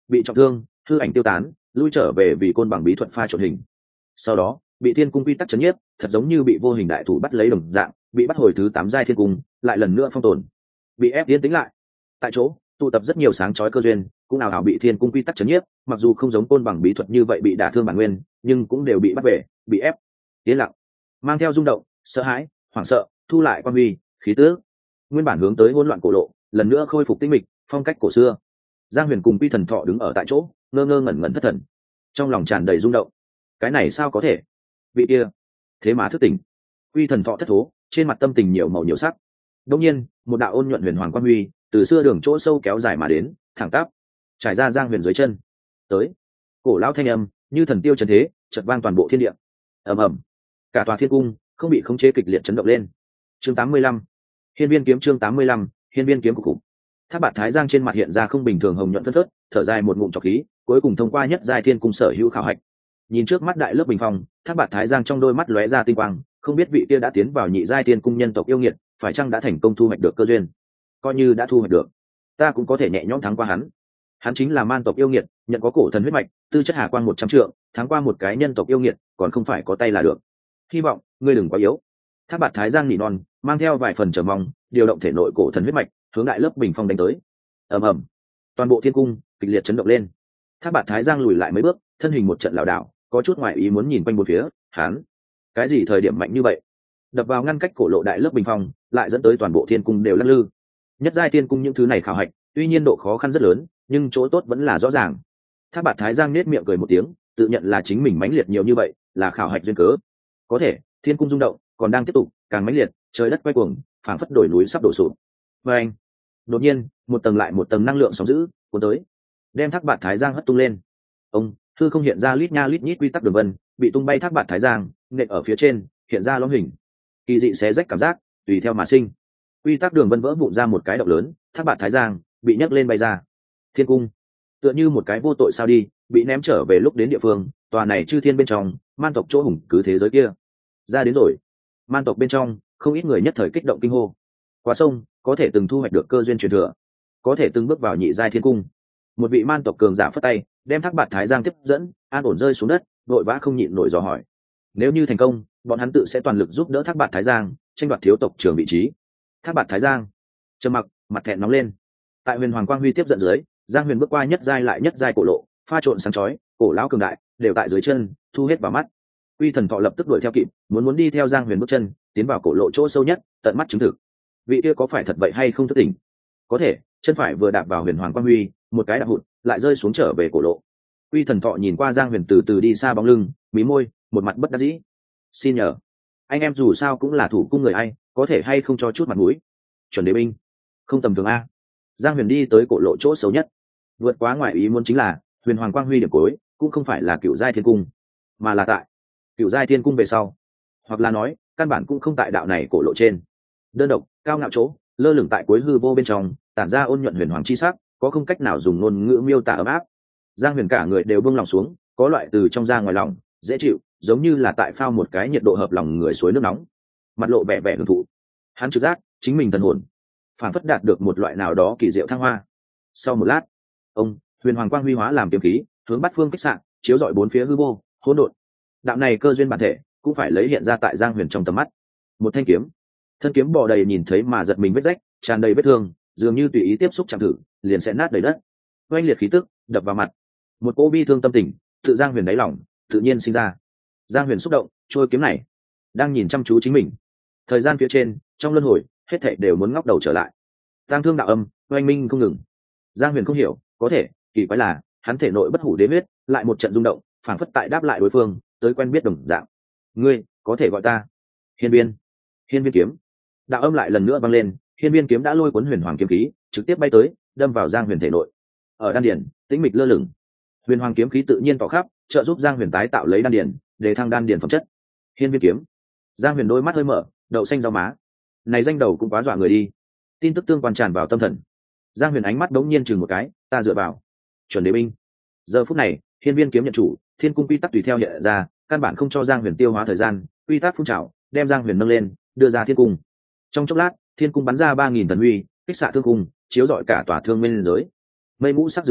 bị trọng thương, hư ảnh tiêu tán, lui trở về vì côn bằng bí thuật pha trộn hình. Sau đó bị thiên cung quy tắc chấn nhiếp, thật giống như bị vô hình đại thủ bắt lấy đồng dạng, bị bắt hồi thứ tám giai thiên cung, lại lần nữa phong tồn, bị ép tiến tính lại. Tại chỗ tụ tập rất nhiều sáng chói cơ duyên, cũng nào ảo bị thiên cung quy tắc chấn nhiếp, mặc dù không giống côn bằng bí thuật như vậy bị đả thương bản nguyên, nhưng cũng đều bị bắt về, bị ép tiến lặng, mang theo rung động, sợ hãi, hoảng sợ, thu lại quan huy, khí tước. Nguyên bản hướng tới hỗn loạn cổ lộ, lần nữa khôi phục tinh mịch, phong cách cổ xưa. Giang Huyền cùng Quy Thần Thọ đứng ở tại chỗ, ngơ ngơ ngẩn ngẩn thất thần, trong lòng tràn đầy rung động. Cái này sao có thể? Vị kia, thế mà thức tỉnh. Quy Thần Thọ thất thố, trên mặt tâm tình nhiều màu nhiều sắc. Đột nhiên, một đạo ôn nhuận huyền hoàng quang huy từ xưa đường chỗ sâu kéo dài mà đến, thẳng tắp trải ra Giang Huyền dưới chân. Tới, cổ lão thanh âm như thần tiêu trần thế, chợt vang toàn bộ thiên địa. Ầm ầm, cả tòa thiên cung không bị khống chế kịch liệt chấn động lên. Chương tám mươi lăm, Hiên Viên kiếm. Chương tám mươi lăm, Hiên Viên kiếm của cụ. Thác Bạt Thái Giang trên mặt hiện ra không bình thường hồng nhuận phất phớt, thở dài một ngụm trọc khí, cuối cùng thông qua nhất giai thiên cung sở hữu khảo hạch. Nhìn trước mắt đại lớp bình phong, Thác Bạt Thái Giang trong đôi mắt lóe ra tinh quang, không biết vị kia đã tiến vào nhị giai thiên cung nhân tộc yêu nghiệt, phải chăng đã thành công thu hoạch được cơ duyên. Coi như đã thu hoạch được, ta cũng có thể nhẹ nhõm thắng qua hắn. Hắn chính là man tộc yêu nghiệt, nhận có cổ thần huyết mạch, tư chất hà quang một trăm trượng, thắng qua một cái nhân tộc yêu nghiệt, còn không phải có tay là được. Hy vọng ngươi đừng quá yếu. Thác Bạt Thái Giang nỉ non, mang theo vài phần chờ mong, điều động thể nội cổ thần huyết mạch, hướng đại lớp bình phong đánh tới. Ầm ầm, toàn bộ thiên cung kịch liệt chấn động lên. Thác Bạt Thái Giang lùi lại mấy bước, thân hình một trận lảo đảo, có chút ngoại ý muốn nhìn quanh bốn phía. Hắn, cái gì thời điểm mạnh như vậy? Đập vào ngăn cách cổ lộ đại lớp bình phong, lại dẫn tới toàn bộ thiên cung đều lắc lư. Nhất giai thiên cung những thứ này khảo hạch, tuy nhiên độ khó khăn rất lớn, nhưng chỗ tốt vẫn là rõ ràng. Thác Bạt Thái Giang nết miệng cười một tiếng, tự nhận là chính mình mãnh liệt nhiều như vậy, là khảo hạch duyên cớ. Có thể, thiên cung rung động, còn đang tiếp tục, càng mãnh liệt, trời đất quay cuồng, phảng phất đồi núi sắp đổ sụp. Và anh, đột nhiên, một tầng lại một tầng năng lượng sóng dữ cuốn tới, đem Thác Bạt Thái Giang hất tung lên. Ông, hư không hiện ra lít nha lít nhít quy tắc đường vân, bị tung bay Thác Bạt Thái Giang, nện ở phía trên, hiện ra lõm hình. Kỳ dị xé rách cảm giác, tùy theo mà sinh. Quy tắc đường vân vỡ vụn ra một cái động lớn, Thác Bạt Thái Giang bị nhấc lên bay ra. Thiên cung tựa như một cái vô tội sao đi, bị ném trở về lúc đến địa phương, tòa này chư thiên bên trong, man tộc chỗ hùng cứ thế giới kia. Ra đến rồi. Man tộc bên trong, không ít người nhất thời kích động kinh hô. Qua sông, có thể từng thu hoạch được cơ duyên truyền thừa, có thể từng bước vào nhị giai thiên cung. Một vị man tộc cường giả phất tay, đem Thác Bạt Thái Giang tiếp dẫn, an ổn rơi xuống đất, vội vã không nhịn nổi dò hỏi. Nếu như thành công, bọn hắn tự sẽ toàn lực giúp đỡ Thác Bạt Thái Giang tranh đoạt thiếu tộc trưởng vị trí. Thác Bạt Thái Giang trầm mặc, mặt thẹn nóng lên. Tại Huyền Hoàng Quang huy tiếp dẫn dưới, Giang Huyền bước qua nhất giai lại nhất giai cổ lộ, pha trộn sáng chói, cổ lão cường đại đều tại dưới chân, thu hết vào mắt. Uy Thần Thọ lập tức đuổi theo kịp, muốn muốn đi theo Giang Huyền bước chân, tiến vào cổ lộ chỗ sâu nhất, tận mắt chứng thực. Vị kia có phải thật vậy hay không thức tỉnh? Có thể, chân phải vừa đạp vào Huyền Hoàng Quang huy, một cái đạp hụt, lại rơi xuống trở về cổ lộ. Uy Thần Thọ nhìn qua Giang Huyền từ từ đi xa bóng lưng, mí môi, một mặt bất đắc dĩ. Xin nhờ, anh em dù sao cũng là thủ cung người ai, có thể hay không cho chút mặt mũi? Chuẩn đế binh, không tầm thường a. Giang Huyền đi tới cổ lộ chỗ xấu nhất, vượt quá ngoài ý muốn chính là Huyền Hoàng Quang huy điểm cuối cũng không phải là cựu giai thiên cung, mà là tại cựu giai thiên cung về sau, hoặc là nói căn bản cũng không tại đạo này cổ lộ trên. Đơn độc, cao ngạo chỗ, lơ lửng tại cuối hư vô bên trong, tản ra ôn nhuận huyền hoàng chi sắc, có không cách nào dùng ngôn ngữ miêu tả ấm áp. Giang Huyền cả người đều buông lòng xuống, có loại từ trong ra ngoài lòng dễ chịu, giống như là tại phao một cái nhiệt độ hợp lòng người suối nước nóng. Mặt lộ vẻ vẻ hưởng thụ. Hắn trực giác chính mình thần hồn phản phất đạt được một loại nào đó kỳ diệu thăng hoa. Sau một lát, ông Huyền Hoàng Quang huy hóa làm kiếm khí, hướng bắt phương kích sạn, chiếu rọi bốn phía hư vô hỗn độn. Đạo này cơ duyên bản thể cũng phải lấy hiện ra tại Giang Huyền trong tầm mắt. Một thanh kiếm, thân kiếm bò đầy nhìn thấy mà giật mình vết rách, tràn đầy vết thương, dường như tùy ý tiếp xúc chạm thử liền sẽ nát đầy đất. Oanh liệt khí tức đập vào mặt, một cỗ bi thương tâm tình tự Giang Huyền đáy lòng tự nhiên sinh ra. Giang Huyền xúc động, trôi kiếm này đang nhìn chăm chú chính mình. Thời gian phía trên, trong luân hồi, hết thảy đều muốn ngóc đầu trở lại. Tang thương đạo âm, oanh minh không ngừng. Giang Huyền không hiểu, có thể, kỳ quái là, hắn thể nội bất hủ đế huyết, lại một trận rung động, phảng phất tại đáp lại đối phương, tới quen biết đồng dạng. Ngươi, có thể gọi ta Hiên Viên. Hiên Viên kiếm. Đạo âm lại lần nữa vang lên, Hiên Viên kiếm đã lôi cuốn huyền hoàng kiếm khí, trực tiếp bay tới, đâm vào Giang Huyền thể nội. Ở đan điền, tĩnh mịch lơ lửng. Huyền hoàng kiếm khí tự nhiên tỏ khắp, trợ giúp Giang Huyền tái tạo lấy đan điền, để thăng đan điền phẩm chất. Hiên Viên kiếm. Giang Huyền đôi mắt hơi mở, đậu xanh rau má. Này danh đầu cũng quá dọa người đi. Tin tức tương quan tràn vào tâm thần. Giang Huyền ánh mắt đống nhiên chừng một cái, ta dựa vào chuẩn đế binh. Giờ phút này, Hiên Viên kiếm nhận chủ, thiên cung quy tắc tùy theo hiện ra, căn bản không cho Giang Huyền tiêu hóa thời gian, quy tắc phun trào, đem Giang Huyền nâng lên, đưa ra thiên cung. Trong chốc lát, thiên cung bắn ra ba nghìn thần huy, kích xạ thương cung, chiếu rọi cả tòa thương minh giới. Mây mũ sắc rực rỡ,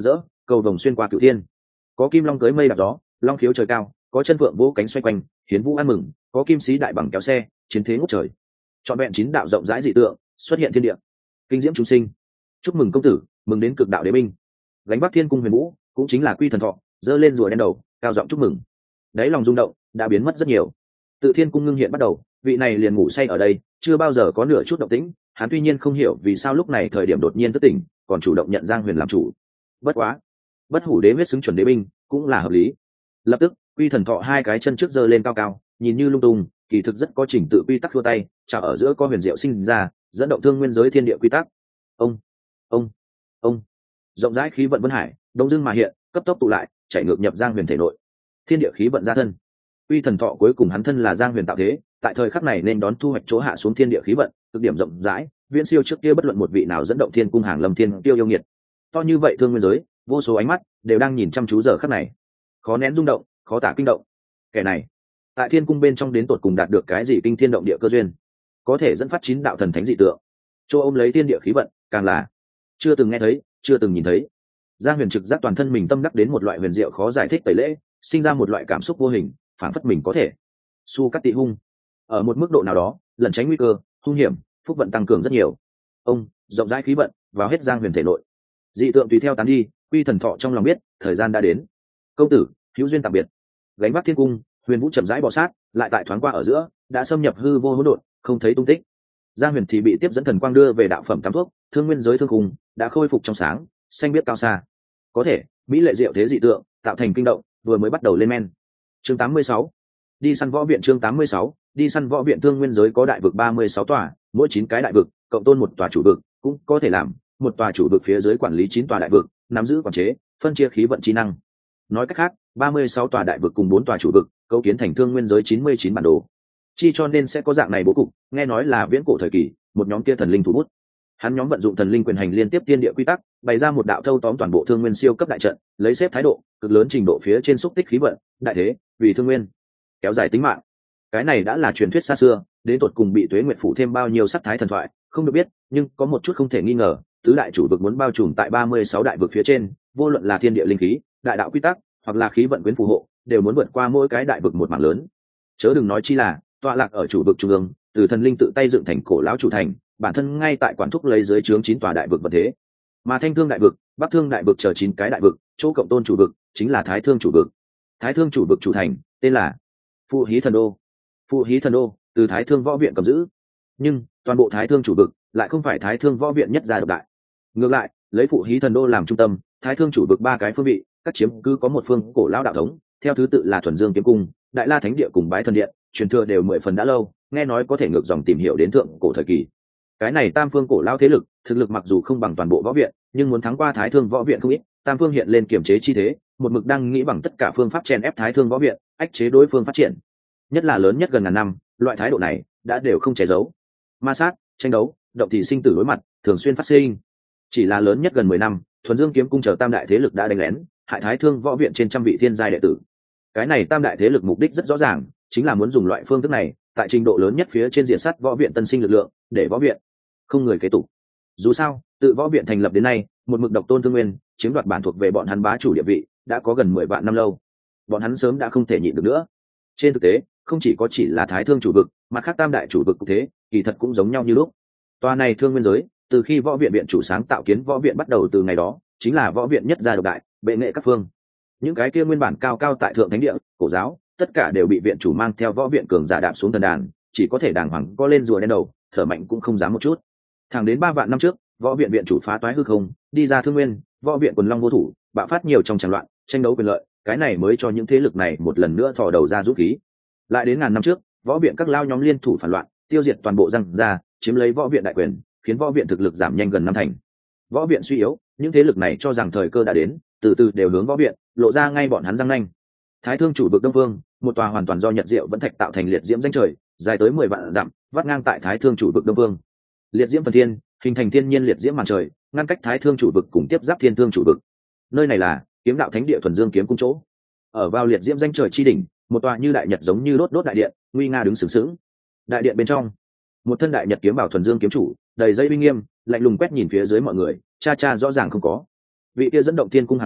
cầu vồng xuyên qua cửu thiên. Có kim long cưới mây đạp gió, long khiếu trời cao, có chân vượng vỗ cánh xoay quanh, hiến vũ ăn mừng, có kim sĩ đại bằng kéo xe, chiến thế ngút trời. Trọn vẹn chín đạo rộng rãi dị tượng xuất hiện thiên địa, kinh diễm chúng sinh. Chúc mừng công tử, mừng đến cực đạo đế binh. Gánh vác thiên cung huyền vũ, cũng chính là Quy Thần Thọ, giơ lên rùa đen đầu, cao giọng chúc mừng. Đấy lòng rung động đã biến mất rất nhiều. Tự thiên cung ngưng hiện bắt đầu, vị này liền ngủ say ở đây, chưa bao giờ có nửa chút động tĩnh. Hắn tuy nhiên không hiểu vì sao lúc này thời điểm đột nhiên thức tỉnh, còn chủ động nhận Giang Huyền làm chủ. Bất quá, bất hủ đế huyết xứng chuẩn đế binh, cũng là hợp lý. Lập tức, Quy Thần Thọ hai cái chân trước giơ lên cao cao, nhìn như lung tung, kỳ thực rất có trình tự quy tắc thua tay, chả ở giữa có huyền diệu sinh ra, dẫn động thương nguyên giới thiên địa quy tắc. Ông, ông, ông, rộng rãi khí vận vân hải, đông dưng mà hiện, cấp tốc tụ lại, chảy ngược nhập Giang Huyền thể nội. Thiên địa khí vận ra thân. Quy Thần Thọ cuối cùng hắn thân là Giang Huyền tạo thế, tại thời khắc này nên đón thu hoạch chỗ hạ xuống thiên địa khí vận, cực điểm rộng rãi, viễn siêu trước kia bất luận một vị nào dẫn động thiên cung hàng lâm thiên tiêu yêu nghiệt. To như vậy thương nguyên giới, vô số ánh mắt đều đang nhìn chăm chú giờ khắc này, khó nén rung động, khó tả kinh động. Kẻ này, tại thiên cung bên trong đến tột cùng đạt được cái gì kinh thiên động địa cơ duyên, có thể dẫn phát chín đạo thần thánh dị tượng, chỗ ôm lấy thiên địa khí vận, càng là chưa từng nghe thấy, chưa từng nhìn thấy. Giang Huyền trực giác toàn thân mình tâm đắc đến một loại huyền diệu khó giải thích tẩy lễ, sinh ra một loại cảm xúc vô hình, phản phất mình có thể su cắt tị hung, ở một mức độ nào đó lẩn tránh nguy cơ hung hiểm, phúc vận tăng cường rất nhiều. Ông rộng rãi khí vận vào hết Giang Huyền thể nội, dị tượng tùy theo tán đi. Quy Thần Thọ trong lòng biết thời gian đã đến. Công tử hữu duyên tạm biệt. Gánh vác thiên cung, huyền vũ chậm rãi bò sát, lại tại thoáng qua ở giữa đã xâm nhập hư vô hỗn độn, không thấy tung tích. Giang Huyền thì bị tiếp dẫn thần quang đưa về đạo phẩm tam thuốc, thương nguyên giới thương khung đã khôi phục trong sáng, xanh biết cao xa. Có thể mỹ lệ diệu thế dị tượng tạo thành kinh động, vừa mới bắt đầu lên men. Chương tám mươi sáu, đi săn võ viện. Chương tám mươi sáu, đi săn võ viện. Thương nguyên giới có đại vực ba mươi sáu tòa, mỗi chín cái đại vực cộng tôn một tòa chủ vực, cũng có thể làm một tòa chủ vực phía dưới quản lý chín tòa đại vực, nắm giữ quản chế phân chia khí vận chi năng. Nói cách khác, ba mươi sáu tòa đại vực cùng bốn tòa chủ vực cấu kiến thành thương nguyên giới chín mươi chín bản đồ. Chi cho nên sẽ có dạng này bố cục, nghe nói là viễn cổ thời kỳ một nhóm kia thần linh thủ bút, hắn nhóm vận dụng thần linh quyền hành liên tiếp tiên địa quy tắc, bày ra một đạo thâu tóm toàn bộ thương nguyên siêu cấp đại trận, lấy xếp thái độ cực lớn trình độ phía trên xúc tích khí vận đại thế, vì thương nguyên kéo dài tính mạng. Cái này đã là truyền thuyết xa xưa, đến tột cùng bị Tuế Nguyệt phủ thêm bao nhiêu sắc thái thần thoại không được biết, nhưng có một chút không thể nghi ngờ, tứ đại chủ vực muốn bao trùm tại ba mươi sáu đại vực phía trên, vô luận là thiên địa linh khí, đại đạo quy tắc, hoặc là khí vận quyến phù hộ, đều muốn vượt qua mỗi cái đại vực một mảng lớn. Chớ đừng nói chi là tọa lạc ở chủ vực trung ương, từ thần linh tự tay dựng thành cổ lão chủ thành, bản thân ngay tại quản thúc lấy dưới trướng chín tòa đại vực vật thế. Mà Thanh Thương đại vực, Bắc Thương đại vực chờ chín cái đại vực, chỗ cộng tôn chủ vực chính là Thái Thương chủ vực. Thái Thương chủ vực chủ thành tên là Phụ Hí Thần Đô. Phụ Hí Thần Đô từ Thái Thương võ viện cầm giữ, nhưng toàn bộ Thái Thương chủ vực lại không phải Thái Thương võ viện nhất gia độc đại. Ngược lại, lấy Phụ Hí Thần Đô làm trung tâm, Thái Thương chủ vực ba cái phương vị, các chiếm cứ có một phương cổ lão đạo thống, theo thứ tự là Thuần Dương kiếm cung, Đại La thánh địa cùng Bái thần điện, truyền thừa đều mười phần đã lâu, nghe nói có thể ngược dòng tìm hiểu đến thượng cổ thời kỳ. Cái này tam phương cổ lao thế lực, thực lực mặc dù không bằng toàn bộ võ viện, nhưng muốn thắng qua Thái Thương võ viện không ít. Tam phương hiện lên kiểm chế chi thế, một mực đang nghĩ bằng tất cả phương pháp chen ép Thái Thương võ viện, ách chế đối phương phát triển. Nhất là lớn nhất gần ngàn năm, loại thái độ này đã đều không che giấu. Ma sát, tranh đấu, động thì sinh tử đối mặt, thường xuyên phát sinh. Chỉ là lớn nhất gần mười năm, Thuần Dương kiếm cung chờ tam đại thế lực đã đánh lén, hại Thái Thương võ viện trên trăm vị thiên giai đệ tử. Cái này tam đại thế lực mục đích rất rõ ràng, chính là muốn dùng loại phương thức này, tại trình độ lớn nhất phía trên diện sát võ viện tân sinh lực lượng, để võ viện không người kế tục. Dù sao, tự võ viện thành lập đến nay, một mực độc tôn thương nguyên, chiếm đoạt bản thuộc về bọn hắn bá chủ địa vị, đã có gần mười vạn năm lâu. Bọn hắn sớm đã không thể nhịn được nữa. Trên thực tế, không chỉ có chỉ là Thái Thương chủ vực, mà khác tam đại chủ vực cũng thế, kỳ thật cũng giống nhau như lúc. Tòa này thương nguyên giới, từ khi võ viện viện chủ sáng tạo kiến võ viện bắt đầu từ ngày đó, chính là võ viện nhất gia độc đại, bệ nghệ các phương. Những cái kia nguyên bản cao cao tại thượng thánh địa, cổ giáo, tất cả đều bị viện chủ mang theo võ viện cường giả đạp xuống thần đàn, chỉ có thể đàng hoàng có lên rùa đen đầu, thở mạnh cũng không dám một chút. Thẳng đến ba vạn năm trước, võ viện viện chủ phá toái hư không, đi ra thương nguyên, võ viện quần long vô thủ, bạo phát nhiều trong tràn loạn, tranh đấu quyền lợi, cái này mới cho những thế lực này một lần nữa thò đầu ra rút khí. Lại đến ngàn năm trước, võ viện các lao nhóm liên thủ phản loạn, tiêu diệt toàn bộ răng ra, chiếm lấy võ viện đại quyền, khiến võ viện thực lực giảm nhanh gần năm thành. Võ viện suy yếu, những thế lực này cho rằng thời cơ đã đến, từ từ đều hướng võ viện, lộ ra ngay bọn hắn răng nanh. Thái Thương chủ vực Đông Vương, một tòa hoàn toàn do nhật diệu vẫn thạch tạo thành liệt diễm danh trời, dài tới mười vạn dặm, vắt ngang tại Thái Thương chủ vực Đông Vương. Liệt diễm phần thiên, hình thành thiên nhiên liệt diễm màn trời, ngăn cách Thái Thương chủ vực cùng tiếp giáp Thiên Thương chủ vực. Nơi này là kiếm đạo thánh địa Thuần Dương kiếm cung chỗ. Ở vào liệt diễm danh trời chi đỉnh, một tòa như đại nhật giống như đốt đốt đại điện, nguy nga đứng sừng sững. Đại điện bên trong, một thân đại nhật kiếm bảo Thuần Dương kiếm chủ, đầy dây uy nghiêm, lạnh lùng quét nhìn phía dưới mọi người, cha cha rõ ràng không có. Vị kia dẫn động thiên cung hàng lâm,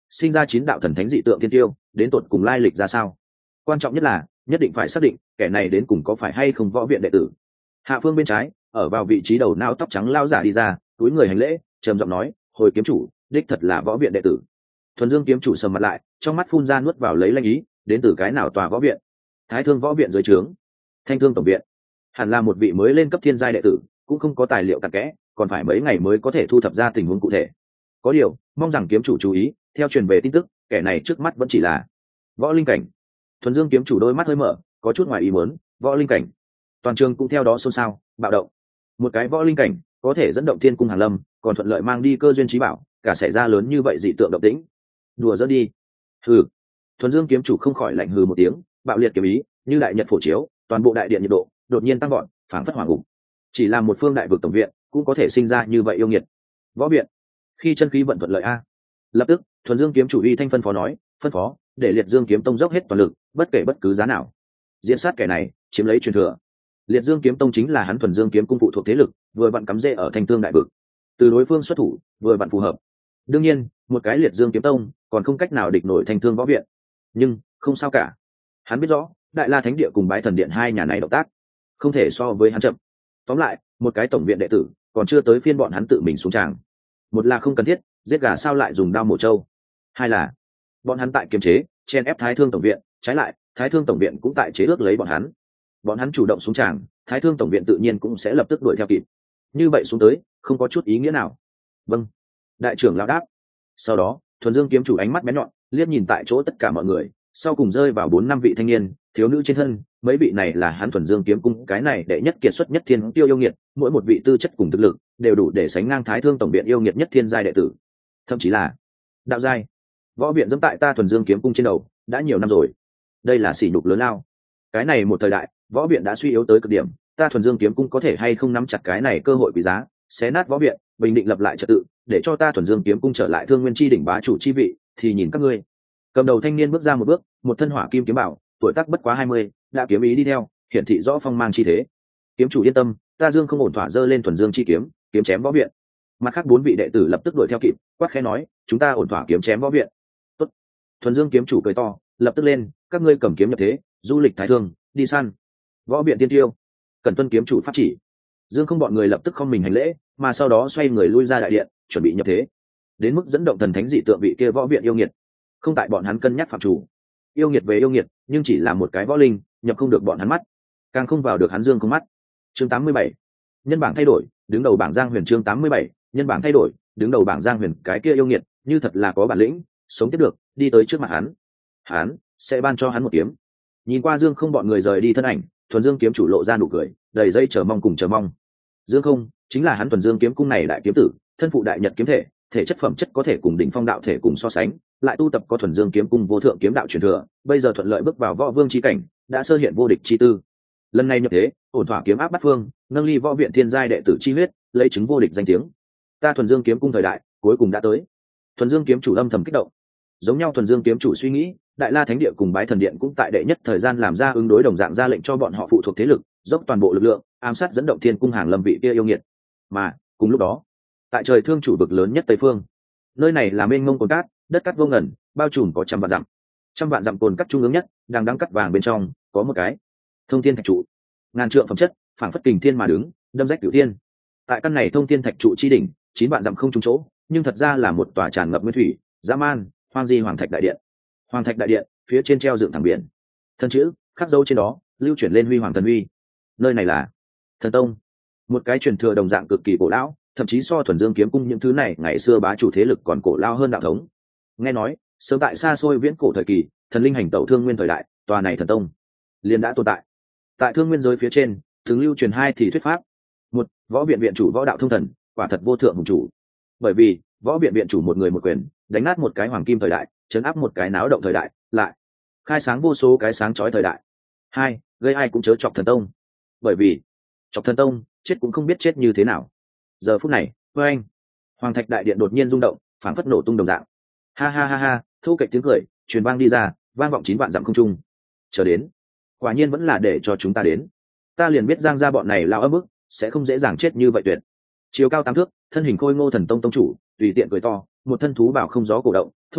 sinh ra chín đạo thần thánh dị tượng thiên tiêu đến tột cùng lai lịch ra sao? Quan trọng nhất là nhất định phải xác định kẻ này đến cùng có phải hay không võ viện đệ tử. Hạ phương bên trái ở vào vị trí đầu nao tóc trắng lao giả đi ra, túi người hành lễ, trầm giọng nói, hồi kiếm chủ, đích thật là võ viện đệ tử. Thuần Dương kiếm chủ sầm mặt lại, trong mắt phun ra nuốt vào lấy lanh ý, đến từ cái nào tòa võ viện? Thái Thương võ viện dưới trướng, Thanh Thương tổng viện. Hẳn là một vị mới lên cấp thiên giai đệ tử, cũng không có tài liệu cặn kẽ, còn phải mấy ngày mới có thể thu thập ra tình huống cụ thể. Có điều, mong rằng kiếm chủ chú ý, theo truyền về tin tức, kẻ này trước mắt vẫn chỉ là võ linh cảnh. Thuần Dương kiếm chủ đôi mắt hơi mở, có chút ngoài ý muốn, võ linh cảnh. Toàn trường cũng theo đó xôn xao, bạo động. Một cái võ linh cảnh có thể dẫn động thiên cung hàng lâm, còn thuận lợi mang đi cơ duyên trí bảo, cả xảy ra lớn như vậy dị tượng động tĩnh. Đùa giỡn đi. Hừ. Thuần Dương kiếm chủ không khỏi lạnh hừ một tiếng, bạo liệt kiếm ý, như đại nhật phổ chiếu, toàn bộ đại điện nhiệt độ đột nhiên tăng vọt, phảng phất hỏa ngục. Chỉ là một phương đại vực tổng viện, cũng có thể sinh ra như vậy yêu nghiệt. Võ viện, khi chân khí vận thuận lợi a. Lập tức, Thuần Dương kiếm chủ uy thanh phân phó nói, phân phó, để Liệt Dương kiếm tông dốc hết toàn lực, bất kể bất cứ giá nào, diễn sát kẻ này, chiếm lấy truyền thừa. Liệt Dương kiếm tông chính là hắn Thuần Dương kiếm cung phụ thuộc thế lực, vừa vặn cắm rễ ở Thanh Thương đại vực. Từ đối phương xuất thủ, vừa vặn phù hợp. Đương nhiên, một cái Liệt Dương kiếm tông còn không cách nào địch nổi Thanh Thương võ viện, nhưng không sao cả. Hắn biết rõ, Đại La Thánh Địa cùng Bái Thần Điện hai nhà này động tác, không thể so với hắn chậm. Tóm lại, một cái tổng viện đệ tử, còn chưa tới phiên bọn hắn tự mình xuống tràng. Một là không cần thiết, giết gà sao lại dùng đao mổ trâu. Hai là, bọn hắn tại kiềm chế, chen ép Thái Thương tổng viện, trái lại, Thái Thương tổng viện cũng tại chế ước lấy bọn hắn. Bọn hắn chủ động xuống tràng, Thái Thương tổng viện tự nhiên cũng sẽ lập tức đuổi theo kịp. Như vậy xuống tới, không có chút ý nghĩa nào. Vâng. Đại trưởng lão đáp. Sau đó, Thuần Dương kiếm chủ ánh mắt bén nhọn, liếc nhìn tại chỗ tất cả mọi người, sau cùng rơi vào bốn năm vị thanh niên, thiếu nữ trên thân, mấy vị này là hắn Thuần Dương kiếm cung cái này đệ nhất kiệt xuất nhất thiên tiêu yêu nghiệt, mỗi một vị tư chất cùng thực lực đều đủ để sánh ngang Thái Thương tổng viện yêu nghiệt nhất thiên giai đệ tử, thậm chí là đạo giai. Võ viện dẫm tại ta Thuần Dương kiếm cung trên đầu, đã nhiều năm rồi. Đây là sỉ nhục lớn lao. Cái này một thời đại, võ viện đã suy yếu tới cực điểm, ta Thuần Dương kiếm cung có thể hay không nắm chặt cái này cơ hội quý giá, xé nát võ viện, bình định lập lại trật tự, để cho ta Thuần Dương kiếm cung trở lại Thương Nguyên chi đỉnh bá chủ chi vị, thì nhìn các ngươi. Cầm đầu thanh niên bước ra một bước, một thân hỏa kim kiếm bảo, tuổi tác bất quá hai mươi, đã kiếm ý đi theo, hiển thị rõ phong mang chi thế. Kiếm chủ yên tâm, ta Dương không ổn thỏa dơ lên Thuần Dương chi kiếm, kiếm chém võ viện. Mặt khác bốn vị đệ tử lập tức đuổi theo kịp, quát khẽ nói, chúng ta ổn thỏa kiếm chém võ viện. Tốt. Thuần Dương kiếm chủ cười to, lập tức lên, các ngươi cầm kiếm nhập thế, du lịch Thái Thương, đi săn. Võ viện tiên tiêu, cần tuân kiếm chủ pháp chỉ. Dương không bọn người lập tức không mình hành lễ, mà sau đó xoay người lui ra đại điện, chuẩn bị nhập thế. Đến mức dẫn động thần thánh dị tượng vị kia võ viện yêu nghiệt, không tại bọn hắn cân nhắc phạm chủ. Yêu nghiệt về yêu nghiệt, nhưng chỉ là một cái võ linh, nhập không được bọn hắn mắt, càng không vào được hắn Dương không mắt. Chương tám mươi bảy, nhân bảng thay đổi, đứng đầu bảng Giang Huyền. Chương tám mươi bảy, nhân bảng thay đổi, đứng đầu bảng Giang Huyền. Cái kia yêu nghiệt, như thật là có bản lĩnh, sống tiếp được, đi tới trước mặt hắn, hắn sẽ ban cho hắn một kiếm. Nhìn qua Dương không bọn người rời đi thân ảnh, Thuần Dương kiếm chủ lộ ra nụ cười, đầy dây chờ mong cùng chờ mong. Dương không chính là hắn Thuần Dương kiếm cung này đại kiếm tử, thân phụ đại nhật kiếm thể, thể chất phẩm chất có thể cùng đỉnh phong đạo thể cùng so sánh, lại tu tập có Thuần Dương kiếm cung vô thượng kiếm đạo truyền thừa, bây giờ thuận lợi bước vào võ vương chi cảnh, đã sơ hiện vô địch chi tư. Lần này nhập thế, ổn thỏa kiếm áp bát phương, nâng ly võ viện thiên giai đệ tử chi huyết, lấy chứng vô địch danh tiếng. Ta Thuần Dương kiếm cung thời đại cuối cùng đã tới. Thuần Dương kiếm chủ âm thầm kích động. Giống nhau Thuần Dương kiếm chủ suy nghĩ, Đại La Thánh Địa cùng Bái Thần Điện cũng tại đệ nhất thời gian làm ra ứng đối đồng dạng ra lệnh cho bọn họ phụ thuộc thế lực, dốc toàn bộ lực lượng, ám sát dẫn động thiên cung hàng lâm vị kia yêu nghiệt. Mà, cùng lúc đó, tại trời thương chủ vực lớn nhất Tây Phương, nơi này là mênh mông cồn cát, đất cát vô ngần, bao trùm có trăm vạn dặm. Trăm vạn dặm cồn cát trung ương nhất, đang đắng cắt vàng bên trong, có một cái Thông Thiên Thạch trụ, ngàn trượng phẩm chất, phảng phất kình thiên mà đứng, đâm rách cửu thiên. Tại căn này Thông Thiên Thạch trụ chi đỉnh, chín vạn dặm không trúng chỗ, nhưng thật ra là một tòa tràn ngập nguyên thủy, dã man, hoang di hoàng thạch đại điện. Hoàng thạch đại điện, phía trên treo dựng thẳng biển, thân chữ khắc dấu trên đó, lưu chuyển lên huy hoàng thần uy. Nơi này là Thần Tông, một cái truyền thừa đồng dạng cực kỳ cổ lão, thậm chí so Thuần Dương kiếm cung những thứ này ngày xưa bá chủ thế lực còn cổ lao hơn đạo thống. Nghe nói, sớm tại xa xôi viễn cổ thời kỳ, thần linh hành tẩu Thương Nguyên thời đại, tòa này Thần Tông liền đã tồn tại. Tại Thương Nguyên giới phía trên, thường lưu truyền hai thì thuyết pháp. Một, võ viện viện chủ võ đạo thông thần, quả thật vô thượng hùng chủ. Bởi vì, võ viện viện chủ một người một quyền, đánh nát một cái hoàng kim thời đại, chấn áp một cái náo động thời đại, lại khai sáng vô số cái sáng chói thời đại. Hai, gây ai cũng chớ chọc Thần Tông. Bởi vì, chọc Thần Tông, chết cũng không biết chết như thế nào. Giờ phút này, với anh, hoàng thạch đại điện đột nhiên rung động, phảng phất nổ tung đồng dạng. Ha ha ha ha, thu kịch tiếng cười truyền vang đi ra, vang vọng chín vạn dặm không trung. Chờ đến, quả nhiên vẫn là để cho chúng ta đến. Ta liền biết Giang gia bọn này lao ấm ức, sẽ không dễ dàng chết như vậy tuyệt. Chiều cao tám thước, thân hình khôi ngô Thần Tông tông chủ, tùy tiện cười to, một thân thú bảo không gió cổ động, thu kịch,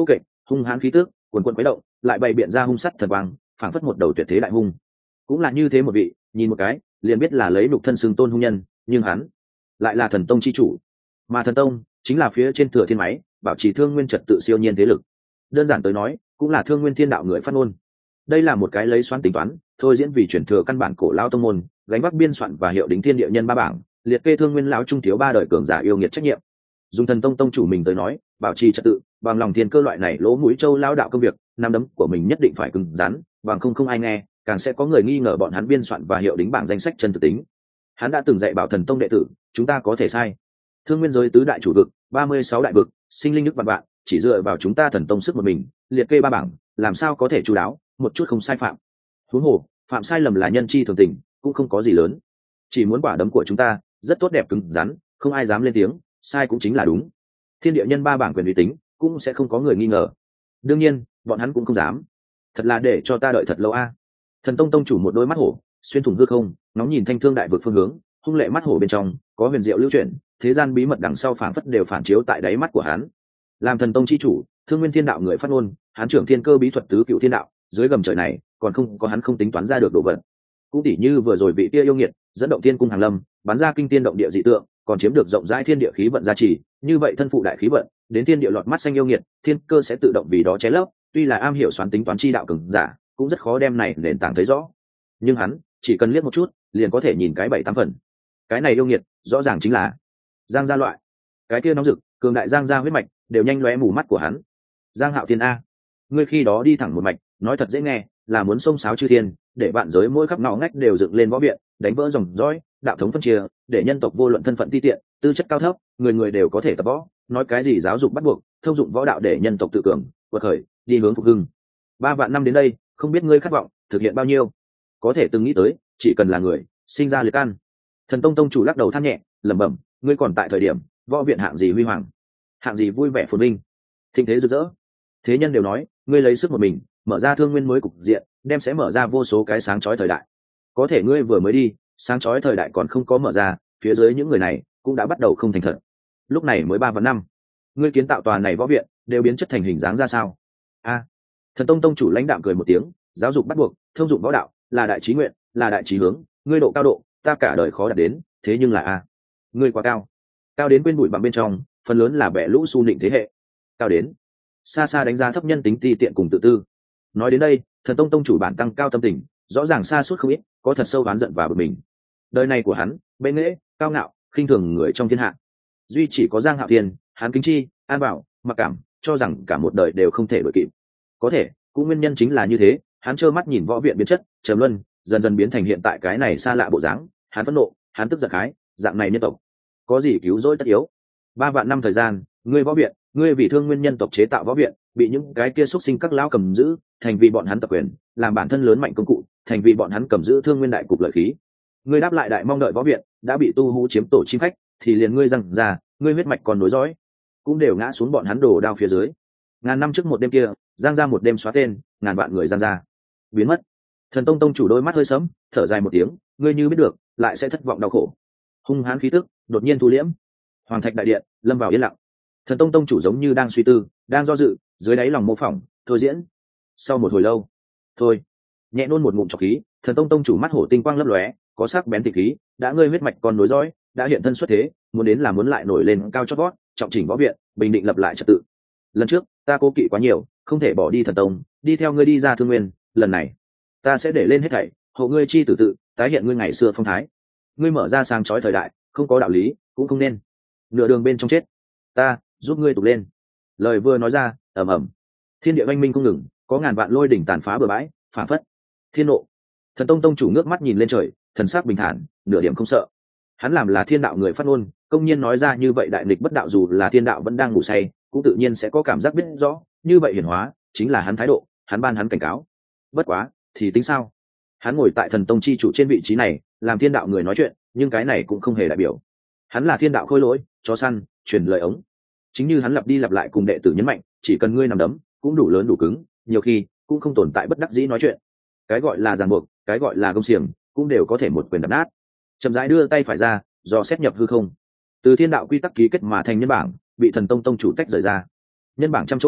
hung hãn khí tước quần quần quấy động, lại bày biện ra hung sắt thần quang, phảng phất một đầu tuyệt thế đại hung. Cũng là như thế một vị, nhìn một cái liền biết là lấy đục thân xưng tôn hung nhân, nhưng hắn lại là thần tông chi chủ, mà thần tông chính là phía trên thừa thiên máy bảo trì thương nguyên trật tự siêu nhiên thế lực. Đơn giản tới nói, cũng là thương nguyên thiên đạo người phát ngôn. Đây là một cái lấy xoắn tính toán thôi diễn vì chuyển thừa căn bản cổ lao tông môn, gánh vác biên soạn và hiệu đính thiên địa nhân ba bảng, liệt kê thương nguyên lão trung thiếu ba đời cường giả yêu nghiệt trách nhiệm. Dùng thần tông tông chủ mình tới nói, bảo trì trật tự bằng lòng thiên cơ loại này lỗ mũi châu lao đạo công việc, năm đấm của mình nhất định phải cứng rắn, bằng không không ai nghe, càng sẽ có người nghi ngờ bọn hắn biên soạn và hiệu đính bảng danh sách chân thực tính. Hắn đã từng dạy bảo thần tông đệ tử, chúng ta có thể sai. Thương nguyên giới tứ đại chủ vực, ba mươi sáu đại vực, sinh linh nước vạn vạn, chỉ dựa vào chúng ta thần tông sức một mình, liệt kê ba bảng, làm sao có thể chu đáo, một chút không sai phạm. Huống hồ, phạm sai lầm là nhân chi thường tình, cũng không có gì lớn. Chỉ muốn quả đấm của chúng ta rất tốt đẹp cứng rắn, không ai dám lên tiếng, sai cũng chính là đúng. Thiên địa nhân ba bảng quyền uy tín, cũng sẽ không có người nghi ngờ. Đương nhiên, bọn hắn cũng không dám. Thật là để cho ta đợi thật lâu a. Thần tông tông chủ một đôi mắt hổ xuyên thủng hư không, nóng nhìn thanh thương đại vực phương hướng, hung lệ mắt hổ bên trong có huyền diệu lưu chuyển, thế gian bí mật đằng sau phảng phất đều phản chiếu tại đáy mắt của hắn. Làm thần tông chi chủ, thương nguyên thiên đạo người phát ngôn, hắn trưởng thiên cơ bí thuật tứ cựu thiên đạo, dưới gầm trời này còn không có hắn không tính toán ra được đồ vật. Cũng tỉ như vừa rồi vị kia yêu nghiệt dẫn động thiên cung hàng lâm, bắn ra kinh tiên động địa dị tượng, còn chiếm được rộng rãi thiên địa khí vận gia trì, như vậy thân phụ đại khí vận, đến thiên địa lọt mắt xanh yêu nghiệt, thiên cơ sẽ tự động vì đó chế lấp. Tuy là am hiểu xoắn tính toán chi đạo cường giả, cũng rất khó đem này nền tảng thấy rõ. Nhưng hắn chỉ cần liếc một chút, liền có thể nhìn cái bảy tám phần. Cái này yêu nghiệt, rõ ràng chính là Giang gia loại. Cái kia nóng rực, cường đại Giang gia huyết mạch, đều nhanh lóe mù mắt của hắn. Giang Hạo Thiên a, ngươi khi đó đi thẳng một mạch, nói thật dễ nghe, là muốn xông xáo chư thiên, để vạn giới mỗi khắp ngõ ngách đều dựng lên võ viện, đánh vỡ dòng dõi, đạo thống phân chia, để nhân tộc vô luận thân phận ti tiện, tư chất cao thấp, người người đều có thể tập võ, nói cái gì giáo dục bắt buộc, thông dụng võ đạo để nhân tộc tự cường, vượt khởi, đi hướng phục hưng. Ba vạn năm đến đây, không biết ngươi khát vọng thực hiện bao nhiêu, có thể từng nghĩ tới, chỉ cần là người, sinh ra liệt can. Thần tông tông chủ lắc đầu than nhẹ, lẩm bẩm, ngươi còn tại thời điểm, võ viện hạng gì huy hoàng, hạng gì vui vẻ phồn vinh, thịnh thế rực rỡ. Thế nhân đều nói, ngươi lấy sức một mình, mở ra thương nguyên mới cục diện, đem sẽ mở ra vô số cái sáng chói thời đại. Có thể ngươi vừa mới đi, sáng chói thời đại còn không có mở ra, phía dưới những người này cũng đã bắt đầu không thành thật. Lúc này mới ba vạn năm, ngươi kiến tạo tòa này võ viện đều biến chất thành hình dáng ra sao? A, thần tông tông chủ lãnh đạm cười một tiếng, giáo dục bắt buộc, thông dụng võ đạo, là đại trí nguyện, là đại trí hướng, ngươi độ cao độ, ta cả đời khó đạt đến, thế nhưng là a, ngươi quá cao, cao đến quên bụi bặm bên trong, phần lớn là bẻ lũ su nịnh thế hệ, cao đến xa xa đánh giá thấp nhân tính ti tiện cùng tự tư. Nói đến đây, thần tông tông chủ bản tăng cao tâm tình, rõ ràng xa suốt không ít, có thật sâu oán giận và bực mình. Đời này của hắn, bệ nghễ, cao ngạo, khinh thường người trong thiên hạ. Duy chỉ có Giang Hạo Thiên, hắn kính chi, an bảo, mặc cảm, cho rằng cả một đời đều không thể đổi kịp. Có thể, cũng nguyên nhân chính là như thế, hắn trơ mắt nhìn võ viện biến chất, trầm luân, dần dần biến thành hiện tại cái này xa lạ bộ dáng. Hắn phẫn nộ, hắn tức giận khái, dạng này nhân tộc, có gì cứu rỗi tất yếu. Ba vạn năm thời gian, ngươi võ viện, ngươi vì thương nguyên nhân tộc chế tạo võ viện, bị những cái kia xuất sinh các lão cầm giữ, thành vì bọn hắn tập quyền, làm bản thân lớn mạnh công cụ, thành vì bọn hắn cầm giữ thương nguyên đại cục lợi khí. Ngươi đáp lại đại mong đợi võ viện, đã bị tu hú chiếm tổ chim khách, thì liền ngươi răng ra, ngươi huyết mạch còn nối dõi, cũng đều ngã xuống bọn hắn đổ đao phía dưới. Ngàn năm trước một đêm kia, Giang ra một đêm xóa tên, ngàn vạn người Giang ra biến mất. Thần tông tông chủ đôi mắt hơi sẫm, thở dài một tiếng, ngươi như biết được, lại sẽ thất vọng đau khổ. Hung hãn khí tức đột nhiên thu liễm, hoàng thạch đại điện lâm vào yên lặng. Thần tông tông chủ giống như đang suy tư, đang do dự, dưới đáy lòng mô phỏng thôi diễn. Sau một hồi lâu, thôi nhẹ nôn một ngụm trọc khí, thần tông tông chủ mắt hổ tinh quang lấp lóe, có sắc bén tịch khí, đã ngươi huyết mạch còn nối dõi, đã hiện thân xuất thế, muốn đến là muốn lại nổi lên cao chót vót, trọng chỉnh võ viện, bình định lập lại trật tự. Lần trước ta cố kỵ quá nhiều, không thể bỏ đi thần tông, đi theo ngươi đi ra thương nguyên, lần này ta sẽ để lên hết thảy, hộ ngươi chi tử tự, tái hiện ngươi ngày xưa phong thái. Ngươi mở ra sáng chói thời đại, không có đạo lý, cũng không nên nửa đường bên trong chết, ta giúp ngươi tục lên. Lời vừa nói ra, ầm ầm, thiên địa oanh minh không ngừng, có ngàn vạn lôi đỉnh tàn phá bừa bãi, phản phất thiên nộ. Thần tông tông chủ ngước mắt nhìn lên trời, thần sắc bình thản, nửa điểm không sợ. Hắn làm là thiên đạo người phát ngôn, công nhiên nói ra như vậy đại nghịch bất đạo, dù là thiên đạo vẫn đang ngủ say, cũng tự nhiên sẽ có cảm giác biết rõ, như vậy hiển hóa chính là hắn thái độ, hắn ban hắn cảnh cáo. Bất quá thì tính sao? Hắn ngồi tại thần tông chi chủ trên vị trí này, làm thiên đạo người nói chuyện, nhưng cái này cũng không hề đại biểu hắn là thiên đạo khôi lỗi, chó săn, truyền lời ống. Chính như hắn lặp đi lặp lại cùng đệ tử nhấn mạnh, chỉ cần ngươi nằm đấm cũng đủ lớn đủ cứng, nhiều khi cũng không tồn tại bất đắc dĩ nói chuyện. Cái gọi là ràng buộc, cái gọi là công xiềng, cũng đều có thể một quyền đập nát. Chậm rãi đưa tay phải ra, do xét nhập hư không, từ thiên đạo quy tắc ký kết mà thành nhân bảng bị thần tông tông chủ tách rời ra. Nhân bảng trăm chỗ ngồi,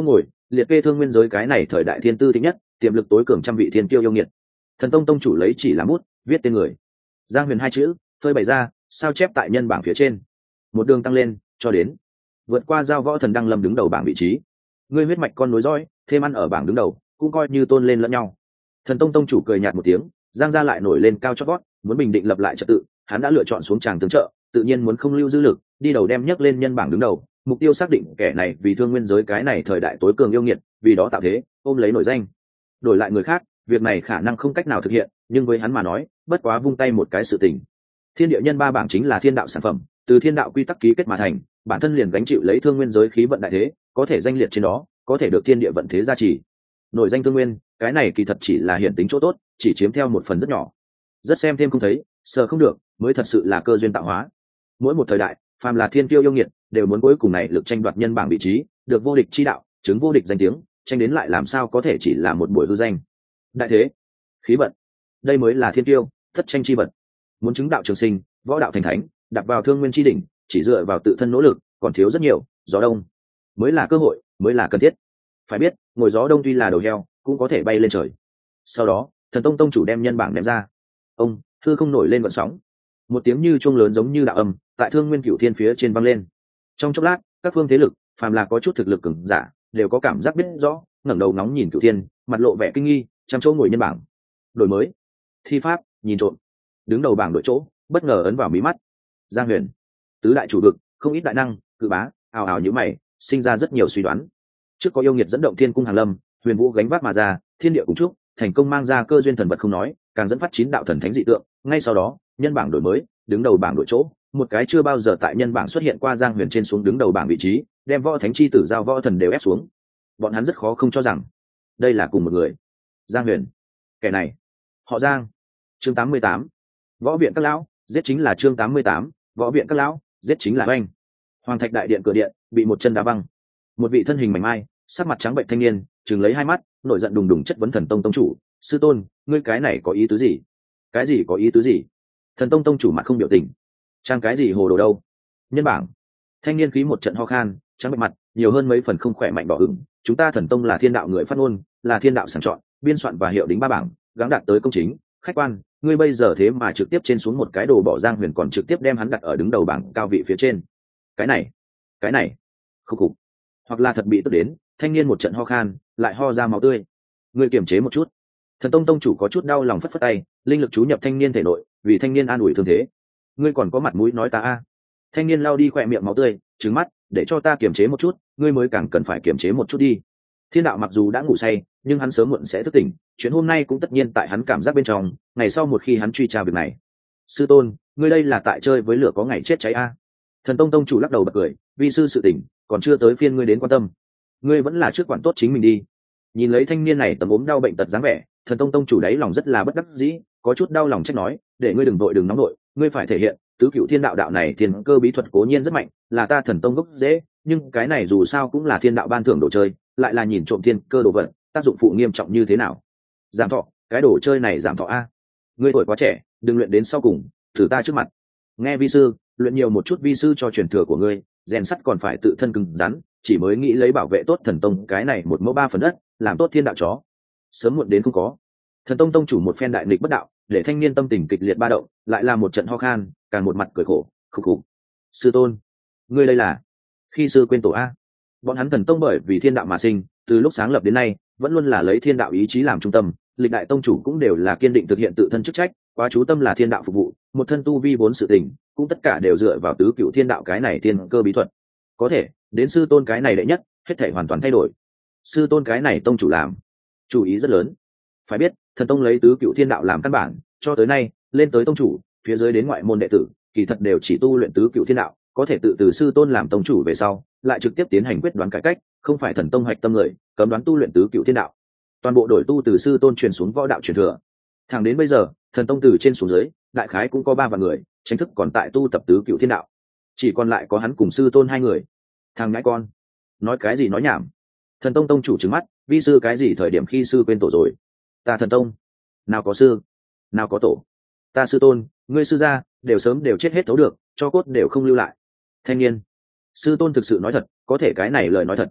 liệt kê thương nguyên giới cái này thời đại thiên tư thích nhất, tiềm lực tối cường trăm vị thiên kiêu yêu nghiệt. Thần tông tông chủ lấy chỉ làm bút, viết tên người Giang Huyền hai chữ, phơi bày ra, sao chép tại nhân bảng phía trên. Một đường tăng lên, cho đến vượt qua giao võ thần đăng lâm đứng đầu bảng vị trí. Ngươi huyết mạch con nối dõi, thêm ăn ở bảng đứng đầu, cũng coi như tôn lên lẫn nhau. Thần tông tông chủ cười nhạt một tiếng, Giang gia lại nổi lên cao chót vót, muốn bình định lập lại trật tự, hắn đã lựa chọn xuống tràng tương trợ, tự nhiên muốn không lưu dư lực, đi đầu đem nhấc lên nhân bảng đứng đầu, mục tiêu xác định kẻ này vì thương nguyên giới cái này thời đại tối cường yêu nghiệt, vì đó tạo thế, ôm lấy nổi danh. Đổi lại người khác, việc này khả năng không cách nào thực hiện, nhưng với hắn mà nói, bất quá vung tay một cái sự tình. Thiên địa nhân ba bảng chính là thiên đạo sản phẩm, từ thiên đạo quy tắc ký kết mà thành, bản thân liền gánh chịu lấy thương nguyên giới khí vận đại thế, có thể danh liệt trên đó, có thể được thiên địa vận thế gia trì. Nổi danh thương nguyên, cái này kỳ thật chỉ là hiển tính chỗ tốt, chỉ chiếm theo một phần rất nhỏ. Rất xem thêm không thấy, sờ không được, mới thật sự là cơ duyên tạo hóa. Mỗi một thời đại, phàm là thiên kiêu yêu nghiệt, đều muốn cuối cùng này lực tranh đoạt nhân bảng vị trí, được vô địch chi đạo, chứng vô địch danh tiếng, tranh đến lại làm sao có thể chỉ là một buổi hư danh. Đại thế, khí vận, đây mới là thiên kiêu, thất tranh chi vật. Muốn chứng đạo trường sinh, võ đạo thành thánh, đặt vào thương nguyên chi đỉnh, chỉ dựa vào tự thân nỗ lực, còn thiếu rất nhiều. Gió đông mới là cơ hội, mới là cần thiết. Phải biết, ngồi gió đông tuy là đầu heo, cũng có thể bay lên trời. Sau đó, thần tông tông chủ đem nhân bảng ném ra. Ông thư không nổi lên gợn sóng, một tiếng như chuông lớn giống như đạo âm tại thương nguyên cửu thiên phía trên vang lên. Trong chốc lát, các phương thế lực, phàm là có chút thực lực cường giả, đều có cảm giác biết rõ, ngẩng đầu nóng nhìn cửu thiên, mặt lộ vẻ kinh nghi, trăm chỗ ngồi nhân bảng. Đổi mới, thi pháp, nhìn trộm, đứng đầu bảng đội chỗ, bất ngờ ấn vào mí mắt. Giang Huyền, tứ đại chủ vực, không ít đại năng, cự bá, ào ào nhíu mày, sinh ra rất nhiều suy đoán. Trước có yêu nghiệt dẫn động thiên cung hàng lâm, huyền vũ gánh vác mà ra, thiên địa cùng chúc, thành công mang ra cơ duyên thần vật không nói, càng dẫn phát chín đạo thần thánh dị tượng. Ngay sau đó, nhân bảng đổi mới, đứng đầu bảng đội chỗ, một cái chưa bao giờ tại nhân bảng xuất hiện qua Giang Huyền trên xuống đứng đầu bảng vị trí, đem võ thánh chi tử giao võ thần đều ép xuống. Bọn hắn rất khó không cho rằng đây là cùng một người. Giang Huyền, kẻ này họ Giang. Chương tám mươi tám, võ viện các lão giết chính là chương tám mươi tám, võ viện các lão giết chính là oanh. Hoàng thạch đại điện cửa điện bị một chân đá văng. Một vị thân hình mảnh mai, sắc mặt trắng bệnh thanh niên, chừng lấy hai mắt, nổi giận đùng đùng chất vấn thần tông tông chủ. Sư tôn, ngươi cái này có ý tứ gì? Cái gì có ý tứ gì? Thần tông tông chủ mặt không biểu tình. Trang cái gì hồ đồ đâu? Nhân bảng. Thanh niên khí một trận ho khan, trắng bệnh mặt, nhiều hơn mấy phần không khỏe mạnh đỏ ửng. Chúng ta thần tông là thiên đạo người phát ngôn, là thiên đạo sàng chọn, biên soạn và hiệu đính ba bảng, gắng đạt tới công chính, khách quan. Ngươi bây giờ thế mà trực tiếp trên xuống một cái đồ bỏ Giang Huyền, còn trực tiếp đem hắn đặt ở đứng đầu bảng cao vị phía trên. Cái này, cái này, khúc khục. Hoặc là thật bị tức đến, thanh niên một trận ho khan, lại ho ra máu tươi. Ngươi kiềm chế một chút. Thần tông tông chủ có chút đau lòng phất phất tay, linh lực chú nhập thanh niên thể nội, vì thanh niên an ủi thương thế. Ngươi còn có mặt mũi nói ta a? Thanh niên lao đi khỏe miệng máu tươi, trừng mắt, để cho ta kiềm chế một chút, ngươi mới càng cần phải kiềm chế một chút đi. Thiên đạo mặc dù đã ngủ say, nhưng hắn sớm muộn sẽ thức tỉnh, chuyện hôm nay cũng tất nhiên tại hắn cảm giác bên trong, ngày sau một khi hắn truy tra việc này. Sư tôn, ngươi đây là tại chơi với lửa có ngày chết cháy a? Thần tông tông chủ lắc đầu bật cười, vi sư sự tỉnh, còn chưa tới phiên ngươi đến quan tâm. Ngươi vẫn là trước quản tốt chính mình đi. Nhìn lấy thanh niên này tầm ốm đau bệnh tật dáng vẻ, thần tông tông chủ đáy lòng rất là bất đắc dĩ, có chút đau lòng trách nói, để ngươi đừng vội đừng nóng nội, ngươi phải thể hiện tứ cửu thiên đạo đạo này thiên cơ bí thuật cố nhiên rất mạnh, là ta thần tông gốc dễ, nhưng cái này dù sao cũng là thiên đạo ban thưởng đồ chơi, lại là nhìn trộm thiên cơ đồ vật, tác dụng phụ nghiêm trọng như thế nào? Giảm thọ, cái đồ chơi này giảm thọ a. Ngươi tuổi quá trẻ, đừng luyện đến sau cùng, thử ta trước mặt. Nghe vi sư, luyện nhiều một chút vi sư cho truyền thừa của ngươi, rèn sắt còn phải tự thân cứng rắn, chỉ mới nghĩ lấy bảo vệ tốt thần tông cái này một mẫu ba phần đất, làm tốt thiên đạo chó. Sớm muộn đến không có. Thần tông tông chủ một phen đại nghịch bất đạo, để thanh niên tâm tình kịch liệt ba động, lại là một trận ho khan, càng một mặt cười khổ, khục khục. Sư tôn, ngươi đây là khi sư quên tổ a? Bọn hắn thần tông bởi vì thiên đạo mà sinh, từ lúc sáng lập đến nay, vẫn luôn là lấy thiên đạo ý chí làm trung tâm, lịch đại tông chủ cũng đều là kiên định thực hiện tự thân chức trách, quá chú tâm là thiên đạo phục vụ, một thân tu vi vốn sự tình, cũng tất cả đều dựa vào tứ cửu thiên đạo cái này thiên cơ bí thuật. Có thể, đến sư tôn cái này đệ nhất, hết thảy hoàn toàn thay đổi. Sư tôn cái này tông chủ làm, chủ ý rất lớn. Phải biết, thần tông lấy tứ cửu thiên đạo làm căn bản, cho tới nay, lên tới tông chủ, phía dưới đến ngoại môn đệ tử, kỳ thật đều chỉ tu luyện tứ cửu thiên đạo, có thể tự từ sư tôn làm tông chủ về sau, lại trực tiếp tiến hành quyết đoán cải cách, không phải thần tông hoạch tâm người, cấm đoán tu luyện tứ cửu thiên đạo. Toàn bộ đổi tu từ sư tôn truyền xuống võ đạo truyền thừa. Thẳng đến bây giờ, thần tông từ trên xuống dưới, đại khái cũng có ba vạn người, chính thức còn tại tu tập tứ cửu thiên đạo. Chỉ còn lại có hắn cùng sư tôn hai người. Thằng nhãi con, nói cái gì nói nhảm. Thần tông tông chủ trừng mắt, vi sư cái gì thời điểm khi sư quên tổ rồi? Ta thần tông, nào có sư, nào có tổ. Ta sư tôn, ngươi sư gia, đều sớm đều chết hết thấu được, cho cốt đều không lưu lại. Thanh niên, sư tôn thực sự nói thật, có thể cái này lời nói thật.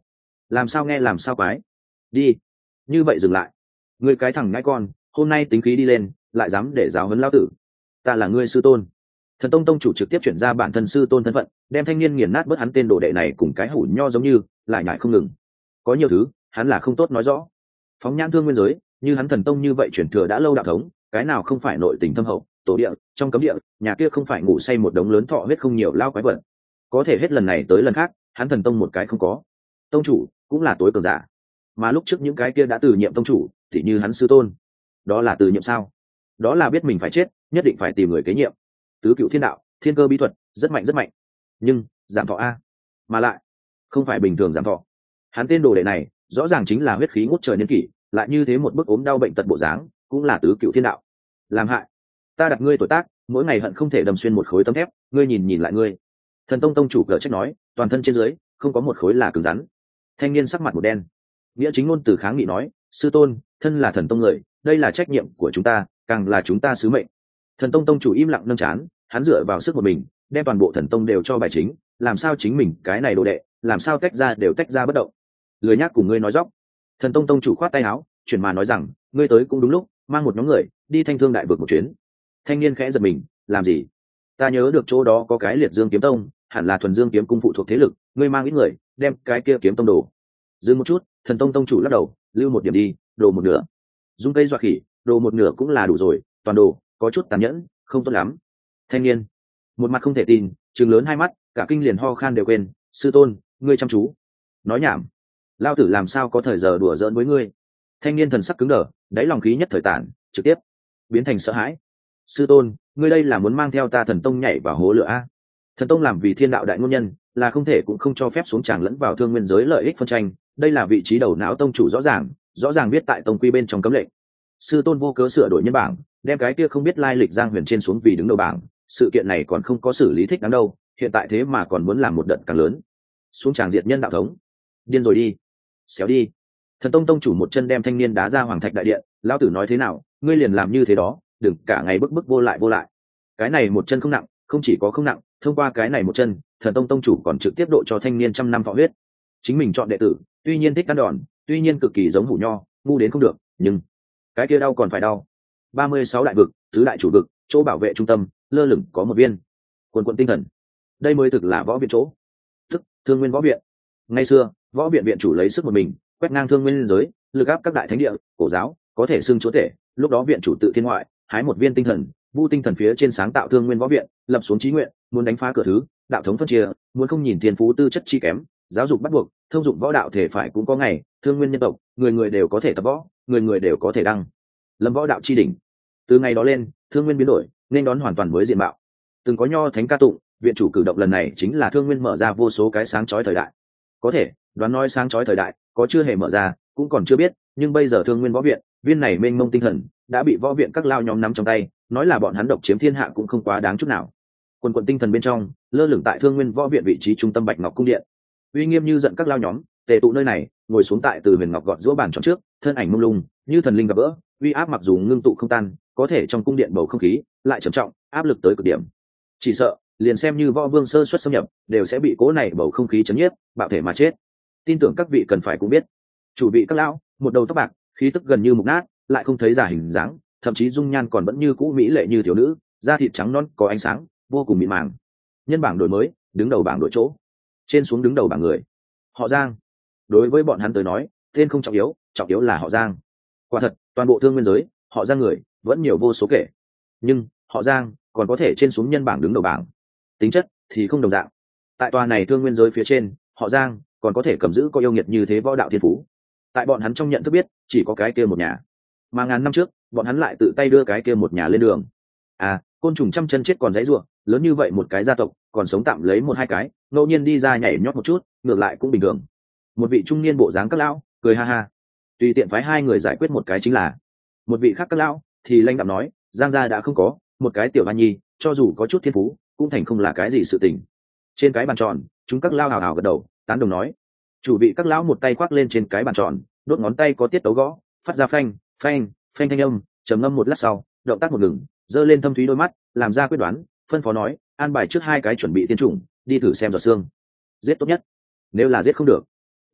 làm sao nghe làm sao quái. Đi, như vậy dừng lại. Ngươi cái thằng ngãi con, hôm nay tính khí đi lên, lại dám để giáo huấn lao tử. Ta là ngươi sư tôn. Thần tông tông chủ trực tiếp chuyển ra bản thân sư tôn thân phận, đem thanh niên nghiền nát bớt hắn tên đồ đệ này cùng cái hủ nho giống như lại nhại không ngừng. Có nhiều thứ hắn là không tốt nói rõ. Phóng nhãn thương nguyên giới, như hắn thần tông như vậy chuyển thừa đã lâu đạo thống, cái nào không phải nội tình thâm hậu, tổ địa trong cấm địa, nhà kia không phải ngủ say một đống lớn thọ huyết không nhiều lao quái vật. Có thể hết lần này tới lần khác, hắn thần tông một cái không có. Tông chủ cũng là tối cường giả, mà lúc trước những cái kia đã từ nhiệm tông chủ thì như hắn sư tôn, đó là từ nhiệm sao? Đó là biết mình phải chết, nhất định phải tìm người kế nhiệm. Tứ cựu thiên đạo, thiên cơ bí thuật rất mạnh rất mạnh, nhưng giảm thọ a, mà lại không phải bình thường giảm thọ. Hắn tên đồ đệ này rõ ràng chính là huyết khí ngút trời niên kỷ, lại như thế một bức ốm đau bệnh tật bộ dáng, cũng là tứ cựu thiên đạo. Làm hại ta đặt ngươi tuổi tác, mỗi ngày hận không thể đâm xuyên một khối tấm thép. Ngươi nhìn nhìn lại ngươi. Thần tông tông chủ cờ trách nói, toàn thân trên dưới không có một khối là cứng rắn. Thanh niên sắc mặt một đen, nghĩa chính ngôn từ kháng nghị nói, sư tôn, thân là thần tông người, đây là trách nhiệm của chúng ta, càng là chúng ta sứ mệnh. Thần tông tông chủ im lặng nâng chán, hắn dựa vào sức một mình đem toàn bộ thần tông đều cho bài chính, làm sao chính mình cái này đồ đệ làm sao tách ra đều tách ra bất động. Lười nhác cùng ngươi nói dóc. Thần tông tông chủ khoát tay áo, chuyển mà nói rằng, ngươi tới cũng đúng lúc, mang một nhóm người đi thanh thương đại vực một chuyến. Thanh niên khẽ giật mình, làm gì? Ta nhớ được chỗ đó có cái liệt dương kiếm tông, hẳn là thuần dương kiếm cung phụ thuộc thế lực, ngươi mang ít người đem cái kia kiếm tông đồ. Dừng một chút, thần tông tông chủ lắc đầu, lưu một điểm đi, đồ một nửa. Dung cây dọa khỉ, đồ một nửa cũng là đủ rồi, toàn đồ có chút tàn nhẫn, không tốt lắm. Thanh niên một mặt không thể tin, trừng lớn hai mắt, cả kinh liền ho khan đều quên. Sư tôn, ngươi chăm chú. Nói nhảm, lao tử làm sao có thời giờ đùa giỡn với ngươi. Thanh niên thần sắc cứng đờ, đáy lòng khí nhất thời tản, trực tiếp biến thành sợ hãi. Sư tôn, ngươi đây là muốn mang theo ta thần tông nhảy vào hố lửa a? Thần tông làm vì thiên đạo đại ngôn nhân, là không thể cũng không cho phép xuống tràng lẫn vào thương nguyên giới lợi ích phân tranh. Đây là vị trí đầu não tông chủ rõ ràng, rõ ràng biết tại tông quy bên trong cấm lệnh. Sư tôn vô cớ sửa đổi nhân bảng, đem cái kia không biết lai lịch giang huyền trên xuống vì đứng đầu bảng. Sự kiện này còn không có xử lý thích đáng đâu, hiện tại thế mà còn muốn làm một đợt càng lớn, xuống tràng diệt nhân đạo thống. Điên rồi đi, xéo đi. Thần tông tông chủ một chân đem thanh niên đá ra hoàng thạch đại điện. Lão tử nói thế nào, ngươi liền làm như thế đó, đừng cả ngày bức bức vô lại vô lại. Cái này một chân không nặng, không chỉ có không nặng, thông qua cái này một chân, thần tông tông chủ còn trực tiếp độ cho thanh niên trăm năm thọ huyết. Chính mình chọn đệ tử, tuy nhiên thích ăn đòn, tuy nhiên cực kỳ giống hủ nho, ngu đến không được, nhưng cái kia đau còn phải đau. Ba mươi sáu đại vực, tứ đại chủ vực, chỗ bảo vệ trung tâm lơ lửng có một viên quần quận tinh thần. Đây mới thực là võ viện chỗ, tức thương nguyên võ viện. Ngày xưa võ viện viện chủ lấy sức một mình quét ngang thương nguyên giới, lực áp các đại thánh địa cổ giáo, có thể xưng chúa tể. Lúc đó viện chủ tự thiên ngoại hái một viên tinh thần, vu tinh thần phía trên sáng tạo thương nguyên võ viện, lập xuống chí nguyện, muốn đánh phá cửa thứ đạo thống phân chia, muốn không nhìn thiên phú tư chất chi kém, giáo dục bắt buộc, thông dụng võ đạo thể phải cũng có ngày, thương nguyên nhân tộc người người đều có thể tập võ, người người đều có thể đăng lâm võ đạo chi đỉnh. Từ ngày đó lên, thương nguyên biến đổi, nên đón hoàn toàn mới diện mạo. Từng có nho thánh ca tụng, viện chủ cử động lần này chính là thương nguyên mở ra vô số cái sáng chói thời đại. Có thể đoán nói sáng chói thời đại có chưa hề mở ra cũng còn chưa biết, nhưng bây giờ thương nguyên võ viện viên này mênh mông tinh thần đã bị võ viện các lao nhóm nắm trong tay, nói là bọn hắn độc chiếm thiên hạ cũng không quá đáng chút nào. Quần quần tinh thần bên trong lơ lửng tại thương nguyên võ viện vị trí trung tâm bạch ngọc cung điện, uy nghiêm như giận các lao nhóm tề tụ nơi này, ngồi xuống tại từ huyền ngọc gọt giữa bàn tròn trước, thân ảnh mông lung như thần linh gặp gỡ, uy áp mặc dù ngưng tụ không tan, có thể trong cung điện bầu không khí lại trầm trọng, áp lực tới cực điểm. Chỉ sợ liền xem như võ vương sơ xuất xâm nhập đều sẽ bị cố này bầu không khí chấn nhiếp, bạo thể mà chết. Tin tưởng các vị cần phải cũng biết, chủ vị các lão một đầu tóc bạc, khí tức gần như mục nát, lại không thấy giả hình dáng, thậm chí dung nhan còn vẫn như cũ mỹ lệ như thiếu nữ, da thịt trắng non có ánh sáng, vô cùng mịn màng. Nhân bảng đổi mới, đứng đầu bảng đổi chỗ, trên xuống đứng đầu bảng người, họ Giang. Đối với bọn hắn tới nói, tên không trọng yếu, trọng yếu là họ Giang. Quả thật, toàn bộ thương nguyên giới, họ Giang người vẫn nhiều vô số kể, nhưng họ Giang còn có thể trên xuống nhân bảng đứng đầu bảng, tính chất thì không đồng dạng. Tại tòa này thương nguyên giới phía trên, họ Giang còn có thể cầm giữ có yêu nghiệt như thế võ đạo thiên phú. Tại bọn hắn trong nhận thức biết, chỉ có cái kia một nhà, mà ngàn năm trước bọn hắn lại tự tay đưa cái kia một nhà lên đường. À, côn trùng trăm chân chết còn dãy ruộng, lớn như vậy một cái gia tộc còn sống tạm lấy một hai cái, ngẫu nhiên đi ra nhảy nhót một chút, ngược lại cũng bình thường. Một vị trung niên bộ dáng các lão cười ha ha, tùy tiện phái hai người giải quyết một cái chính là. Một vị khác các lão thì lãnh đạm nói, Giang gia đã không có một cái tiểu văn nhi, cho dù có chút thiên phú cũng thành không là cái gì sự tình. Trên cái bàn tròn, chúng các lão hào hào gật đầu tán đồng nói. Chủ vị các lão một tay khoác lên trên cái bàn tròn, đốt ngón tay có tiết tấu gõ, phát ra phanh phanh phanh thanh âm, trầm ngâm một lát sau, động tác một ngừng, giơ lên thâm thúy đôi mắt, làm ra quyết đoán, phân phó nói, an bài trước hai cái chuẩn bị tiên chủng, đi thử xem giọt xương, giết tốt nhất, nếu là giết không được,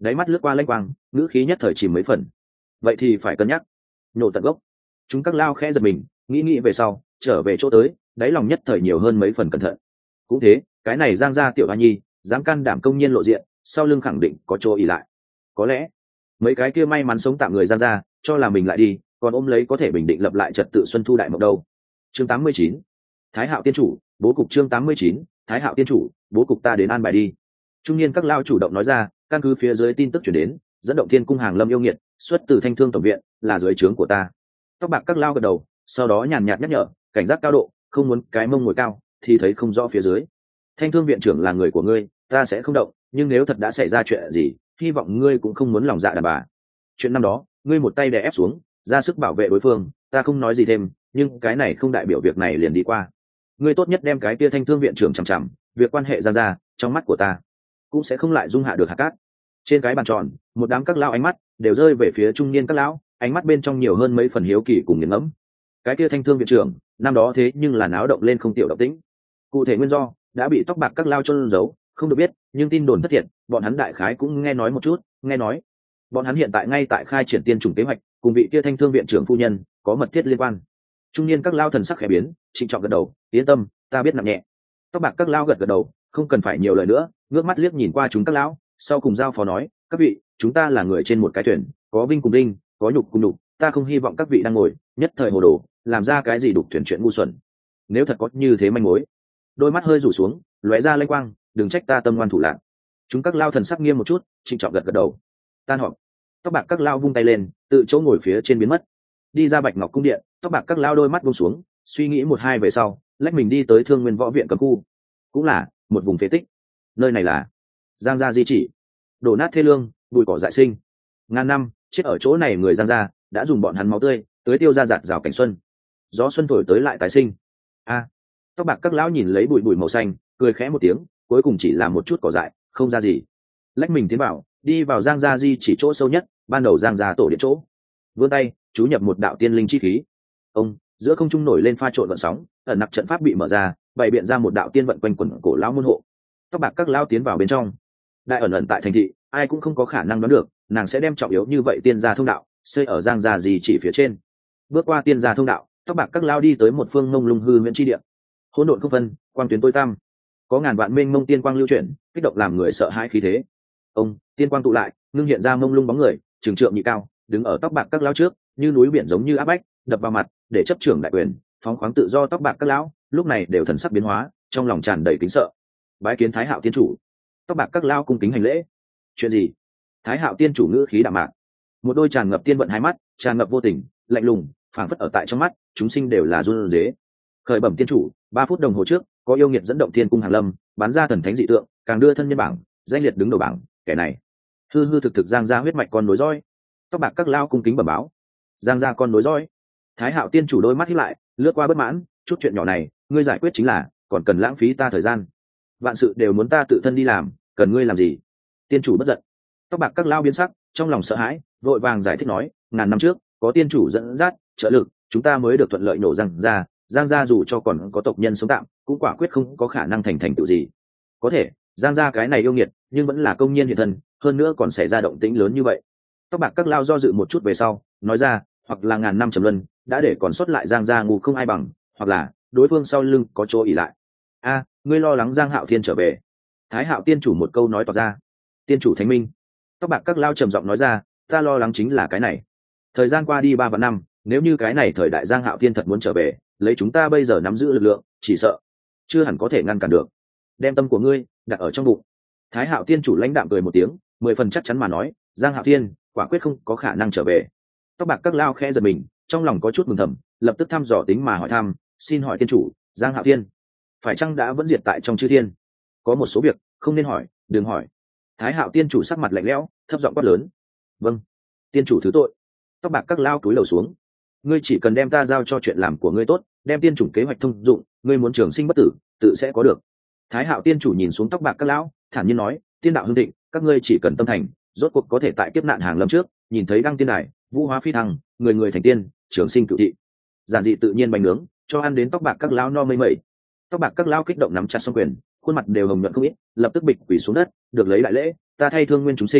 đáy mắt lướt qua lanh quang, ngữ khí nhất thời chìm mấy phần. Vậy thì phải cân nhắc, nhổ tận gốc. Chúng các lao khẽ giật mình, nghĩ nghĩ về sau, trở về chỗ tới, đáy lòng nhất thời nhiều hơn mấy phần cẩn thận. Cũng thế, cái này Giang gia tiểu hoa nhi, dám can đảm công nhiên lộ diện, sau lưng khẳng định có chỗ ỉ lại. Có lẽ mấy cái kia may mắn sống tạm người Giang gia, cho là mình lại đi, còn ôm lấy có thể bình định lập lại trật tự xuân thu đại mộng đâu. Chương tám mươi chín, Thái Hạo tiên chủ, bố cục. Chương tám mươi chín, Thái Hạo tiên chủ, bố cục. Ta đến an bài đi. Trung niên các lao chủ động nói ra, căn cứ phía dưới tin tức chuyển đến, dẫn động thiên cung hàng lâm yêu nghiệt, xuất từ thanh thương tổng viện, là dưới trướng của ta. Tóc bạc các lao gật đầu, sau đó nhàn nhạt nhắc nhở, cảnh giác cao độ, không muốn cái mông ngồi cao thì thấy không rõ phía dưới. Thanh thương viện trưởng là người của ngươi, ta sẽ không động, nhưng nếu thật đã xảy ra chuyện gì, hy vọng ngươi cũng không muốn lòng dạ đàn bà. Chuyện năm đó, ngươi một tay đè ép xuống, ra sức bảo vệ đối phương, ta không nói gì thêm, nhưng cái này không đại biểu việc này liền đi qua. Ngươi tốt nhất đem cái kia thanh thương viện trưởng chằm chằm, việc quan hệ ra ra, trong mắt của ta cũng sẽ không lại dung hạ được hạt cát. Trên cái bàn tròn, một đám các lão ánh mắt đều rơi về phía trung niên các lão, ánh mắt bên trong nhiều hơn mấy phần hiếu kỳ cùng nghiền ngẫm. Cái kia thanh thương viện trưởng, năm đó thế nhưng là náo động lên không tiểu động tĩnh. Cụ thể nguyên do đã bị tóc bạc các lao chôn giấu, không được biết, nhưng tin đồn thất thiệt, bọn hắn đại khái cũng nghe nói một chút, nghe nói bọn hắn hiện tại ngay tại khai triển tiên chủng kế hoạch, cùng vị kia thanh thương viện trưởng phu nhân có mật thiết liên quan. Trung niên các lao thần sắc khẽ biến, trịnh trọng gật đầu, yên tâm, ta biết nặng nhẹ. Tóc bạc các lao gật gật đầu, không cần phải nhiều lời nữa, ngước mắt liếc nhìn qua chúng các lão, sau cùng giao phó nói, các vị, chúng ta là người trên một cái thuyền, có vinh cùng đinh, có nhục cùng nhục, ta không hy vọng các vị đang ngồi nhất thời hồ đồ, làm ra cái gì đục thuyền chuyện ngu xuẩn. Nếu thật có như thế manh mối, đôi mắt hơi rủ xuống, lóe ra lanh quang, đừng trách ta tâm ngoan thủ lạc. Chúng các lao thần sắc nghiêm một chút, trịnh trọng gật gật đầu. Tan họp. Tóc bạc các lao vung tay lên, tự chỗ ngồi phía trên biến mất. Đi ra Bạch Ngọc cung điện, tóc bạc các lao đôi mắt buông xuống, suy nghĩ một hai về sau, lách mình đi tới Thương Nguyên Võ viện cấm khu, cũng là một vùng phế tích. Nơi này là Giang gia di chỉ, đổ nát thê lương, bụi cỏ dại sinh. Ngàn năm chết ở chỗ này người Giang gia đã dùng bọn hắn máu tươi tới tiêu ra giạt rào cảnh xuân. Gió xuân thổi tới lại tái sinh. A, tóc bạc các lão nhìn lấy bụi bụi màu xanh, cười khẽ một tiếng, cuối cùng chỉ là một chút cỏ dại, không ra gì. Lách mình tiến vào, đi vào Giang gia di chỉ chỗ sâu nhất, ban đầu Giang gia tổ điện chỗ. Vươn tay, chú nhập một đạo tiên linh chi khí. Ông, giữa không trung nổi lên pha trộn vận sóng, ẩn nặc trận pháp bị mở ra, bày biện ra một đạo tiên vận quanh quẩn cổ lão môn hộ. Tóc bạc các lão tiến vào bên trong. Đại ẩn ẩn tại thành thị, ai cũng không có khả năng đoán được, nàng sẽ đem trọng yếu như vậy tiên gia thông đạo xây ở Giang gia di chỉ phía trên. Bước qua tiên gia thông đạo, tóc bạc các lão đi tới một phương ngông lung hư huyễn chi địa. Hỗn độn không phân, quang tuyến tối tăm, có ngàn vạn mênh mông tiên quang lưu chuyển, kích động làm người sợ hãi khí thế. Ông, tiên quang tụ lại, ngưng hiện ra mông lung bóng người, trường trượng nhị cao, đứng ở tóc bạc các lão trước, như núi biển giống như áp bách, đập vào mặt, để chấp trưởng đại quyền, phóng khoáng tự do. Tóc bạc các lão lúc này đều thần sắc biến hóa, trong lòng tràn đầy kính sợ. Bái kiến Thái Hạo tiên chủ. Tóc bạc các lão cung kính hành lễ. Chuyện gì? Thái Hạo tiên chủ ngữ khí đạm mạc, một đôi tràn ngập tiên vận hai mắt, tràn ngập vô tình, lạnh lùng, phảng phất ở tại trong mắt chúng sinh đều là run rế. Khởi bẩm tiên chủ, ba phút đồng hồ trước có yêu nghiệt dẫn động thiên cung hàng lâm, bắn ra thần thánh dị tượng, càng đưa thân nhân bảng danh liệt đứng đầu bảng. Kẻ này hư hư thực thực Giang gia huyết mạch con nối dõi. Tóc bạc các lao cung kính bẩm báo. Giang gia con nối dõi. Thái Hạo tiên chủ đôi mắt híp lại, lướt qua bất mãn, chút chuyện nhỏ này ngươi giải quyết chính là, còn cần lãng phí ta thời gian. Vạn sự đều muốn ta tự thân đi làm, cần ngươi làm gì? Tiên chủ bất giận. Tóc bạc các lao biến sắc, trong lòng sợ hãi, vội vàng giải thích nói, ngàn năm trước có tiên chủ dẫn dắt trợ lực, chúng ta mới được thuận lợi nổ Giang gia. Giang gia dù cho còn có tộc nhân sống tạm, cũng quả quyết không có khả năng thành thành tựu gì. Có thể Giang gia cái này yêu nghiệt, nhưng vẫn là công nhiên hiện thân, hơn nữa còn xảy ra động tĩnh lớn như vậy. Tóc bạc các lao do dự một chút về sau, nói ra, hoặc là ngàn năm trầm luân đã để còn sót lại Giang gia ngu không ai bằng, hoặc là đối phương sau lưng có chỗ ỉ lại. A, ngươi lo lắng Giang Hạo Thiên trở về? Thái Hạo tiên chủ một câu nói tỏ ra. Tiên chủ thánh minh. Tóc bạc các lao trầm giọng nói ra, ta lo lắng chính là cái này. Thời gian qua đi ba vạn năm, nếu như cái này thời đại Giang Hạo Thiên thật muốn trở về, lấy chúng ta bây giờ nắm giữ lực lượng, chỉ sợ chưa hẳn có thể ngăn cản được. Đem tâm của ngươi đặt ở trong bụng. Thái Hạo tiên chủ lãnh đạm cười một tiếng, mười phần chắc chắn mà nói, Giang Hạo Thiên quả quyết không có khả năng trở về. Tóc bạc các lao khẽ giật mình, trong lòng có chút mừng thầm, lập tức thăm dò tính mà hỏi thăm, xin hỏi tiên chủ, Giang Hạo Thiên phải chăng đã vẫn diệt tại trong chư thiên? Có một số việc không nên hỏi, đừng hỏi. Thái Hạo tiên chủ sắc mặt lạnh lẽo, thấp giọng quát lớn. Vâng, tiên chủ thứ tội. Tóc bạc các lao cúi đầu xuống. Ngươi chỉ cần đem ta giao cho chuyện làm của ngươi tốt, đem tiên chủng kế hoạch thông dụng, ngươi muốn trường sinh bất tử, tự sẽ có được. Thái Hạo tiên chủ nhìn xuống tóc bạc các lão, thản nhiên nói, tiên đạo hưng thịnh, các ngươi chỉ cần tâm thành, rốt cuộc có thể tại kiếp nạn hàng lâm trước, nhìn thấy đăng tiên đài, vũ hóa phi thăng, người người thành tiên, trường sinh cửu thị. Giản dị tự nhiên bánh nướng, cho ăn đến tóc bạc các lão no mây mẩy. Tóc bạc các lão kích động nắm chặt song quyền, khuôn mặt đều hồng nhuận không ít, lập tức bịch quỳ xuống đất, được lấy đại lễ, ta thay Thương Nguyên chúng sinh,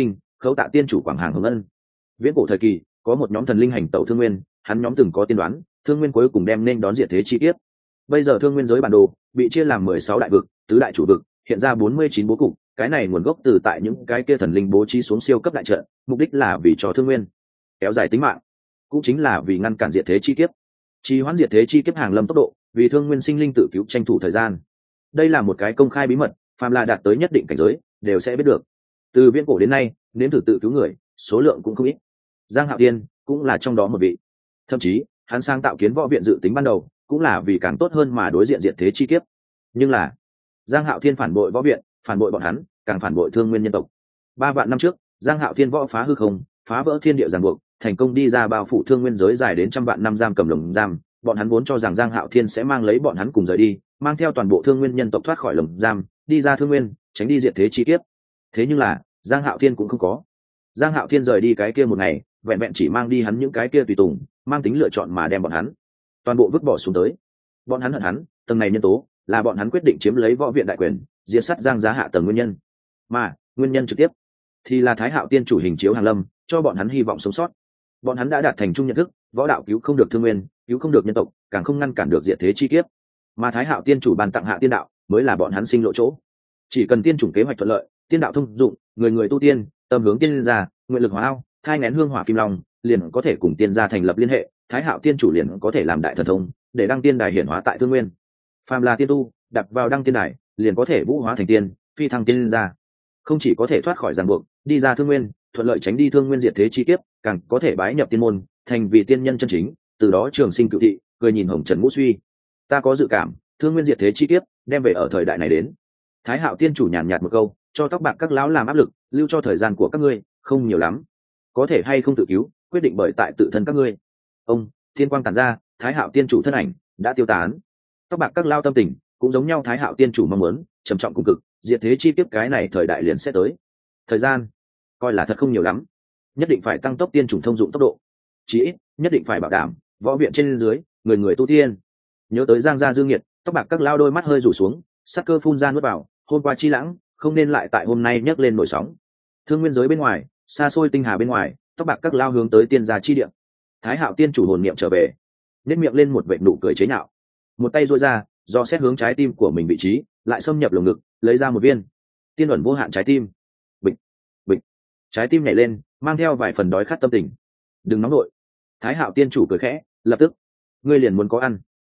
khấu tạ tiên chủ quảng hàng hồng ân. Viễn cổ thời kỳ có một nhóm thần linh hành tẩu thương nguyên, hắn nhóm từng có tiên đoán thương nguyên cuối cùng đem nên đón diệt thế chi tiết. Bây giờ thương nguyên giới bản đồ bị chia làm mười sáu đại vực, tứ đại chủ vực, hiện ra bốn mươi chín bố cục, cái này nguồn gốc từ tại những cái kia thần linh bố trí xuống siêu cấp đại trận, mục đích là vì cho thương nguyên kéo dài tính mạng, cũng chính là vì ngăn cản diệt thế chi kiếp, trì hoãn diệt thế chi kiếp hàng lâm tốc độ, vì thương nguyên sinh linh tự cứu tranh thủ thời gian. Đây là một cái công khai bí mật, phàm là đạt tới nhất định cảnh giới đều sẽ biết được. Từ viễn cổ đến nay, nếm thử tự cứu người số lượng cũng không ít, Giang Hạo Thiên cũng là trong đó một vị. Thậm chí hắn sáng tạo kiến võ viện dự tính ban đầu cũng là vì càng tốt hơn mà đối diện diệt thế chi kiếp. Nhưng là Giang Hạo Thiên phản bội võ viện, phản bội bọn hắn, càng phản bội thương nguyên nhân tộc. Ba vạn năm trước, Giang Hạo Thiên võ phá hư không, phá vỡ thiên địa ràng buộc, thành công đi ra bao phủ thương nguyên giới dài đến trăm vạn năm giam cầm lồng giam. Bọn hắn vốn cho rằng Giang Hạo Thiên sẽ mang lấy bọn hắn cùng rời đi, mang theo toàn bộ thương nguyên nhân tộc thoát khỏi lồng giam, đi ra thương nguyên, tránh đi diệt thế chi kiếp. Thế nhưng là Giang Hạo Thiên cũng không có. Giang Hạo Thiên rời đi cái kia một ngày, vẹn vẹn chỉ mang đi hắn những cái kia tùy tùng, mang tính lựa chọn mà đem bọn hắn toàn bộ vứt bỏ xuống tới. Bọn hắn hận hắn, tầng này nhân tố là bọn hắn quyết định chiếm lấy võ viện đại quyền, diệt sát Giang Giá hạ tầng nguyên nhân. Mà nguyên nhân trực tiếp thì là Thái Hạo Tiên chủ hình chiếu hàng lâm, cho bọn hắn hy vọng sống sót. Bọn hắn đã đạt thành chung nhận thức, võ đạo cứu không được thương nguyên, cứu không được nhân tộc, càng không ngăn cản được diệt thế chi kiếp. Mà Thái Hạo Tiên chủ ban tặng hạ tiên đạo, mới là bọn hắn sinh lộ chỗ. Chỉ cần tiên chủng kế hoạch thuận lợi, tiên đạo thông dụng, người người tu tiên, tâm hướng tiên gia, nguyện lực hóa ao, thai nén hương hỏa kim long, liền có thể cùng tiên gia thành lập liên hệ, Thái Hạo Tiên chủ liền có thể làm đại thần thông, để đăng tiên đài hiển hóa tại thương nguyên. Phàm là tiên tu, đặt vào đăng tiên đài, liền có thể vũ hóa thành tiên, phi thăng tiên gia. Không chỉ có thể thoát khỏi ràng buộc, đi ra thương nguyên, thuận lợi tránh đi thương nguyên diệt thế chi kiếp, càng có thể bái nhập tiên môn, thành vị tiên nhân chân chính, từ đó trường sinh cửu thị, cười nhìn hồng trần ngũ suy. Ta có dự cảm, thương nguyên diệt thế chi kiếp đem về ở thời đại này đến. Thái Hạo Tiên chủ nhàn nhạt một câu, cho tóc bạc các lão làm áp lực, lưu cho thời gian của các ngươi không nhiều lắm, có thể hay không tự cứu, quyết định bởi tại tự thân các ngươi. Ông thiên quang tản ra, Thái Hạo Tiên chủ thân ảnh đã tiêu tán. Tóc bạc các lao tâm tình cũng giống nhau, Thái Hạo Tiên chủ mong muốn trầm trọng cùng cực, diệt thế chi kiếp cái này thời đại liền sẽ tới. Thời gian coi là thật không nhiều lắm, nhất định phải tăng tốc tiên chủng thông dụng tốc độ, chí ít nhất định phải bảo đảm võ viện trên dưới người người tu tiên. Nhớ tới Giang gia dương nhiệt, tóc bạc các lao đôi mắt hơi rủ xuống, sắc cơ phun ra nuốt vào, hôm qua chi lãng không nên lại tại hôm nay nhấc lên nổi sóng. Thương nguyên giới bên ngoài, xa xôi tinh hà bên ngoài, tóc bạc các lao hướng tới tiên gia chi địa. Thái Hạo Tiên chủ hồn niệm trở về, nét miệng lên một vệt nụ cười chế nhạo, một tay duỗi ra, do xét hướng trái tim của mình vị trí, lại xâm nhập lồng ngực, lấy ra một viên tiên ẩn vô hạn trái tim. Bịch bịch, trái tim nhảy lên, mang theo vài phần đói khát tâm tình. Đừng nóng nội. Thái Hạo Tiên chủ cười khẽ, lập tức, ngươi liền muốn có ăn.